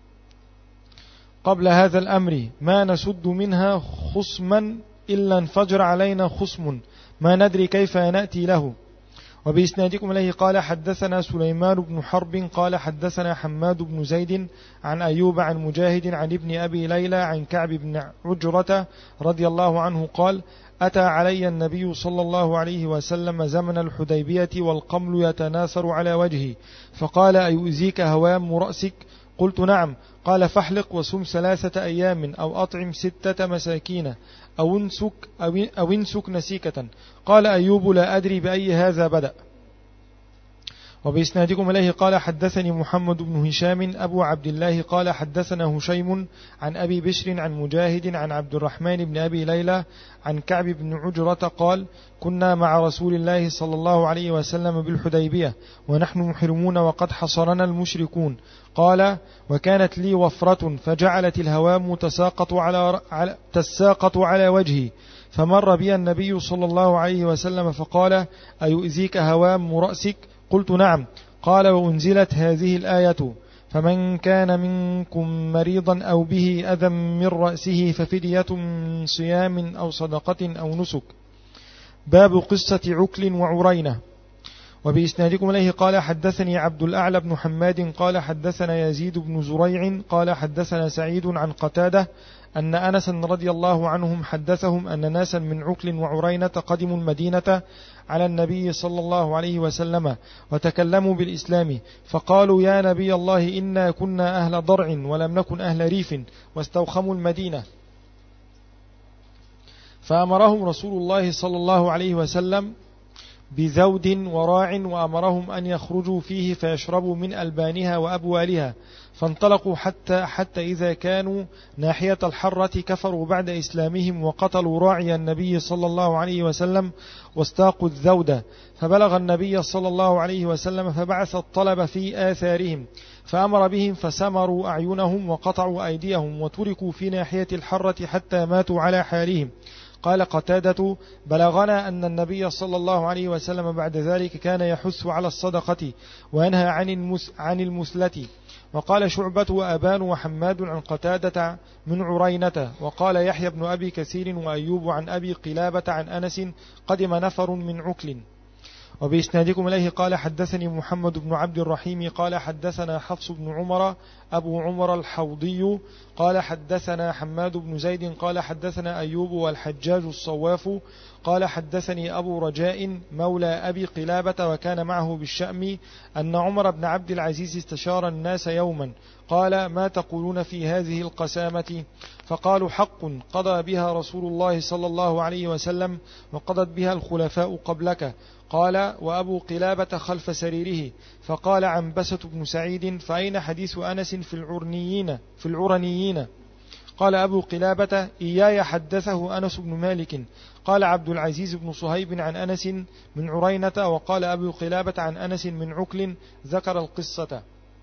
قبل هذا الأمر، ما نسد منها خصما إلا انفجر علينا خصم ما ندري كيف نأتي له. وبإسنادكم إليه قال حدثنا سليمان بن حرب قال حدثنا حماد بن زيد عن أيوب عن مجاهد عن ابن أبي ليلى عن كعب بن عجرة رضي الله عنه قال أتى علي النبي صلى الله عليه وسلم زمن الحديبية والقمل يتناثر على وجهي، فقال أيؤذيك هوام رأسك؟ قلت نعم. قال فاحلق وسم ثلاثة أيام أو أطعم ستة مساكين أو انسك, أو انسك نسيكة. قال أيوب لا أدري بأي هذا بدأ. وبإسنادكم إليه قال حدثني محمد بن هشام أبو عبد الله قال حدثنا هشيم عن أبي بشر عن مجاهد عن عبد الرحمن بن أبي ليلى عن كعب بن عجرة قال كنا مع رسول الله صلى الله عليه وسلم بالحديبية ونحن محرمون وقد حصرنا المشركون. قال وكانت لي وفرة فجعلت الهوام تساقط على, على, تساقط على وجهي فمر بي النبي صلى الله عليه وسلم فقال أيؤذيك هوام رأسك؟ قلت نعم. قال وأنزلت هذه الآية فمن كان منكم مريضا أو به أذى من رأسه ففدية من صيام أو صدقة أو نسك. باب قصة عكل وعرينة. وبإسنادكم إليه قال حدثني عبد الأعلى بن حماد قال حدثنا يزيد بن زريع قال حدثنا سعيد عن قتادة أن أنس رضي الله عنهم حدثهم أن ناسا من عكل وعرينة قدموا المدينة على النبي صلى الله عليه وسلم وتكلموا بالإسلام فقالوا يا نبي الله إنا كنا أهل ضرع ولم نكن أهل ريف واستوخموا المدينة فأمرهم رسول الله صلى الله عليه وسلم بذود وراع وأمرهم أن يخرجوا فيه فيشربوا من ألبانها وأبوالها فانطلقوا حتى, حتى إذا كانوا ناحية الحرة كفروا بعد إسلامهم وقتلوا راعي النبي صلى الله عليه وسلم واستاقوا الذود فبلغ النبي صلى الله عليه وسلم فبعث الطلب في آثارهم فأمر بهم فسمروا أعينهم وقطعوا أيديهم وتركوا في ناحية الحرة حتى ماتوا على حالهم. قال قتادة بلغنا أن النبي صلى الله عليه وسلم بعد ذلك كان يحث على الصدقة وينهى عن, المس عن المثلة. وقال شعبة وأبان وحماد عن قتادة من عرينة. وقال يحيى بن أبي كثير وأيوب عن أبي قلابة عن أنس قدم نفر من عكل. وبإسنادكم إليه قال حدثني محمد بن عبد الرحيم قال حدثنا حفص بن عمر أبو عمر الحوضي قال حدثنا حماد بن زيد قال حدثنا أيوب والحجاج الصواف قال حدثني أبو رجاء مولى أبي قلابة وكان معه بالشأم أن عمر بن عبد العزيز استشار الناس يوما قال ما تقولون في هذه القسامة؟ فقالوا حق قضى بها رسول الله صلى الله عليه وسلم وقضت بها الخلفاء قبلك. قال وأبو قلابة خلف سريره. فقال عنبسة بن سعيد فأين حديث أنس في العرنيين في العرنيين؟ قال أبو قلابة إياي حدثه أنس بن مالك. قال عبد العزيز بن صهيب عن أنس من عرينة وقال أبو قلابة عن أنس من عكل ذكر القصة.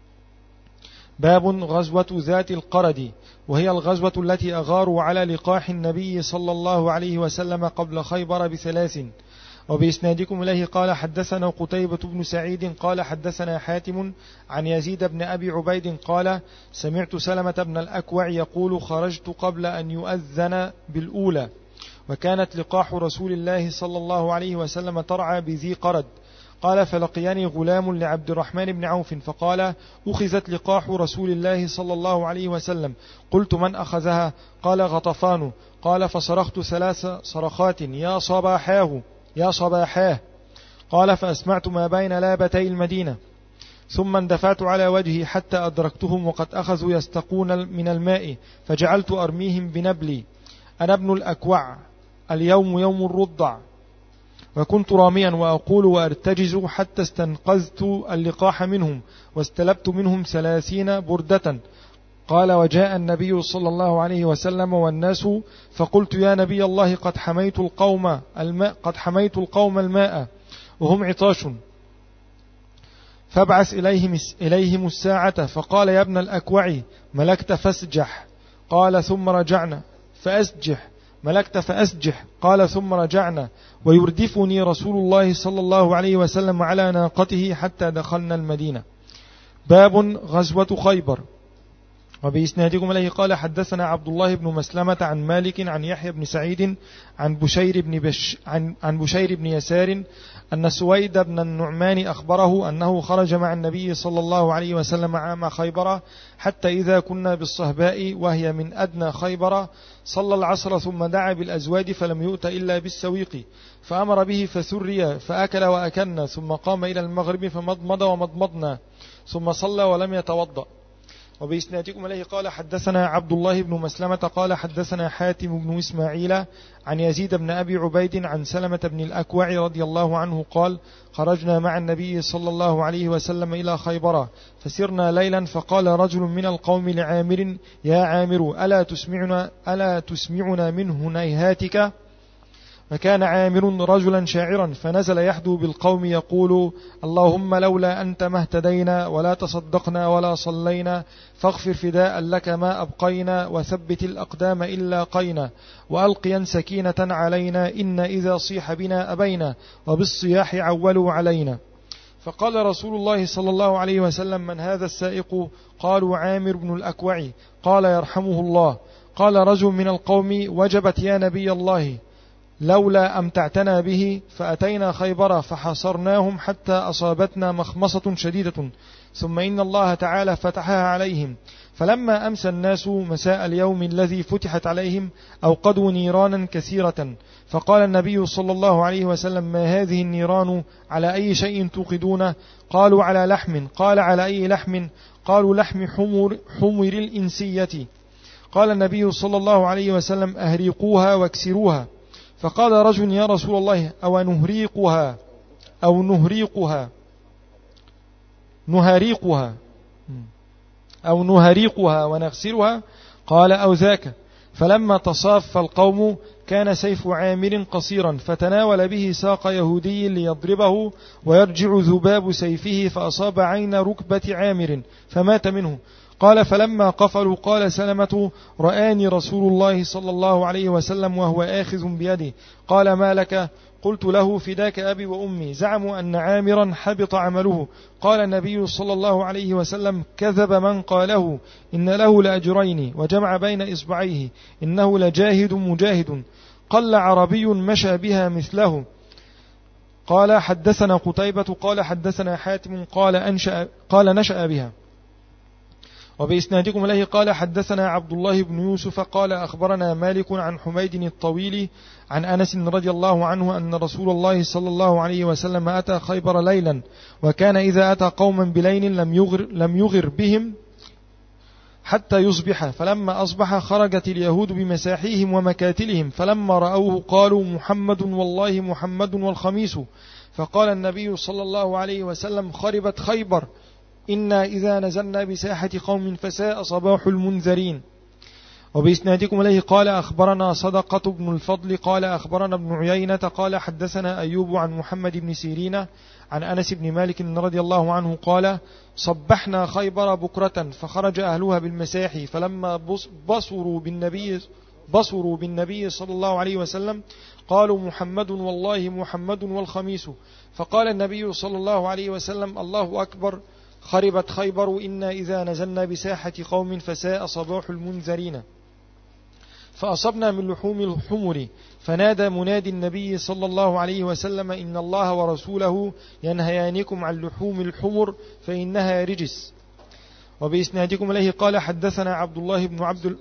باب غزوة ذات القرد وهي الغزوة التي أغاروا على لقاح النبي صلى الله عليه وسلم قبل خيبر بثلاث. وبإسنادكم إليه قال حدثنا قتيبة بن سعيد قال حدثنا حاتم عن يزيد بن أبي عبيد قال سمعت سلمة بن الأكوع يقول خرجت قبل أن يؤذن بالأولى وكانت لقاح رسول الله صلى الله عليه وسلم ترعى بذي قرد. قال فلقيني غلام لعبد الرحمن بن عوف فقال أخذت لقاح رسول الله صلى الله عليه وسلم. قلت من أخذها؟ قال غطفان. قال فصرخت ثلاث صرخات يا صباحاه يا صباحاه. قال فأسمعت ما بين لابتي المدينة ثم اندفعت على وجهي حتى أدركتهم وقد أخذوا يستقون من الماء فجعلت أرميهم بنبلي أنا ابن الأكوع اليوم يوم الرضع. وكنت راميا وأقول وأرتجز حتى استنقذت اللقاح منهم واستلبت منهم ثلاثين بردة. قال وجاء النبي صلى الله عليه وسلم والناس فقلت يا نبي الله قد حميت القوم الماء قد حميت القوم الماء وهم عطاش فابعث إليهم, إليهم الساعة. فقال يا ابن الأكوع ملكت فاسجح. قال ثم رجعنا فأسجح. ملكت فأسجح. قال ثم رجعنا ويردفني رسول الله صلى الله عليه وسلم على ناقته حتى دخلنا المدينة. باب غزوة خيبر. وبإسنادكم إليه قال حدثنا عبد الله بن مسلمة عن مالك عن يحيى بن سعيد عن بشير بن, بش عن, عن بشير بن يسار أن سويد بن النعمان أخبره أنه خرج مع النبي صلى الله عليه وسلم عام خيبر حتى إذا كنا بالصهباء وهي من أدنى خيبر صلى العصر ثم دعا بالأزواج فلم يؤت إلا بالسويق فأمر به فثري فأكل وأكلنا ثم قام إلى المغرب فمضمض ومضمضنا ثم صلى ولم يتوضأ. وبإسنادكم إليه قال حدثنا عبد الله بن مسلمة قال حدثنا حاتم بن إسماعيل عن يزيد بن أبي عبيد عن سلمة بن الأكوع رضي الله عنه قال خرجنا مع النبي صلى الله عليه وسلم إلى خيبر فسرنا ليلا فقال رجل من القوم لعامر يا عامر ألا تسمعنا, ألا تسمعنا منه نيهاتك؟ فكان عامر رجلا شاعرا فنزل يحدو بالقوم يقول اللهم لولا أنت ما اهتدينا ولا تصدقنا ولا صلينا فاغفر فداء لك ما أبقينا وثبت الأقدام إلا قينا وألقيا سكينة علينا إن إذا صيح بنا أبينا وبالصياح عولوا علينا. فقال رسول الله صلى الله عليه وسلم من هذا السائق؟ قالوا عامر بن الأكوع. قال يرحمه الله. قال رجل من القوم وجبت يا نبي الله لولا أمتعتنا به فأتينا خيبر فحصرناهم حتى أصابتنا مخمصة شديدة ثم إن الله تعالى فتحها عليهم فلما أمسى الناس مساء اليوم الذي فتحت عليهم أوقدوا نيرانا كثيرة فقال النبي صلى الله عليه وسلم ما هذه النيران على أي شيء توقدون؟ قالوا على لحم. قال على أي لحم؟ قالوا لحم حمر, حمر الإنسية. قال النبي صلى الله عليه وسلم أهريقوها واكسروها. فقال رجل يا رسول الله أو نهريقها أو نهريقها نهريقها أو نهريقها ونغسلها؟ قال أو ذاك. فلما تصاف القوم كان سيف عامر قصيرا فتناول به ساق يهودي ليضربه ويرجع ذباب سيفه فأصاب عين ركبة عامر فمات منه. قال فلما قفلوا قال سلمة رآني رسول الله صلى الله عليه وسلم وهو آخذ بيدي. قال ما لك؟ قلت له فداك أبي وأمي زعموا أن عامرا حبط عمله. قال النبي صلى الله عليه وسلم كذب من قاله إن له لأجرين وجمع بين إصبعيه إنه لجاهد مجاهد قل عربي مشى بها مثله. قال حدثنا قتيبة قال حدثنا حاتم قال, أنشأ قال نشأ بها. وبإسنادكم إليه قال حدثنا عبد الله بن يوسف قال أخبرنا مالك عن حميد الطويل عن أنس رضي الله عنه أن رسول الله صلى الله عليه وسلم أتى خيبر ليلا وكان إذا أتى قوما بليل لم يغر, لم يغر بهم حتى يصبح فلما أصبح خرجت اليهود بمساحيهم ومكاتلهم فلما رأوه قالوا محمد والله محمد والخميس. فقال النبي صلى الله عليه وسلم خربت خيبر إنا إذا نزلنا بساحة قوم فساء صباح المنذرين. وبإسنادكم إليه قال أخبرنا صدقة بن الفضل قال أخبرنا ابن عيينة قال حدثنا أيوب عن محمد بن سيرين عن أنس بن مالك رضي الله عنه قال صبحنا خيبر بكرة فخرج أهلها بالمساحي فلما بصروا بالنبي, بصروا بالنبي صلى الله عليه وسلم قالوا محمد والله محمد والخميس. فقال النبي صلى الله عليه وسلم الله أكبر خربت خيبر إنا إذا نزلنا بساحة قوم فساء صباح المنذرين. فأصبنا من لحوم الحمر فنادى منادي النبي صلى الله عليه وسلم إن الله ورسوله ينهيانكم عن لحوم الحمر فإنها رجس. وبإسنادكم إليه قال حدثنا عبد الله بن عبد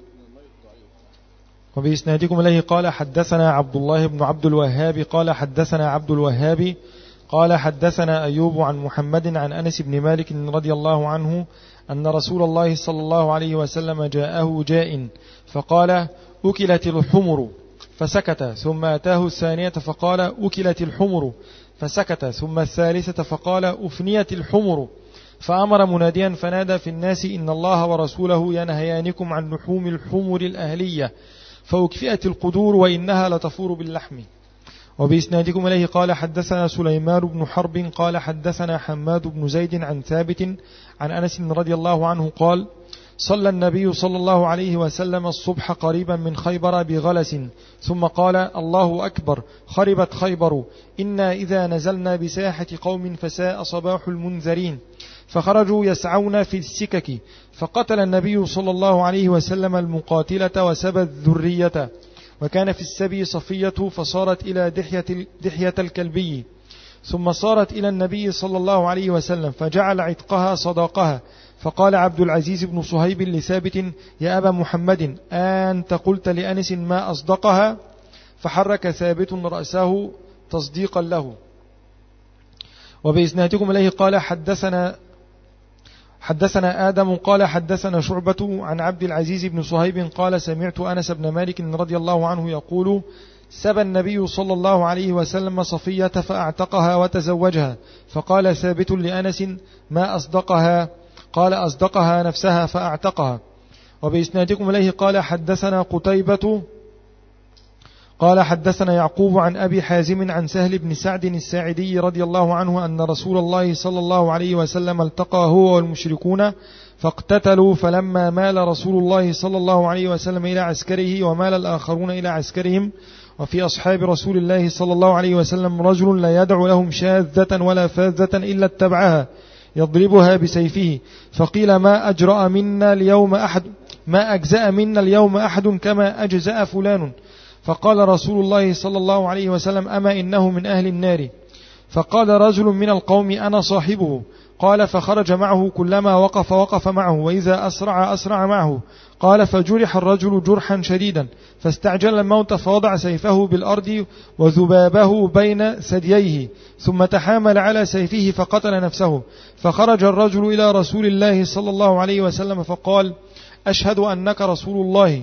وبإسنادكم إليه قال حدثنا عبد الله بن عبد الوهاب قال حدثنا عبد الوهاب قال حدثنا أيوب عن محمد عن أنس بن مالك رضي الله عنه أن رسول الله صلى الله عليه وسلم جاءه جاء فقال أكلت الحمر فسكت ثم أتاه الثانية فقال أكلت الحمر فسكت ثم الثالثة فقال أفنيت الحمر فأمر مناديا فنادى في الناس إن الله ورسوله ينهيانكم عن لحوم الحمر الأهلية فأكفئت القدور وإنها لتفور باللحم. وبإسنادكم إليه قال حدثنا سليمان بن حرب قال حدثنا حماد بن زيد عن ثابت عن أنس رضي الله عنه قال صلى النبي صلى الله عليه وسلم الصبح قريبا من خيبر بغلس ثم قال الله أكبر خربت خيبر إنا إذا نزلنا بساحة قوم فساء صباح المنذرين. فخرجوا يسعون في السكك فقتل النبي صلى الله عليه وسلم المقاتلة وسبى الذرية وكان في السبي صفية فصارت إلى دحية, دحية الكلبي ثم صارت إلى النبي صلى الله عليه وسلم فجعل عتقها صداقها. فقال عبد العزيز بن صهيب لثابت يا أبا محمد أنت قلت لأنس ما أصدقها؟ فحرك ثابت رأسه تصديقا له. وبإسنادكم إليه قال حدثنا حدثنا آدم قال حدثنا شعبة عن عبد العزيز بن صهيب قال سمعت أنس بن مالك رضي الله عنه يقول سبى النبي صلى الله عليه وسلم صفية فأعتقها وتزوجها، فقال ثابت لأنس ما أصدقها؟ قال أصدقها نفسها فأعتقها. وبإسنادكم إليه قال حدثنا قتيبة قال حدثنا يعقوب عن أبي حازم عن سهل بن سعد الساعدي رضي الله عنه أن رسول الله صلى الله عليه وسلم التقى هو والمشركون فاقتتلوا، فلما مال رسول الله صلى الله عليه وسلم إلى عسكره ومال الآخرون إلى عسكرهم، وفي أصحاب رسول الله صلى الله عليه وسلم رجل لا يدع لهم شاذة ولا فاذة إلا اتبعها يضربها بسيفه، فقيل ما أجرأ منا اليوم أحد ما أجزأ منا اليوم أحد كما أجزأ فلان، فقال رسول الله صلى الله عليه وسلم أما إنه من أهل النار. فقال رجل من القوم أنا صاحبه، قال فخرج معه كلما وقف وقف معه، وإذا أسرع أسرع معه. قال فجرح الرجل جرحا شديدا فاستعجل الموت فوضع سيفه بالأرض وذبابه بين ثدييه، ثم تحامل على سيفه فقتل نفسه. فخرج الرجل إلى رسول الله صلى الله عليه وسلم فقال أشهد أنك رسول الله.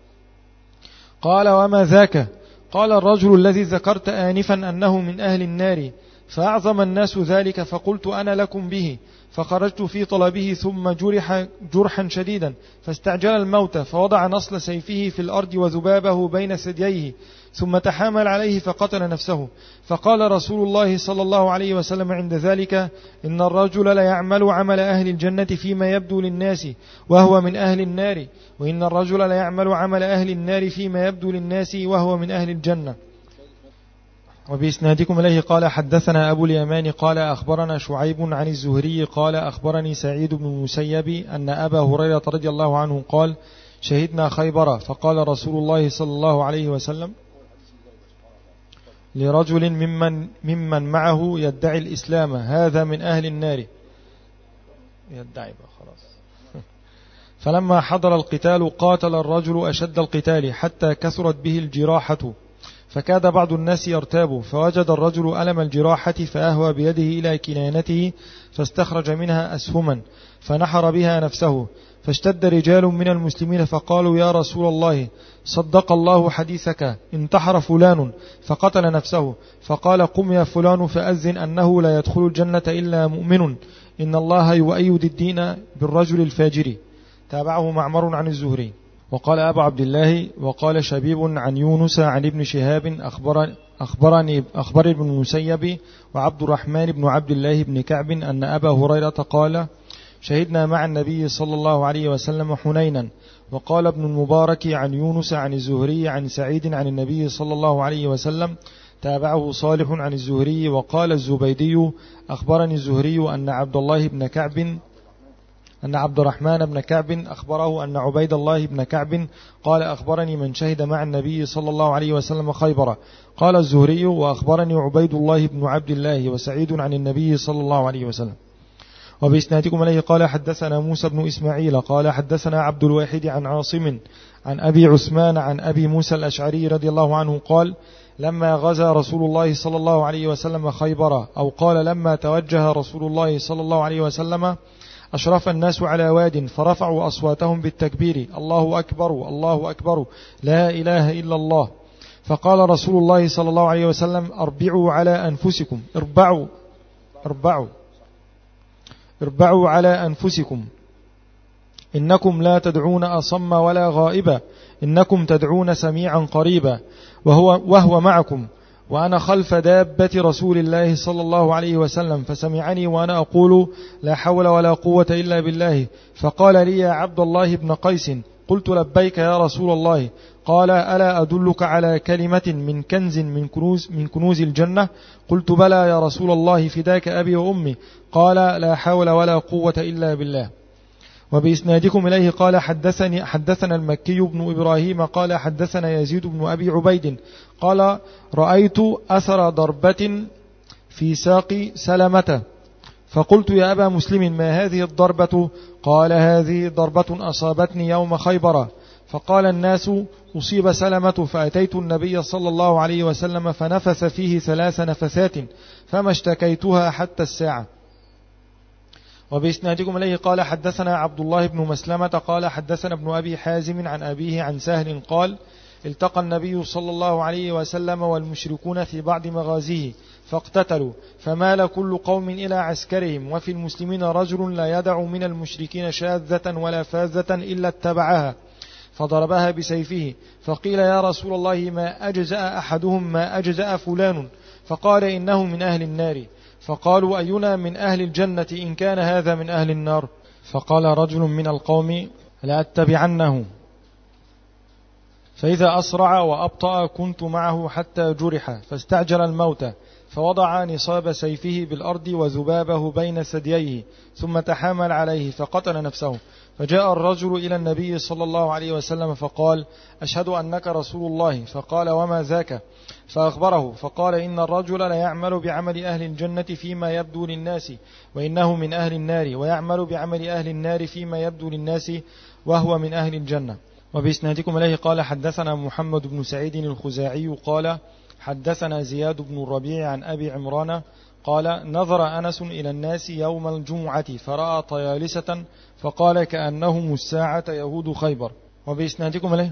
قال وما ذاك؟ قال الرجل الذي ذكرت آنفا أنه من أهل النار، فأعظم الناس ذلك فقلت أنا لكم به، فخرجت في طلبه ثم جرح جرحا شديدا فاستعجل الموت فوضع نصل سيفه في الأرض وذبابه بين ثدييه، ثم تحامل عليه فقتل نفسه. فقال رسول الله صلى الله عليه وسلم عند ذلك إن الرجل لا يعمل عمل أهل الجنة فيما يبدو للناس وهو من أهل النار، وإن الرجل لا يعمل عمل أهل النار فيما يبدو للناس وهو من أهل الجنة. وبإسنادكم إليه قال حدثنا أبو اليمان قال أخبرنا شعيب عن الزهري قال أخبرني سعيد بن المسيب أن أبا هريرة رضي الله عنه قال شهدنا خيبر، فقال رسول الله صلى الله عليه وسلم لرجل ممن, ممن معه يدعي الإسلام هذا من أهل النار، يدعي خلاص. فلما حضر القتال قاتل الرجل أشد القتال حتى كثرت به الجراحة، فكاد بعض الناس يرتاب، فوجد الرجل ألم الجراحة فأهوى بيده إلى كنانته فاستخرج منها أسهما فنحر بها نفسه، فاشتد رجال من المسلمين فقالوا يا رسول الله صدق الله حديثك انتحر فلان فقتل نفسه، فقال قم يا فلان فأذن أنه لا يدخل الجنة إلا مؤمن، إن الله يؤيد الدين بالرجل الفاجر. تابعه معمر عن الزهري. وقال أبو عبد الله وقال شبيب عن يونس عن ابن شهاب أخبرني, أخبرني أخبر ابن المسيب وعبد الرحمن بن عبد الله بن كعب أن أبا هريرة قال شهدنا مع النبي صلى الله عليه وسلم حنينا. وقال ابن المبارك عن يونس عن الزهري عن سعيد عن النبي صلى الله عليه وسلم، تابعه صالح عن الزهري. وقال الزبيدي أخبرني الزهري أن عبد الله بن كعب أن عبد الرحمن بن كعب أخبره أن عبيد الله بن كعب قال أخبرني من شهد مع النبي صلى الله عليه وسلم خيبر. قال الزهري وأخبرني عبيد الله بن عبد الله وسعيد عن النبي صلى الله عليه وسلم. وبإسنادكم إليه قال حدثنا موسى بن إسماعيل قال حدثنا عبد الواحد عن عاصم عن أبي عثمان عن أبي موسى الأشعري رضي الله عنه قال لما غزا رسول الله صلى الله عليه وسلم خيبر، أو قال لما توجه رسول الله صلى الله عليه وسلم أشرف الناس على واد فرفعوا أصواتهم بالتكبير الله أكبر الله أكبر لا إله إلا الله، فقال رسول الله صلى الله عليه وسلم اربعوا على أنفسكم اربعوا اربعوا اربعوا على أنفسكم إنكم لا تدعون أصم ولا غائبا، إنكم تدعون سميعا قريبا وهو, وهو معكم، وأنا خلف دابة رسول الله صلى الله عليه وسلم فسمعني وأنا أقول لا حول ولا قوة إلا بالله، فقال لي يا عبد الله بن قيس قلت لبيك يا رسول الله، قال ألا أدلك على كلمة من كنز من كنوز, من كنوز الجنة؟ قلت بلى يا رسول الله فداك أبي وأمي، قال لا حول ولا قوة إلا بالله. وبإسنادكم إليه قال حدثني حدثنا المكي بن إبراهيم قال حدثنا يزيد بن أبي عبيد قال رأيت أثر ضربة في ساق سلمة، فقلت يا أبا مسلم ما هذه الضربة؟ قال هذه ضربة أصابتني يوم خيبر. فقال الناس أصيب سلمة، فأتيت النبي صلى الله عليه وسلم فنفث فيه ثلاث نفثات فما اشتكيتها حتى الساعة. وبإسنادكم إليه قال حدثنا عبد الله بن مسلمة قال حدثنا ابن أبي حازم عن أبيه عن سهل قال التقى النبي صلى الله عليه وسلم والمشركون في بعض مغازيه فاقتتلوا فمال كل قوم إلى عسكرهم وفي المسلمين رجل لا يدع من المشركين شاذة ولا فاذة إلا اتبعها فضربها بسيفه فقيل يا رسول الله ما أجزأ أحدهم ما أجزأ فلان فقال إنه من أهل النار فقالوا أينا من أهل الجنة إن كان هذا من أهل النار فقال رجل من القوم لأتبعنه فإذا أسرع وأبطأ كنت معه حتى جرح فاستعجل الموت فوضع نصاب سيفه بالأرض وذبابه بين ثدييه ثم تحامل عليه فقتل نفسه فجاء الرجل إلى النبي صلى الله عليه وسلم فقال أشهد أنك رسول الله فقال وما ذاك فأخبره فقال إن الرجل لا يعمل بعمل أهل الجنة فيما يبدو للناس وإنه من أهل النار ويعمل بعمل أهل النار فيما يبدو للناس وهو من أهل الجنة. وبإسنادكم إليه قال حدثنا محمد بن سعيد الخزاعي قال حدثنا زياد بن الربيع عن أبي عمران قال نظر أنس إلى الناس يوم الجمعة فرأى طيالسة فقال كأنهم الساعة يهود خيبر. وبإسنادكم إليه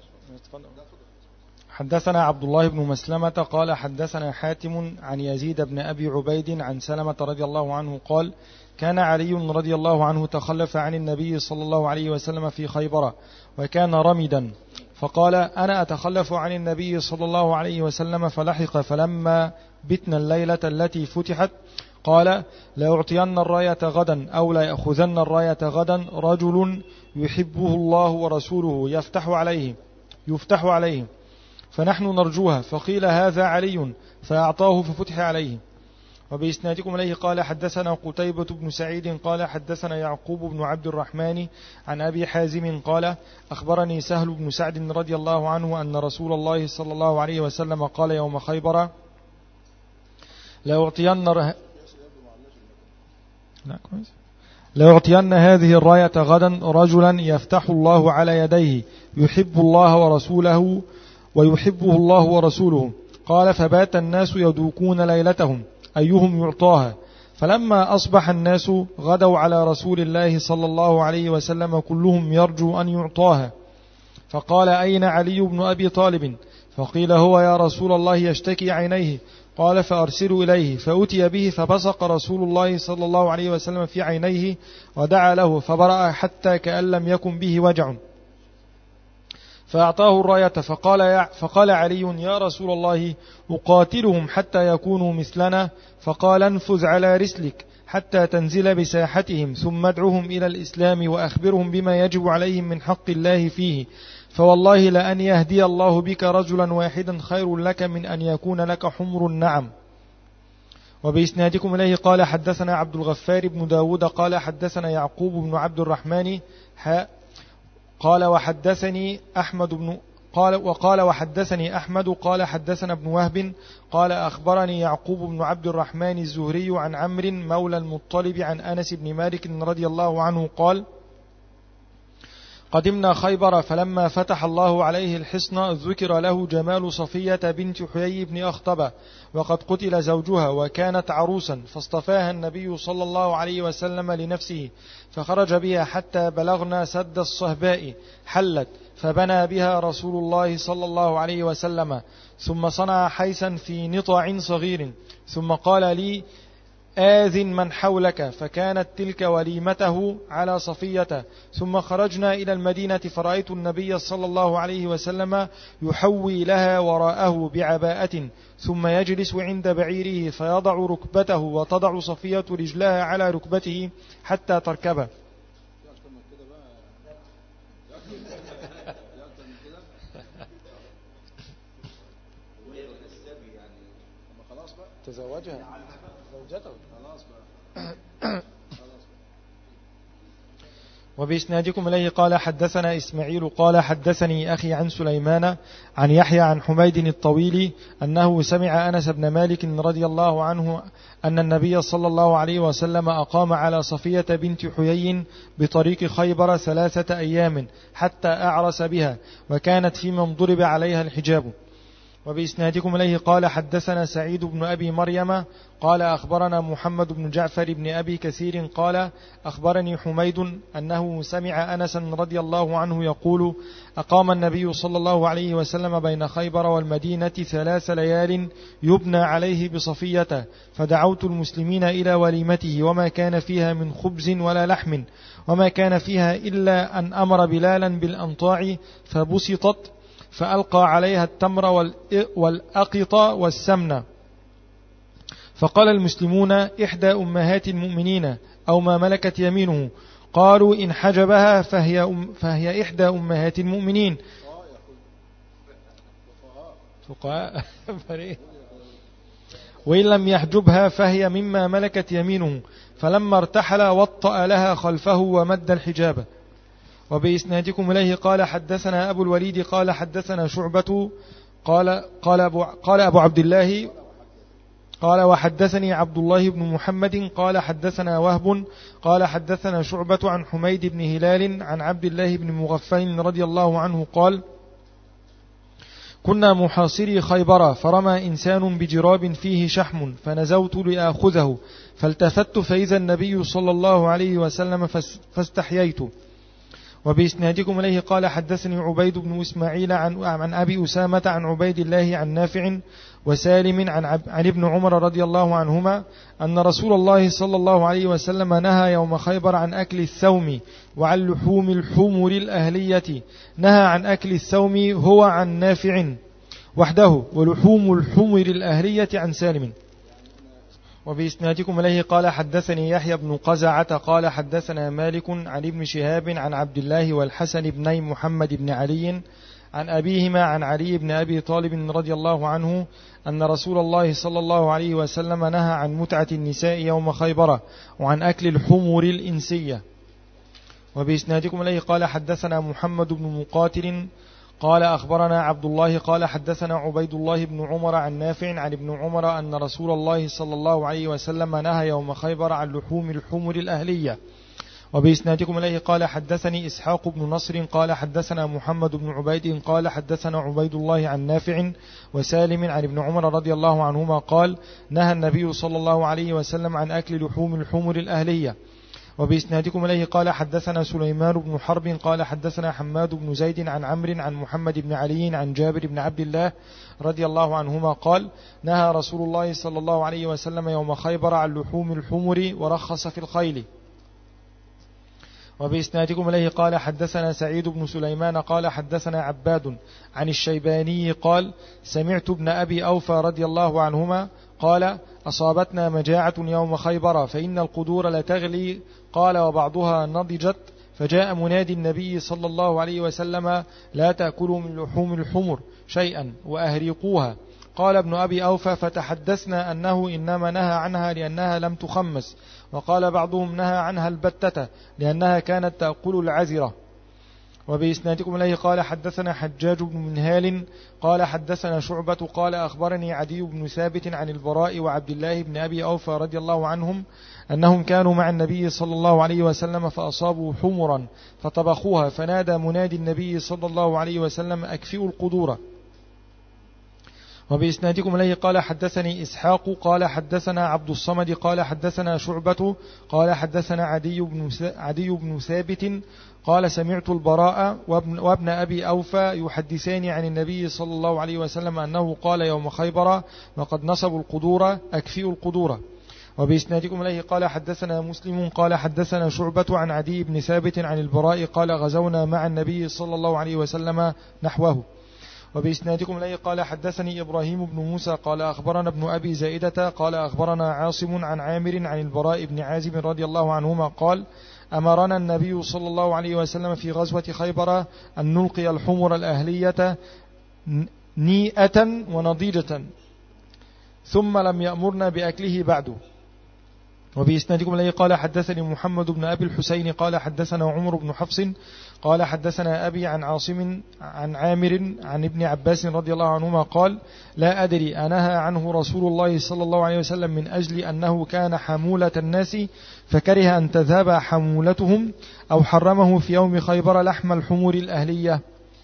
حدثنا عبد الله بن مسلمة قال حدثنا حاتم عن يزيد بن أبي عبيد عن سلمة رضي الله عنه قال كان علي رضي الله عنه تخلف عن النبي صلى الله عليه وسلم في خيبر وكان رمدا فقال أنا أتخلف عن النبي صلى الله عليه وسلم فلحق فلما بتنا الليلة التي فتحت قال لا أعطين الراية غدا أو لا يأخذن الراية غدا رجل يحبه الله ورسوله يفتح عليه يفتح عليه فنحن نرجوها فقيل هذا علي فأعطاه ففتح عليه. وبإسنادكم إليه قال حدثنا قتيبة بن سعيد قال حدثنا يعقوب بن عبد الرحمن عن أبي حازم قال أخبرني سهل بن سعد رضي الله عنه أن رسول الله صلى الله عليه وسلم قال يوم خيبر لأعطين ره... لأعطين هذه الراية غدا رجلا يفتح الله على يديه يحب الله ورسوله ويحبه الله ورسوله. قال فبات الناس يدوكون ليلتهم أيهم يعطاها فلما أصبح الناس غدوا على رسول الله صلى الله عليه وسلم كلهم يرجو أن يعطاها فقال أين علي بن أبي طالب فقيل هو يا رسول الله يشتكي عينيه قال فأرسلوا إليه فأتي به فبصق رسول الله صلى الله عليه وسلم في عينيه ودعا له فبرأ حتى كأن لم يكن به وجع فأعطاه الراية فقال, فقال علي يا رسول الله أقاتلهم حتى يكونوا مثلنا فقال انفذ على رسلك حتى تنزل بساحتهم ثم ادعهم إلى الإسلام وأخبرهم بما يجب عليهم من حق الله فيه فوالله لأن يهدي الله بك رجلا واحدا خير لك من أن يكون لك حمر النعم. وبإسنادكم إليه قال حدثنا عبد الغفار بن داود قال حدثنا يعقوب بن عبد الرحمن حاء قال وحدثني أحمد بن قال وقال وحدثني أحمد قال حدثنا ابن وهب قال أخبرني يعقوب بن عبد الرحمن الزهري عن عمرو مولى المطلب عن أنس بن مالك رضي الله عنه قال قدمنا خيبر فلما فتح الله عليه الحصن ذكر له جمال صفية بنت حيي بن أخطب وقد قتل زوجها وكانت عروسا فاصطفاها النبي صلى الله عليه وسلم لنفسه فخرج بها حتى بلغنا سد الصهباء حلت فبنى بها رسول الله صلى الله عليه وسلم ثم صنع حيسا في نطع صغير ثم قال لي آذن من حولك فكانت تلك وليمته على صفية. ثم خرجنا إلى المدينة فرأيت النبي صلى الله عليه وسلم يحوي لها وراءه بعباءة ثم يجلس عند بعيره فيضع ركبته وتضع صفية رجلها على ركبته حتى تركبه. تزوجها زوجته خلاص بقى. وبإسنادكم إليه قال حدثنا إسماعيل قال حدثني أخي عن سليمان عن يحيى عن حميد الطويل أنه سمع أنس بن مالك رضي الله عنه أن النبي صلى الله عليه وسلم أقام على صفية بنت حيي بطريق خيبر ثلاثة أيام حتى أعرس بها وكانت في من ضرب عليها الحجاب. وبإسنادكم إليه قال حدثنا سعيد بن أبي مريم قال أخبرنا محمد بن جعفر بن أبي كثير قال أخبرني حميد أنه سمع أنسا رضي الله عنه يقول أقام النبي صلى الله عليه وسلم بين خيبر والمدينة ثلاث ليال يبنى عليه بصفية، فدعوت المسلمين إلى وليمته وما كان فيها من خبز ولا لحم، وما كان فيها إلا أن أمر بلالا بالأنطاع فبسطت فألقى عليها التمر والأقط والسمن، فقال المسلمون إحدى أمهات المؤمنين أو ما ملكت يمينه، قالوا إن حجبها فهي, أم فهي إحدى أمهات المؤمنين. فقهاء وإن لم يحجبها فهي مما ملكت يمينه، فلما ارتحل وطأ لها خلفه ومد الحجاب. وبإسنادكم إليه قال حدثنا أبو الوليد قال حدثنا شعبة قال قال أبو, قال أبو عبد الله قال وحدثني عبد الله بن محمد قال حدثنا وهب قال حدثنا شعبة عن حميد بن هلال عن عبد الله بن مغفل رضي الله عنه قال كنا محاصري خيبر فرمى إنسان بجراب فيه شحم فنزوت لآخذه فالتفت فإذا النبي صلى الله عليه وسلم فاستحييت. وبإسنادكم إليه قال حدثني عبيد بن إسماعيل عن, عن أبي أسامة عن عبيد الله عن نافع وسالم عن, عن ابن عمر رضي الله عنهما أن رسول الله صلى الله عليه وسلم نهى يوم خيبر عن أكل الثوم وعن لحوم الحمر الأهلية، نهى عن أكل الثوم هو عن نافع وحده ولحوم الحمر الأهلية عن سالم. وبإسنادكم إليه قال حدثني يحيى بن قزعة قال حدثنا مالك عن ابن شهاب عن عبد الله والحسن بن محمد بن علي عن أبيهما عن علي بن أبي طالب رضي الله عنه أن رسول الله صلى الله عليه وسلم نهى عن متعة النساء يوم خيبر وعن أكل الحمر الإنسية. وبإسنادكم إليه قال حدثنا محمد بن مقاتل قال أخبرنا عبد الله قال حدثنا عبيد الله بن عمر عن نافع عن ابن عمر أن رسول الله صلى الله عليه وسلم نهى يوم خيبر عن لحوم الحمر الأهلية. وبإسنادكم إليه قال حدثني إسحاق بن نصر قال حدثنا محمد بن عبيد قال حدثنا عبيد الله عن نافع وسالم عن ابن عمر رضي الله عنهما قال نهى النبي صلى الله عليه وسلم عن أكل لحوم الحمر الأهلية. وبإسنادكم إليه قال حدثنا سليمان بن حرب قال حدثنا حماد بن زيد عن عمرو عن محمد بن علي عن جابر بن عبد الله رضي الله عنهما قال نهى رسول الله صلى الله عليه وسلم يوم خيبر عن لحوم الحمر ورخص في الخيل. وبإسنادكم إليه قال حدثنا سعيد بن سليمان قال حدثنا عباد عن الشيباني قال سمعت ابن أبي أوفى رضي الله عنهما قال أصابتنا مجاعة يوم خيبر فإن القدور لتغلي قال وبعضها نضجت فجاء منادي النبي صلى الله عليه وسلم لا تأكلوا من لحوم الحمر شيئا وأهريقوها. قال ابن أبي أوفى فتحدثنا أنه إنما نهى عنها لأنها لم تخمس، وقال بعضهم نهى عنها البتة لأنها كانت تأكل العزرة. وبإسنادكم إليه قال حدثنا حجاج بن منهال قال حدثنا شعبة قال أخبرني عدي بن ثابت عن البراء وعبد الله بن أبي أوفى رضي الله عنهم أنهم كانوا مع النبي صلى الله عليه وسلم فأصابوا حمرا فطبخوها فنادى منادي النبي صلى الله عليه وسلم أكفئوا القدور. وبإسنادكم إليه قال حدثني إسحاق قال حدثنا عبد الصمد قال حدثنا شعبة قال حدثنا عدي بن عدي بن ثابت قال سمعت البراء وابن, وابن أبي أوفى يحدثان عن النبي صلى الله عليه وسلم أنه قال يوم خيبر وقد نصبوا القدور أكفئوا القدور. وبإسنادكم إليه قال حدثنا مسلم قال حدثنا شعبة عن عدي بن ثابت عن البراء قال غزونا مع النبي صلى الله عليه وسلم نحوه. وبإسنادكم إليه قال حدثني إبراهيم بن موسى قال أخبرنا ابن أبي زائدة قال أخبرنا عاصم عن عامر عن البراء بن عازب رضي الله عنهما قال أمرنا النبي صلى الله عليه وسلم في غزوة خيبر أن نلقي الحمر الأهلية نيئة ونضيجة ثم لم يأمرنا بأكله بعد. وبإسنادكم إليه قال حدثني محمد بن أبي الحسين قال حدثنا عمر بن حفص قال حدثنا أبي عن عاصم عن عامر عن ابن عباس رضي الله عنهما قال لا أدري أنهى عنه رسول الله صلى الله عليه وسلم من أجل أنه كان حمولة الناس فكره أن تذهب حمولتهم أو حرمه في يوم خيبر لحم الحمور الأهلية.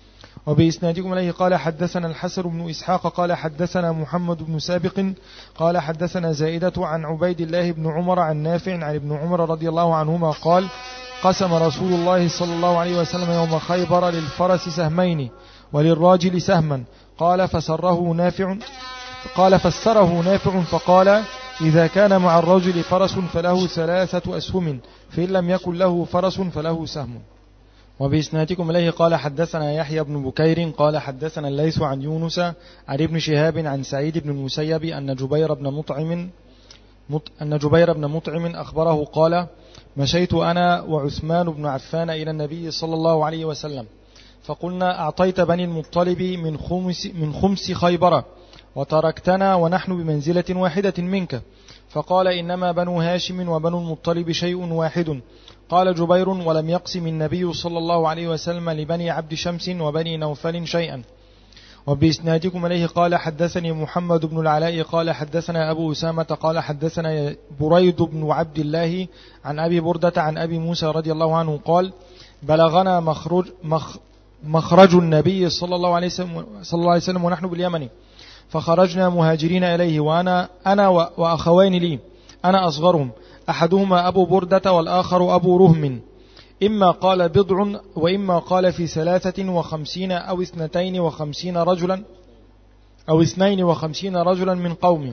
وبإسنادكم إليه قال حدثنا الحسن بن إسحاق قال حدثنا محمد بن سابق قال حدثنا زائدة عن عبيد الله بن عمر عن نافع عن ابن عمر رضي الله عنهما قال قسم رسول الله صلى الله عليه وسلم يوم خيبر للفرس سهمين وللراجل سهما قال فسره نافع قال فسره نافع فقال إذا كان مع الرجل فرس فله ثلاثة أسهم فإن لم يكن له فرس فله سهم. وبإسنادكم إليه قال حدثنا يحيى بن بكير قال حدثنا الليث عن يونس عن ابن شهاب عن سعيد بن المسيب أن جبير بن مطعم أن جبير بن مطعم أخبره قال مشيت أنا وعثمان بن عفان إلى النبي صلى الله عليه وسلم فقلنا أعطيت بني المطلب من خمس, من خمس خيبر وتركتنا ونحن بمنزلة واحدة منك فقال إنما بنو هاشم وبنو المطلب شيء واحد. قال جبير ولم يقسم النبي صلى الله عليه وسلم لبني عبد شمس وبني نوفل شيئا. وبإسنادكم إليه قال حدثني محمد بن العلاء قال حدثنا أبو أسامة قال حدثنا بريد بن عبد الله عن أبي بردة عن أبي موسى رضي الله عنه قال بلغنا مخرج, مخ مخرج النبي صلى الله عليه وسلم, صلى الله عليه وسلم ونحن باليمن فخرجنا مهاجرين إليه وأنا أنا وأخوين لي أنا أصغرهم أحدهما أبو بردة والآخر أبو رهم إما قال بضع وإما قال في ثلاثة وخمسين أو اثنتين وخمسين رجلا أو اثنين وخمسين رجلا من قومه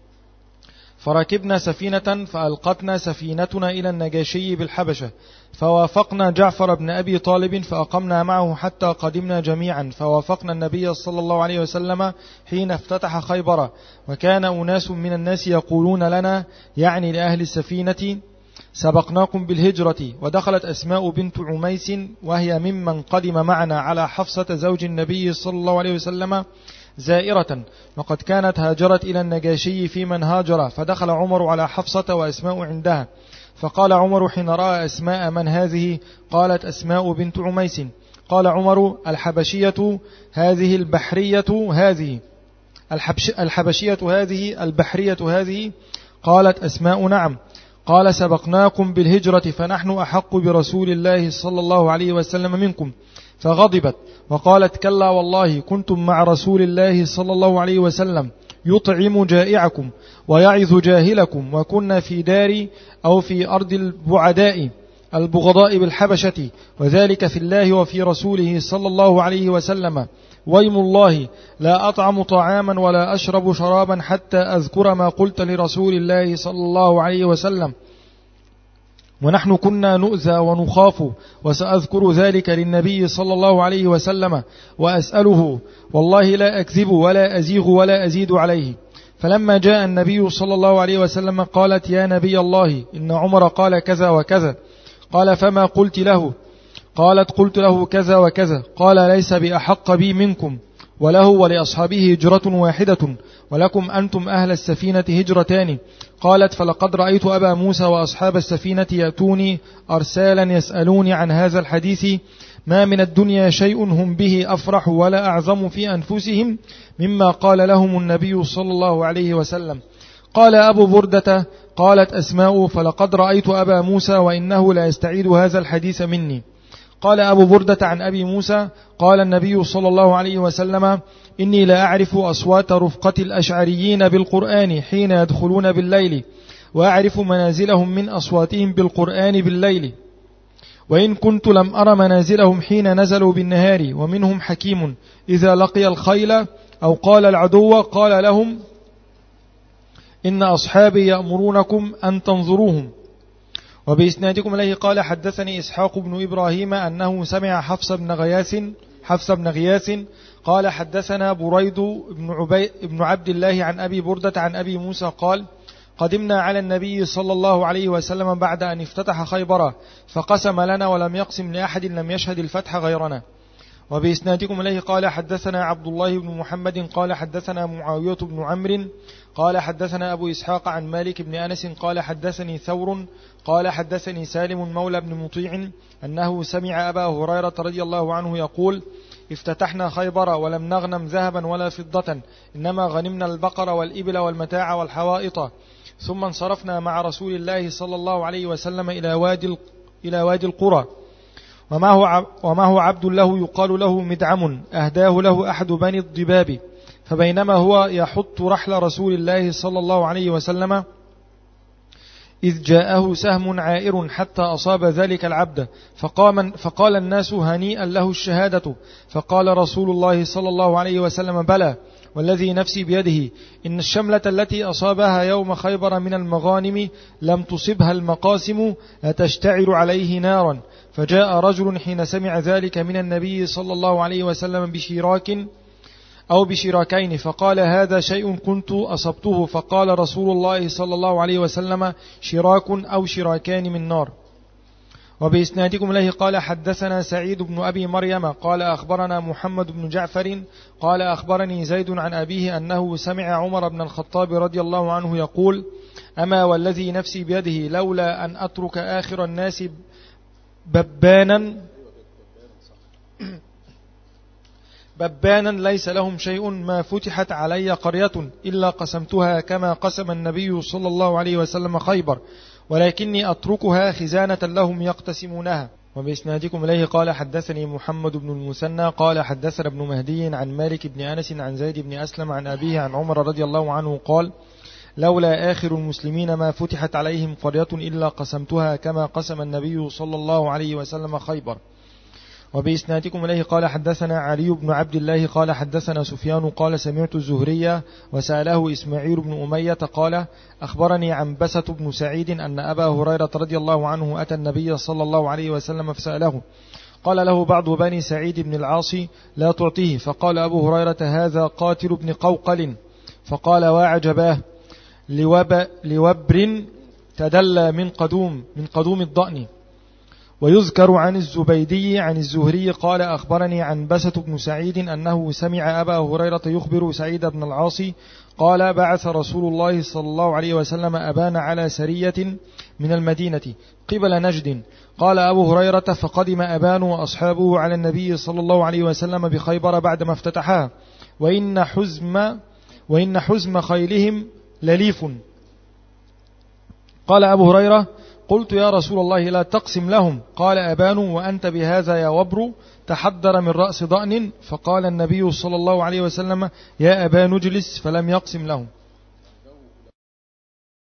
فركبنا سفينة فألقتنا سفينتنا إلى النجاشي بالحبشة فوافقنا جعفر بن أبي طالب فأقمنا معه حتى قدمنا جميعا فوافقنا النبي صلى الله عليه وسلم حين افتتح خيبر وكان أناس من الناس يقولون لنا يعني لأهل السفينة سبقناكم بالهجرة ودخلت أسماء بنت عميس وهي ممن قدم معنا على حفصة زوج النبي صلى الله عليه وسلم زائرة وقد كانت هاجرت إلى النجاشي في من هاجر فدخل عمر على حفصة وأسماء عندها فقال عمر حين رأى أسماء من هذه قالت أسماء بنت عميس قال عمر الحبشية هذه البحرية هذه الحبش الحبشية هذه البحرية هذه قالت أسماء نعم قال سبقناكم بالهجرة فنحن أحق برسول الله صلى الله عليه وسلم منكم فغضبت وقالت كلا والله كنتم مع رسول الله صلى الله عليه وسلم يطعم جائعكم ويعظ جاهلكم وكنا في دار أو في أرض البعداء البغضاء بالحبشة وذلك في الله وفي رسوله صلى الله عليه وسلم ويم الله لا أطعم طعاما ولا أشرب شرابا حتى أذكر ما قلت لرسول الله صلى الله عليه وسلم ونحن كنا نؤذى ونخاف وسأذكر ذلك للنبي صلى الله عليه وسلم وأسأله والله لا أكذب ولا أزيغ ولا أزيد عليه. فلما جاء النبي صلى الله عليه وسلم قالت يا نبي الله إن عمر قال كذا وكذا قال فما قلت له قالت قلت له كذا وكذا قال ليس بأحق بي منكم وله ولأصحابه هجرة واحدة ولكم أنتم أهل السفينة هجرتان قالت فلقد رأيت أبا موسى وأصحاب السفينة يأتوني أرسالا يسألوني عن هذا الحديث ما من الدنيا شيء هم به أفرح ولا أعظم في أنفسهم مما قال لهم النبي صلى الله عليه وسلم. قال أبو بردة قالت أسماء فلقد رأيت أبا موسى وإنه لا يستعيد هذا الحديث مني. قال أبو بردة عن أبي موسى قال النبي صلى الله عليه وسلم إني لا أعرف أصوات رفقة الأشعريين بالقرآن حين يدخلون بالليل وأعرف منازلهم من أصواتهم بالقرآن بالليل وإن كنت لم أرى منازلهم حين نزلوا بالنهار ومنهم حكيم إذا لقي الخيل أو قال العدو قال لهم إن أصحابي يأمرونكم أن تنظروهم. وبإسنادكم إليه قال حدثني إسحاق بن إبراهيم أنه سمع حفص بن غياث حفص بن غياث قال حدثنا بريد بن, عبي بن عبد الله عن أبي بردة عن أبي موسى قال قدمنا على النبي صلى الله عليه وسلم بعد أن افتتح خيبر فقسم لنا ولم يقسم لأحد لم يشهد الفتح غيرنا. وبإسنادكم إليه قال حدثنا عبد الله بن محمد قال حدثنا معاوية بن عمرو قال حدثنا أبو إسحاق عن مالك بن أنس قال حدثني ثور قال حدثني سالم مولى بن مطيع أنه سمع أبا هريرة رضي الله عنه يقول افتتحنا خيبر ولم نغنم ذهبا ولا فضة إنما غنمنا البقر والإبل والمتاع والحوائط ثم انصرفنا مع رسول الله صلى الله عليه وسلم إلى وادي إلى وادي القرى ومعه, ومعه عبد له يقال له مدعم أهداه له أحد بني الضباب، فبينما هو يحط رحل رسول الله صلى الله عليه وسلم إذ جاءه سهم عائر حتى أصاب ذلك العبد، فقام فقال الناس هنيئا له الشهادة، فقال رسول الله صلى الله عليه وسلم بلى والذي نفسي بيده إن الشملة التي أصابها يوم خيبر من المغانم لم تصبها المقاسم لتشتعل عليه نارا. فجاء رجل حين سمع ذلك من النبي صلى الله عليه وسلم بشراك أو بشراكين، فقال هذا شيء كنت أصبته، فقال رسول الله صلى الله عليه وسلم شراك أو شراكان من نار. وبإسنادكم إليه قال حدثنا سعيد بن أبي مريم قال أخبرنا محمد بن جعفر قال أخبرني زيد عن أبيه أنه سمع عمر بن الخطاب رضي الله عنه يقول أما والذي نفسي بيده لولا أن أترك آخر الناس ببانا ببانا ليس لهم شيء ما فتحت علي قرية إلا قسمتها كما قسم النبي صلى الله عليه وسلم خيبر، ولكني أتركها خزانة لهم يقتسمونها. وبإسنادكم إليه قال حدثني محمد بن المثنى قال حدثنا ابن مهدي عن مالك بن أنس عن زيد بن أسلم عن أبيه عن عمر رضي الله عنه قال لولا آخر المسلمين ما فتحت عليهم قرية إلا قسمتها كما قسم النبي صلى الله عليه وسلم خيبر. وبإسنادكم إليه قال حدثنا علي بن عبد الله قال حدثنا سفيان قال سمعت الزهري وسأله إسماعيل بن أمية قال أخبرني عنبسة بن سعيد أن أبا هريرة رضي الله عنه أتى النبي صلى الله عليه وسلم فسأله قال له بعض بني سعيد بن العاص لا تعطيه، فقال أبو هريرة هذا قاتل بن قوقل، فقال واعجباه لوب لوبر تدلى من قدوم من قدوم الضأن. ويذكر عن الزبيدي عن الزهري قال أخبرني عنبسة بن سعيد أنه سمع أبا هريرة يخبر سعيد بن العاص قال بعث رسول الله صلى الله عليه وسلم أبان على سرية من المدينة قبل نجد. قال أبو هريرة فقدم أبان وأصحابه على النبي صلى الله عليه وسلم بخيبر بعدما افتتحها وإن حزم, وإن حزم خيلهم لليف. قال أبو هريرة قلت يا رسول الله لا تقسم لهم، قال أبان وأنت بهذا يا وبر تحدر من رأس ضأن، فقال النبي صلى الله عليه وسلم يا أبان اجلس، فلم يقسم لهم.